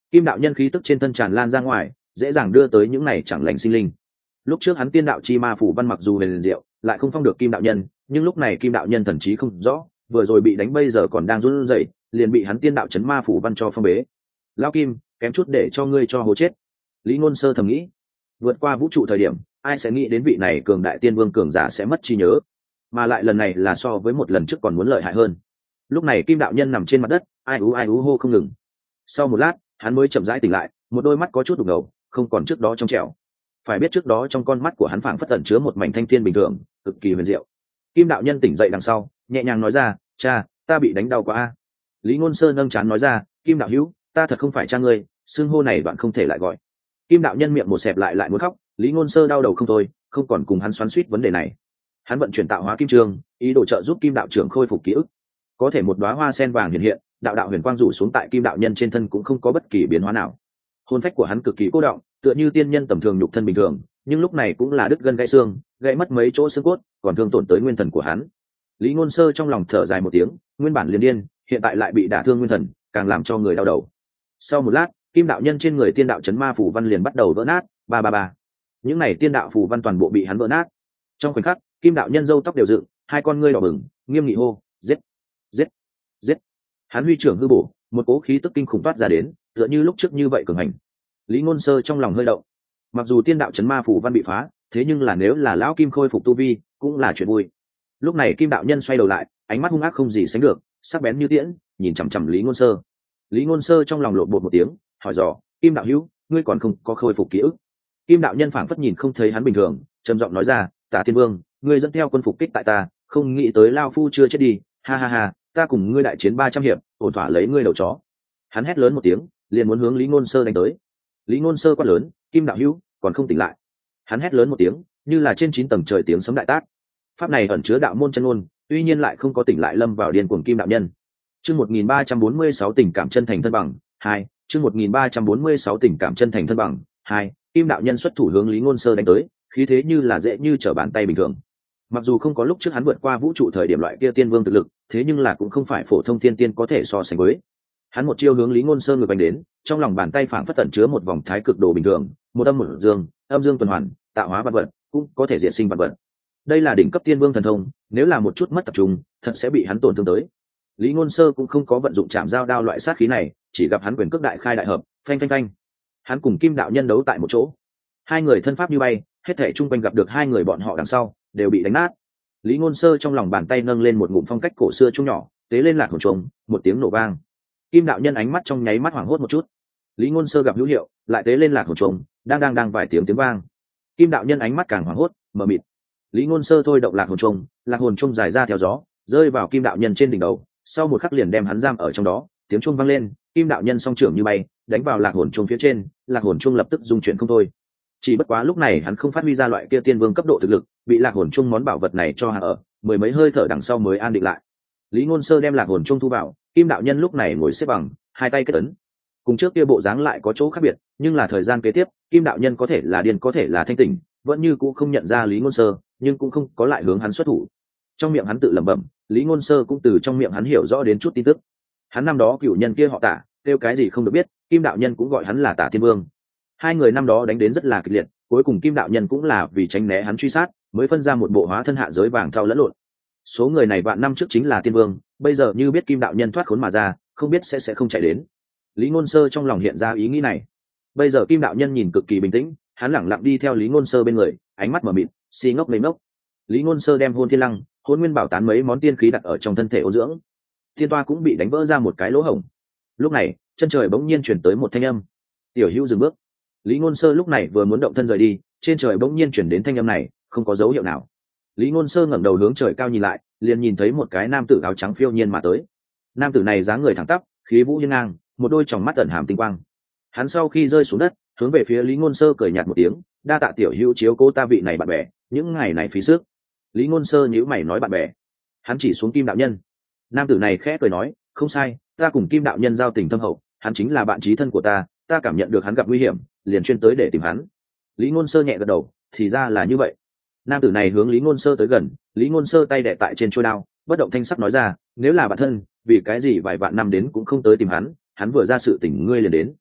Kim đạo nhân khí tức trên thân tràn lan ra ngoài, dễ dàng đưa tới những này chẳng lành sinh linh. Lúc trước hắn tiên đạo chi ma phủ văn mặc dù huyền diệu, lại không phong được kim đạo nhân, nhưng lúc này kim đạo nhân thần trí không rõ, vừa rồi bị đánh bây giờ còn đang run rẩy, liền bị hắn tiên đạo chấn ma phủ văn cho phong bế. Lão Kim, kém chút để cho ngươi cho hố chết. Lý Ngôn Sơ thầm nghĩ, vượt qua vũ trụ thời điểm, ai sẽ nghĩ đến vị này cường đại tiên vương cường giả sẽ mất trí nhớ, mà lại lần này là so với một lần trước còn muốn lợi hại hơn. Lúc này kim đạo nhân nằm trên mặt đất, ai ú ai ú hô không ngừng. Sau một lát, hắn mới chậm rãi tỉnh lại, một đôi mắt có chút đục ngầu, không còn trước đó trong trẻo. Phải biết trước đó trong con mắt của hắn phảng phất ẩn chứa một mảnh thanh thiên bình thường, cực kỳ huyền diệu. Kim đạo nhân tỉnh dậy đằng sau, nhẹ nhàng nói ra, cha, ta bị đánh đau quá a. Lý Ngôn Sơ nâng chán nói ra, Kim đạo hữu, ta thật không phải cha ngươi, xưng hô này đoạn không thể lại gọi. Kim đạo nhân miệng một xẹp lại lại muốn khóc, Lý Ngôn Sơ đau đầu không thôi, không còn cùng hắn xoắn xuýt vấn đề này. Hắn vận chuyển tạo hóa kim trường, ý đồ trợ giúp Kim đạo trưởng khôi phục ký ức. Có thể một đóa hoa sen vàng hiện hiện, đạo đạo huyền quang rủ xuống tại Kim đạo nhân trên thân cũng không có bất kỳ biến hóa nào. Hồn phách của hắn cực kỳ cô đọng, tựa như tiên nhân tầm thường nhục thân bình thường, nhưng lúc này cũng là đứt gân gãy xương, gãy mất mấy chỗ xương cốt, còn thương tổn tới nguyên thần của hắn. Lý Ngôn Sơ trong lòng thở dài một tiếng, nguyên bản liền điên, hiện tại lại bị đả thương nguyên thần, càng làm cho người đau đầu. Sau một lát, kim đạo nhân trên người tiên đạo chấn ma phù văn liền bắt đầu vỡ nát, ba ba ba. Những này tiên đạo phù văn toàn bộ bị hắn vỡ nát. Trong khoảnh khắc, kim đạo nhân râu tóc đều dựng, hai con ngươi đỏ bừng, nghiêm nghị hô, giết, giết, giết. Hắn huy trưởng hư bổ, một cỗ khí tức kinh khủng toát ra đến, tựa như lúc trước như vậy cường hành. Lý Ngôn Sơ trong lòng hơi động. Mặc dù tiên đạo chấn ma phù văn bị phá, thế nhưng là nếu là lão kim khôi phục tu vi, cũng là chuyện vui. Lúc này kim đạo nhân xoay đầu lại, ánh mắt hung ác không gì sánh được, sắc bén như tiễn, nhìn chằm chằm Lý Ngôn Sơ. Lý Ngôn Sơ trong lòng lộn bột một tiếng, hỏi dò, Kim đạo hữu, ngươi còn không có khôi phục ký ức? Kim đạo nhân phảng phất nhìn không thấy hắn bình thường, trầm giọng nói ra, Tả Thiên Vương, ngươi dẫn theo quân phục kích tại ta, không nghĩ tới lao phu chưa chết đi, ha ha ha, ta cùng ngươi đại chiến ba trăm hiệp, ổn thỏa lấy ngươi đầu chó. Hắn hét lớn một tiếng, liền muốn hướng Lý Ngôn Sơ đánh tới. Lý Ngôn Sơ quát lớn, Kim đạo hữu, còn không tỉnh lại. Hắn hét lớn một tiếng, như là trên chín tầng trời tiếng sấm đại tác. Pháp này ẩn chứa đạo môn chân ngôn, tuy nhiên lại không có tỉnh lại lâm vào điên cuồng kim đạo nhân. Chương một nghìn ba trăm bốn mươi sáu tình cảm chân thành thân bằng, hai, chương một nghìn ba trăm bốn mươi sáu tình cảm chân thành thân bằng, hai, kim đạo nhân xuất thủ hướng Lý Ngôn Sơ đánh tới, khí thế như là dễ như trở bàn tay bình thường. Mặc dù không có lúc trước hắn vượt qua vũ trụ thời điểm loại kia tiên vương thực lực, thế nhưng là cũng không phải phổ thông tiên tiên có thể so sánh với. Hắn một chiêu hướng Lý Ngôn Sơ ngược đánh đến, trong lòng bàn tay phảng phất tẩn chứa một vòng thái cực đồ bình thường, một âm một dương, âm dương tuần hoàn, tạo hóa vạn vật, cũng có thể diệt sinh vạn vật. Đây là đỉnh cấp tiên vương thần thông, nếu là một chút mất tập trung, thật sẽ bị hắn tổn thương tới. Lý Ngôn Sơ cũng không có vận dụng chạm dao đao loại sát khí này, chỉ gặp hắn quyền cước đại khai đại hợp, phanh phanh phanh. Hắn cùng Kim đạo nhân đấu tại một chỗ, hai người thân pháp như bay, hết thảy chung quanh gặp được hai người bọn họ đằng sau, đều bị đánh nát. Lý Ngôn Sơ trong lòng bàn tay nâng lên một ngụm phong cách cổ xưa trung nhỏ, tế lên lạc hồn trùng, một tiếng nổ vang. Kim đạo nhân ánh mắt trong nháy mắt hoảng hốt một chút. Lý Ngôn Sơ gặp hữu hiệu, lại tế lên lạc hồn trùng, đang đang đang vài tiếng tiếng vang. Kim đạo nhân ánh mắt càng hoảng hốt, mờ mịt. Lý Ngôn Sơ thôi động lạc hồn trùng, lạc hồn trùng dài ra theo gió, rơi vào Kim đạo nhân trên đỉnh đầu, sau một khắc liền đem hắn giam ở trong đó. Tiếng chuông vang lên, Kim đạo nhân song trưởng như bay, đánh vào lạc hồn trùng phía trên, lạc hồn trùng lập tức rung chuyển không thôi. Chỉ bất quá lúc này hắn không phát huy ra loại kia tiên vương cấp độ thực lực, bị lạc hồn trùng món bảo vật này cho hạ ở, mười mấy hơi thở đằng sau mới an định lại. Lý Ngôn Sơ đem lạc hồn trùng thu vào, Kim đạo nhân lúc này ngồi xếp bằng, hai tay kết ấn. Cùng trước kia bộ dáng lại có chỗ khác biệt, nhưng là thời gian kế tiếp, Kim đạo nhân có thể là điên có thể là thanh tỉnh, vẫn như cũ không nhận ra Lý Ngôn Sơ, nhưng cũng không có lại hướng hắn xuất thủ. Trong miệng hắn tự lẩm bẩm, Lý Ngôn Sơ cũng từ trong miệng hắn hiểu rõ đến chút tin tức. Hắn năm đó cửu nhân kia họ Tả, kêu cái gì không được biết, Kim đạo nhân cũng gọi hắn là Tả Thiên Vương. Hai người năm đó đánh đến rất là kịch liệt, cuối cùng Kim đạo nhân cũng là vì tránh né hắn truy sát, mới phân ra một bộ hóa thân hạ giới vàng thau lẫn lộn. Số người này vạn năm trước chính là tiên vương, bây giờ như biết Kim đạo nhân thoát khốn mà ra, không biết sẽ sẽ không chạy đến. Lý Ngôn Sơ trong lòng hiện ra ý nghĩ này. Bây giờ Kim đạo nhân nhìn cực kỳ bình tĩnh, hắn lẳng lặng đi theo Lý Ngôn Sơ bên người, ánh mắt mở mịt, si ngốc lên ngốc. Lý Ngôn Sơ đem Hôn Thiên Lăng, Hôn Nguyên Bảo Tán mấy món tiên khí đặt ở trong thân thể ôn dưỡng. Thiên toa cũng bị đánh vỡ ra một cái lỗ hổng. Lúc này, chân trời bỗng nhiên truyền tới một thanh âm. Tiểu Hữu dừng bước. Lý Ngôn Sơ lúc này vừa muốn động thân rời đi, trên trời bỗng nhiên truyền đến thanh âm này, không có dấu hiệu nào. Lý Ngôn Sơ ngẩng đầu hướng trời cao nhìn lại, liền nhìn thấy một cái nam tử áo trắng phiêu nhiên mà tới. Nam tử này dáng người thẳng tắp, khí vũ hiên ngang, một đôi tròng mắt ẩn hàm tinh quang. Hắn sau khi rơi xuống đất, hướng về phía Lý Ngôn Sơ cười nhạt một tiếng, đa tạ tiểu hữu chiếu cố ta vị này bạn bè, những ngày này phí sức. Lý Ngôn Sơ nhíu mày nói bạn bè. Hắn chỉ xuống Kim đạo nhân. Nam tử này khẽ cười nói, không sai, ta cùng Kim đạo nhân giao tình thâm hậu, hắn chính là bạn chí thân của ta, ta cảm nhận được hắn gặp nguy hiểm, liền chuyên tới để tìm hắn. Lý Ngôn Sơ nhẹ gật đầu, thì ra là như vậy. Nam tử này hướng Lý Ngôn Sơ tới gần, Lý Ngôn Sơ tay đè tại trên chuôi đao, bất động thanh sắc nói ra, nếu là bạn thân, vì cái gì vài vạn năm đến cũng không tới tìm hắn, hắn vừa ra sự tình ngươi liền đến.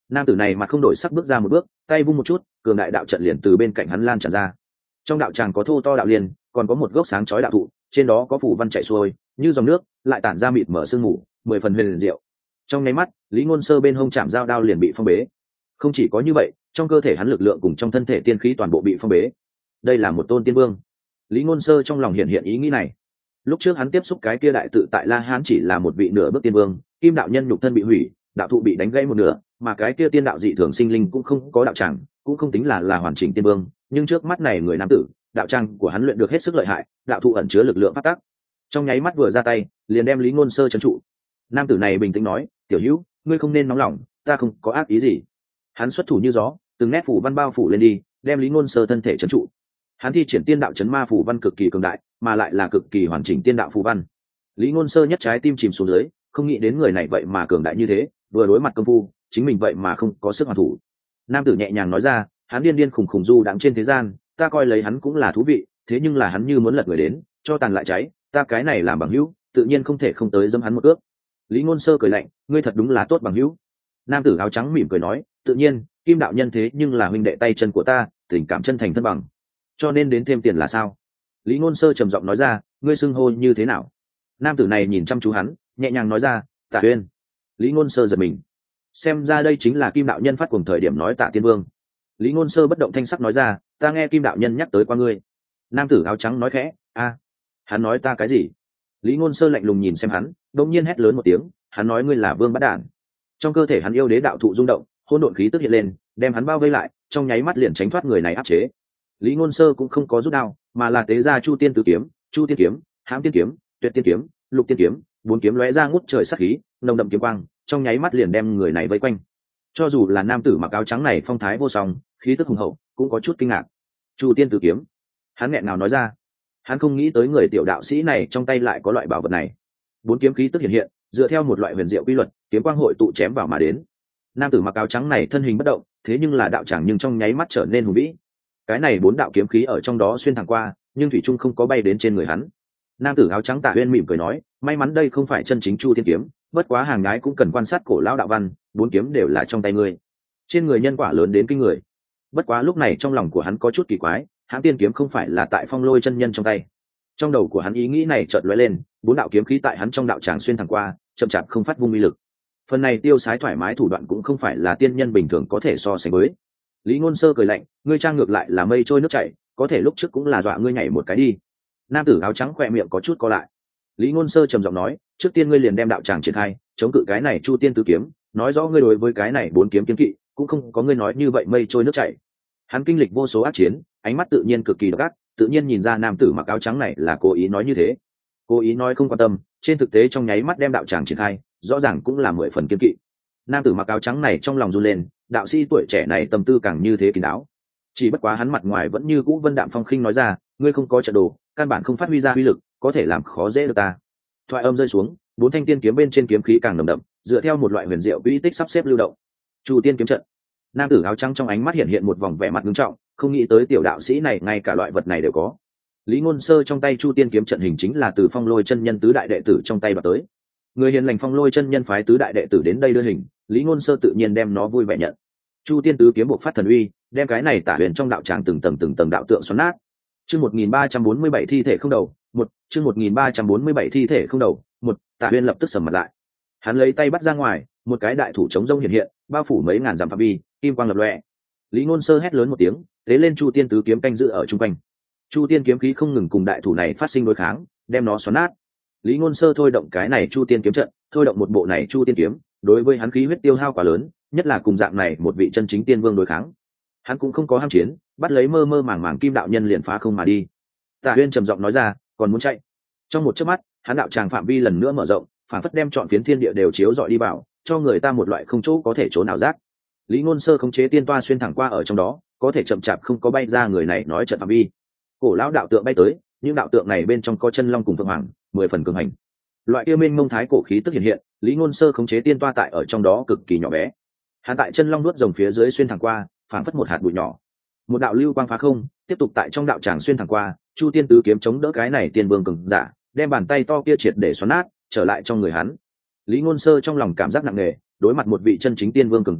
Nam tử này mặt không đổi sắc bước ra một bước, tay vung một chút, cường đại đạo trận liền từ bên cạnh hắn lan tràn ra. Trong đạo tràng có thô to đạo liên, còn có một gốc sáng chói đạo thụ, trên đó có phủ văn chảy xuôi như dòng nước, lại tản ra mịt mở sương mù, mười phần huyền diệu. Trong nháy mắt, Lý Ngôn Sơ bên hông chạm dao đao liền bị phong bế. Không chỉ có như vậy, trong cơ thể hắn lực lượng cùng trong thân thể tiên khí toàn bộ bị phong bế. Đây là một tôn tiên vương. Lý Ngôn Sơ trong lòng hiện hiện ý nghĩ này. Lúc trước hắn tiếp xúc cái kia đại tự tại La Hán chỉ là một vị nửa bước tiên vương, kim đạo nhân nhục thân bị hủy, đạo thụ bị đánh gãy một nửa, mà cái kia tiên đạo dị thường sinh linh cũng không có đạo tràng, cũng không tính là là hoàn chỉnh tiên vương, nhưng trước mắt này người nam tử, đạo tràng của hắn luyện được hết sức lợi hại, đạo thụ ẩn chứa lực lượng phát tác. Trong nháy mắt vừa ra tay, liền đem Lý Ngôn Sơ trấn trụ. Nam tử này bình tĩnh nói, "Tiểu Hữu, ngươi không nên nóng lòng, ta không có ác ý gì." Hắn xuất thủ như gió, từng nét phủ văn bao phủ lên đi, đem Lý Ngôn Sơ thân thể trấn trụ. Hắn thi triển tiên đạo chấn ma phủ văn cực kỳ cường đại, mà lại là cực kỳ hoàn chỉnh tiên đạo phù văn. Lý Ngôn Sơ nhất trái tim chìm xuống dưới, không nghĩ đến người này vậy mà cường đại như thế, vừa đối mặt công phu, chính mình vậy mà không có sức hoàn thủ. Nam tử nhẹ nhàng nói ra, hắn điên điên khùng khùng du đãng trên thế gian, ta coi lấy hắn cũng là thú vị, thế nhưng là hắn như muốn lật người đến, cho tàn lại cháy, ta cái này làm bằng hữu, tự nhiên không thể không tới dẫm hắn một cước. Lý Ngôn Sơ cười lạnh, ngươi thật đúng là tốt bằng hữu. Nam tử áo trắng mỉm cười nói, tự nhiên, Kim đạo nhân thế nhưng là huynh đệ tay chân của ta, tình cảm chân thành thân bằng, cho nên đến thêm tiền là sao? Lý Ngôn Sơ trầm giọng nói ra, ngươi xưng hô như thế nào? Nam tử này nhìn chăm chú hắn, nhẹ nhàng nói ra, Tạ Uyên. Lý Ngôn Sơ giật mình, xem ra đây chính là Kim đạo nhân phát cuồng thời điểm nói Tạ Tiên Vương. Lý Ngôn Sơ bất động thanh sắc nói ra, ta nghe Kim đạo nhân nhắc tới qua ngươi. Nam tử áo trắng nói khẽ, a, hắn nói ta cái gì? Lý Ngôn Sơ lạnh lùng nhìn xem hắn, đột nhiên hét lớn một tiếng, hắn nói ngươi là vương bắt đản. Trong cơ thể hắn yêu đế đạo thụ rung động, hỗn độn khí tức hiện lên, đem hắn bao vây lại, trong nháy mắt liền tránh thoát người này áp chế. Lý Ngôn Sơ cũng không có rút đao, mà là tế ra Chu Tiên Tứ Kiếm, Chu Tiên Kiếm, Hãm Tiên Kiếm, Tuyệt Tiên Kiếm, Lục Tiên Kiếm, bốn kiếm lóe ra ngút trời sát khí, nồng đậm kiếm quang, trong nháy mắt liền đem người này vây quanh. Cho dù là nam tử mặc áo trắng này phong thái vô song, khí tức hùng hậu, cũng có chút kinh ngạc. Chu Tiên Tứ Kiếm, hắn nghẹn ngào nói ra, hắn không nghĩ tới người tiểu đạo sĩ này trong tay lại có loại bảo vật này. Bốn kiếm khí tức hiện hiện, dựa theo một loại huyền diệu quy luật, kiếm quang hội tụ chém vào mà đến. Nam tử mặc áo trắng này thân hình bất động, thế nhưng là đạo tràng nhưng trong nháy mắt trở nên hùng vĩ. Cái này bốn đạo kiếm khí ở trong đó xuyên thẳng qua, nhưng thủy trung không có bay đến trên người hắn. Nam tử áo trắng Tạ Uyên mỉm cười nói, may mắn đây không phải chân chính Chu Tiên Kiếm, bất quá hàng nhái cũng cần quan sát cổ lão đạo văn, bốn kiếm đều là trong tay ngươi. Trên người nhân quả lớn đến kinh người. Bất quá lúc này trong lòng của hắn có chút kỳ quái, Hãm Tiên Kiếm không phải là tại Phong Lôi chân nhân trong tay. Trong đầu của hắn ý nghĩ này chợt lóe lên, bốn đạo kiếm khí tại hắn trong đạo tràng xuyên thẳng qua, chậm chạp không phát vung uy lực. Phần này tiêu sái thoải mái thủ đoạn cũng không phải là tiên nhân bình thường có thể so sánh với. Lý Ngôn Sơ cười lạnh, ngươi trang ngược lại là mây trôi nước chảy, có thể lúc trước cũng là dọa ngươi nhảy một cái đi. Nam tử áo trắng khỏe miệng có chút co lại. Lý Ngôn Sơ trầm giọng nói, trước tiên ngươi liền đem đạo tràng triển khai, chống cự cái này Chu Tiên Tứ Kiếm, nói rõ ngươi đối với cái này bốn kiếm kiếm kỵ, cũng không có ngươi nói như vậy mây trôi nước chảy. Hắn kinh lịch vô số ác chiến, ánh mắt tự nhiên cực kỳ độc ác, tự nhiên nhìn ra nam tử mặc áo trắng này là cố ý nói như thế. Cố ý nói không quan tâm, trên thực tế trong nháy mắt đem đạo tràng triển khai, rõ ràng cũng là mười phần kiếm kỵ. Nam tử mặc áo trắng này trong lòng run lên, đạo sĩ tuổi trẻ này tâm tư càng như thế kín đáo. Chỉ bất quá hắn mặt ngoài vẫn như cũ vân đạm phong khinh nói ra, ngươi không có trận đồ, căn bản không phát huy ra uy lực, có thể làm khó dễ được ta. Thoại âm rơi xuống, bốn thanh tiên kiếm bên trên kiếm khí càng nồng đậm, dựa theo một loại huyền diệu uy tích sắp xếp lưu động. Chu Tiên kiếm trận. Nam tử áo trắng trong ánh mắt hiện hiện một vòng vẻ mặt nghiêm trọng, không nghĩ tới tiểu đạo sĩ này ngay cả loại vật này đều có. Lý Ngôn Sơ trong tay Chu Tiên kiếm trận hình chính là từ Phong Lôi chân nhân tứ đại đệ tử trong tay đoạt tới. Người hiền lành Phong Lôi chân nhân phái tứ đại đệ tử đến đây đưa hình, Lý Ngôn Sơ tự nhiên đem nó vui vẻ nhận. Chu Tiên tứ kiếm buộc phát thần uy, đem cái này tả huyền trong đạo tràng từng tầng từng tầng đạo tượng xoắn nát. Chương một nghìn ba trăm bốn mươi bảy thi thể không đầu, một, chương một nghìn ba trăm bốn mươi bảy thi thể không đầu, một, Tả Huyền lập tức sầm mặt lại. Hắn lấy tay bắt ra ngoài, một cái đại thủ chống rông hiện hiện, bao phủ mấy ngàn dặm phạm vi, kim quang lập lòe. Lý Ngôn Sơ hét lớn một tiếng, tế lên Chu Tiên tứ kiếm canh giữ ở trung quanh. Chu Tiên kiếm khí không ngừng cùng đại thủ này phát sinh đối kháng, đem nó xoắn nát. Lý Ngôn Sơ thôi động cái này Chu Tiên kiếm trận, thôi động một bộ này Chu Tiên kiếm, đối với hắn khí huyết tiêu hao quá lớn, nhất là cùng dạng này một vị chân chính tiên vương đối kháng. Hắn cũng không có ham chiến, bắt lấy mơ mơ màng màng kim đạo nhân liền phá không mà đi. Tả Uyên trầm giọng nói ra, còn muốn chạy. Trong một chớp mắt, hắn đạo tràng phạm vi lần nữa mở rộng, phản phất đem trọn phiến thiên địa đều chiếu rọi đi vào, cho người ta một loại không chỗ có thể trốn nào giác. Lý Ngôn Sơ khống chế tiên toa xuyên thẳng qua ở trong đó, có thể chậm chạp không có bay ra người này nói trận phạm vi. Cổ lão đạo tượng bay tới, những đạo tượng này bên trong có chân long cùng phượng hoàng, mười phần cường hành. Loại kia minh mông thái cổ khí tức hiện hiện, Lý Ngôn Sơ khống chế tiên toa tại ở trong đó cực kỳ nhỏ bé. Hắn tại chân long nuốt rồng phía dưới xuyên thẳng qua, phản phất một hạt bụi nhỏ. Một đạo lưu quang phá không, tiếp tục tại trong đạo tràng xuyên thẳng qua, Chu Tiên tứ kiếm chống đỡ cái này tiên vương cường giả, đem bàn tay to kia triệt để xoắn nát, trở lại trong người hắn. Lý Ngôn Sơ trong lòng cảm giác nặng nề, đối mặt một vị chân chính tiên vương cường giả,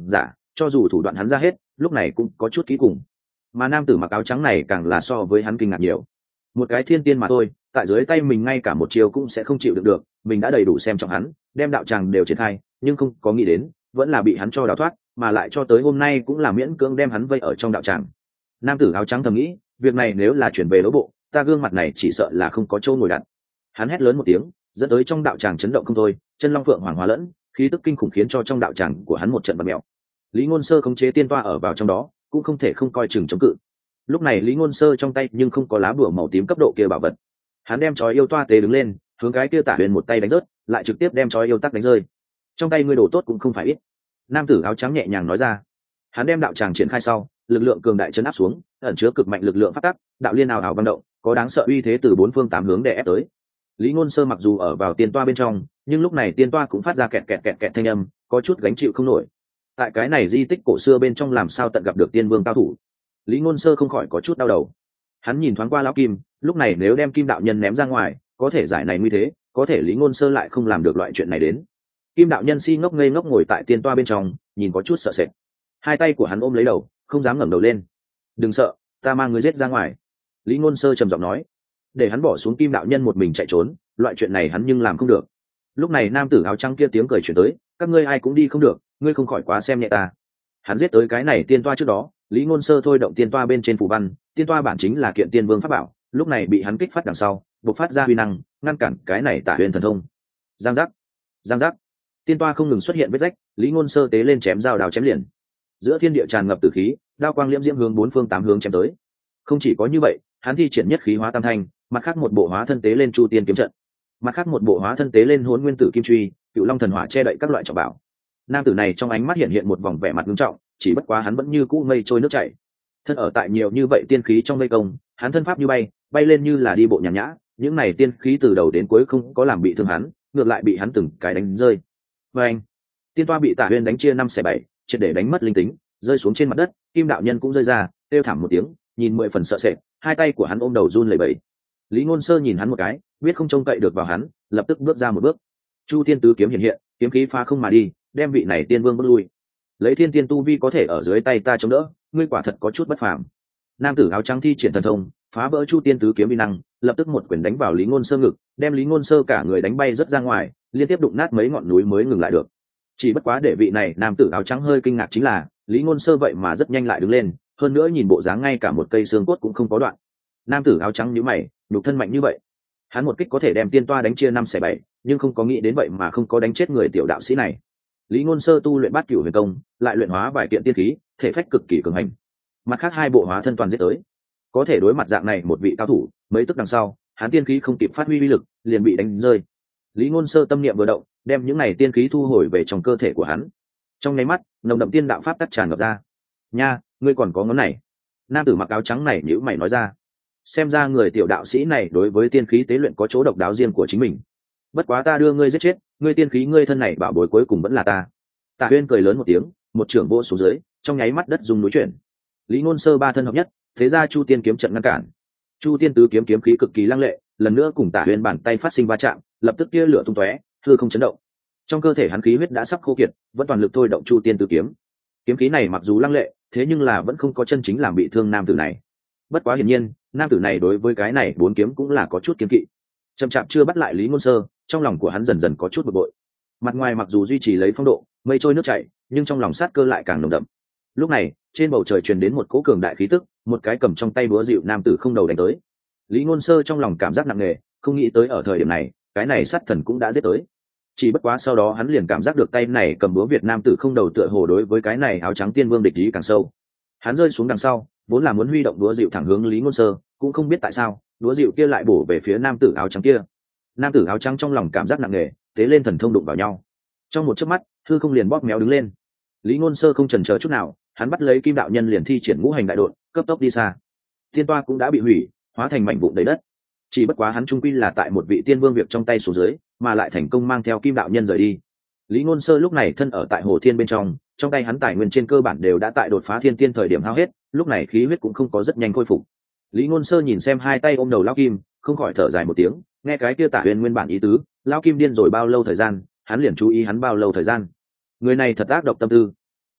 cho dù thủ đoạn hắn ra hết lúc này cũng có chút kỹ cùng. Mà nam tử mặc áo trắng này càng là so với hắn kinh ngạc nhiều. Một cái thiên tiên mà thôi, tại dưới tay mình ngay cả một chiều cũng sẽ không chịu được được, mình đã đầy đủ xem trọng hắn, đem đạo tràng đều triển khai, nhưng không có nghĩ đến vẫn là bị hắn cho đào thoát, mà lại cho tới hôm nay cũng là miễn cưỡng đem hắn vây ở trong đạo tràng. Nam tử áo trắng thầm nghĩ, việc này nếu là chuyển về đấu bộ, ta gương mặt này chỉ sợ là không có chỗ ngồi đặt. Hắn hét lớn một tiếng, dẫn tới trong đạo tràng chấn động không thôi, chân long phượng hoàng hóa lẫn, khí tức kinh khủng khiến cho trong đạo tràng của hắn một trận bật mèo. Lý Ngôn Sơ khống chế tiên toa ở vào trong đó, cũng không thể không coi chừng chống cự. Lúc này Lý Ngôn Sơ trong tay nhưng không có lá bùa màu tím cấp độ kia bảo vật. Hắn đem chói yêu toa tế đứng lên, hướng cái kia Tả Huyền một tay đánh rớt, lại trực tiếp đem chói yêu tắc đánh rơi. Trong tay ngươi đồ tốt cũng không phải ít. Nam tử áo trắng nhẹ nhàng nói ra. Hắn đem đạo tràng triển khai sau, lực lượng cường đại chấn áp xuống, ẩn chứa cực mạnh lực lượng phát tắc, đạo liên ảo ảo vang động, có đáng sợ uy thế từ bốn phương tám hướng đè ép tới. Lý Ngôn Sơ mặc dù ở vào tiên toa bên trong, nhưng lúc này tiên toa cũng phát ra kẹt kẹt kẹt kẹt thanh âm, có chút gánh chịu không nổi. Tại cái này di tích cổ xưa bên trong làm sao tận gặp được tiên vương cao thủ. Lý Ngôn Sơ không khỏi có chút đau đầu. Hắn nhìn thoáng qua lão kim, lúc này nếu đem kim đạo nhân ném ra ngoài, có thể giải này nguy thế, có thể Lý Ngôn Sơ lại không làm được loại chuyện này đến. Kim đạo nhân si ngốc ngây ngốc ngồi tại tiên toa bên trong, nhìn có chút sợ sệt. Hai tay của hắn ôm lấy đầu, không dám ngẩng đầu lên. "Đừng sợ, ta mang người giết ra ngoài." Lý Ngôn Sơ trầm giọng nói. Để hắn bỏ xuống kim đạo nhân một mình chạy trốn, loại chuyện này hắn nhưng làm không được. Lúc này nam tử áo trắng kia tiếng cười truyền tới, "Các ngươi ai cũng đi không được, ngươi không khỏi quá xem nhẹ ta." Hắn giết tới cái này tiên toa trước đó, Lý Ngôn Sơ thôi động tiên toa bên trên phù văn, tiên toa bản chính là kiện tiên vương pháp bảo, lúc này bị hắn kích phát đằng sau, bộc phát ra uy năng, ngăn cản cái này Tả Huyền thần thông. Giang giác, giang giác, tiên toa không ngừng xuất hiện vết rách, Lý Ngôn Sơ tế lên chém dao đào chém liền. Giữa thiên địa tràn ngập tử khí, đao quang liễm diễm hướng bốn phương tám hướng chém tới. Không chỉ có như vậy, hắn thi triển nhất khí hóa tam thanh, mặt khác một bộ hóa thân tế lên Chu Tiên kiếm trận, mặt khác một bộ hóa thân tế lên Hỗn Nguyên Tử Kim Truy, Cựu Long thần hỏa che đậy các loại trọng bảo. Nam tử này trong ánh mắt hiện hiện một vòng vẻ mặt nghiêm trọng, chỉ bất quá hắn vẫn như cũ mây trôi nước chảy. Thân ở tại nhiều như vậy tiên khí trong mây công, hắn thân pháp như bay, bay lên như là đi bộ nhàn nhã, những này tiên khí từ đầu đến cuối không có làm bị thương hắn, ngược lại bị hắn từng cái đánh rơi. Và anh, tiên toa bị Tả Huyền đánh chia năm xẻ bảy, triệt để đánh mất linh tính, rơi xuống trên mặt đất, kim đạo nhân cũng rơi ra, kêu thảm một tiếng, nhìn mười phần sợ sệt, hai tay của hắn ôm đầu run lẩy bẩy. Lý Ngôn Sơ nhìn hắn một cái, biết không trông cậy được vào hắn, lập tức bước ra một bước. Chu Tiên tứ kiếm hiện hiện, kiếm khí phá không mà đi, đem vị này tiên vương bước lui. Lấy thiên tiên tu vi có thể ở dưới tay ta chống đỡ, ngươi quả thật có chút bất phàm. Nam tử áo trắng thi triển thần thông, phá vỡ Chu Tiên tứ kiếm uy năng, lập tức một quyền đánh vào Lý Ngôn Sơ ngực, đem Lý Ngôn Sơ cả người đánh bay rất ra ngoài, liên tiếp đụng nát mấy ngọn núi mới ngừng lại được. Chỉ bất quá để vị này nam tử áo trắng hơi kinh ngạc chính là, Lý Ngôn Sơ vậy mà rất nhanh lại đứng lên, hơn nữa nhìn bộ dáng ngay cả một cây xương cốt cũng không có đoạn. Nam tử áo trắng nhíu mày, nhục thân mạnh như vậy, hắn một kích có thể đem tiên toa đánh chia năm xẻ bảy, nhưng không có nghĩ đến vậy mà không có đánh chết người tiểu đạo sĩ này. Lý Ngôn Sơ tu luyện Bát Cửu Huyền Công, lại luyện hóa vài kiện tiên khí, thể phách cực kỳ cường hành. Mặt khác hai bộ hóa thân toàn giết tới, có thể đối mặt dạng này một vị cao thủ, mấy tức đằng sau, hắn tiên khí không kịp phát huy uy lực, liền bị đánh rơi. Lý Ngôn Sơ tâm niệm vừa động, đem những này tiên khí thu hồi về trong cơ thể của hắn. Trong nháy mắt, nồng đậm tiên đạo pháp tắc tràn ngập ra. "Nha, ngươi còn có ngón này." Nam tử mặc áo trắng này nhíu mày nói ra. Xem ra người tiểu đạo sĩ này đối với tiên khí tế luyện có chỗ độc đáo riêng của chính mình. Bất quá ta đưa ngươi giết chết, ngươi tiên khí ngươi thân này bảo bối cuối cùng vẫn là ta. Tả Huyền cười lớn một tiếng, một trưởng vỗ xuống dưới, trong nháy mắt đất rung núi chuyển. Lý Ngôn Sơ ba thân hợp nhất, thế ra Chu Tiên kiếm trận ngăn cản. Chu Tiên tứ kiếm kiếm khí cực kỳ lăng lệ, lần nữa cùng Tả Huyền bàn tay phát sinh va chạm, lập tức tia lửa tung tóe, hư không chấn động. Trong cơ thể hắn khí huyết đã sắp khô kiệt, vẫn toàn lực thôi động Chu Tiên tứ kiếm. Kiếm khí này mặc dù lăng lệ, thế nhưng là vẫn không có chân chính làm bị thương nam tử này. Bất quá hiển nhiên, nam tử này đối với cái này bốn kiếm cũng là có chút kiêng kỵ. Chậm chạp chưa bắt lại Lý Ngôn Sơ, trong lòng của hắn dần dần có chút bực bội. Mặt ngoài mặc dù duy trì lấy phong độ, mây trôi nước chảy, nhưng trong lòng sát cơ lại càng nồng đậm. Lúc này, trên bầu trời truyền đến một cỗ cường đại khí tức, một cái cầm trong tay búa dịu nam tử không đầu đánh tới. Lý Ngôn Sơ trong lòng cảm giác nặng nề, không nghĩ tới ở thời điểm này, cái này sát thần cũng đã giết tới. Chỉ bất quá sau đó hắn liền cảm giác được tay này cầm búa Việt nam tử không đầu tựa hồ đối với cái này áo trắng tiên vương địch ý càng sâu. Hắn rơi xuống đằng sau, vốn là muốn huy động búa dịu thẳng hướng Lý Ngôn Sơ, cũng không biết tại sao, búa dịu kia lại bổ về phía nam tử áo trắng kia. Nam tử áo trắng trong lòng cảm giác nặng nề, tế lên thần thông đụng vào nhau. Trong một chớp mắt, hư không liền bóp méo đứng lên. Lý Ngôn Sơ không chần chờ chút nào, hắn bắt lấy kim đạo nhân liền thi triển ngũ hành đại độn, cấp tốc đi xa. Tiên toa cũng đã bị hủy, hóa thành mảnh vụn đầy đất. Chỉ bất quá hắn trung quy là tại một vị tiên vương việc trong tay xuống dưới, mà lại thành công mang theo kim đạo nhân rời đi. Lý Ngôn Sơ lúc này thân ở tại hồ thiên bên trong, trong tay hắn tài nguyên trên cơ bản đều đã tại đột phá thiên tiên thời điểm hao hết, lúc này khí huyết cũng không có rất nhanh khôi phục. Lý Ngôn Sơ nhìn xem hai tay ôm đầu lão kim, không khỏi thở dài một tiếng, nghe cái kia Tả Huyền nguyên bản ý tứ, lão kim điên rồi bao lâu thời gian, hắn liền chú ý hắn bao lâu thời gian. Người này thật ác độc tâm tư.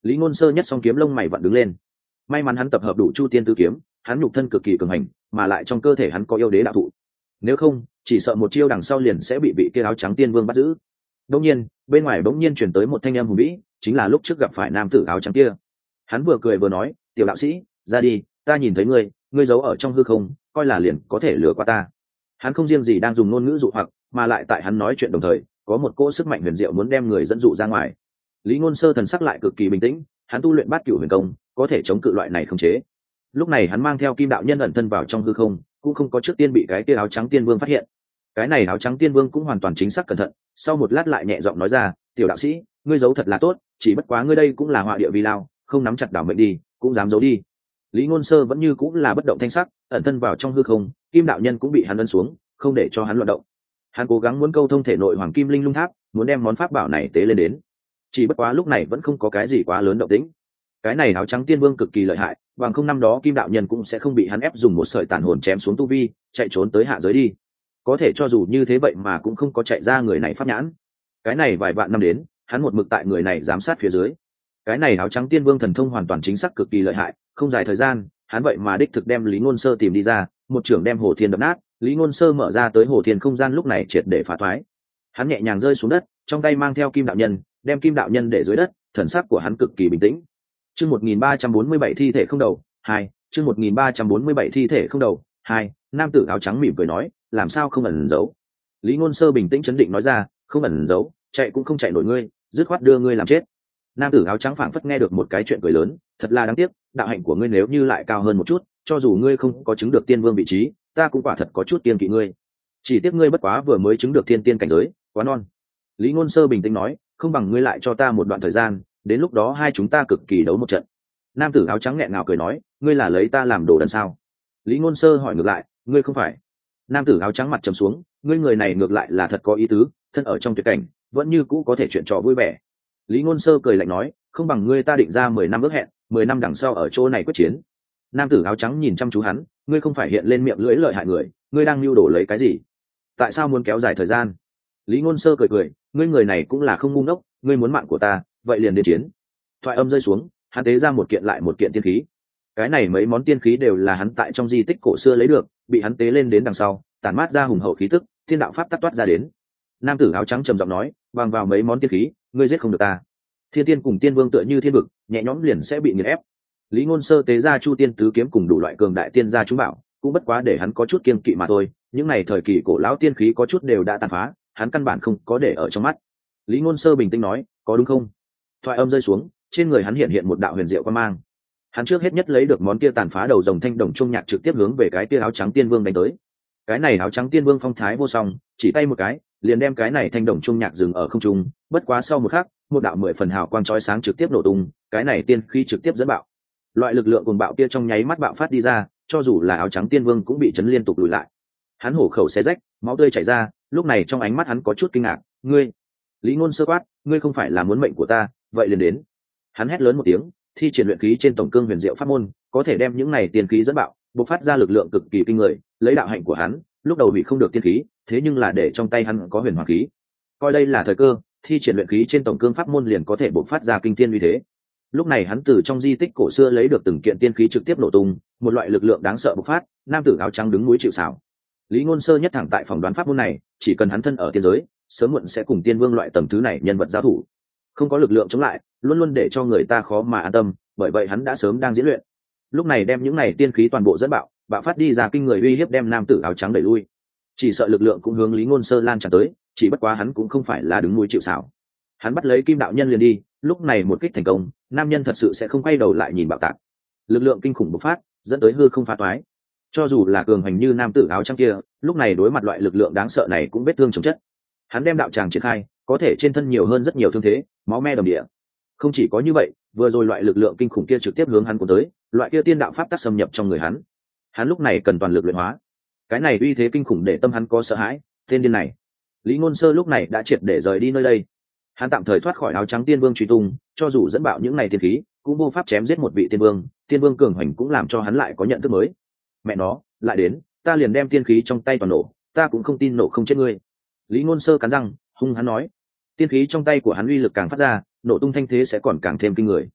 Lý Ngôn Sơ nhất song kiếm lông mày vặn đứng lên. May mắn hắn tập hợp đủ Chu Tiên Tứ kiếm, hắn nhục thân cực kỳ cường hành, mà lại trong cơ thể hắn có yêu đế đạo thụ. Nếu không, chỉ sợ một chiêu đằng sau liền sẽ bị vị kia áo trắng tiên vương bắt giữ. Đột nhiên, bên ngoài bỗng nhiên truyền tới một thanh âm hùng vĩ, chính là lúc trước gặp phải nam tử áo trắng kia. Hắn vừa cười vừa nói, "Tiểu đạo sĩ, ra đi, ta nhìn thấy ngươi, ngươi giấu ở trong hư không, coi là liền có thể lừa qua ta." Hắn không riêng gì đang dùng ngôn ngữ dụ hoặc, mà lại tại hắn nói chuyện đồng thời, có một cỗ sức mạnh huyền diệu muốn đem người dẫn dụ ra ngoài. Lý Ngôn Sơ thần sắc lại cực kỳ bình tĩnh, hắn tu luyện Bát Cửu Huyền Công, có thể chống cự loại này không chế. Lúc này hắn mang theo Kim đạo nhân ẩn thân vào trong hư không, cũng không có trước tiên bị cái kia áo trắng tiên vương phát hiện. Cái này áo trắng tiên vương cũng hoàn toàn chính xác cẩn thận, sau một lát lại nhẹ giọng nói ra, "Tiểu đạo sĩ, ngươi giấu thật là tốt, chỉ bất quá ngươi đây cũng là họa địa vi lao, không nắm chặt đảo mệnh đi, cũng dám giấu đi." Lý Ngôn Sơ vẫn như cũng là bất động thanh sắc, ẩn thân vào trong hư không, Kim đạo nhân cũng bị hắn ấn xuống, không để cho hắn loạn động. Hắn cố gắng muốn câu thông thể nội Hoàng Kim Linh Lung Tháp, muốn đem món pháp bảo này tế lên đến. Chỉ bất quá lúc này vẫn không có cái gì quá lớn động tĩnh. Cái này áo trắng tiên vương cực kỳ lợi hại, bằng không năm đó Kim đạo nhân cũng sẽ không bị hắn ép dùng một sợi tàn hồn chém xuống tu vi, chạy trốn tới hạ giới đi. Có thể cho dù như thế vậy mà cũng không có chạy ra người này pháp nhãn. Cái này vài vạn năm đến, hắn một mực tại người này giám sát phía dưới. Cái này áo trắng tiên vương thần thông hoàn toàn chính xác cực kỳ lợi hại, không dài thời gian, hắn vậy mà đích thực đem Lý Ngôn Sơ tìm đi ra, một trưởng đem Hồ Thiên đập nát, Lý Ngôn Sơ mở ra tới Hồ Thiên không gian lúc này triệt để phá thoái. Hắn nhẹ nhàng rơi xuống đất, trong tay mang theo Kim đạo nhân, đem Kim đạo nhân để dưới đất, thần sắc của hắn cực kỳ bình tĩnh. Chương một nghìn ba trăm bốn mươi bảy thi thể không đầu, hai, chương một nghìn ba trăm bốn mươi bảy thi thể không đầu, hai, nam tử áo trắng mỉm cười nói, làm sao không ẩn giấu. Lý Ngôn Sơ bình tĩnh chấn định nói ra, không ẩn giấu, chạy cũng không chạy nổi ngươi, dứt khoát đưa ngươi làm chết. Nam tử áo trắng phảng phất nghe được một cái chuyện cười lớn, thật là đáng tiếc, đạo hạnh của ngươi nếu như lại cao hơn một chút, cho dù ngươi không có chứng được tiên vương vị trí, ta cũng quả thật có chút kiêng kỵ ngươi. Chỉ tiếc ngươi bất quá vừa mới chứng được thiên tiên cảnh giới, quá non. Lý Ngôn Sơ bình tĩnh nói, không bằng ngươi lại cho ta một đoạn thời gian, đến lúc đó hai chúng ta cực kỳ đấu một trận. Nam tử áo trắng nghẹn ngào cười nói, ngươi là lấy ta làm đồ đần sao? Lý Ngôn Sơ hỏi ngược lại, ngươi không phải. Nam tử áo trắng mặt trầm xuống, ngươi người này ngược lại là thật có ý tứ, thân ở trong tuyệt cảnh, vẫn như cũ có thể chuyện trò vui vẻ. Lý Ngôn Sơ cười lạnh nói, không bằng ngươi ta định ra mười năm ước hẹn, mười năm đằng sau ở chỗ này quyết chiến. Nam tử áo trắng nhìn chăm chú hắn, ngươi không phải hiện lên miệng lưỡi lợi hại người, ngươi đang lưu đồ lấy cái gì? Tại sao muốn kéo dài thời gian? Lý Ngôn Sơ cười cười, ngươi người này cũng là không ngu ngốc, ngươi muốn mạng của ta, vậy liền đến chiến. Thoại âm rơi xuống, hắn tế ra một kiện lại một kiện tiên khí. Cái này mấy món tiên khí đều là hắn tại trong di tích cổ xưa lấy được, bị hắn tế lên đến đằng sau, tản mát ra hùng hậu khí tức, thiên đạo pháp tắc toát ra đến. Nam tử áo trắng trầm giọng nói, bằng vào mấy món tiên khí, ngươi giết không được ta. Thiên tiên cùng tiên vương tựa như thiên vực, nhẹ nhõm liền sẽ bị nghiền ép. Lý Ngôn Sơ tế ra Chu Tiên Tứ kiếm cùng đủ loại cường đại tiên gia chúng bảo, cũng bất quá để hắn có chút kiêng kỵ mà thôi, những này thời kỳ cổ lão tiên khí có chút đều đã tàn phá, hắn căn bản không có để ở trong mắt. Lý Ngôn Sơ bình tĩnh nói, có đúng không? Thoại âm rơi xuống, trên người hắn hiện hiện một đạo huyền diệu quang mang. Hắn trước hết nhất lấy được món kia tàn phá đầu rồng thanh đồng trung nhạc trực tiếp hướng về cái kia áo trắng tiên vương đánh tới. Cái này áo trắng tiên vương phong thái vô song, chỉ tay một cái, liền đem cái này thanh đồng trung nhạc dừng ở không trung, bất quá sau một khắc, một đạo mười phần hào quang chói sáng trực tiếp nổ tung, cái này tiên khí trực tiếp dẫn bạo. Loại lực lượng cuồng bạo kia trong nháy mắt bạo phát đi ra, cho dù là áo trắng tiên vương cũng bị chấn liên tục lùi lại. Hắn hổ khẩu xé rách, máu tươi chảy ra, lúc này trong ánh mắt hắn có chút kinh ngạc, "Ngươi?" Lý Ngôn Sơ quát, "Ngươi không phải là muốn mệnh của ta, vậy liền đến." Hắn hét lớn một tiếng, thi triển luyện khí trên tổng cương huyền diệu pháp môn, có thể đem những này tiên khí dẫn bạo, bộc phát ra lực lượng cực kỳ kinh người, lấy đạo hạnh của hắn, lúc đầu bị không được tiên khí, thế nhưng là để trong tay hắn có huyền hoàng khí. Coi đây là thời cơ, thi triển luyện khí trên tổng cương pháp môn liền có thể bộc phát ra kinh thiên uy thế. Lúc này hắn từ trong di tích cổ xưa lấy được từng kiện tiên khí trực tiếp nổ tung, một loại lực lượng đáng sợ bộc phát, nam tử áo trắng đứng núi chịu sào. Lý Ngôn Sơ nhất thẳng tại phòng đoán pháp môn này, chỉ cần hắn thân ở tiên giới, sớm muộn sẽ cùng tiên vương loại tầng thứ này nhân vật giao thủ. Không có lực lượng chống lại, luôn luôn để cho người ta khó mà an tâm, bởi vậy hắn đã sớm đang diễn luyện. Lúc này đem những này tiên khí toàn bộ dẫn bạo, bạo phát đi ra kinh người uy hiếp đem nam tử áo trắng đẩy lui. Chỉ sợ lực lượng cũng hướng Lý Ngôn Sơ lan tràn tới, chỉ bất quá hắn cũng không phải là đứng núi chịu sào. Hắn bắt lấy Kim đạo nhân liền đi, lúc này một kích thành công, nam nhân thật sự sẽ không quay đầu lại nhìn bạo tạc. Lực lượng kinh khủng bộc phát, dẫn tới hư không phá toái. Cho dù là cường hành như nam tử áo trắng kia, lúc này đối mặt loại lực lượng đáng sợ này cũng vết thương chồng chất. Hắn đem đạo tràng triển khai, có thể trên thân nhiều hơn rất nhiều thương thế, máu me đầm địa. Không chỉ có như vậy, vừa rồi loại lực lượng kinh khủng kia trực tiếp hướng hắn cuốn tới, loại kia tiên đạo pháp tắc xâm nhập trong người hắn. Hắn lúc này cần toàn lực luyện hóa. Cái này uy thế kinh khủng để tâm hắn có sợ hãi, tên điên này. Lý Ngôn Sơ lúc này đã triệt để rời đi nơi đây. Hắn tạm thời thoát khỏi áo trắng tiên vương truy tung, cho dù dẫn bạo những này tiên khí, cũng vô pháp chém giết một vị tiên vương, tiên vương cường hành cũng làm cho hắn lại có nhận thức mới. Mẹ nó, lại đến, ta liền đem tiên khí trong tay toàn nổ, ta cũng không tin nổ không chết ngươi. Lý Ngôn Sơ cắn răng, hung hắn nói. Tiên khí trong tay của hắn uy lực càng phát ra, nổ tung thanh thế sẽ còn càng thêm kinh người.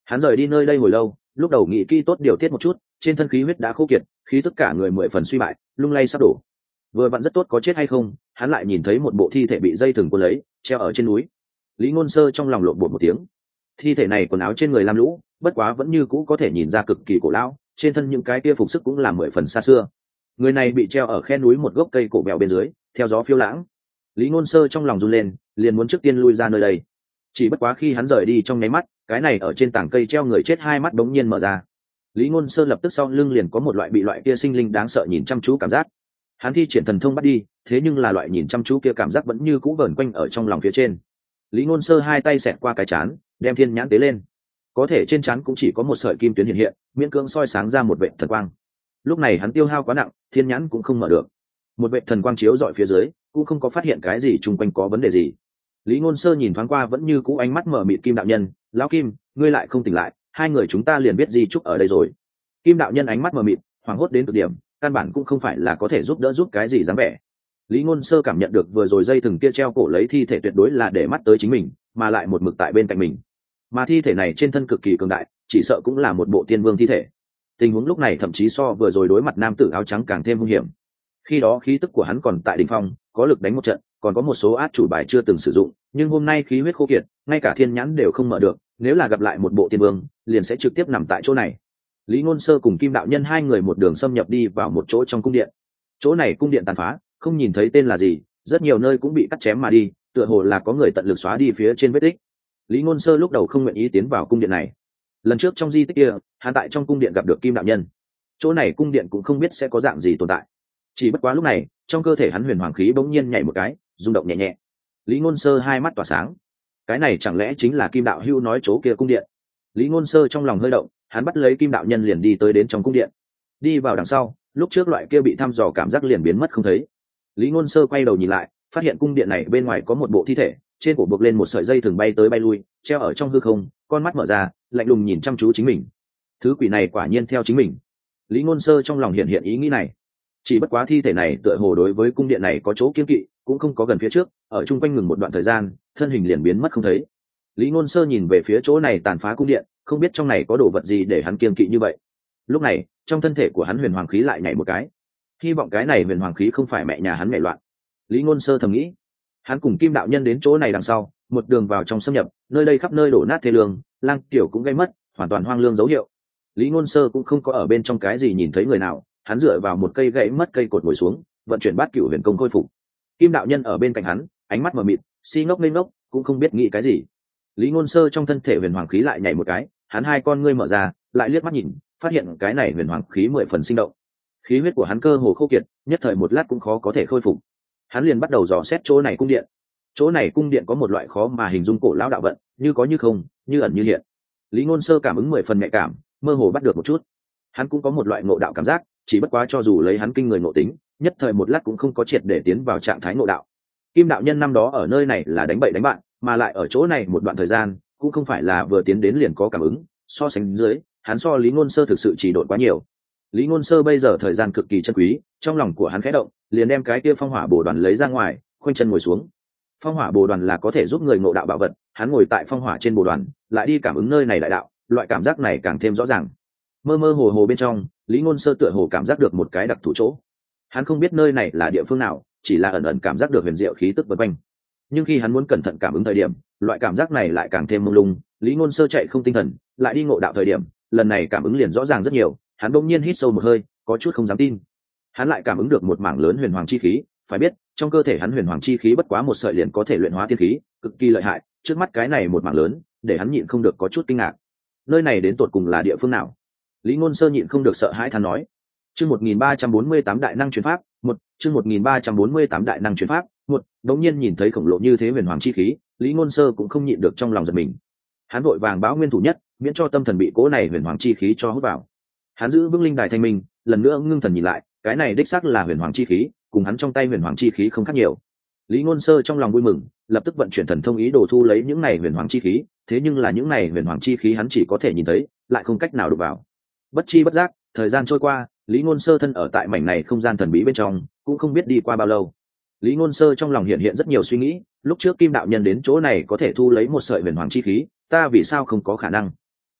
Hắn rời đi nơi đây hồi lâu, lúc đầu nghĩ kỹ tốt điều tiết một chút, trên thân khí huyết đã khô kiệt, khí tất cả người mười phần suy bại, lung lay sắp đổ. Vừa vặn rất tốt có chết hay không, hắn lại nhìn thấy một bộ thi thể bị dây thừng cuốn lấy, treo ở trên núi. Lý Ngôn Sơ trong lòng lộn bột một tiếng. Thi thể này quần áo trên người lam lũ, bất quá vẫn như cũ có thể nhìn ra cực kỳ cổ lão, trên thân những cái kia phục sức cũng là mười phần xa xưa. Người này bị treo ở khe núi một gốc cây cổ bèo bên dưới, theo gió phiêu lãng. Lý Ngôn Sơ trong lòng run lên, liền muốn trước tiên lui ra nơi đây. Chỉ bất quá khi hắn rời đi trong nháy mắt, cái này ở trên tảng cây treo người chết hai mắt đống nhiên mở ra. Lý Ngôn Sơ lập tức sau lưng liền có một loại bị loại kia sinh linh đáng sợ nhìn chăm chú cảm giác. Hắn thi triển thần thông bắt đi, thế nhưng là loại nhìn chăm chú kia cảm giác vẫn như cũ vờn quanh ở trong lòng phía trên. Lý Ngôn Sơ hai tay xẹt qua cái trán, đem thiên nhãn tế lên. Có thể trên trán cũng chỉ có một sợi kim tuyến hiện hiện, miễn cưỡng soi sáng ra một vệt thần quang. Lúc này hắn tiêu hao quá nặng, thiên nhãn cũng không mở được. Một vệt thần quang chiếu dọi phía dưới, cũng không có phát hiện cái gì chung quanh có vấn đề gì. Lý Ngôn Sơ nhìn thoáng qua vẫn như cũ ánh mắt mở mịt Kim đạo nhân, "Lão Kim, ngươi lại không tỉnh lại, hai người chúng ta liền biết gì chúc ở đây rồi." Kim đạo nhân ánh mắt mở mịt, hoảng hốt đến cực điểm, căn bản cũng không phải là có thể giúp đỡ giúp cái gì dáng vẻ. Lý Ngôn Sơ cảm nhận được vừa rồi dây thừng kia treo cổ lấy thi thể tuyệt đối là để mắt tới chính mình, mà lại một mực tại bên cạnh mình. Mà thi thể này trên thân cực kỳ cường đại, chỉ sợ cũng là một bộ tiên vương thi thể. Tình huống lúc này thậm chí so vừa rồi đối mặt nam tử áo trắng càng thêm hung hiểm. Khi đó khí tức của hắn còn tại đỉnh phong, có lực đánh một trận, còn có một số át chủ bài chưa từng sử dụng, nhưng hôm nay khí huyết khô kiệt, ngay cả thiên nhãn đều không mở được, nếu là gặp lại một bộ tiên vương, liền sẽ trực tiếp nằm tại chỗ này. Lý Ngôn Sơ cùng Kim đạo nhân hai người một đường xâm nhập đi vào một chỗ trong cung điện. Chỗ này cung điện tàn phá, không nhìn thấy tên là gì, rất nhiều nơi cũng bị cắt chém mà đi, tựa hồ là có người tận lực xóa đi phía trên vết tích. Lý Ngôn Sơ lúc đầu không nguyện ý tiến vào cung điện này. Lần trước trong di tích kia, hắn tại trong cung điện gặp được Kim đạo nhân. Chỗ này cung điện cũng không biết sẽ có dạng gì tồn tại. Chỉ bất quá lúc này, trong cơ thể hắn huyền hoàng khí bỗng nhiên nhảy một cái, rung động nhẹ nhẹ. Lý Ngôn Sơ hai mắt tỏa sáng. Cái này chẳng lẽ chính là Kim đạo hữu nói chỗ kia cung điện? Lý Ngôn Sơ trong lòng hơi động, hắn bắt lấy Kim đạo nhân liền đi tới đến trong cung điện. Đi vào đằng sau, lúc trước loại kia bị thăm dò cảm giác liền biến mất không thấy. Lý Ngôn Sơ quay đầu nhìn lại, phát hiện cung điện này bên ngoài có một bộ thi thể, trên cổ buộc lên một sợi dây thường bay tới bay lui, treo ở trong hư không, con mắt mở ra, lạnh lùng nhìn chăm chú chính mình. Thứ quỷ này quả nhiên theo chính mình. Lý Ngôn Sơ trong lòng hiện hiện ý nghĩ này. Chỉ bất quá thi thể này tựa hồ đối với cung điện này có chỗ kiêng kỵ, cũng không có gần phía trước, ở chung quanh ngừng một đoạn thời gian, thân hình liền biến mất không thấy. Lý Ngôn Sơ nhìn về phía chỗ này tàn phá cung điện, không biết trong này có đồ vật gì để hắn kiêng kỵ như vậy. Lúc này, trong thân thể của hắn huyền hoàng khí lại nhảy một cái. Hy vọng cái này huyền hoàng khí không phải mẹ nhà hắn nhảy loạn. Lý Ngôn Sơ thầm nghĩ. Hắn cùng Kim đạo nhân đến chỗ này đằng sau, một đường vào trong xâm nhập, nơi đây khắp nơi đổ nát thê lương, lang tiểu cũng gây mất, hoàn toàn hoang lương dấu hiệu. Lý Ngôn Sơ cũng không có ở bên trong cái gì nhìn thấy người nào, hắn dựa vào một cây gãy mất cây cột ngồi xuống, vận chuyển bát cửu huyền công khôi phục. Kim đạo nhân ở bên cạnh hắn, ánh mắt mờ mịt, si ngốc lên ngốc, cũng không biết nghĩ cái gì. Lý Ngôn Sơ trong thân thể huyền hoàng khí lại nhảy một cái, hắn hai con ngươi mở ra, lại liếc mắt nhìn, phát hiện cái này huyền hoàng khí mười phần sinh động. Khí huyết của hắn cơ hồ khô kiệt, nhất thời một lát cũng khó có thể khôi phục. Hắn liền bắt đầu dò xét chỗ này cung điện. Chỗ này cung điện có một loại khó mà hình dung cổ lão đạo vận, như có như không, như ẩn như hiện. Lý Ngôn Sơ cảm ứng mười phần nhạy cảm, mơ hồ bắt được một chút. Hắn cũng có một loại ngộ đạo cảm giác, chỉ bất quá cho dù lấy hắn kinh người ngộ tính, nhất thời một lát cũng không có triệt để tiến vào trạng thái ngộ đạo. Kim đạo nhân năm đó ở nơi này là đánh bậy đánh bạn, mà lại ở chỗ này một đoạn thời gian, cũng không phải là vừa tiến đến liền có cảm ứng, so sánh dưới, hắn so Lý Ngôn Sơ thực sự chỉ độn quá nhiều. Lý Ngôn Sơ bây giờ thời gian cực kỳ chân quý, trong lòng của hắn khẽ động, liền đem cái kia phong hỏa bồ đoàn lấy ra ngoài, khoanh chân ngồi xuống. Phong hỏa bồ đoàn là có thể giúp người ngộ đạo bảo vật, hắn ngồi tại phong hỏa trên bồ đoàn, lại đi cảm ứng nơi này đại đạo, loại cảm giác này càng thêm rõ ràng. Mơ mơ hồ hồ bên trong, Lý Ngôn Sơ tựa hồ cảm giác được một cái đặc thù chỗ. Hắn không biết nơi này là địa phương nào, chỉ là ẩn ẩn cảm giác được huyền diệu khí tức vần quanh. Nhưng khi hắn muốn cẩn thận cảm ứng thời điểm, loại cảm giác này lại càng thêm mông lung, Lý Ngôn Sơ chạy không tinh thần, lại đi ngộ đạo thời điểm, lần này cảm ứng liền rõ ràng rất nhiều, hắn bỗng nhiên hít sâu một hơi, có chút không dám tin. Hắn lại cảm ứng được một mảng lớn huyền hoàng chi khí, phải biết, trong cơ thể hắn huyền hoàng chi khí bất quá một sợi liền có thể luyện hóa tiên khí, cực kỳ lợi hại, trước mắt cái này một mảng lớn, để hắn nhịn không được có chút kinh ngạc. Nơi này đến tột cùng là địa phương nào? Lý Ngôn Sơ nhịn không được sợ hãi thán nói. Chương một nghìn ba trăm bốn mươi tám đại năng truyền pháp, một, chương một nghìn ba trăm bốn mươi tám đại năng truyền pháp, một, đống nhiên nhìn thấy khổng lồ như thế huyền hoàng chi khí, Lý Ngôn Sơ cũng không nhịn được trong lòng giật mình. Hắn vội vàng báo nguyên thủ nhất, miễn cho tâm thần bị cố này huyền hoàng chi khí cho hút vào. Hắn giữ vững linh đài thanh minh, lần nữa ngưng thần nhìn lại, cái này đích xác là huyền hoàng chi khí, cùng hắn trong tay huyền hoàng chi khí không khác nhiều. Lý Ngôn Sơ trong lòng vui mừng, lập tức vận chuyển thần thông ý đồ thu lấy những này huyền hoàng chi khí, thế nhưng là những này huyền hoàng chi khí hắn chỉ có thể nhìn thấy, lại không cách nào đụng vào. Bất chi bất giác, thời gian trôi qua, Lý Ngôn Sơ thân ở tại mảnh này không gian thần bí bên trong, cũng không biết đi qua bao lâu. Lý Ngôn Sơ trong lòng hiện hiện rất nhiều suy nghĩ, lúc trước Kim đạo nhân đến chỗ này có thể thu lấy một sợi huyền hoàng chi khí, ta vì sao không có khả năng?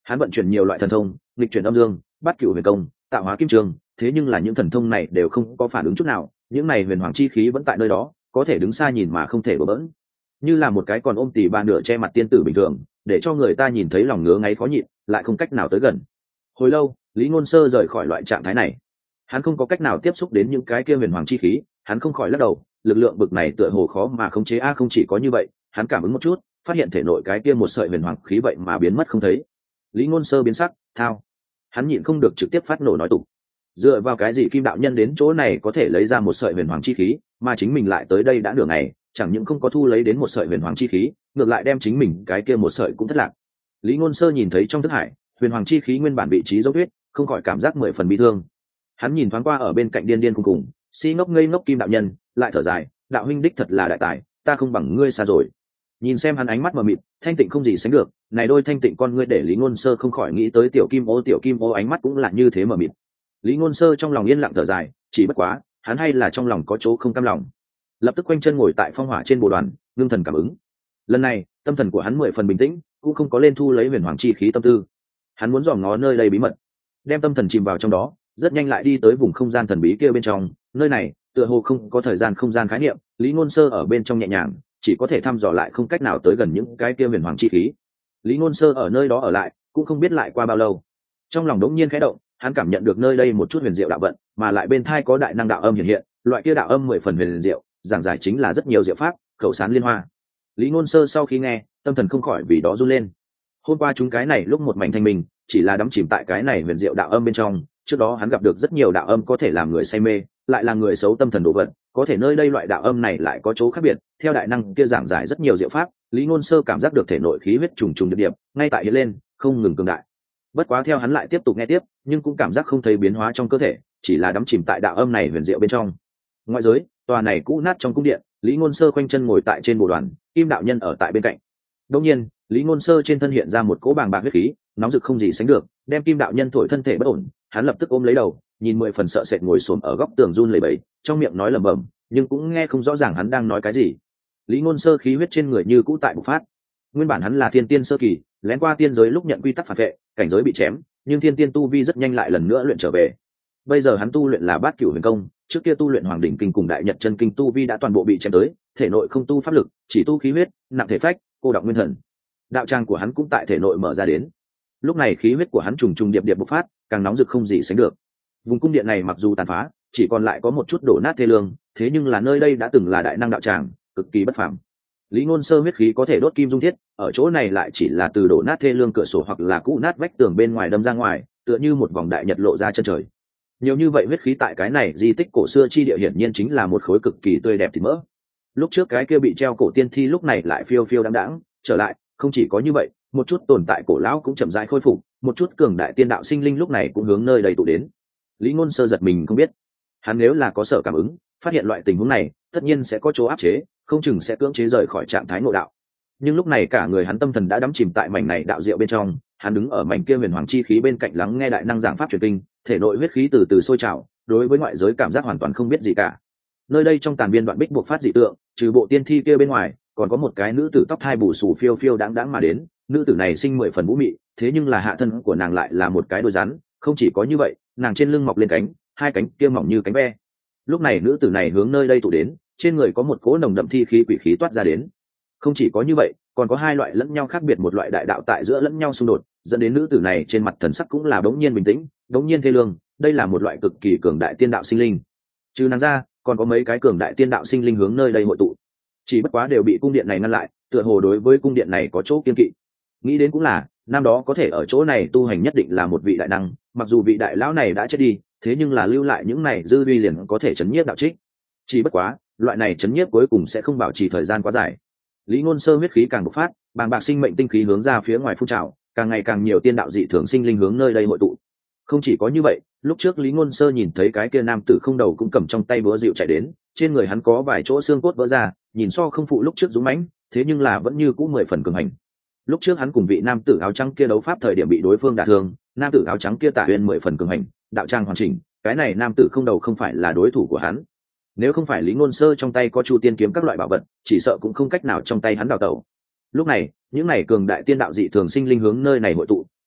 Hắn vận chuyển nhiều loại thần thông, nghịch chuyển âm dương, bắt cửu huyền công, tạo hóa kim trường, thế nhưng là những thần thông này đều không có phản ứng chút nào, những này huyền hoàng chi khí vẫn tại nơi đó, có thể đứng xa nhìn mà không thể đổ bỡn, như là một cái còn ôm tỉ ba nửa che mặt tiên tử bình thường, để cho người ta nhìn thấy lòng ngứa ngáy khó nhịn, lại không cách nào tới gần. Hồi lâu, Lý Ngôn Sơ rời khỏi loại trạng thái này, hắn không có cách nào tiếp xúc đến những cái kia huyền hoàng chi khí, hắn không khỏi lắc đầu, lực lượng bực này tựa hồ khó mà khống chế a. Không chỉ có như vậy, hắn cảm ứng một chút, phát hiện thể nội cái kia một sợi huyền hoàng khí vậy mà biến mất không thấy. Lý Ngôn Sơ biến sắc, thao, hắn nhịn không được trực tiếp phát nổ nói tục. Dựa vào cái gì Kim đạo nhân đến chỗ này có thể lấy ra một sợi huyền hoàng chi khí, mà chính mình lại tới đây đã nửa ngày, chẳng những không có thu lấy đến một sợi huyền hoàng chi khí, ngược lại đem chính mình cái kia một sợi cũng thất lạc. Lý Ngôn Sơ nhìn thấy trong thức hải, huyền hoàng chi khí nguyên bản vị trí dấu tuyết, không khỏi cảm giác mười phần bi thương. Hắn nhìn thoáng qua ở bên cạnh điên điên cùng cùng, si ngốc ngây ngốc Kim đạo nhân, lại thở dài, đạo huynh đích thật là đại tài, ta không bằng ngươi xa rồi. Nhìn xem hắn ánh mắt mờ mịt, thanh tịnh không gì sánh được, này đôi thanh tịnh con ngươi để Lý Ngôn Sơ không khỏi nghĩ tới tiểu Kim Ô, tiểu Kim Ô ánh mắt cũng là như thế mờ mịt. Lý Ngôn Sơ trong lòng yên lặng thở dài, chỉ bất quá, hắn hay là trong lòng có chỗ không cam lòng. Lập tức quanh chân ngồi tại phong hỏa trên bồ đoàn, ngưng thần cảm ứng. Lần này, tâm thần của hắn mười phần bình tĩnh, cũng không có lên thu lấy huyền hoàng chi khí tâm tư. Hắn muốn dòm ngó nơi đây bí mật, đem tâm thần chìm vào trong đó, rất nhanh lại đi tới vùng không gian thần bí kia bên trong. Nơi này, tựa hồ không có thời gian không gian khái niệm, Lý Ngôn Sơ ở bên trong nhẹ nhàng, chỉ có thể thăm dò lại không cách nào tới gần những cái kia huyền hoàng chi khí. Lý Ngôn Sơ ở nơi đó ở lại, cũng không biết lại qua bao lâu. Trong lòng đống nhiên khẽ động, hắn cảm nhận được nơi đây một chút huyền diệu đạo vận, mà lại bên thai có đại năng đạo âm hiện hiện, loại kia đạo âm mười phần huyền diệu, giảng giải chính là rất nhiều diệu pháp, khẩu sán liên hoa. Lý Ngôn Sơ sau khi nghe, tâm thần không khỏi vì đó run lên. Hôm qua chúng cái này lúc một mảnh thanh minh, chỉ là đắm chìm tại cái này huyền diệu đạo âm bên trong, trước đó hắn gặp được rất nhiều đạo âm có thể làm người say mê, lại là người xấu tâm thần đổ vật, có thể nơi đây loại đạo âm này lại có chỗ khác biệt, theo đại năng kia giảng giải rất nhiều diệu pháp, Lý Ngôn Sơ cảm giác được thể nội khí huyết trùng trùng điệp điệp, ngay tại hiện lên, không ngừng cường đại. Bất quá theo hắn lại tiếp tục nghe tiếp, nhưng cũng cảm giác không thấy biến hóa trong cơ thể, chỉ là đắm chìm tại đạo âm này huyền diệu bên trong. Ngoại giới, tòa này cũ nát trong cung điện, Lý Ngôn Sơ khoanh chân ngồi tại trên bồ đoàn, Kim đạo nhân ở tại bên cạnh. Đương nhiên, Lý Ngôn Sơ trên thân hiện ra một cỗ bàng bạc huyết khí, nóng rực không gì sánh được, đem Kim đạo nhân thổi thân thể bất ổn, hắn lập tức ôm lấy đầu, nhìn mười phần sợ sệt ngồi xổm ở góc tường run lẩy bẩy, trong miệng nói lẩm bẩm, nhưng cũng nghe không rõ ràng hắn đang nói cái gì. Lý Ngôn Sơ khí huyết trên người như cũ tại bộc phát. Nguyên bản hắn là thiên tiên sơ kỳ, lén qua tiên giới lúc nhận quy tắc phản vệ, cảnh giới bị chém, nhưng thiên tiên tu vi rất nhanh lại lần nữa luyện trở về. Bây giờ hắn tu luyện là bát cửu huyền công, trước kia tu luyện hoàng đỉnh kinh cùng đại nhật chân kinh tu vi đã toàn bộ bị chém tới, thể nội không tu pháp lực, chỉ tu khí huyết, nặng thể phách, cô đọng nguyên thần. Đạo tràng của hắn cũng tại thể nội mở ra đến. Lúc này khí huyết của hắn trùng trùng điệp điệp bộc phát, càng nóng rực không gì sánh được. Vùng cung điện này mặc dù tàn phá, chỉ còn lại có một chút đổ nát thê lương, thế nhưng là nơi đây đã từng là đại năng đạo tràng, cực kỳ bất phàm. Lý Ngôn Sơ huyết khí có thể đốt kim dung thiết, ở chỗ này lại chỉ là từ đổ nát thê lương cửa sổ hoặc là cũ nát vách tường bên ngoài đâm ra ngoài, tựa như một vòng đại nhật lộ ra chân trời. Nhiều như vậy huyết khí tại cái này di tích cổ xưa chi địa hiển nhiên chính là một khối cực kỳ tươi đẹp thịt mỡ. Lúc trước cái kia bị treo cổ tiên thi lúc này lại phiêu phiêu đáng đáng trở lại, không chỉ có như vậy, một chút tồn tại cổ lão cũng chậm rãi khôi phục, một chút cường đại tiên đạo sinh linh lúc này cũng hướng nơi đầy tụ đến. Lý Ngôn Sơ giật mình không biết, hắn nếu là có sở cảm ứng, phát hiện loại tình huống này, tất nhiên sẽ có chỗ áp chế, không chừng sẽ cưỡng chế rời khỏi trạng thái ngộ đạo. Nhưng lúc này cả người hắn tâm thần đã đắm chìm tại mảnh này đạo diệu bên trong, hắn đứng ở mảnh kia huyền hoàng chi khí bên cạnh lắng nghe đại năng giảng pháp truyền kinh, thể nội huyết khí từ từ sôi trào, đối với ngoại giới cảm giác hoàn toàn không biết gì cả. Nơi đây trong tàn biên đoạn bích buộc phát dị tượng, trừ bộ tiên thi kia bên ngoài, còn có một cái nữ tử tóc hai bù xù phiêu phiêu đáng đáng mà đến. Nữ tử này sinh mười phần vũ mị, thế nhưng là hạ thân của nàng lại là một cái đôi rắn, không chỉ có như vậy, nàng trên lưng mọc lên cánh, hai cánh kia mỏng như cánh ve. Lúc này nữ tử này hướng nơi đây tụ đến, trên người có một cỗ nồng đậm thi khí quỷ khí toát ra đến. Không chỉ có như vậy, còn có hai loại lẫn nhau khác biệt, một loại đại đạo tại giữa lẫn nhau xung đột, dẫn đến nữ tử này trên mặt thần sắc cũng là đống nhiên bình tĩnh, đống nhiên thê lương. Đây là một loại cực kỳ cường đại tiên đạo sinh linh. Trừ nàng ra, còn có mấy cái cường đại tiên đạo sinh linh hướng nơi đây hội tụ, chỉ bất quá đều bị cung điện này ngăn lại, tựa hồ đối với cung điện này có chỗ kiên kỵ. Nghĩ đến cũng là, năm đó có thể ở chỗ này tu hành nhất định là một vị đại năng, mặc dù vị đại lão này đã chết đi, thế nhưng là lưu lại những này dư uy liền có thể chấn nhiếp đạo trích. Chỉ bất quá, loại này chấn nhiếp cuối cùng sẽ không bảo trì thời gian quá dài. Lý Ngôn Sơ huyết khí càng bộc phát, bàng bạc sinh mệnh tinh khí hướng ra phía ngoài phun trào, càng ngày càng nhiều tiên đạo dị thường sinh linh hướng nơi đây hội tụ. Không chỉ có như vậy, lúc trước Lý Ngôn Sơ nhìn thấy cái kia nam tử không đầu cũng cầm trong tay búa dịu chạy đến, trên người hắn có vài chỗ xương cốt vỡ ra, nhìn so không phụ lúc trước dũng mãnh, thế nhưng là vẫn như cũ mười phần cường hành. Lúc trước hắn cùng vị nam tử áo trắng kia đấu pháp thời điểm bị đối phương đả thương, nam tử áo trắng kia tả huyền mười phần cường hành, đạo trang hoàn chỉnh, cái này nam tử không đầu không phải là đối thủ của hắn. Nếu không phải Lý Ngôn Sơ trong tay có Chu Tiên kiếm các loại bảo vật, chỉ sợ cũng không cách nào trong tay hắn đào tẩu. Lúc này, những này cường đại tiên đạo dị thường sinh linh hướng nơi này hội tụ,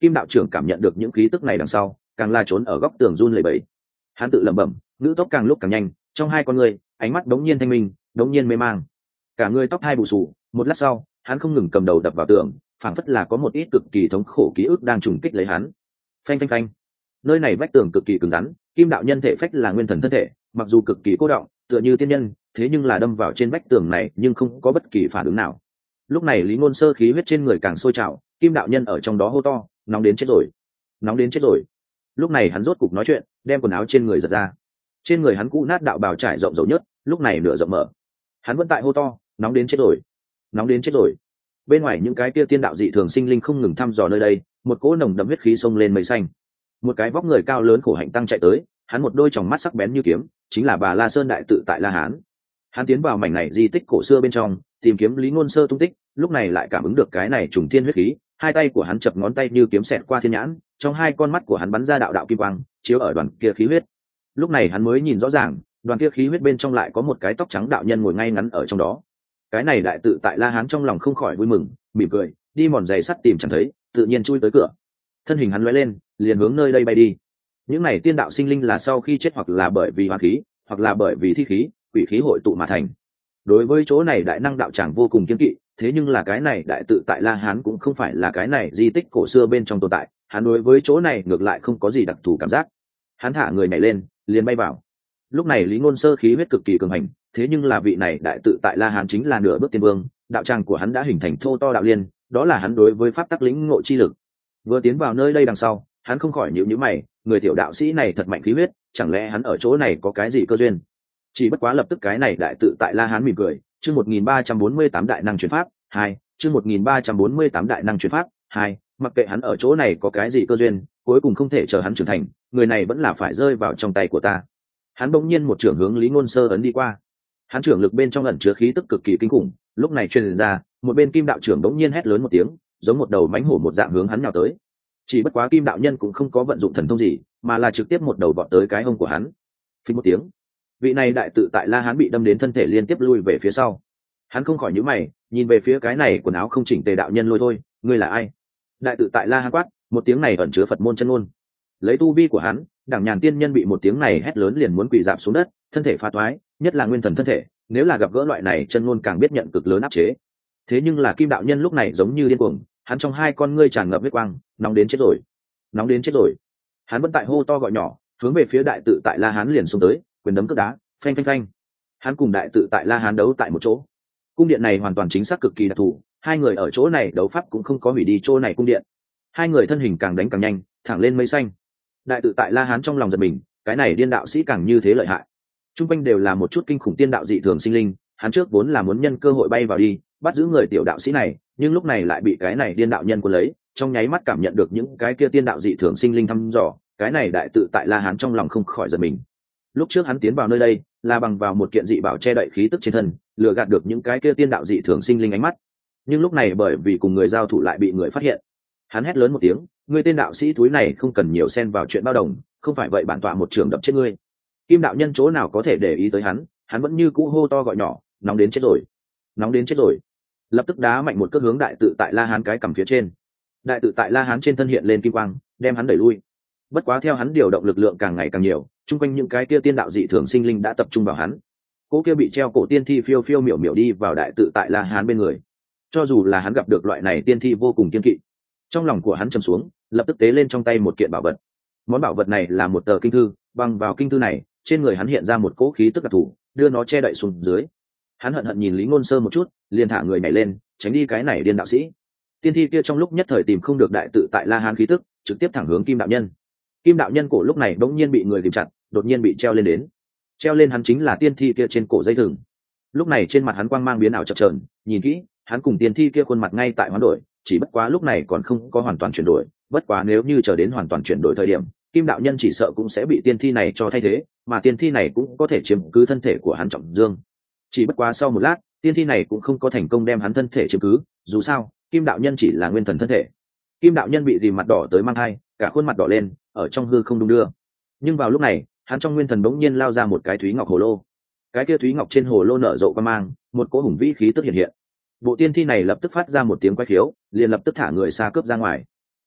Kim đạo trưởng cảm nhận được những khí tức này đằng sau, càng la trốn ở góc tường run lẩy bẩy. Hắn tự lẩm bẩm, ngữ tốc càng lúc càng nhanh, trong hai con người, ánh mắt đống nhiên thanh minh, đống nhiên mê mang. Cả người tóc hai bù xù, một lát sau, hắn không ngừng cầm đầu đập vào tường, phảng phất là có một ít cực kỳ thống khổ ký ức đang trùng kích lấy hắn. Phanh phanh phanh. Nơi này vách tường cực kỳ cứng rắn, Kim đạo nhân thể phách là nguyên thần thân thể, mặc dù cực kỳ cô đọng, tựa như tiên nhân, thế nhưng là đâm vào trên vách tường này nhưng không có bất kỳ phản ứng nào. Lúc này Lý Ngôn Sơ khí huyết trên người càng sôi trào, Kim đạo nhân ở trong đó hô to, nóng đến chết rồi, nóng đến chết rồi. Lúc này hắn rốt cục nói chuyện, đem quần áo trên người giật ra. Trên người hắn cũ nát đạo bào trải rộng dầu nhất, lúc này nửa rộng mở. Hắn vẫn tại hô to, nóng đến chết rồi, nóng đến chết rồi. Bên ngoài những cái kia tiên đạo dị thường sinh linh không ngừng thăm dò nơi đây, một cỗ nồng đậm huyết khí xông lên mây xanh. Một cái vóc người cao lớn khổ hạnh tăng chạy tới, hắn một đôi tròng mắt sắc bén như kiếm, chính là Bà La Sơn đại tự tại La Hán. Hắn tiến vào mảnh này di tích cổ xưa bên trong, tìm kiếm Lý Ngôn Sơ tung tích, lúc này lại cảm ứng được cái này trùng thiên huyết khí, hai tay của hắn chập ngón tay như kiếm xẹt qua thiên nhãn, trong hai con mắt của hắn bắn ra đạo đạo kim quang, chiếu ở đoàn kia khí huyết. Lúc này hắn mới nhìn rõ ràng, đoàn kia khí huyết bên trong lại có một cái tóc trắng đạo nhân ngồi ngay ngắn ở trong đó. Cái này đại tự tại La Hán trong lòng không khỏi vui mừng, mỉm cười, đi mòn giày sắt tìm chẳng thấy, tự nhiên chui tới cửa. Thân hình hắn lóe lên, liền hướng nơi đây bay đi. Những này tiên đạo sinh linh là sau khi chết hoặc là bởi vì hóa khí, hoặc là bởi vì thi khí, quỷ khí hội tụ mà thành. Đối với chỗ này đại năng đạo tràng vô cùng kiên kỵ, thế nhưng là cái này đại tự tại La Hán cũng không phải là cái này di tích cổ xưa bên trong tồn tại, hắn đối với chỗ này ngược lại không có gì đặc thù cảm giác. Hắn thả người nhảy lên, liền bay vào. Lúc này Lý Ngôn Sơ khí huyết cực kỳ cường hành, thế nhưng là vị này đại tự tại La Hán chính là nửa bước tiên vương, đạo tràng của hắn đã hình thành thô to đạo liên, đó là hắn đối với pháp tắc lĩnh ngộ chi lực. Vừa tiến vào nơi đây đằng sau, hắn không khỏi nhíu nhíu mày, người tiểu đạo sĩ này thật mạnh khí huyết, chẳng lẽ hắn ở chỗ này có cái gì cơ duyên? Chỉ bất quá lập tức cái này đại tự tại La Hán mỉm cười, chương một nghìn ba trăm bốn mươi tám đại năng truyền pháp, hai, chương một nghìn ba trăm bốn mươi tám đại năng truyền pháp, hai, mặc kệ hắn ở chỗ này có cái gì cơ duyên, cuối cùng không thể chờ hắn trưởng thành, người này vẫn là phải rơi vào trong tay của ta. Hắn bỗng nhiên một trưởng hướng Lý Ngôn Sơ ấn đi qua. Hắn trưởng lực bên trong ẩn chứa khí tức cực kỳ kinh khủng, lúc này truyền ra, một bên Kim đạo trưởng bỗng nhiên hét lớn một tiếng, giống một đầu mãnh hổ một dạng hướng hắn nhào tới. Chỉ bất quá Kim đạo nhân cũng không có vận dụng thần thông gì, mà là trực tiếp một đầu vọt tới cái hông của hắn. Phình một tiếng, vị này đại tự tại La Hán bị đâm đến thân thể liên tiếp lui về phía sau. Hắn không khỏi nhíu mày, nhìn về phía cái này quần áo không chỉnh tề đạo nhân Lôi Thôi, ngươi là ai? Đại tự tại La Hán quát, một tiếng này ẩn chứa Phật môn chân ngôn. Lấy tu vi của hắn, đẳng nhàn tiên nhân bị một tiếng này hét lớn liền muốn quỳ rạp xuống đất, thân thể phá toái, nhất là nguyên thần thân thể, nếu là gặp gỡ loại này chân ngôn càng biết nhận cực lớn áp chế. Thế nhưng là Kim đạo nhân lúc này giống như điên cuồng, hắn trong hai con ngươi tràn ngập huyết quang, nóng đến chết rồi, nóng đến chết rồi. Hắn vẫn tại hô to gọi nhỏ, hướng về phía đại tự tại La Hán liền xông tới, quyền đấm cước đá, phanh phanh phanh. Hắn cùng đại tự tại La Hán đấu tại một chỗ. Cung điện này hoàn toàn chính xác cực kỳ đặc thù, hai người ở chỗ này đấu pháp cũng không có hủy đi chỗ này cung điện. Hai người thân hình càng đánh càng nhanh, thẳng lên mây xanh. Đại tự tại La Hán trong lòng giật mình, cái này điên đạo sĩ càng như thế lợi hại. Trung quanh đều là một chút kinh khủng tiên đạo dị thường sinh linh, hắn trước vốn là muốn nhân cơ hội bay vào đi, bắt giữ người tiểu đạo sĩ này, nhưng lúc này lại bị cái này điên đạo nhân cuốn lấy, trong nháy mắt cảm nhận được những cái kia tiên đạo dị thường sinh linh thăm dò, cái này đại tự tại La Hán trong lòng không khỏi giật mình. Lúc trước hắn tiến vào nơi đây, là bằng vào một kiện dị bảo che đậy khí tức trên thân, lừa gạt được những cái kia tiên đạo dị thường sinh linh ánh mắt. Nhưng lúc này bởi vì cùng người giao thủ lại bị người phát hiện, hắn hét lớn một tiếng, ngươi tên đạo sĩ thúi này không cần nhiều xen vào chuyện bao đồng, không phải vậy bản tọa một trường đập chết ngươi. Kim đạo nhân chỗ nào có thể để ý tới hắn, hắn vẫn như cũ hô to gọi nhỏ, nóng đến chết rồi, nóng đến chết rồi. Lập tức đá mạnh một cước hướng đại tự tại La Hán cái cằm phía trên. Đại tự tại La Hán trên thân hiện lên kim quang, đem hắn đẩy lui. Bất quá theo hắn điều động lực lượng càng ngày càng nhiều, chung quanh những cái kia tiên đạo dị thường sinh linh đã tập trung vào hắn. Cô kia bị treo cổ tiên thi phiêu phiêu miểu miểu đi vào đại tự tại La Hán bên người. Cho dù là hắn gặp được loại này tiên thi vô cùng kiên kỵ, trong lòng của hắn trầm xuống, lập tức tế lên trong tay một kiện bảo vật. Món bảo vật này là một tờ kinh thư, bằng vào kinh thư này, trên người hắn hiện ra một cỗ khí tức đặc thù, đưa nó che đậy xuống dưới. Hắn hận hận nhìn Lý Ngôn Sơ một chút, liền thả người nhảy lên, tránh đi cái này điên đạo sĩ. Tiên thi kia trong lúc nhất thời tìm không được đại tự tại La Hán khí tức, trực tiếp thẳng hướng Kim đạo nhân. Kim đạo nhân cổ lúc này bỗng nhiên bị người kìm chặt, đột nhiên bị treo lên đến. Treo lên hắn chính là tiên thi kia trên cổ dây thừng. Lúc này trên mặt hắn quang mang biến ảo chập chờn, nhìn kỹ, hắn cùng tiên thi kia khuôn mặt ngay tại hoán đổi, chỉ bất quá lúc này còn không có hoàn toàn chuyển đổi, bất quá nếu như chờ đến hoàn toàn chuyển đổi thời điểm, Kim đạo nhân chỉ sợ cũng sẽ bị tiên thi này cho thay thế, mà tiên thi này cũng có thể chiếm cứ thân thể của hắn trọng dương. Chỉ bất quá sau một lát, tiên thi này cũng không có thành công đem hắn thân thể chiếm cứ, dù sao, Kim đạo nhân chỉ là nguyên thần thân thể. Kim đạo nhân bị rìm mặt đỏ tới mang hai, cả khuôn mặt đỏ lên, ở trong hư không đung đưa. Nhưng vào lúc này, hắn trong nguyên thần bỗng nhiên lao ra một cái thúy ngọc hồ lô. Cái kia thúy ngọc trên hồ lô nở rộ quang mang, một cỗ hùng vĩ khí tức hiện hiện. Bộ tiên thi này lập tức phát ra một tiếng quái khiếu, liền lập tức thả người xa cướp ra ngoài.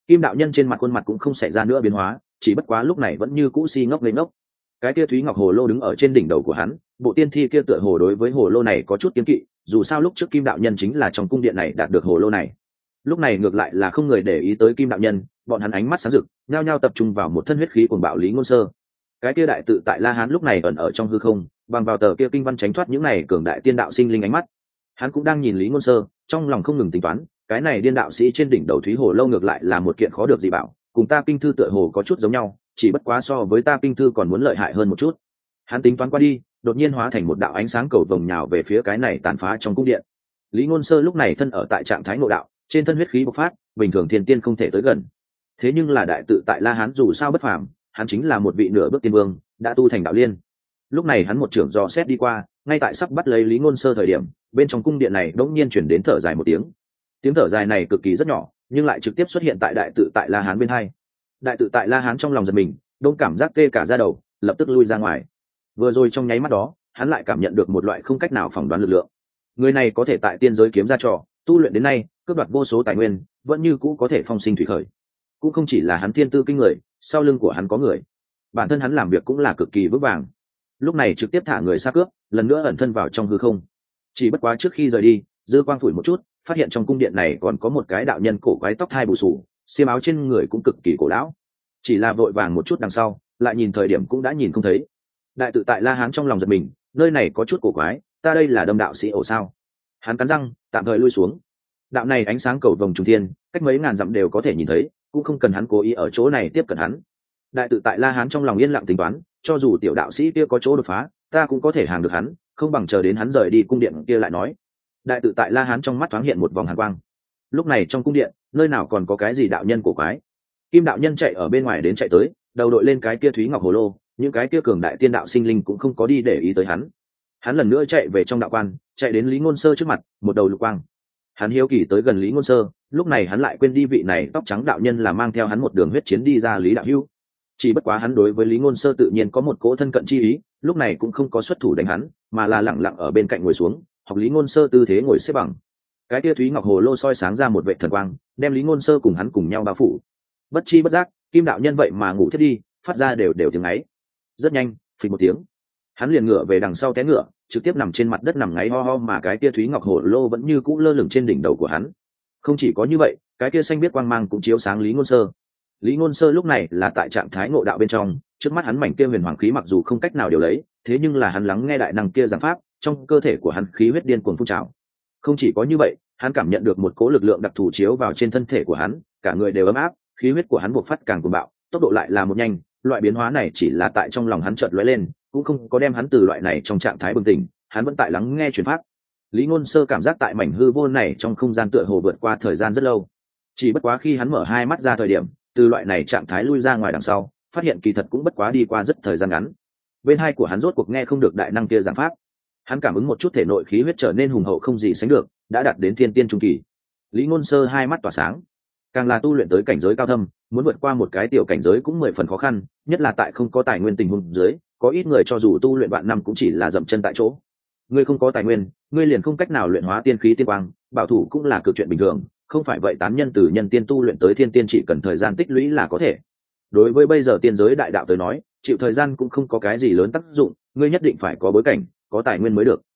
Kim đạo nhân trên mặt khuôn mặt cũng không xảy ra nữa biến hóa, chỉ bất quá lúc này vẫn như cũ si ngốc lên ngốc. Cái kia thúy ngọc hồ lô đứng ở trên đỉnh đầu của hắn, bộ tiên thi kia tựa hồ đối với hồ lô này có chút kiêng kỵ, dù sao lúc trước Kim đạo nhân chính là trong cung điện này đạt được hồ lô này. Lúc này ngược lại là không người để ý tới Kim đạo nhân, bọn hắn ánh mắt sáng rực, nhao nhao tập trung vào một thân huyết khí cuồng bạo Lý Ngôn Sơ. Cái kia đại tự tại La Hán lúc này ẩn ở trong hư không, bằng vào tờ kia kinh văn tránh thoát những này cường đại tiên đạo sinh linh ánh mắt. Hắn cũng đang nhìn Lý Ngôn Sơ, trong lòng không ngừng tính toán, cái này điên đạo sĩ trên đỉnh đầu thúy hồ lâu ngược lại là một kiện khó được gì bảo, cùng ta kinh thư tựa hồ có chút giống nhau, chỉ bất quá so với ta kinh thư còn muốn lợi hại hơn một chút. Hắn tính toán qua đi, đột nhiên hóa thành một đạo ánh sáng cầu vồng nhào về phía cái này tàn phá trong cung điện. Lý Ngôn Sơ lúc này thân ở tại trạng thái ngộ đạo, trên thân huyết khí bộc phát, bình thường thiên tiên không thể tới gần. Thế nhưng là đại tự tại La Hán dù sao bất phàm, hắn chính là một vị nửa bước tiên vương, đã tu thành đạo liên. Lúc này hắn một trưởng dò xét đi qua, ngay tại sắp bắt lấy Lý Ngôn Sơ thời điểm, bên trong cung điện này đột nhiên truyền đến thở dài một tiếng. Tiếng thở dài này cực kỳ rất nhỏ, nhưng lại trực tiếp xuất hiện tại đại tự tại La Hán bên hai. Đại tự tại La Hán trong lòng giật mình, đông cảm giác tê cả da đầu, lập tức lui ra ngoài. Vừa rồi trong nháy mắt đó, hắn lại cảm nhận được một loại không cách nào phỏng đoán lực lượng. Người này có thể tại tiên giới kiếm ra trò, tu luyện đến nay, cướp đoạt vô số tài nguyên, vẫn như cũ có thể phong sinh thủy khởi. Cũng không chỉ là hắn thiên tư kinh người, sau lưng của hắn có người. Bản thân hắn làm việc cũng là cực kỳ vững vàng. Lúc này trực tiếp thả người xa cướp, lần nữa ẩn thân vào trong hư không. Chỉ bất quá trước khi rời đi, dư quang phủi một chút, phát hiện trong cung điện này còn có một cái đạo nhân cổ quái tóc hai bù xù, xiêm áo trên người cũng cực kỳ cổ lão. Chỉ là vội vàng một chút đằng sau, lại nhìn thời điểm cũng đã nhìn không thấy. Đại tự tại La Hán trong lòng giật mình, nơi này có chút cổ quái, ta đây là Đâm đạo sĩ ổ sao? Hắn cắn răng, tạm thời lui xuống. Đạo này ánh sáng cầu vồng trùng thiên, cách mấy ngàn dặm đều có thể nhìn thấy, cũng không cần hắn cố ý ở chỗ này tiếp cận hắn. Đại tự tại La Hán trong lòng yên lặng tính toán, cho dù tiểu đạo sĩ kia có chỗ đột phá, ta cũng có thể hàng được hắn, không bằng chờ đến hắn rời đi cung điện kia lại nói. Đại tự tại La Hán trong mắt thoáng hiện một vòng hàn quang. Lúc này trong cung điện, nơi nào còn có cái gì đạo nhân cổ quái. Kim đạo nhân chạy ở bên ngoài đến chạy tới, đầu đội lên cái kia thúy ngọc hồ lô, những cái kia cường đại tiên đạo sinh linh cũng không có đi để ý tới hắn. Hắn lần nữa chạy về trong đạo quan, chạy đến Lý Ngôn Sơ trước mặt, một đầu lục quang. Hắn hiếu kỳ tới gần Lý Ngôn Sơ, lúc này hắn lại quên đi vị này tóc trắng đạo nhân là mang theo hắn một đường huyết chiến đi ra Lý đạo hữu. Chỉ bất quá hắn đối với Lý Ngôn Sơ tự nhiên có một cỗ thân cận chi ý, lúc này cũng không có xuất thủ đánh hắn, mà là lẳng lặng ở bên cạnh ngồi xuống, học Lý Ngôn Sơ tư thế ngồi xếp bằng. Cái kia thúy ngọc hồ lô soi sáng ra một vệ thần quang, đem Lý Ngôn Sơ cùng hắn cùng nhau bao phủ. Bất chi bất giác, Kim đạo nhân vậy mà ngủ thiết đi, phát ra đều đều tiếng ấy. Rất nhanh, phịch một tiếng, hắn liền ngửa về đằng sau té ngựa, trực tiếp nằm trên mặt đất nằm ngáy ho ho, mà cái kia thúy ngọc hồ lô vẫn như cũ lơ lửng trên đỉnh đầu của hắn. Không chỉ có như vậy, cái kia xanh biết quang mang cũng chiếu sáng Lý Ngôn Sơ. Lý Ngôn Sơ lúc này là tại trạng thái ngộ đạo bên trong, trước mắt hắn mảnh kia huyền hoàng khí mặc dù không cách nào điều lấy, thế nhưng là hắn lắng nghe đại năng kia giảng pháp, trong cơ thể của hắn khí huyết điên cuồng phun trào. Không chỉ có như vậy, hắn cảm nhận được một cỗ lực lượng đặc thù chiếu vào trên thân thể của hắn, cả người đều ấm áp, khí huyết của hắn bộc phát càng cuồng bạo, tốc độ lại là một nhanh, loại biến hóa này chỉ là tại trong lòng hắn chợt lóe lên, cũng không có đem hắn từ loại này trong trạng thái bừng tỉnh, hắn vẫn tại lắng nghe truyền pháp. Lý Ngôn Sơ cảm giác tại mảnh hư vô này trong không gian tựa hồ vượt qua thời gian rất lâu. Chỉ bất quá khi hắn mở hai mắt ra thời điểm, từ loại này trạng thái lui ra ngoài đằng sau, phát hiện kỳ thật cũng bất quá đi qua rất thời gian ngắn. Bên hai của hắn rốt cuộc nghe không được đại năng kia giảng pháp. Hắn cảm ứng một chút thể nội khí huyết trở nên hùng hậu không gì sánh được, đã đạt đến thiên tiên trung kỳ. Lý Ngôn Sơ hai mắt tỏa sáng, càng là tu luyện tới cảnh giới cao thâm, muốn vượt qua một cái tiểu cảnh giới cũng mười phần khó khăn, nhất là tại không có tài nguyên tình huống dưới, có ít người cho dù tu luyện vạn năm cũng chỉ là dậm chân tại chỗ. Ngươi không có tài nguyên, ngươi liền không cách nào luyện hóa tiên khí tiên quang, bảo thủ cũng là cực chuyện bình thường, không phải vậy tán nhân từ nhân tiên tu luyện tới thiên tiên chỉ cần thời gian tích lũy là có thể. Đối với bây giờ tiên giới đại đạo tới nói, chịu thời gian cũng không có cái gì lớn tác dụng, ngươi nhất định phải có bối cảnh, có tài nguyên mới được.